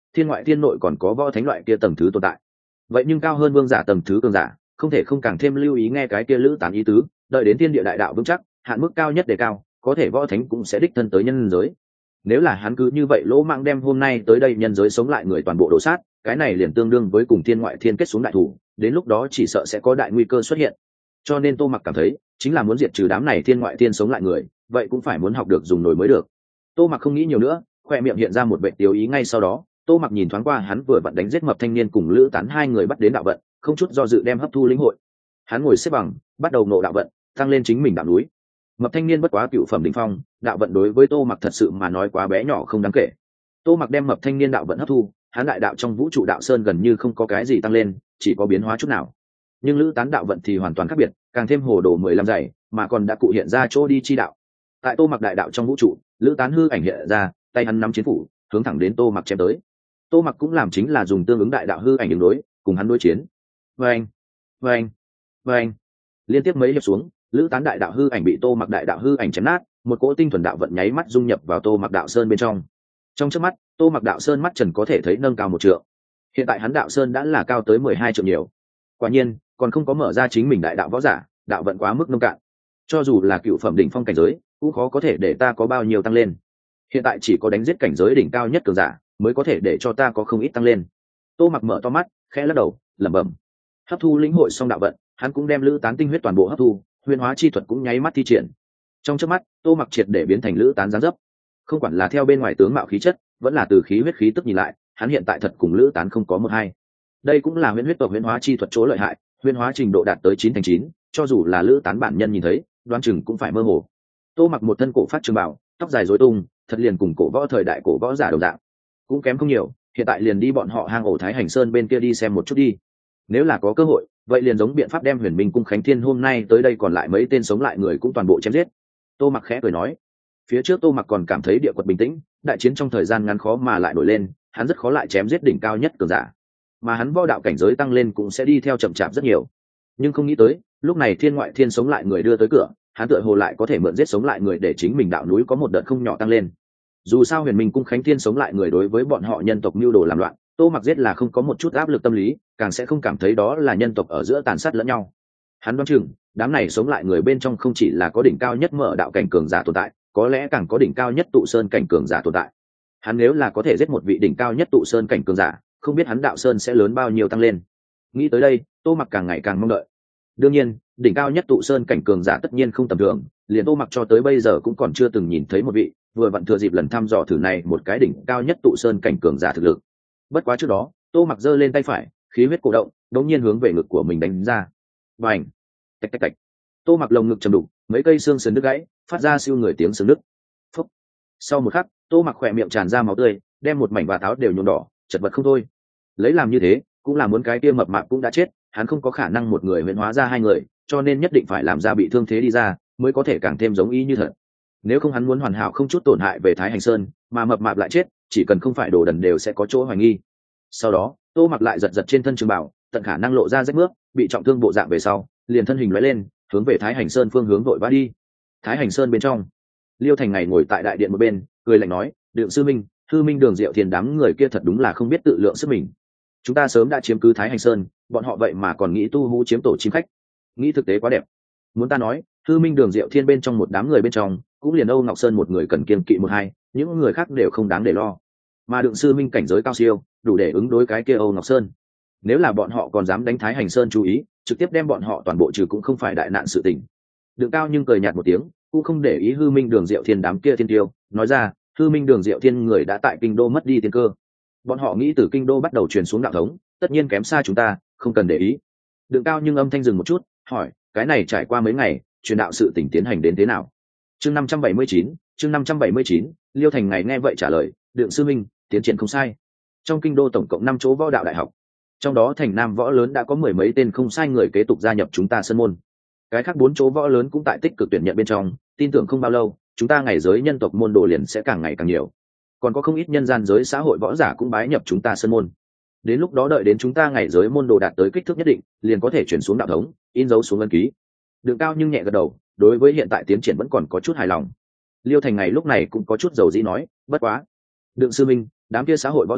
thiên ngoại thiên nội còn có võ thánh loại kia tầng thứ tồn tại. Vậy nhưng cao hơn vương giả tầng thứ cường giả, không thể không càng thêm lưu ý nghe cái kia lữ tán ý tứ, đợi đến thiên địa đại đạo vững chắc, hạn mức cao nhất đề cao, có thể võ thánh cũng sẽ đích thân tới nhân giới. Nếu là hắn cứ như vậy lỗ mạng đem hôm nay tới đây nhân giới sống lại người toàn bộ đổ sát, cái này liền tương đương với cùng thiên ngoại thiên kết xuống đại thủ, đến lúc đó chỉ sợ sẽ có đại nguy cơ xuất hiện. Cho nên Tô Mặc cảm thấy, chính là muốn diệt trừ đám này thiên ngoại thiên sống lại người, vậy cũng phải muốn học được dùng nổi mới được. Tô Mặc không nghĩ nhiều nữa, khoe miệng hiện ra một vẻ tiêu ý. Ngay sau đó, Tô Mặc nhìn thoáng qua hắn vừa vặn đánh giết Mập Thanh Niên cùng Lữ Tán hai người bắt đến đạo vận, không chút do dự đem hấp thu lĩnh hội. Hắn ngồi xếp bằng, bắt đầu nộ đạo vận, tăng lên chính mình đạo núi. Mập Thanh Niên bất quá cựu phẩm đỉnh phong, đạo vận đối với Tô Mặc thật sự mà nói quá bé nhỏ không đáng kể. Tô Mặc đem Mập Thanh Niên đạo vận hấp thu, hắn đại đạo trong vũ trụ đạo sơn gần như không có cái gì tăng lên, chỉ có biến hóa chút nào. Nhưng Lữ Tán đạo vận thì hoàn toàn khác biệt, càng thêm hồ đồ mười lăm dày, mà còn đã cụ hiện ra chỗ đi chi đạo. Tại Tô Mặc đại đạo trong vũ trụ, Lữ Tán hư ảnh hiện ra, tay hắn nắm chiến phủ, hướng thẳng đến Tô Mặc chém tới. Tô Mặc cũng làm chính là dùng tương ứng đại đạo hư ảnh ứng đối, cùng hắn đối chiến. Vâng, vâng, vâng. Liên tiếp mấy hiệp xuống, Lữ Tán đại đạo hư ảnh bị Tô Mặc đại đạo hư ảnh chém nát, một cỗ tinh thuần đạo vận nháy mắt dung nhập vào Tô Mặc đạo sơn bên trong. Trong chớp mắt, Tô Mặc đạo sơn mắt trần có thể thấy nâng cao một trượng. Hiện tại hắn đạo sơn đã là cao tới mười hai trượng nhiều. Quả nhiên, còn không có mở ra chính mình đại đạo võ giả, đạo vận quá mức nông cạn. Cho dù là cựu phẩm đỉnh phong cảnh giới, cũng khó có thể để ta có bao nhiêu tăng lên. Hiện tại chỉ có đánh giết cảnh giới đỉnh cao nhất cường giả, mới có thể để cho ta có không ít tăng lên. Tô Mặc mở to mắt, khẽ lắc đầu, lẩm bẩm. Hấp thu lĩnh hội xong đạo vận, hắn cũng đem Lữ Tán tinh huyết toàn bộ hấp thu, huyền hóa chi thuật cũng nháy mắt thi triển. Trong chớp mắt, Tô Mặc triệt để biến thành Lữ Tán dáng dấp. Không quản là theo bên ngoài tướng mạo khí chất, vẫn là từ khí huyết khí tức nhìn lại, hắn hiện tại thật cùng Lữ Tán không có một hai. Đây cũng là huyền huyết tộc huyền hóa chi thuật chỗ lợi hại, huyền hóa trình độ đạt tới chín thành chín, cho dù là Lữ Tán bản nhân nhìn thấy, đoán chừng cũng phải mơ hồ. Tô Mặc một thân cổ phát trường bào, tóc dài rối tung, thật liền cùng cổ võ thời đại cổ võ giả đồng dạng. Cũng kém không nhiều, hiện tại liền đi bọn họ hang ổ Thái Hành Sơn bên kia đi xem một chút đi. Nếu là có cơ hội, vậy liền giống biện pháp đem Huyền Minh cung Khánh Thiên hôm nay tới đây còn lại mấy tên sống lại người cũng toàn bộ chém giết. Tô Mặc khẽ cười nói. Phía trước Tô Mặc còn cảm thấy địa quật bình tĩnh, đại chiến trong thời gian ngắn khó mà lại nổi lên, hắn rất khó lại chém giết đỉnh cao nhất cường giả. Mà hắn võ đạo cảnh giới tăng lên cũng sẽ đi theo chậm chạp rất nhiều. Nhưng không nghĩ tới, lúc này thiên ngoại thiên sống lại người đưa tới cửa, hắn tựa hồ lại có thể mượn giết sống lại người để chính mình đạo núi có một đợt không nhỏ tăng lên. Dù sao Huyền Minh cung Khánh Thiên sống lại người đối với bọn họ nhân tộc mưu đồ làm loạn, Tô Mặc giết là không có một chút áp lực tâm lý, càng sẽ không cảm thấy đó là nhân tộc ở giữa tàn sát lẫn nhau. Hắn đoán chừng, đám này sống lại người bên trong không chỉ là có đỉnh cao nhất mở đạo cảnh cường giả tồn tại, có lẽ càng có đỉnh cao nhất tụ sơn cảnh cường giả tồn tại. Hắn nếu là có thể giết một vị đỉnh cao nhất tụ sơn cảnh cường giả, không biết hắn đạo sơn sẽ lớn bao nhiêu tăng lên. Nghĩ tới đây, Tô Mặc càng ngày càng mong đợi. Đương nhiên, đỉnh cao nhất tụ sơn cảnh cường giả tất nhiên không tầm thường, liền Tô Mặc cho tới bây giờ cũng còn chưa từng nhìn thấy một vị, vừa vặn thừa dịp lần thăm dò thử này một cái đỉnh cao nhất tụ sơn cảnh cường giả thực lực. Bất quá trước đó, Tô Mặc giơ lên tay phải, khí huyết cổ động, đống nhiên hướng về ngực của mình đánh ra. Bành! Tạch tạch tạch. Tô Mặc lồng ngực trầm đục, mấy cây xương sườn đứt gãy, phát ra siêu người tiếng xương đứt. Phốc. Sau một khắc, Tô Mặc khỏe miệng tràn ra máu tươi, đem một mảnh và táo đều nhuộm đỏ, chật vật không thôi. Lấy làm như thế, cũng là muốn cái kia mập mạp cũng đã chết, hắn không có khả năng một người huyễn hóa ra hai người, cho nên nhất định phải làm ra bị thương thế đi ra, mới có thể càng thêm giống y như thật. Nếu không hắn muốn hoàn hảo không chút tổn hại về Thái Hành Sơn, mà mập mạp lại chết, chỉ cần không phải đồ đần đều sẽ có chỗ hoài nghi. Sau đó, Tô Mặc lại giật giật trên thân trường bảo, tận khả năng lộ ra rách bước, bị trọng thương bộ dạng về sau, liền thân hình lóe lên, hướng về Thái Hành Sơn phương hướng vội vã đi. Thái Hành Sơn bên trong, Liêu Thành ngày ngồi tại đại điện một bên, cười lạnh nói, "Đường sư minh, Hư Minh Đường Diệu Thiên đám người kia thật đúng là không biết tự lượng sức mình. Chúng ta sớm đã chiếm cứ Thái Hành Sơn, bọn họ vậy mà còn nghĩ tu hú chiếm tổ chim khách. Nghĩ thực tế quá đẹp. Muốn ta nói, Hư Minh Đường Diệu Thiên bên trong một đám người bên trong, cũng liền Âu Ngọc Sơn một người cần kiêng kỵ một hai, những người khác đều không đáng để lo. Mà Đường sư minh cảnh giới cao siêu, đủ để ứng đối cái kia Âu Ngọc Sơn. Nếu là bọn họ còn dám đánh Thái Hành Sơn chú ý, trực tiếp đem bọn họ toàn bộ trừ cũng không phải đại nạn sự tình." Đường Cao nhưng cười nhạt một tiếng, cũng không để ý Hư Minh Đường Diệu Thiên đám kia thiên tiêu, nói ra, Hư Minh Đường Diệu Thiên người đã tại kinh đô mất đi tiên cơ. Bọn họ nghĩ từ kinh đô bắt đầu truyền xuống đạo thống, tất nhiên kém xa chúng ta, không cần để ý. Đường Cao nhưng âm thanh dừng một chút, hỏi, cái này trải qua mấy ngày, truyền đạo sự tình tiến hành đến thế nào? Chương năm trăm bảy mươi chín, chương năm trăm bảy mươi chín, Liêu Thành ngày nghe vậy trả lời, Đường sư minh, tiến triển không sai. Trong kinh đô tổng cộng năm chỗ võ đạo đại học, trong đó thành Nam võ lớn đã có mười mấy tên không sai người kế tục gia nhập chúng ta sơn môn. Cái khác bốn chỗ võ lớn cũng tại tích cực tuyển nhận bên trong, tin tưởng không bao lâu, chúng ta ngày giới nhân tộc môn đồ liền sẽ càng ngày càng nhiều. Còn có không ít nhân gian giới xã hội võ giả cũng bái nhập chúng ta sơn môn. Đến lúc đó đợi đến chúng ta ngày giới môn đồ đạt tới kích thước nhất định, liền có thể chuyển xuống đạo thống, in dấu xuống ấn ký. Đường Cao nhưng nhẹ gật đầu, đối với hiện tại tiến triển vẫn còn có chút hài lòng. Liêu Thành ngày lúc này cũng có chút dầu dĩ nói, bất quá, Đường sư minh, đám kia xã hội võ giả,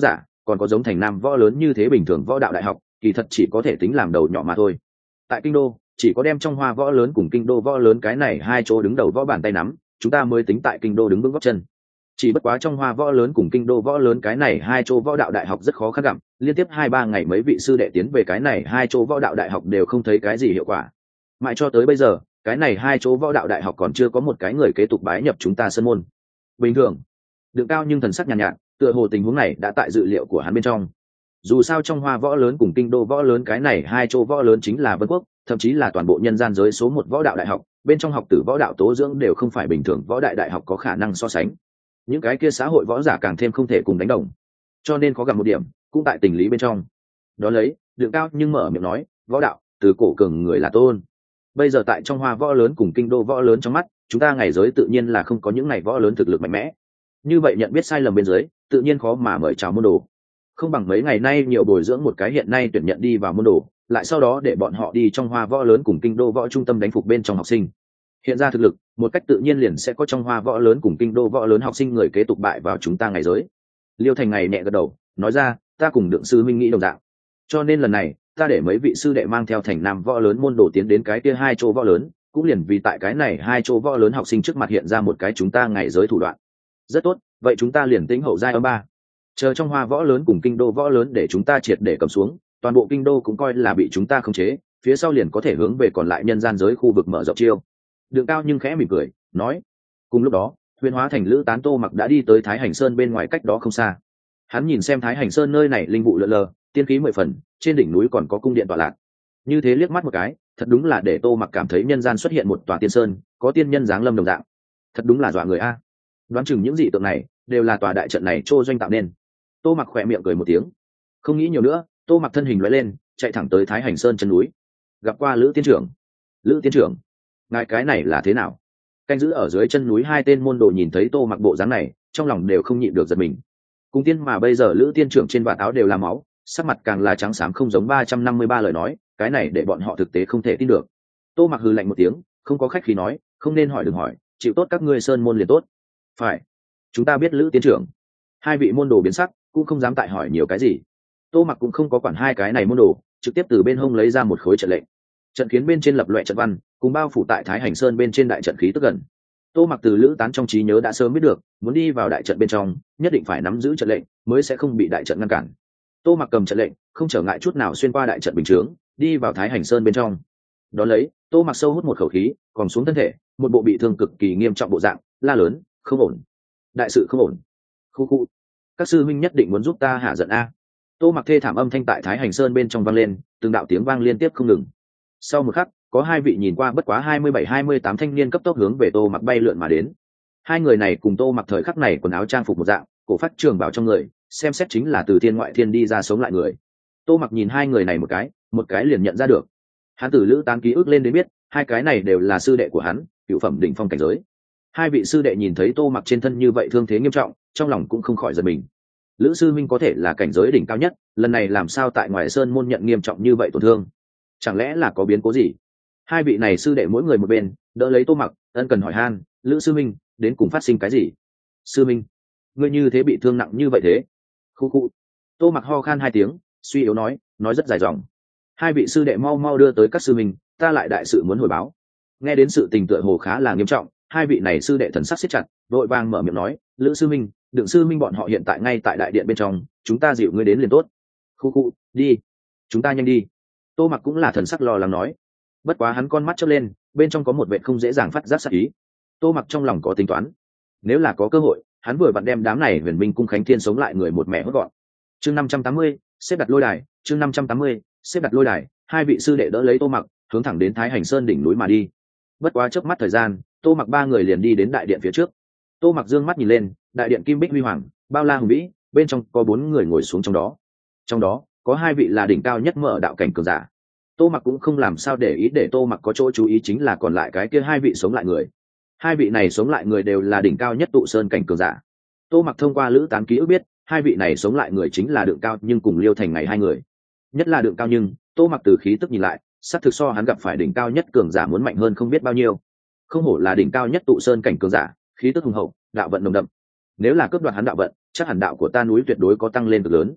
còn có giống thành nam võ lớn như thế bình thường võ đạo đại học kỳ thật chỉ có thể tính làm đầu nhỏ mà thôi. Tại kinh đô chỉ có đem trong hoa võ lớn cùng kinh đô võ lớn cái này hai chỗ đứng đầu võ bàn tay nắm, chúng ta mới tính tại kinh đô đứng vững gót chân. Chỉ bất quá trong hoa võ lớn cùng kinh đô võ lớn cái này hai chỗ võ đạo đại học rất khó khăn gặm, liên tiếp hai ba ngày mấy vị sư đệ tiến về cái này hai chỗ võ đạo đại học đều không thấy cái gì hiệu quả. Mãi cho tới bây giờ cái này hai chỗ võ đạo đại học còn chưa có một cái người kế tục bái nhập chúng ta sân môn. Bình thường Đượng Cao nhưng thần sắc nhàn nhạt, nhạt tựa hồ tình huống này đã tại dự liệu của hắn bên trong. Dù sao trong hoa võ lớn cùng kinh đô võ lớn cái này hai chỗ võ lớn chính là Vân Quốc, thậm chí là toàn bộ nhân gian giới số một võ đạo đại học, bên trong học tử võ đạo tố dưỡng đều không phải bình thường võ đại đại học có khả năng so sánh. Những cái kia xã hội võ giả càng thêm không thể cùng đánh đồng, cho nên có gặp một điểm cũng tại tình lý bên trong. Đó lấy Đượng Cao nhưng mở miệng nói, võ đạo từ cổ cường người là tôn, bây giờ tại trong hoa võ lớn cùng kinh đô võ lớn trong mắt chúng ta ngày giới tự nhiên là không có những ngày võ lớn thực lực mạnh mẽ, như vậy nhận biết sai lầm bên dưới tự nhiên khó mà mời chào môn đồ. Không bằng mấy ngày nay nhiều bồi dưỡng một cái hiện nay tuyển nhận đi vào môn đồ, lại sau đó để bọn họ đi trong hoa võ lớn cùng kinh đô võ trung tâm đánh phục bên trong học sinh, hiện ra thực lực một cách tự nhiên liền sẽ có trong hoa võ lớn cùng kinh đô võ lớn học sinh người kế tục bại vào chúng ta ngày giới. Liêu Thành ngày nhẹ gật đầu nói ra, ta cùng Đượng sư minh nghĩ đồng dạng, cho nên lần này ta để mấy vị sư đệ mang theo thành nam võ lớn môn đồ tiến đến cái kia hai chỗ võ lớn, cũng liền vì tại cái này hai chỗ võ lớn học sinh trước mặt hiện ra một cái chúng ta ngày giới thủ đoạn. Rất tốt, vậy chúng ta liền tính hậu giai âm ba, chờ trong hoa võ lớn cùng kinh đô võ lớn để chúng ta triệt để cầm xuống, toàn bộ kinh đô cũng coi là bị chúng ta khống chế, phía sau liền có thể hướng về còn lại nhân gian giới khu vực mở rộng chiêu. Đượng Cao nhưng khẽ mỉm cười nói. Cùng lúc đó Huyền Hóa Thành Lữ Tán Tô Mặc đã đi tới Thái Hành Sơn bên ngoài cách đó không xa. Hắn nhìn xem Thái Hành Sơn nơi này linh vụ lượn lờ, tiên khí mười phần, trên đỉnh núi còn có cung điện tọa lạc. Như thế liếc mắt một cái, thật đúng là để Tô Mặc cảm thấy nhân gian xuất hiện một tòa tiên sơn, có tiên nhân giáng lâm đồng dạng. Thật đúng là dọa người a. Đoán chừng những dị tượng này đều là tòa đại trận này trô doanh tạo nên. Tô Mặc khỏe miệng cười một tiếng, không nghĩ nhiều nữa, Tô Mặc thân hình lóe lên, chạy thẳng tới Thái Hành Sơn chân núi. Gặp qua Lữ tiên trưởng. Lữ tiên trưởng, ngài cái này là thế nào? Canh giữ ở dưới chân núi hai tên môn đồ nhìn thấy Tô Mặc bộ dáng này, trong lòng đều không nhịn được giật mình. Cùng tiên mà bây giờ Lữ tiên trưởng trên vạt áo đều là máu, sắc mặt càng là trắng xám không giống ba trăm năm mươi ba lời nói, cái này để bọn họ thực tế không thể tin được. Tô Mặc hừ lạnh một tiếng, không có khách khí nói, không nên hỏi đừng hỏi, chịu tốt các ngươi sơn môn liền tốt. Phải, chúng ta biết Lữ tiên trưởng. Hai vị môn đồ biến sắc, cũng không dám tại hỏi nhiều cái gì. Tô Mặc cũng không có quản hai cái này môn đồ, trực tiếp từ bên hông lấy ra một khối trận lệnh. Trận kiến bên trên lập loè trận văn, cùng bao phủ tại Thái Hành Sơn bên trên đại trận khí tức gần. Tô Mặc từ Lữ Tán trong trí nhớ đã sớm biết được, muốn đi vào đại trận bên trong, nhất định phải nắm giữ trận lệnh, mới sẽ không bị đại trận ngăn cản. Tô Mặc cầm trận lệnh, không trở ngại chút nào xuyên qua đại trận bình chướng, đi vào Thái Hành Sơn bên trong. Đón lấy, Tô Mặc sâu hút một khẩu khí, còn xuống thân thể, một bộ bị thương cực kỳ nghiêm trọng bộ dạng, la lớn, không ổn, đại sự không ổn. Khu khu, các sư huynh nhất định muốn giúp ta hạ giận a. Tô Mặc thê thảm âm thanh tại Thái Hành Sơn bên trong vang lên, từng đạo tiếng vang liên tiếp không ngừng. Sau một khắc, có hai vị nhìn qua bất quá hai mươi bảy hai mươi tám thanh niên cấp tốc hướng về Tô Mặc bay lượn mà đến. Hai người này cùng Tô Mặc thời khắc này quần áo trang phục một dạng, cổ phát trường bảo trong người, xem xét chính là từ thiên ngoại thiên đi ra sống lại người. Tô Mặc nhìn hai người này một cái, một cái liền nhận ra được. Hắn từ Lữ Tán ký ức lên đến biết, hai cái này đều là sư đệ của hắn, cửu phẩm đỉnh phong cảnh giới. Hai vị sư đệ nhìn thấy Tô Mặc trên thân như vậy thương thế nghiêm trọng, trong lòng cũng không khỏi giật mình. Lữ sư minh có thể là cảnh giới đỉnh cao nhất, lần này làm sao tại ngoài sơn môn nhận nghiêm trọng như vậy tổn thương? Chẳng lẽ là có biến cố gì? Hai vị này sư đệ mỗi người một bên, đỡ lấy Tô Mặc, ân cần hỏi han, Lữ sư minh, đến cùng phát sinh cái gì? Sư minh, ngươi như thế bị thương nặng như vậy thế? Khu khu. Tô Mặc ho khan hai tiếng, suy yếu nói, nói rất dài dòng. Hai vị sư đệ mau mau đưa tới các sư minh, ta lại đại sự muốn hồi báo. Nghe đến sự tình tựa hồ khá là nghiêm trọng, hai vị này sư đệ thần sắc siết chặt, vội vàng mở miệng nói, Lữ sư minh, Đượng sư minh bọn họ hiện tại ngay tại đại điện bên trong, chúng ta dịu ngươi đến liền tốt. Khu khu, đi, chúng ta nhanh đi. Tô Mặc cũng là thần sắc lo lắng nói. Bất quá hắn con mắt chớp lên, bên trong có một vệ không dễ dàng phát giác sát ý. Tô Mặc trong lòng có tính toán, nếu là có cơ hội, hắn vừa vặn đem đám này Huyền Minh cung khánh thiên sống lại người một mẹ hốt gọn. Chương năm trăm tám mươi, xếp đặt lôi đài, chương năm trăm tám mươi, xếp đặt lôi đài, hai vị sư đệ đỡ lấy Tô Mặc, hướng thẳng đến Thái Hành Sơn đỉnh núi mà đi. Bất quá chớp mắt thời gian, Tô Mặc ba người liền đi đến đại điện phía trước. Tô Mặc dương mắt nhìn lên, đại điện kim bích huy hoàng, bao la hùng vĩ, bên trong có bốn người ngồi xuống trong đó. Trong đó, có hai vị là đỉnh cao nhất mở đạo cảnh cường giả. Tô Mặc cũng không làm sao để ý, để Tô Mặc có chỗ chú ý chính là còn lại cái kia hai vị sống lại người. Hai vị này sống lại người đều là đỉnh cao nhất tụ sơn cảnh cường giả. Tô Mặc thông qua Lữ Tán ký ức biết, hai vị này sống lại người chính là Đượng Cao nhưng cùng Liêu Thành ngày hai người. Nhất là Đượng Cao nhưng, Tô Mặc từ khí tức nhìn lại, sát thực so hắn gặp phải đỉnh cao nhất cường giả muốn mạnh hơn không biết bao nhiêu. Không hổ là đỉnh cao nhất tụ sơn cảnh cường giả, khí tức hùng hậu, đạo vận nồng đậm. Nếu là cướp đoạt hắn đạo vận, chắc hẳn đạo của ta núi tuyệt đối có tăng lên cực lớn.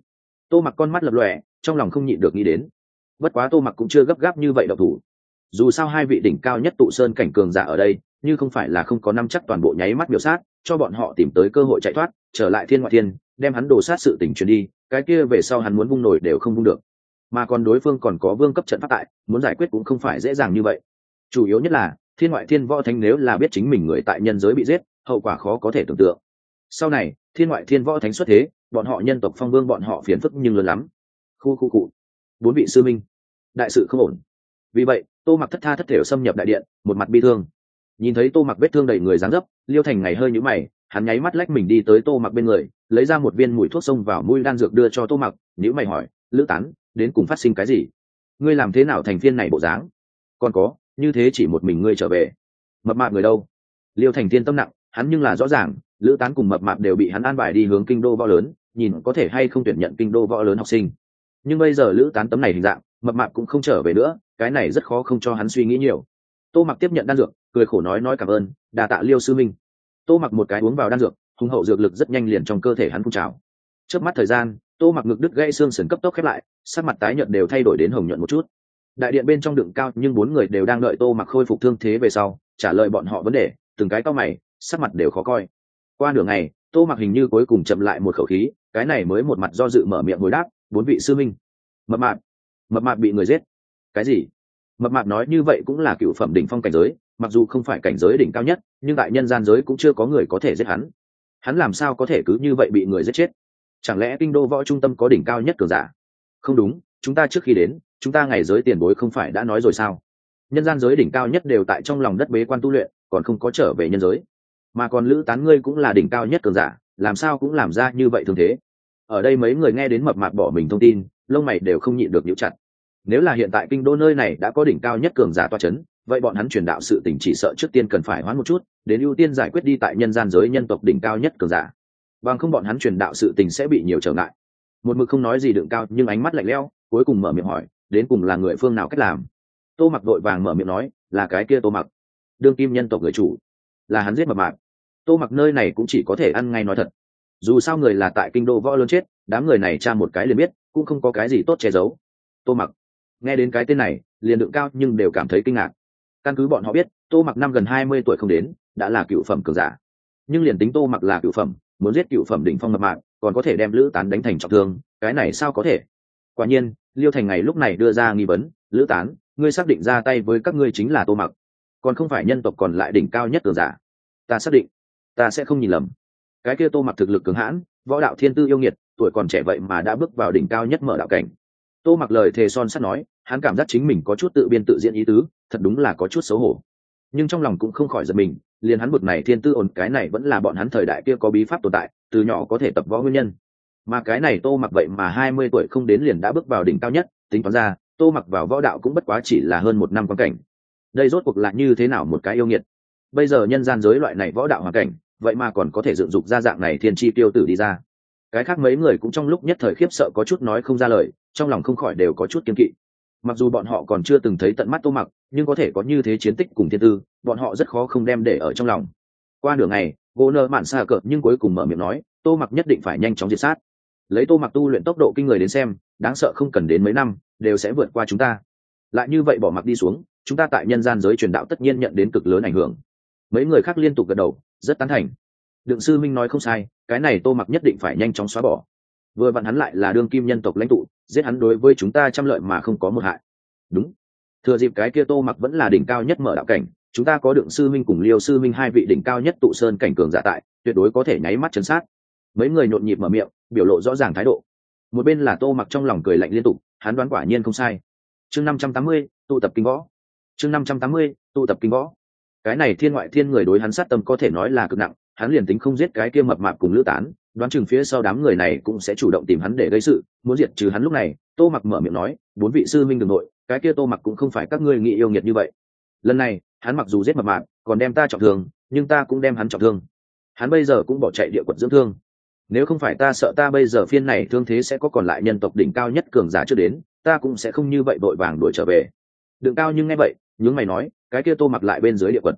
Tô Mặc con mắt lập lòe, trong lòng không nhịn được nghĩ đến. Bất quá Tô Mặc cũng chưa gấp gáp như vậy động thủ. Dù sao hai vị đỉnh cao nhất tụ sơn cảnh cường giả ở đây, như không phải là không có năm chắc toàn bộ nháy mắt biểu sát, cho bọn họ tìm tới cơ hội chạy thoát, trở lại thiên ngoại thiên, đem hắn đổ sát sự tình truyền đi, cái kia về sau hắn muốn vung nổi đều không vung được. Mà còn đối phương còn có vương cấp trận pháp tại, muốn giải quyết cũng không phải dễ dàng như vậy. Chủ yếu nhất là thiên ngoại thiên võ thánh nếu là biết chính mình người tại nhân giới bị giết, hậu quả khó có thể tưởng tượng. Sau này thiên ngoại thiên võ thánh xuất thế, bọn họ nhân tộc phong vương bọn họ phiền phức nhưng lớn lắm. Khu khu cụ bốn vị sư minh, đại sự không ổn. Vì vậy Tô Mặc thất tha thất thểu xâm nhập đại điện, một mặt bi thương. Nhìn thấy Tô Mặc vết thương đầy người dáng dấp, Liêu Thành ngày hơi nhíu mày, hắn nháy mắt lách mình đi tới Tô Mặc bên người, lấy ra một viên mùi thuốc xông vào mũi đan dược đưa cho Tô Mặc, nhíu mày hỏi, Lữ Tán, đến cùng phát sinh cái gì? Ngươi làm thế nào thành phiên này bộ dáng? Còn có, như thế chỉ một mình ngươi trở về, mập mạp người đâu? Liêu Thành Thiên tâm nặng, hắn nhưng là rõ ràng, Lữ Tán cùng mập mạp đều bị hắn an bài đi hướng kinh đô võ lớn, nhìn có thể hay không tuyển nhận kinh đô võ lớn học sinh. Nhưng bây giờ Lữ Tán tấm này hình dạng, mập mạp cũng không trở về nữa, cái này rất khó không cho hắn suy nghĩ nhiều. Tô Mặc tiếp nhận đan dược, cười khổ nói nói cảm ơn, đà tạ Liêu sư minh. Tô Mặc một cái uống vào đan dược, hùng hậu dược lực rất nhanh liền trong cơ thể hắn phun trào. Trước mắt thời gian, Tô Mặc ngực đứt gãy xương sườn cấp tốc khép lại, sắc mặt tái nhợt đều thay đổi đến hồng nhuận một chút. Đại điện bên trong đựng cao, nhưng bốn người đều đang đợi Tô Mặc khôi phục thương thế về sau, trả lời bọn họ vấn đề, từng cái cau mày, sắc mặt đều khó coi. Qua nửa ngày, Tô Mặc hình như cuối cùng chậm lại một khẩu khí, cái này mới một mặt do dự mở miệng hồi đáp, bốn vị sư minh. Mập mạp, mập mạp bị người giết. Cái gì? Mập mạp nói như vậy cũng là cựu phẩm đỉnh phong cảnh giới, mặc dù không phải cảnh giới đỉnh cao nhất, nhưng tại nhân gian giới cũng chưa có người có thể giết hắn. Hắn làm sao có thể cứ như vậy bị người giết chết? Chẳng lẽ kinh đô võ trung tâm có đỉnh cao nhất cường giả? Không đúng, chúng ta trước khi đến, chúng ta ngày giới tiền bối không phải đã nói rồi sao? Nhân gian giới đỉnh cao nhất đều tại trong lòng đất bế quan tu luyện, còn không có trở về nhân giới. Mà còn Lữ Tán ngươi cũng là đỉnh cao nhất cường giả, làm sao cũng làm ra như vậy thường thế? Ở đây mấy người nghe đến mập mạp bỏ mình thông tin, lông mày đều không nhịn được nhíu chặt. Nếu là hiện tại kinh đô nơi này đã có đỉnh cao nhất cường giả toa chấn, vậy bọn hắn truyền đạo sự tình chỉ sợ trước tiên cần phải hoán một chút, đến ưu tiên giải quyết đi tại nhân gian giới nhân tộc đỉnh cao nhất cường giả. Bằng không bọn hắn truyền đạo sự tình sẽ bị nhiều trở ngại. Một mực không nói gì đựng cao, nhưng ánh mắt lạnh lẽo, cuối cùng mở miệng hỏi, đến cùng là người phương nào cách làm? Tô Mặc vội vàng mở miệng nói, là cái kia Tô Mặc, đương kim nhân tộc người chủ, là hắn giết mập mạp. Tô Mặc nơi này cũng chỉ có thể ăn ngay nói thật. Dù sao người là tại kinh đô võ lớn chết, đám người này tra một cái liền biết, cũng không có cái gì tốt che giấu. Tô Mặc nghe đến cái tên này, liền đựng cao nhưng đều cảm thấy kinh ngạc. Căn cứ bọn họ biết, Tô Mặc năm gần hai mươi tuổi không đến, đã là cựu phẩm cường giả. Nhưng liền tính Tô Mặc là cựu phẩm, muốn giết cựu phẩm đỉnh phong mập mạp, còn có thể đem Lữ Tán đánh thành trọng thương, cái này sao có thể? Quả nhiên, Liêu Thành ngày lúc này đưa ra nghi vấn, Lữ Tán, ngươi xác định ra tay với các ngươi chính là Tô Mặc, còn không phải nhân tộc còn lại đỉnh cao nhất cường giả? Ta xác định, ta sẽ không nhìn lầm. Cái kia Tô Mặc thực lực cường hãn, võ đạo thiên tư yêu nghiệt, tuổi còn trẻ vậy mà đã bước vào đỉnh cao nhất mở đạo cảnh. Tô Mặc lời thề son sắt nói, hắn cảm giác chính mình có chút tự biên tự diễn ý tứ, thật đúng là có chút xấu hổ. Nhưng trong lòng cũng không khỏi giật mình, liền hắn bực này thiên tư ổn, cái này vẫn là bọn hắn thời đại kia có bí pháp tồn tại, từ nhỏ có thể tập võ nguyên nhân. Mà cái này Tô Mặc vậy mà hai mươi tuổi không đến liền đã bước vào đỉnh cao nhất, tính toán ra, Tô Mặc vào võ đạo cũng bất quá chỉ là hơn một năm quan cảnh. Đây rốt cuộc là như thế nào một cái yêu nghiệt? Bây giờ nhân gian giới loại này võ đạo hoàn cảnh, vậy mà còn có thể dựng dục ra dạng này thiên chi tiêu tử đi ra. Cái khác mấy người cũng trong lúc nhất thời khiếp sợ có chút nói không ra lời, trong lòng không khỏi đều có chút kiêng kỵ. Mặc dù bọn họ còn chưa từng thấy tận mắt Tô Mặc, nhưng có thể có như thế chiến tích cùng thiên tư, bọn họ rất khó không đem để ở trong lòng. Qua nửa ngày, gỗ nơ mạn xa cợt nhưng cuối cùng mở miệng nói, Tô Mặc nhất định phải nhanh chóng diệt sát. Lấy Tô Mặc tu luyện tốc độ kinh người đến xem, đáng sợ không cần đến mấy năm đều sẽ vượt qua chúng ta. Lại như vậy bỏ mặc đi xuống, chúng ta tại nhân gian giới truyền đạo tất nhiên nhận đến cực lớn ảnh hưởng. Mấy người khác liên tục gật đầu, rất tán thành. Đựng sư minh nói không sai, cái này Tô Mặc nhất định phải nhanh chóng xóa bỏ. Vừa vặn hắn lại là đương kim nhân tộc lãnh tụ, giết hắn đối với chúng ta trăm lợi mà không có một hại. Đúng, thừa dịp cái kia Tô Mặc vẫn là đỉnh cao nhất mở đạo cảnh, chúng ta có Đựng sư minh cùng Liêu sư minh hai vị đỉnh cao nhất tụ sơn cảnh cường giả tại, tuyệt đối có thể nháy mắt chấn sát. Mấy người nhộn nhịp mở miệng, biểu lộ rõ ràng thái độ. Một bên là Tô Mặc trong lòng cười lạnh liên tục, hắn đoán quả nhiên không sai. Chương năm trăm tám mươi, tụ tập kinh võ. Chương năm trăm tám mươi, tụ tập kinh võ. Cái này thiên ngoại thiên người đối hắn sát tâm có thể nói là cực nặng, hắn liền tính không giết cái kia mập mạp cùng Lữ Tán, đoán chừng phía sau đám người này cũng sẽ chủ động tìm hắn để gây sự, muốn diệt trừ hắn. Lúc này Tô Mặc mở miệng nói, bốn vị sư minh đừng nội, cái kia Tô Mặc cũng không phải các ngươi nghĩ yêu nghiệt như vậy. Lần này hắn mặc dù giết mập mạp, còn đem ta trọng thương, nhưng ta cũng đem hắn trọng thương. Hắn bây giờ cũng bỏ chạy địa quật dưỡng thương. Nếu không phải ta sợ ta bây giờ phiên này thương thế sẽ có còn lại nhân tộc đỉnh cao nhất cường giả chưa đến, ta cũng sẽ không như vậy vội vàng đuổi trở về. Đừng cao nhưng nghe vậy, nhướng mày nói, cái kia Tô Mặc lại bên dưới địa quật.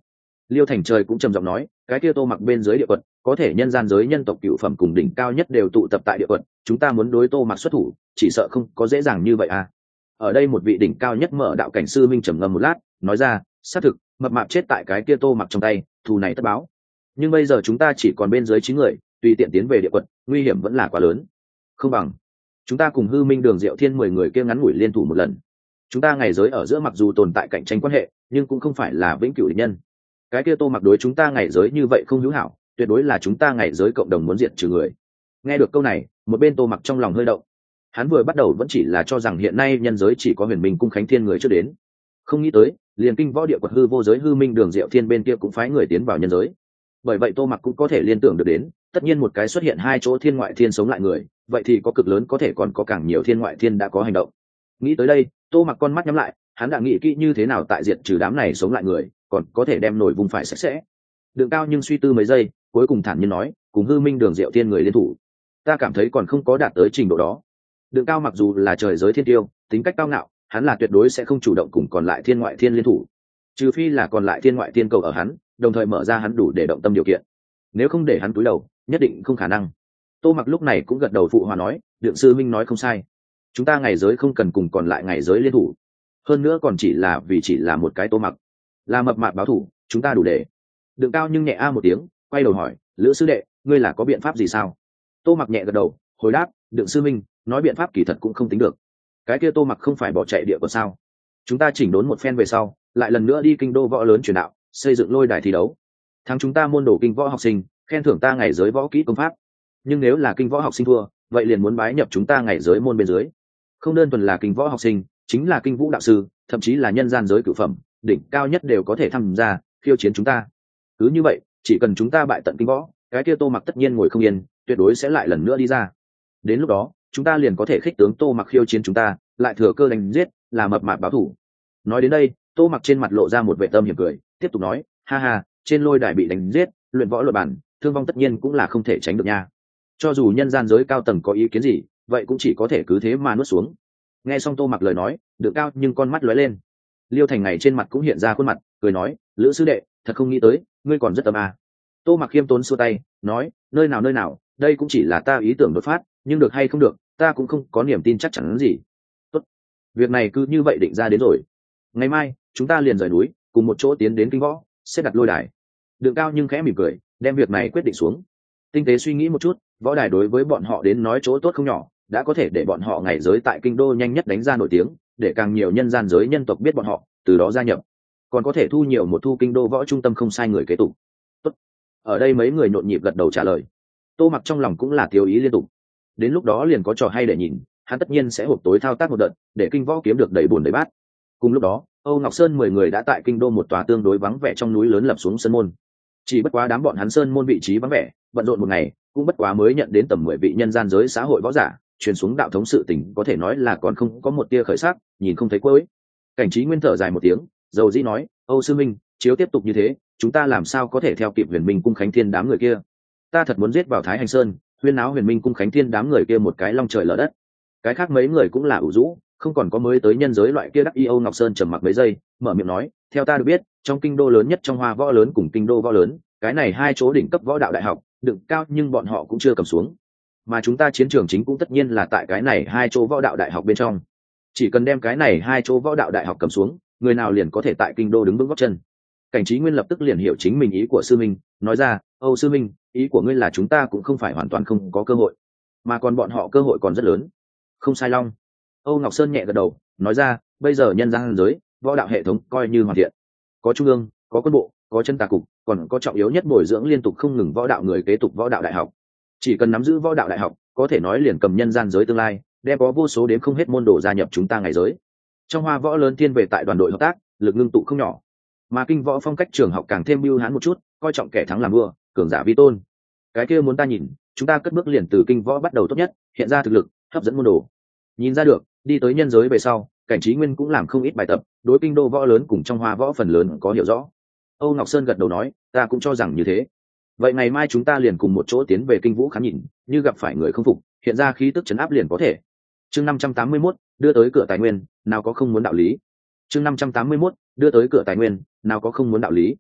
Liêu Thành Trời cũng trầm giọng nói, cái kia Tô Mặc bên dưới địa quật có thể nhân gian giới nhân tộc cựu phẩm cùng đỉnh cao nhất đều tụ tập tại địa quật, chúng ta muốn đối Tô Mặc xuất thủ chỉ sợ không có dễ dàng như vậy à. Ở đây một vị đỉnh cao nhất mở đạo cảnh sư minh trầm ngâm một lát, nói ra, xác thực mập mạp chết tại cái kia Tô Mặc trong tay, thù này tất báo. Nhưng bây giờ chúng ta chỉ còn bên dưới chín người, tùy tiện tiến về địa quật nguy hiểm vẫn là quá lớn, không bằng chúng ta cùng Hư Minh Đường Diệu Thiên mười người kia ngắn ngủi liên thủ một lần. Chúng ta ngày giới ở giữa mặc dù tồn tại cạnh tranh quan hệ, nhưng cũng không phải là vĩnh cửu địch nhân. Cái kia Tô Mặc đối chúng ta ngày giới như vậy không hữu hảo, tuyệt đối là chúng ta ngày giới cộng đồng muốn diệt trừ người. Nghe được câu này, một bên Tô Mặc trong lòng hơi động. Hắn vừa bắt đầu vẫn chỉ là cho rằng hiện nay nhân giới chỉ có Huyền Minh cung Khánh Thiên người trước đến, không nghĩ tới liền kinh võ địa quật hư vô giới Hư Minh Đường Diệu Thiên bên kia cũng phái người tiến vào nhân giới. Bởi vậy Tô Mặc cũng có thể liên tưởng được đến, tất nhiên một cái xuất hiện hai chỗ thiên ngoại thiên sống lại người, vậy thì có cực lớn có thể còn có càng nhiều thiên ngoại thiên đã có hành động. Nghĩ tới đây, Tô Mặc con mắt nhắm lại, hắn đã nghĩ kỹ như thế nào tại diệt trừ đám này sống lại người, còn có thể đem nổi vùng phải sạch sẽ. Đường Cao nhưng suy tư mấy giây, cuối cùng thản nhiên nói, cùng Hư Minh Đường Diệu Thiên người liên thủ, ta cảm thấy còn không có đạt tới trình độ đó. Đường Cao mặc dù là trời giới thiên tiêu, tính cách cao ngạo, hắn là tuyệt đối sẽ không chủ động cùng còn lại thiên ngoại thiên liên thủ, trừ phi là còn lại thiên ngoại thiên cầu ở hắn, đồng thời mở ra hắn đủ để động tâm điều kiện. Nếu không để hắn túi đầu, nhất định không khả năng. Tô Mặc lúc này cũng gật đầu phụ hòa nói, Đường sư minh nói không sai, chúng ta ngày giới không cần cùng còn lại ngày giới liên thủ, hơn nữa còn chỉ là vì chỉ là một cái Tô Mặc, là mập mạp báo thủ, chúng ta đủ để. Đường Cao nhưng nhẹ a một tiếng, quay đầu hỏi, Lữ sư đệ, ngươi là có biện pháp gì sao? Tô Mặc nhẹ gật đầu, hồi đáp, Đường sư minh nói biện pháp kỳ thật cũng không tính được. Cái kia Tô Mặc không phải bỏ chạy địa của sao? Chúng ta chỉnh đốn một phen về sau, lại lần nữa đi kinh đô võ lớn truyền đạo, xây dựng lôi đài thi đấu. Thắng chúng ta môn đồ kinh võ học sinh, khen thưởng ta ngày giới võ kỹ công pháp. Nhưng nếu là kinh võ học sinh thua, vậy liền muốn bái nhập chúng ta ngày giới môn bên dưới. Không đơn thuần là kinh võ học sinh, chính là kinh vũ đạo sư, thậm chí là nhân gian giới cửu phẩm, đỉnh cao nhất đều có thể tham gia khiêu chiến chúng ta. Cứ như vậy, chỉ cần chúng ta bại tận kinh võ, cái kia Tô Mặc tất nhiên ngồi không yên, tuyệt đối sẽ lại lần nữa đi ra. Đến lúc đó, chúng ta liền có thể khích tướng Tô Mặc khiêu chiến chúng ta, lại thừa cơ đánh giết, là mập mạp báo thủ. Nói đến đây, Tô Mặc trên mặt lộ ra một vẻ tâm hiểm cười, tiếp tục nói, ha ha, trên lôi đài bị đánh giết, luyện võ luật bản, thương vong tất nhiên cũng là không thể tránh được nha. Cho dù nhân gian giới cao tầng có ý kiến gì, vậy cũng chỉ có thể cứ thế mà nuốt xuống. Nghe xong Tô Mặc lời nói, Đường Cao nhưng con mắt lóe lên. Liêu Thành ngày trên mặt cũng hiện ra khuôn mặt, cười nói, Lữ sư đệ, thật không nghĩ tới, ngươi còn rất tâm à. Tô Mặc khiêm tốn xua tay, nói, nơi nào nơi nào, đây cũng chỉ là ta ý tưởng đột phát, nhưng được hay không được, ta cũng không có niềm tin chắc chắn gì. Tốt, việc này cứ như vậy định ra đến rồi. Ngày mai, chúng ta liền rời núi, cùng một chỗ tiến đến kinh võ, xếp đặt lôi đài. Đường Cao nhưng khẽ mỉm cười, đem việc này quyết định xuống. Tinh tế suy nghĩ một chút, võ đài đối với bọn họ đến nói chỗ tốt không nhỏ, đã có thể để bọn họ ngày giới tại kinh đô nhanh nhất đánh ra nổi tiếng, để càng nhiều nhân gian giới nhân tộc biết bọn họ, từ đó gia nhập, còn có thể thu nhiều một thu kinh đô võ trung tâm không sai người kế tục. Tốt. Ở đây mấy người nhộn nhịp gật đầu trả lời. Tô Mặc trong lòng cũng là tiêu ý liên tục. Đến lúc đó liền có trò hay để nhìn, hắn tất nhiên sẽ hộp tối thao tác một đợt, để kinh võ kiếm được đầy buồn đầy bát. Cùng lúc đó, Âu Ngọc Sơn mười người đã tại kinh đô một tòa tương đối vắng vẻ trong núi lớn lập xuống sơn môn. Chỉ bất quá đám bọn hắn sơn môn vị trí vắng vẻ, bận rộn một ngày, cũng bất quá mới nhận đến tầm mười vị nhân gian giới xã hội võ giả, truyền xuống đạo thống sự tình có thể nói là còn không có một tia khởi sắc, nhìn không thấy cuối. Cảnh Trí Nguyên thở dài một tiếng, dầu dĩ nói, Âu sư minh, chiếu tiếp tục như thế, chúng ta làm sao có thể theo kịp Huyền Minh cung Khánh Thiên đám người kia? Ta thật muốn giết vào Thái Hành Sơn, huyên náo Huyền Minh cung Khánh Thiên đám người kia một cái long trời lở đất. Cái khác mấy người cũng là ủ rũ, không còn có mới tới nhân giới loại kia đắc y. Âu Ngọc Sơn trầm mặc mấy giây, mở miệng nói, theo ta được biết, trong kinh đô lớn nhất trong Hoa võ lớn cùng kinh đô võ lớn, cái này hai chỗ đỉnh cấp võ đạo đại học, đựng cao nhưng bọn họ cũng chưa cầm xuống. Mà chúng ta chiến trường chính cũng tất nhiên là tại cái này hai chỗ võ đạo đại học bên trong. Chỉ cần đem cái này hai chỗ võ đạo đại học cầm xuống, người nào liền có thể tại kinh đô đứng vững gót chân. Cảnh Trí Nguyên lập tức liền hiểu chính mình ý của sư minh, nói ra, Âu sư minh, ý của ngươi là chúng ta cũng không phải hoàn toàn không có cơ hội, mà còn bọn họ cơ hội còn rất lớn. Không sai long. Âu Ngọc Sơn nhẹ gật đầu, nói ra, bây giờ nhân gian giới võ đạo hệ thống coi như hoàn thiện, có trung ương, có quân bộ, có chân tà cục, còn có trọng yếu nhất bồi dưỡng liên tục không ngừng võ đạo người kế tục võ đạo đại học. Chỉ cần nắm giữ võ đạo đại học, có thể nói liền cầm nhân gian giới tương lai, đem có vô số đến không hết môn đồ gia nhập chúng ta ngày giới. Trong Hoa võ lớn thiên về tại đoàn đội hợp tác, lực ngưng tụ không nhỏ, mà kinh võ phong cách trường học càng thêm mưu hãn một chút, coi trọng kẻ thắng làm vua, cường giả vi tôn. Cái kia muốn ta nhìn, chúng ta cất bước liền từ kinh võ bắt đầu tốt nhất, hiện ra thực lực, hấp dẫn môn đồ. Nhìn ra được, đi tới nhân giới về sau, Cảnh Trí Nguyên cũng làm không ít bài tập, đối kinh đô võ lớn cùng trong Hoa võ phần lớn có hiểu rõ. Âu Ngọc Sơn gật đầu nói, ta cũng cho rằng như thế. Vậy ngày mai chúng ta liền cùng một chỗ tiến về kinh vũ khám nhìn, như gặp phải người không phục, hiện ra khí tức chấn áp liền có thể. Chương năm trăm tám mươi mốt, đưa tới cửa tài nguyên, nào có không muốn đạo lý. Chương năm trăm tám mươi mốt, đưa tới cửa tài nguyên, nào có không muốn đạo lý.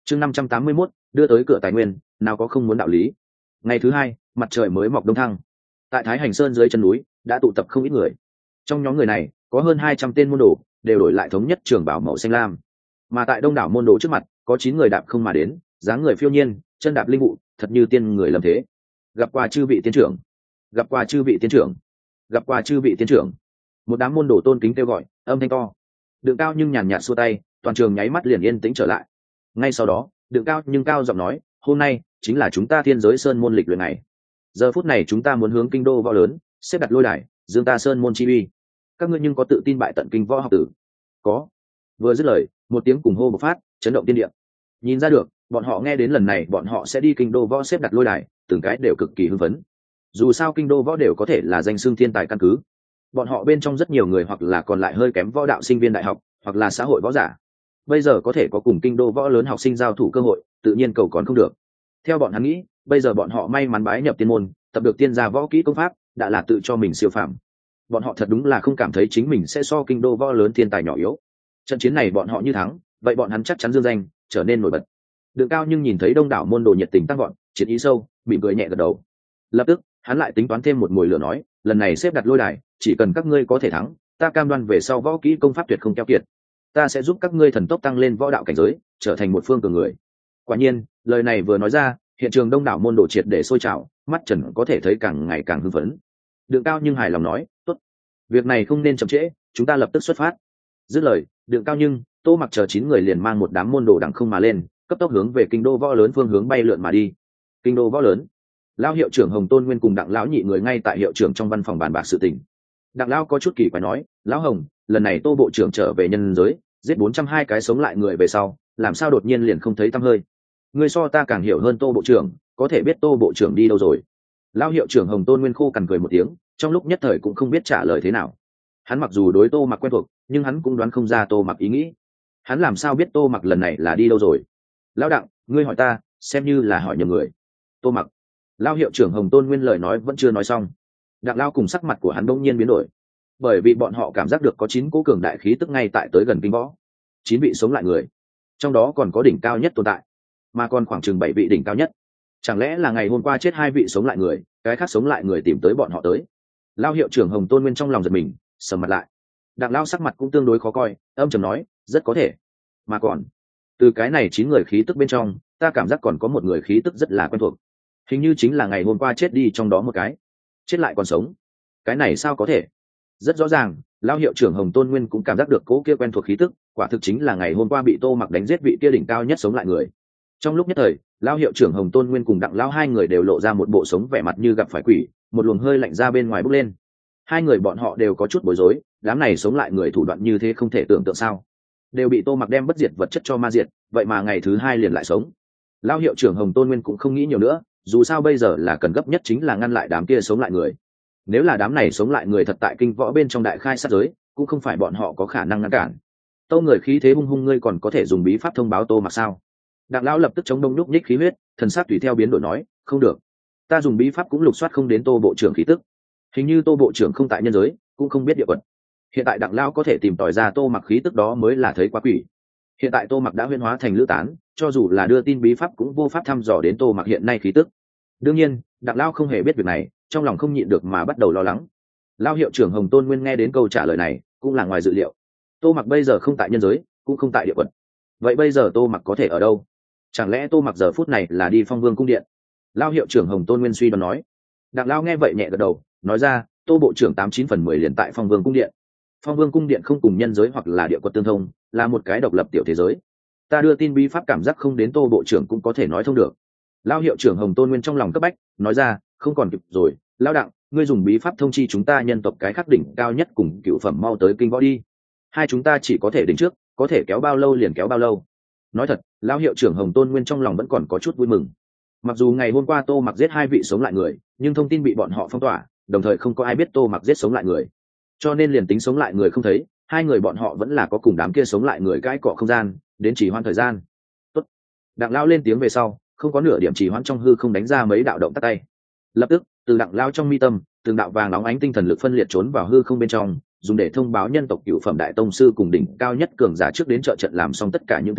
chương năm trăm tám mươi mốt đưa tới cửa tài nguyên, nào có không muốn đạo lý. Ngày thứ hai, mặt trời mới mọc đông thăng. Tại Thái Hành Sơn dưới chân núi đã tụ tập không ít người. Trong nhóm người này có hơn hai trăm tên môn đồ đều đổi lại thống nhất trường bảo màu xanh lam, mà tại đông đảo môn đồ trước mặt có chín người đạp không mà đến, dáng người phiêu nhiên, chân đạp linh vụ, thật như tiên người lâm thế. Gặp qua chư vị tiên trưởng, gặp qua chư vị tiên trưởng, gặp qua chư vị tiên trưởng. Một đám môn đồ tôn kính kêu gọi, âm thanh to. Đường Cao nhưng nhàn nhạt xua tay, toàn trường nháy mắt liền yên tĩnh trở lại. Ngay sau đó, Đường Cao nhưng cao giọng nói, hôm nay chính là chúng ta Thiên Giới Sơn môn lịch luyện ngày. Giờ phút này chúng ta muốn hướng kinh đô võ lớn xếp đặt lôi đài, dương ta Sơn môn chi uy. Các ngươi nhưng có tự tin bại tận kinh võ học tử? Có. Vừa dứt lời, một tiếng cùng hô bộc phát, chấn động thiên địa. Nhìn ra được, bọn họ nghe đến lần này bọn họ sẽ đi kinh đô võ xếp đặt lôi đài, từng cái đều cực kỳ hưng phấn. Dù sao kinh đô võ đều có thể là danh xưng thiên tài căn cứ. Bọn họ bên trong rất nhiều người hoặc là còn lại hơi kém võ đạo sinh viên đại học, hoặc là xã hội võ giả. Bây giờ có thể có cùng kinh đô võ lớn học sinh giao thủ cơ hội, tự nhiên cầu còn không được. Theo bọn hắn nghĩ, bây giờ bọn họ may mắn bái nhập tiên môn, tập được tiên gia võ kỹ công pháp, đã là tự cho mình siêu phàm. Bọn họ thật đúng là không cảm thấy chính mình sẽ so kinh đô võ lớn thiên tài nhỏ yếu. Trận chiến này bọn họ như thắng, vậy bọn hắn chắc chắn dương danh, trở nên nổi bật. Đường Cao nhưng nhìn thấy đông đảo môn đồ nhiệt tình tăng vọt, chiến ý sâu, bị cười nhẹ gật đầu. Lập tức, hắn lại tính toán thêm một mùi lửa nói, lần này xếp đặt lôi đài, chỉ cần các ngươi có thể thắng, ta cam đoan về sau võ kỹ công pháp tuyệt không keo kiệt. Ta sẽ giúp các ngươi thần tốc tăng lên võ đạo cảnh giới, trở thành một phương cường người. Quả nhiên, lời này vừa nói ra, hiện trường đông đảo môn đồ triệt để sôi trào, mắt Trần có thể thấy càng ngày càng hưng phấn. Đường Cao nhưng hài lòng nói, tốt, việc này không nên chậm trễ, chúng ta lập tức xuất phát. Dứt lời, Đường Cao nhưng Tô Mặc chờ chín người liền mang một đám môn đồ đằng không mà lên, cấp tốc hướng về kinh đô võ lớn phương hướng bay lượn mà đi. Kinh đô võ lớn, lão hiệu trưởng Hồng Tôn Nguyên cùng Đặng lão nhị người ngay tại hiệu trưởng trong văn phòng bàn bạc sự tình. Đặng lão có chút kỳ quái nói, lão Hồng, lần này Tô bộ trưởng trở về nhân giới, giết bốn trăm hai cái sống lại người về sau, làm sao đột nhiên liền không thấy tăm hơi? Ngươi so ta càng hiểu hơn Tô bộ trưởng, có thể biết Tô bộ trưởng đi đâu rồi? Lão hiệu trưởng Hồng Tôn Nguyên khô cằn cười một tiếng, trong lúc nhất thời cũng không biết trả lời thế nào. Hắn mặc dù đối Tô Mặc quen thuộc, nhưng hắn cũng đoán không ra Tô Mặc ý nghĩ. Hắn làm sao biết Tô Mặc lần này là đi đâu rồi? Lão Đặng, ngươi hỏi ta, xem như là hỏi nhầm người. Tô Mặc. Lão hiệu trưởng Hồng Tôn Nguyên lời nói vẫn chưa nói xong. Đặng Lão cùng sắc mặt của hắn bỗng nhiên biến đổi, bởi vì bọn họ cảm giác được có chín cỗ cường đại khí tức ngay tại tới gần kinh võ, chín vị sống lại người, trong đó còn có đỉnh cao nhất tồn tại, mà còn khoảng chừng bảy vị đỉnh cao nhất. Chẳng lẽ là ngày hôm qua chết hai vị sống lại người, cái khác sống lại người tìm tới bọn họ tới? Lão hiệu trưởng Hồng Tôn Nguyên trong lòng giật mình, sầm mặt lại. Đặng Lão sắc mặt cũng tương đối khó coi, âm trầm nói, rất có thể. Mà còn, từ cái này chín người khí tức bên trong, ta cảm giác còn có một người khí tức rất là quen thuộc, hình như chính là ngày hôm qua chết đi trong đó một cái, chết lại còn sống. Cái này sao có thể? Rất rõ ràng, lão hiệu trưởng Hồng Tôn Nguyên cũng cảm giác được cỗ kia quen thuộc khí tức, quả thực chính là ngày hôm qua bị Tô Mặc đánh giết vị kia đỉnh cao nhất sống lại người. Trong lúc nhất thời, lão hiệu trưởng Hồng Tôn Nguyên cùng Đặng Lão hai người đều lộ ra một bộ sống vẻ mặt như gặp phải quỷ, một luồng hơi lạnh ra bên ngoài bốc lên. Hai người bọn họ đều có chút bối rối, đám này sống lại người thủ đoạn như thế không thể tưởng tượng sao? Đều bị Tô Mặc đem bất diệt vật chất cho ma diệt, vậy mà ngày thứ hai liền lại sống. Lão hiệu trưởng Hồng Tôn Nguyên cũng không nghĩ nhiều nữa, dù sao bây giờ là cần gấp nhất chính là ngăn lại đám kia sống lại người. Nếu là đám này sống lại người thật tại kinh võ bên trong đại khai sát giới, cũng không phải bọn họ có khả năng ngăn cản. Tô người khí thế hung hung, ngươi còn có thể dùng bí pháp thông báo Tô Mặc sao? Đặng Lão lập tức chống đông nhúc nhích khí huyết, thần sắc tùy theo biến đổi nói, không được, ta dùng bí pháp cũng lục soát không đến Tô bộ trưởng khí tức, hình như Tô bộ trưởng không tại nhân giới, cũng không biết địa quật. Hiện tại Đặng Lão có thể tìm tòi ra Tô Mặc khí tức đó mới là thấy quá quỷ. Hiện tại Tô Mặc đã huyễn hóa thành lữ tán, cho dù là đưa tin bí pháp cũng vô pháp thăm dò đến Tô Mặc hiện nay khí tức. Đương nhiên, Đặng Lão không hề biết việc này, trong lòng không nhịn được mà bắt đầu lo lắng. Lão hiệu trưởng Hồng Tôn Nguyên nghe đến câu trả lời này, cũng là ngoài dự liệu. Tô Mặc bây giờ không tại nhân giới, cũng không tại địa quật. Vậy bây giờ Tô Mặc có thể ở đâu? Chẳng lẽ Tô Mặc giờ phút này là đi Phong Vương cung điện? Lão hiệu trưởng Hồng Tôn Nguyên suy đoán nói. Đặng Lão nghe vậy nhẹ gật đầu, nói ra, Tô bộ trưởng tám chín phần mười liền tại Phong Vương cung điện. Phong Vương cung điện không cùng nhân giới hoặc là địa quật tương thông, là một cái độc lập tiểu thế giới. Ta đưa tin bí pháp cảm giác không đến Tô bộ trưởng cũng có thể nói thông được. Lão hiệu trưởng Hồng Tôn Nguyên trong lòng cấp bách, nói ra, không còn kịp rồi, Lão Đặng, ngươi dùng bí pháp thông chi chúng ta nhân tộc cái khắc đỉnh cao nhất cùng cựu phẩm mau tới kinh võ đi. Hai chúng ta chỉ có thể đỉnh trước, có thể kéo bao lâu liền kéo bao lâu. Nói thật, Lão hiệu trưởng Hồng Tôn Nguyên trong lòng vẫn còn có chút vui mừng. Mặc dù ngày hôm qua Tô Mặc giết hai vị sống lại người, nhưng thông tin bị bọn họ phong tỏa, đồng thời không có ai biết Tô Mặc giết sống lại người, cho nên liền tính sống lại người không thấy, hai người bọn họ vẫn là có cùng đám kia sống lại người cãi cọ không gian, đến chỉ hoãn thời gian. Tốt. Đặng Lão lên tiếng về sau, không có nửa điểm chỉ hoãn trong hư không đánh ra mấy đạo động tắt tay. Lập tức, từ Đặng Lão trong mi tâm, từng đạo vàng nóng ánh tinh thần lực phân liệt trốn vào hư không bên trong, dùng để thông báo nhân tộc cửu phẩm đại tông sư cùng đỉnh cao nhất cường giả trước đến trợ trận làm xong tất cả những thứ này,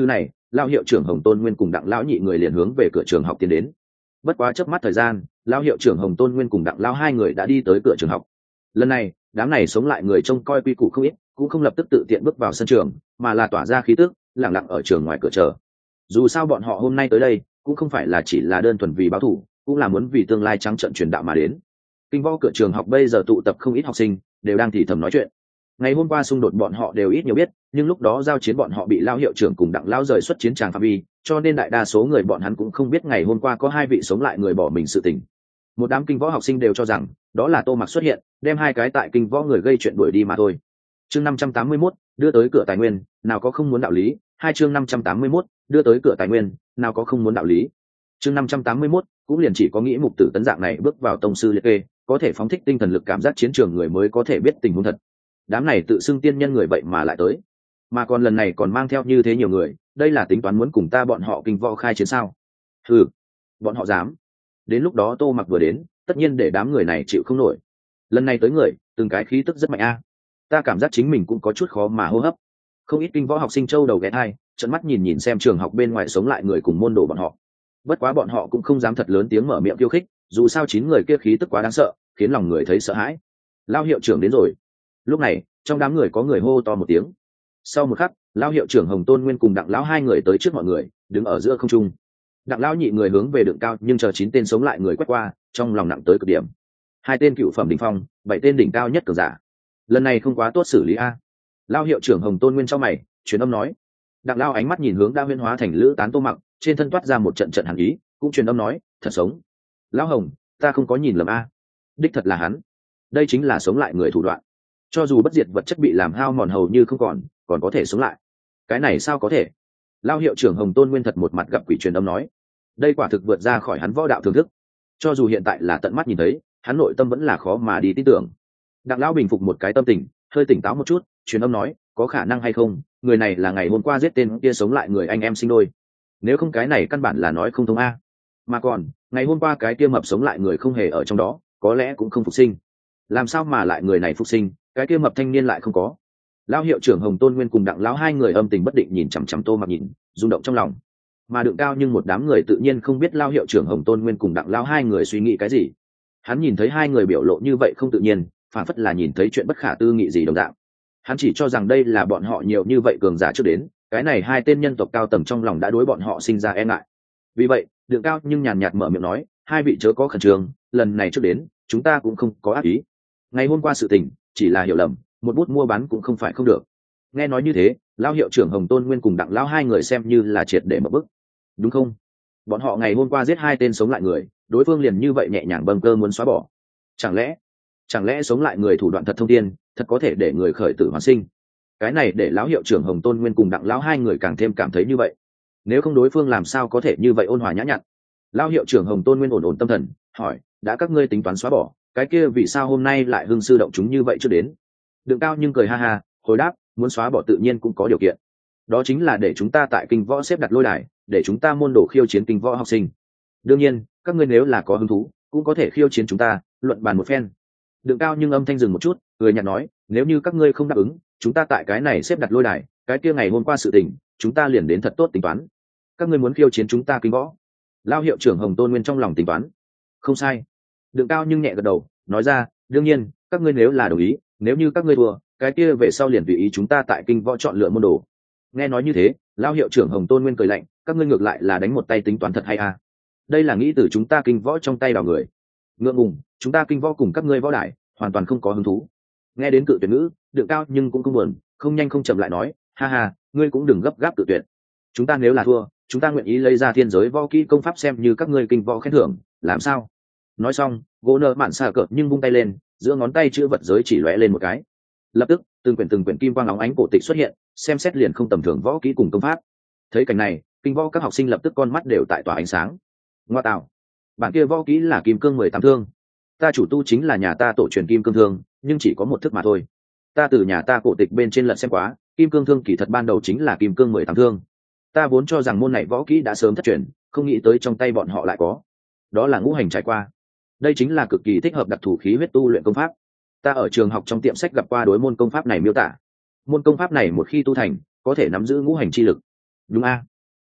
lao hiệu trưởng Hồng Tôn Nguyên cùng Đặng lão nhị người liền hướng về cửa trường học tiến đến. Bất quá chớp mắt thời gian, lao hiệu trưởng Hồng Tôn Nguyên cùng Đặng lão hai người đã đi tới cửa trường học. Lần này, đám này sống lại người trông coi quy củ không ít, cũng không lập tức tự tiện bước vào sân trường, mà là tỏa ra khí tức, lặng lặng ở trường ngoài cửa chờ. Dù sao bọn họ hôm nay tới đây, cũng không phải là chỉ là đơn thuần vì báo thù, cũng là muốn vì tương lai trắng trận truyền đạo mà đến. Kinh võ cửa trường học bây giờ tụ tập không ít học sinh, đều đang thì thầm nói chuyện. Ngày hôm qua xung đột bọn họ đều ít nhiều biết, nhưng lúc đó giao chiến bọn họ bị lao hiệu trưởng cùng Đặng lao rời xuất chiến tràng phạm vi, cho nên đại đa số người bọn hắn cũng không biết ngày hôm qua có hai vị sống lại người bỏ mình sự tình. Một đám kinh võ học sinh đều cho rằng đó là Tô Mặc xuất hiện, đem hai cái tại kinh võ người gây chuyện đuổi đi mà thôi. Chương năm trăm tám mươi mốt, đưa tới cửa tài nguyên, nào có không muốn đạo lý. Hai chương năm trăm tám mươi mốt, đưa tới cửa tài nguyên, nào có không muốn đạo lý. Chương năm trăm tám mươi mốt, cũng liền chỉ có nghĩ mục tử tấn dạng này bước vào tông sư liệt kê, có thể phóng thích tinh thần lực cảm giác chiến trường người mới có thể biết tình huống thật. Đám này tự xưng tiên nhân người vậy mà lại tới, mà còn lần này còn mang theo như thế nhiều người, đây là tính toán muốn cùng ta bọn họ kinh võ khai chiến sao? Ừ, bọn họ dám. Đến lúc đó Tô Mặc vừa đến, tất nhiên để đám người này chịu không nổi. Lần này tới người, từng cái khí tức rất mạnh a. Ta cảm giác chính mình cũng có chút khó mà hô hấp. Không ít kinh võ học sinh châu đầu ghé thai, trợn mắt nhìn nhìn xem trường học bên ngoài sống lại người cùng môn đồ bọn họ. Bất quá bọn họ cũng không dám thật lớn tiếng mở miệng khiêu khích, dù sao chín người kia khí tức quá đáng sợ, khiến lòng người thấy sợ hãi. Lao hiệu trưởng đến rồi. Lúc này, trong đám người có người hô to một tiếng. Sau một khắc, lao hiệu trưởng Hồng Tôn Nguyên cùng Đặng lão hai người tới trước mọi người, đứng ở giữa không trung. Đặng lão nhị người hướng về đường cao, nhưng chờ chín tên sống lại người quét qua, trong lòng nặng tới cực điểm. Hai tên cựu phẩm đỉnh phong, bảy tên đỉnh cao nhất cường giả. Lần này không quá tốt xử lý a. Lao hiệu trưởng Hồng Tôn Nguyên trong mày, truyền âm nói. Đặng lao ánh mắt nhìn hướng đã huyễn hóa thành lữ tán Tô Mặc, trên thân toát ra một trận trận hàn ý, cũng truyền âm nói, thật sống. Lão Hồng, ta không có nhìn lầm a, đích thật là hắn. Đây chính là sống lại người thủ đoạn. Cho dù bất diệt vật chất bị làm hao mòn hầu như không còn, còn có thể sống lại. Cái này sao có thể? Lao hiệu trưởng Hồng Tôn Nguyên thật một mặt gặp quỷ truyền âm nói. Đây quả thực vượt ra khỏi hắn võ đạo thưởng thức. Cho dù hiện tại là tận mắt nhìn thấy, hắn nội tâm vẫn là khó mà đi tin tưởng. Đặng lão bình phục một cái tâm tình, hơi tỉnh táo một chút, truyền âm nói, có khả năng hay không, người này là ngày hôm qua giết tên kia sống lại người anh em sinh đôi. Nếu không cái này căn bản là nói không thông a. Mà còn, ngày hôm qua cái kia mập sống lại người không hề ở trong đó, có lẽ cũng không phục sinh. Làm sao mà lại người này phục sinh, cái kia mập thanh niên lại không có? Lão hiệu trưởng Hồng Tôn Nguyên cùng Đặng lão hai người âm tình bất định nhìn chằm chằm Tô Mặc nhìn, rung động trong lòng. Mà Đường Cao nhưng một đám người tự nhiên không biết Lão hiệu trưởng Hồng Tôn Nguyên cùng Đặng lão hai người suy nghĩ cái gì. Hắn nhìn thấy hai người biểu lộ như vậy không tự nhiên, phản phất là nhìn thấy chuyện bất khả tư nghị gì đồng dạng. Hắn chỉ cho rằng đây là bọn họ nhiều như vậy cường giả trước đến, cái này hai tên nhân tộc cao tầng trong lòng đã đối bọn họ sinh ra e ngại. Vì vậy, Đường Cao nhưng nhàn nhạt mở miệng nói, hai vị chớ có khẩn trương, lần này trước đến, chúng ta cũng không có ác ý. Ngày hôm qua sự tình, chỉ là hiểu lầm, một bút mua bán cũng không phải không được. Nghe nói như thế, Lão hiệu trưởng Hồng Tôn Nguyên cùng Đặng lão hai người xem như là triệt để mở bức. Đúng không? Bọn họ ngày hôm qua giết hai tên sống lại người, đối phương liền như vậy nhẹ nhàng bâng cơ muốn xóa bỏ. Chẳng lẽ, chẳng lẽ sống lại người thủ đoạn thật thông thiên, thật có thể để người khởi tử hoàn sinh? Cái này để Lão hiệu trưởng Hồng Tôn Nguyên cùng Đặng lão hai người càng thêm cảm thấy như vậy. Nếu không đối phương làm sao có thể như vậy ôn hòa nhã nhặn? Lão hiệu trưởng Hồng Tôn Nguyên ổn ổn tâm thần, hỏi, đã các ngươi tính toán xóa bỏ, cái kia vì sao hôm nay lại hưng sư động chúng như vậy chưa đến? Đường Cao nhưng cười ha ha, hồi đáp, muốn xóa bỏ tự nhiên cũng có điều kiện. Đó chính là để chúng ta tại kinh võ xếp đặt lôi đài, để chúng ta môn đồ khiêu chiến kinh võ học sinh. Đương nhiên, các ngươi nếu là có hứng thú, cũng có thể khiêu chiến chúng ta, luận bàn một phen. Đường Cao nhưng âm thanh dừng một chút, cười nhạt nói, nếu như các ngươi không đáp ứng, chúng ta tại cái này xếp đặt lôi đài, cái kia ngày hôm qua sự tình, chúng ta liền đến thật tốt tính toán. Các ngươi muốn khiêu chiến chúng ta kinh võ? Lão hiệu trưởng Hồng Tôn Nguyên trong lòng tính toán. Không sai. Đường Cao nhưng nhẹ gật đầu, nói ra, đương nhiên, các ngươi nếu là đồng ý, nếu như các ngươi thua, cái kia về sau liền tùy ý chúng ta tại kinh võ chọn lựa môn đồ. Nghe nói như thế, Lão hiệu trưởng Hồng Tôn Nguyên cười lạnh, các ngươi ngược lại là đánh một tay tính toán thật hay à? Đây là nghĩ từ chúng ta kinh võ trong tay đào người. Ngượng ngùng, chúng ta kinh võ cùng các ngươi võ đại, hoàn toàn không có hứng thú. Nghe đến cự tuyệt ngữ, Đường Cao nhưng cũng không buồn, không nhanh không chậm lại nói, ha ha, ngươi cũng đừng gấp gáp cự tuyệt. Chúng ta nếu là thua, chúng ta nguyện ý lấy ra thiên giới võ kỹ công pháp xem như các ngươi kinh võ khen thưởng, làm sao? Nói xong, gỗ nợ mạn xạ cợt nhưng vung tay lên, giữa ngón tay chữ vật giới chỉ lóe lên một cái. Lập tức, từng quyển từng quyển kim quang óng ánh cổ tịch xuất hiện, xem xét liền không tầm thường võ kỹ cùng công pháp. Thấy cảnh này, kinh võ các học sinh lập tức con mắt đều tại tỏa ánh sáng. Ngoa tạo, bản kia võ kỹ là kim cương mười tám thương. Ta chủ tu chính là nhà ta tổ truyền kim cương thương, nhưng chỉ có một thức mà thôi. Ta từ nhà ta cổ tịch bên trên lật xem quá, kim cương thương kỳ thật ban đầu chính là kim cương mười tám thương. Ta vốn cho rằng môn này võ kỹ đã sớm thất truyền, không nghĩ tới trong tay bọn họ lại có. Đó là ngũ hành trải qua. Đây chính là cực kỳ thích hợp đặc thù khí huyết tu luyện công pháp. Ta ở trường học trong tiệm sách gặp qua đối môn công pháp này miêu tả. Môn công pháp này một khi tu thành, có thể nắm giữ ngũ hành chi lực. Đúng a?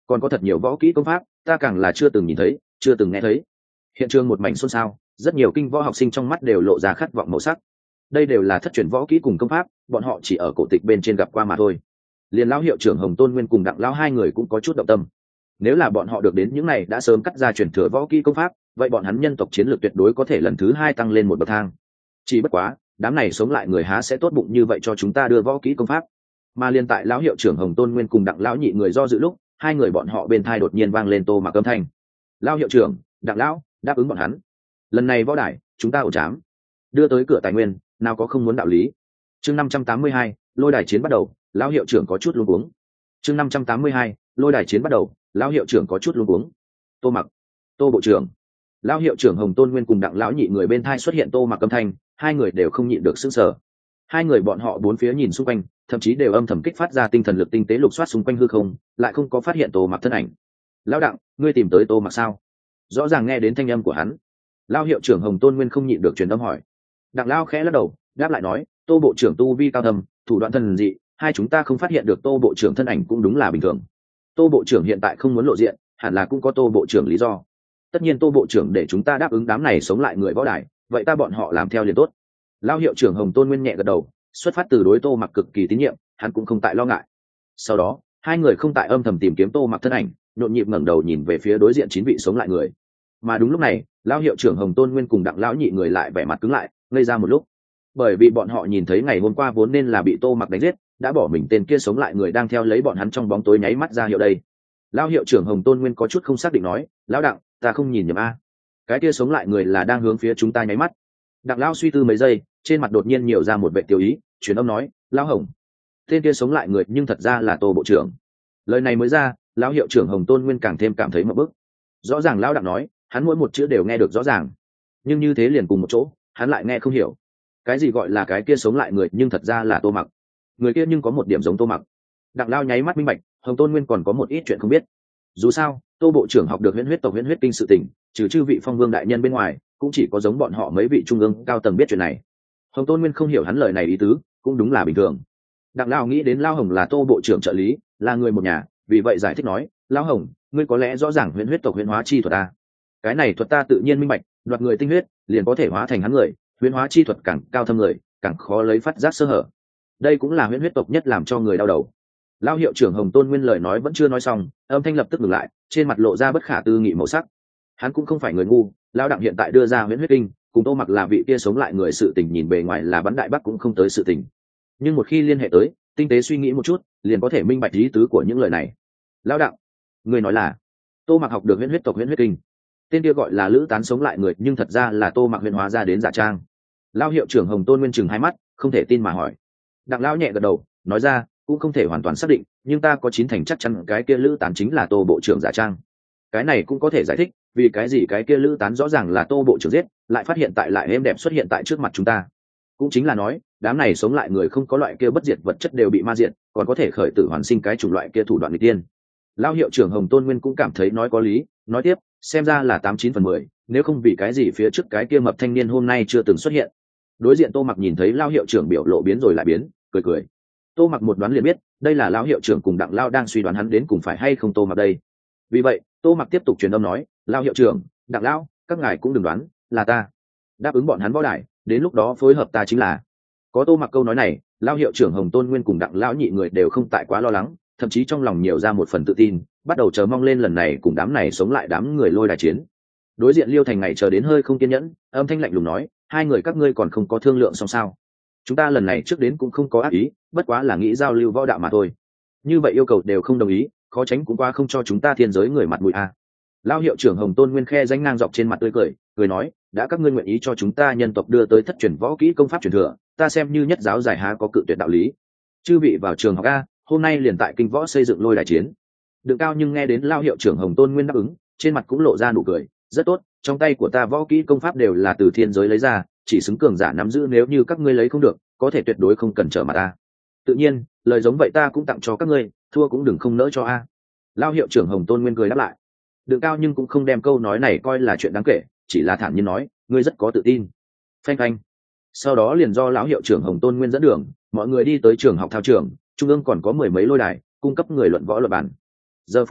còn có thật nhiều võ kỹ công pháp ta càng là chưa từng nhìn thấy chưa từng nghe thấy. Hiện trường một mảnh xôn xao, rất nhiều kinh võ học sinh trong mắt đều lộ ra khát vọng màu sắc. Đây đều là thất truyền võ kỹ cùng công pháp, bọn họ chỉ ở cổ tịch bên trên gặp qua mà thôi. Liền lão hiệu trưởng Hồng Tôn Nguyên cùng Đặng lão hai người cũng có chút động tâm. Nếu là bọn họ được đến những này đã sớm cắt ra truyền thừa võ kỹ công pháp, vậy bọn hắn nhân tộc chiến lược tuyệt đối có thể lần thứ hai tăng lên một bậc thang. Chỉ bất quá, đám này sống lại người há sẽ tốt bụng như vậy cho chúng ta đưa võ kỹ công pháp. Mà liên tại lão hiệu trưởng Hồng Tôn Nguyên cùng Đặng lão nhị người do dự lúc, hai người bọn họ bên thai đột nhiên vang lên Tô Mặc âm thanh. Lão hiệu trưởng, Đặng lão, đáp ứng bọn hắn. Lần này võ đài, chúng ta ổ chám. Đưa tới cửa tài nguyên, nào có không muốn đạo lý. Chương năm trăm tám mươi hai, lôi đài chiến bắt đầu, lão hiệu trưởng có chút luống cuống. Chương năm trăm tám mươi hai, lôi đài chiến bắt đầu, lão hiệu trưởng có chút luống cuống. Tô Mặc, Tô bộ trưởng. Lão hiệu trưởng Hồng Tôn Nguyên cùng Đặng lão nhị người bên thai xuất hiện Tô Mặc âm thanh, hai người đều không nhịn được sững sờ. Hai người bọn họ bốn phía nhìn xung quanh, thậm chí đều âm thầm kích phát ra tinh thần lực tinh tế lục soát xung quanh hư không, lại không có phát hiện Tô Mặc thân ảnh. Lão Đặng, ngươi tìm tới Tô Mặc sao? Rõ ràng nghe đến thanh âm của hắn. Lão hiệu trưởng Hồng Tôn Nguyên không nhịn được truyền âm hỏi. Đặng lão khẽ lắc đầu, đáp lại nói, Tô bộ trưởng tu vi cao thâm, thủ đoạn thần dị, hai chúng ta không phát hiện được Tô bộ trưởng thân ảnh cũng đúng là bình thường. Tô bộ trưởng hiện tại không muốn lộ diện, hẳn là cũng có Tô bộ trưởng lý do. Tất nhiên Tô bộ trưởng để chúng ta đáp ứng đám này sống lại người võ đài, vậy ta bọn họ làm theo liền tốt. Lão hiệu trưởng Hồng Tôn Nguyên nhẹ gật đầu, xuất phát từ đối Tô Mặc cực kỳ tín nhiệm, hắn cũng không tại lo ngại. Sau đó, hai người không tại âm thầm tìm kiếm Tô Mặc thân ảnh, nhộn nhịp ngẩng đầu nhìn về phía đối diện chín vị sống lại người. Mà đúng lúc này, lão hiệu trưởng Hồng Tôn Nguyên cùng Đặng lão nhị người lại vẻ mặt cứng lại, ngây ra một lúc. Bởi vì bọn họ nhìn thấy ngày hôm qua vốn nên là bị Tô Mặc đánh giết, đã bỏ mình tên kia sống lại người đang theo lấy bọn hắn trong bóng tối nháy mắt ra hiệu đây. Lão hiệu trưởng Hồng Tôn Nguyên có chút không xác định nói, lão Đặng, ta không nhìn nhầm a, cái kia sống lại người là đang hướng phía chúng ta nháy mắt. Đặng lão suy tư mấy giây, trên mặt đột nhiên nhiều ra một vẻ tiêu ý, truyền âm nói, lão Hồng, tên kia sống lại người nhưng thật ra là Tô bộ trưởng. Lời này mới ra, lão hiệu trưởng Hồng Tôn Nguyên càng thêm cảm thấy ngộp bức. Rõ ràng lão Đặng nói, hắn mỗi một chữ đều nghe được rõ ràng, nhưng như thế liền cùng một chỗ, hắn lại nghe không hiểu. Cái gì gọi là cái kia sống lại người nhưng thật ra là Tô Mặc. Người kia nhưng có một điểm giống Tô Mặc. Đặng lao nháy mắt minh bạch, Hồng Tôn Nguyên còn có một ít chuyện không biết. Dù sao, Tô bộ trưởng học được huyễn huyết tộc huyễn huyết kinh sự tình, trừ chư vị phong vương đại nhân bên ngoài, cũng chỉ có giống bọn họ mấy vị trung ương cao tầng biết chuyện này. Hồng Tôn Nguyên không hiểu hắn lời này ý tứ, cũng đúng là bình thường. Đặng lao nghĩ đến Lao Hồng là Tô bộ trưởng trợ lý, là người một nhà, vì vậy giải thích nói, Lao Hồng, ngươi có lẽ rõ ràng huyễn huyết tộc huyễn hóa chi thuật ta. Cái này thuật ta tự nhiên minh bạch, đoạt người tinh huyết, liền có thể hóa thành hắn người, huyễn hóa chi thuật càng cao thâm người, càng khó lấy phát giác sơ hở. Đây cũng là huyễn huyết tộc nhất làm cho người đau đầu. Lão hiệu trưởng Hồng Tôn Nguyên lời nói vẫn chưa nói xong, âm thanh lập tức ngừng lại, trên mặt lộ ra bất khả tư nghị màu sắc. Hắn cũng không phải người ngu, Lão Đặng hiện tại đưa ra huyễn huyết kinh, cùng Tô Mặc là vị kia sống lại người sự tình nhìn bề ngoài là bắn đại bắc cũng không tới sự tình. Nhưng một khi liên hệ tới, tinh tế suy nghĩ một chút, liền có thể minh bạch ý tứ của những lời này. Lão Đặng, người nói là Tô Mặc học được huyễn huyết tộc huyễn huyết kinh. Tên kia gọi là Lữ Tán sống lại người, nhưng thật ra là Tô Mặc huyễn hóa ra đến giả trang. Lão hiệu trưởng Hồng Tôn Nguyên chừng hai mắt, không thể tin mà hỏi. Đặng lão nhẹ gật đầu, nói ra, cũng không thể hoàn toàn xác định, nhưng ta có chín thành chắc chắn cái kia Lữ Tán chính là Tô bộ trưởng giả trang. Cái này cũng có thể giải thích, vì cái gì cái kia Lữ Tán rõ ràng là Tô bộ trưởng giết, lại phát hiện tại lại êm đẹp xuất hiện tại trước mặt chúng ta. Cũng chính là nói, đám này sống lại người không có loại kia bất diệt vật chất đều bị ma diệt, còn có thể khởi tử hoàn sinh cái chủng loại kia thủ đoạn nghịch tiên. Lão hiệu trưởng Hồng Tôn Nguyên cũng cảm thấy nói có lý, nói tiếp, xem ra là tám chín phần mười, nếu không vì cái gì phía trước cái kia mập thanh niên hôm nay chưa từng xuất hiện. Đối diện Tô Mặc nhìn thấy Lão hiệu trưởng biểu lộ biến rồi lại biến, cười cười. Tô Mặc một đoán liền biết, đây là Lão hiệu trưởng cùng Đặng Lao đang suy đoán hắn đến cùng phải hay không Tô Mặc đây. Vì vậy, Tô Mặc tiếp tục truyền âm nói, Lão hiệu trưởng, Đặng Lao, các ngài cũng đừng đoán, là ta. Đáp ứng bọn hắn võ đài, đến lúc đó phối hợp ta chính là. Có Tô Mặc câu nói này, Lão hiệu trưởng Hồng Tôn Nguyên cùng Đặng Lão nhị người đều không tại quá lo lắng, thậm chí trong lòng nhiều ra một phần tự tin, bắt đầu chờ mong lên lần này cùng đám này sống lại đám người lôi đài chiến. Đối diện Liêu Thành ngày chờ đến hơi không kiên nhẫn, âm thanh lạnh lùng nói, hai người các ngươi còn không có thương lượng xong sao? Chúng ta lần này trước đến cũng không có ác ý, bất quá là nghĩ giao lưu võ đạo mà thôi. Như vậy yêu cầu đều không đồng ý, khó tránh cũng qua không cho chúng ta thiên giới người mặt mũi à. Lão hiệu trưởng Hồng Tôn Nguyên khe danh ngang dọc trên mặt tươi cười, cười nói, đã các ngươi nguyện ý cho chúng ta nhân tộc đưa tới thất truyền võ kỹ công pháp truyền thừa, ta xem như nhất giáo giải há có cự tuyệt đạo lý. Chư vị vào trường học a, hôm nay liền tại kinh võ xây dựng lôi đài chiến. Đừng cao nhưng nghe đến Lão hiệu trưởng Hồng Tôn Nguyên đáp ứng, trên mặt cũng lộ ra nụ cười, rất tốt, trong tay của ta võ kỹ công pháp đều là từ thiên giới lấy ra, chỉ xứng cường giả nắm giữ, nếu như các ngươi lấy không được, có thể tuyệt đối không cần trở mặt ta. Tự nhiên, lời giống vậy ta cũng tặng cho các ngươi, thua cũng đừng không nỡ cho a. Lão hiệu trưởng Hồng Tôn Nguyên cười đáp lại. Đừng cao nhưng cũng không đem câu nói này coi là chuyện đáng kể, chỉ là thản nhiên nói, ngươi rất có tự tin. Phanh phanh. Sau đó liền do lão hiệu trưởng Hồng Tôn Nguyên dẫn đường, mọi người đi tới trường học thao trường, trung ương còn có mười mấy lôi đài, cung cấp người luận võ luận bàn. Giờ phút này,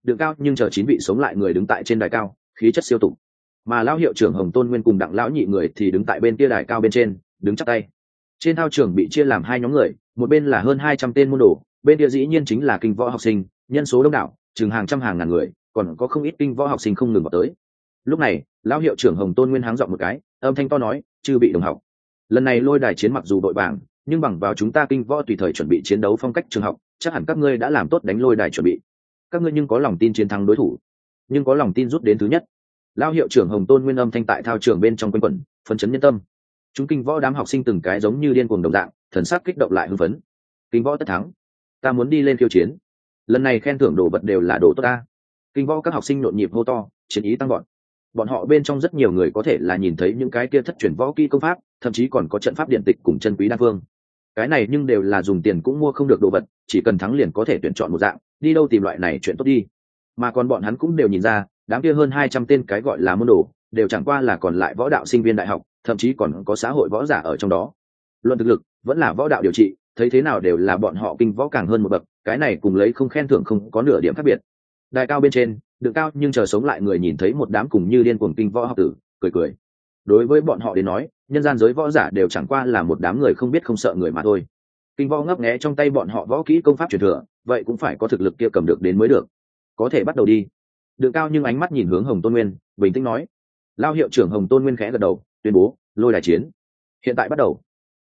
đựng cao nhưng chờ chín vị sống lại người đứng tại trên đài cao, khí chất siêu tụng. Mà lão hiệu trưởng Hồng Tôn Nguyên cùng đặng lão nhị người thì đứng tại bên kia đài cao bên trên, đứng chắp tay. Trên thao trường bị chia làm hai nhóm người, một bên là hơn hai trăm tên môn đồ, bên kia dĩ nhiên chính là kinh võ học sinh, nhân số đông đảo, chừng hàng trăm hàng ngàn người, còn có không ít kinh võ học sinh không ngừng vào tới. Lúc này, lão hiệu trưởng Hồng Tôn Nguyên háng giọng một cái, âm thanh to nói, chư vị đồng học, lần này lôi đài chiến mặc dù đội bảng, nhưng bằng vào chúng ta kinh võ tùy thời chuẩn bị chiến đấu phong cách trường học, chắc hẳn các ngươi đã làm tốt đánh lôi đài chuẩn bị. Các ngươi nhưng có lòng tin chiến thắng đối thủ, nhưng có lòng tin rút đến thứ nhất. Lão hiệu trưởng Hồng Tôn Nguyên âm thanh tại thao trường bên trong quanh quẩn, phấn chấn nhân tâm. Chúng kinh võ đám học sinh từng cái giống như điên cuồng đồng dạng, thần sắc kích động lại hưng phấn. Kinh võ tất thắng, ta muốn đi lên khiêu chiến. Lần này khen thưởng đồ vật đều là đồ tốt ta. Kinh võ các học sinh nhộn nhịp hô to, chiến ý tăng vọt. Bọn họ bên trong rất nhiều người có thể là nhìn thấy những cái kia thất truyền võ kỹ công pháp, thậm chí còn có trận pháp điện tịch cùng chân quý đan phương. Cái này nhưng đều là dùng tiền cũng mua không được đồ vật, chỉ cần thắng liền có thể tuyển chọn một dạng, đi đâu tìm loại này chuyện tốt đi. Mà còn bọn hắn cũng đều nhìn ra, đám kia hơn hai trăm tên cái gọi là môn đồ, đều chẳng qua là còn lại võ đạo sinh viên đại học, thậm chí còn có xã hội võ giả ở trong đó. Luận thực lực, vẫn là võ đạo điều trị, thấy thế nào đều là bọn họ kinh võ càng hơn một bậc, cái này cùng lấy không khen thưởng không có nửa điểm khác biệt. Đài cao bên trên, đựng cao nhưng chờ sống lại người nhìn thấy một đám cùng như điên cuồng kinh võ học tử, cười cười. Đối với bọn họ đến nói, nhân gian giới võ giả đều chẳng qua là một đám người không biết không sợ người mà thôi. Kinh võ ngấp nghé trong tay bọn họ võ kỹ công pháp truyền thừa, vậy cũng phải có thực lực kia cầm được đến mới được. Có thể bắt đầu đi. Đựng cao nhưng ánh mắt nhìn hướng Hồng Tôn Nguyên, bình tĩnh nói. Lao hiệu trưởng Hồng Tôn Nguyên khẽ gật đầu, tuyên bố, lôi đài chiến hiện tại bắt đầu.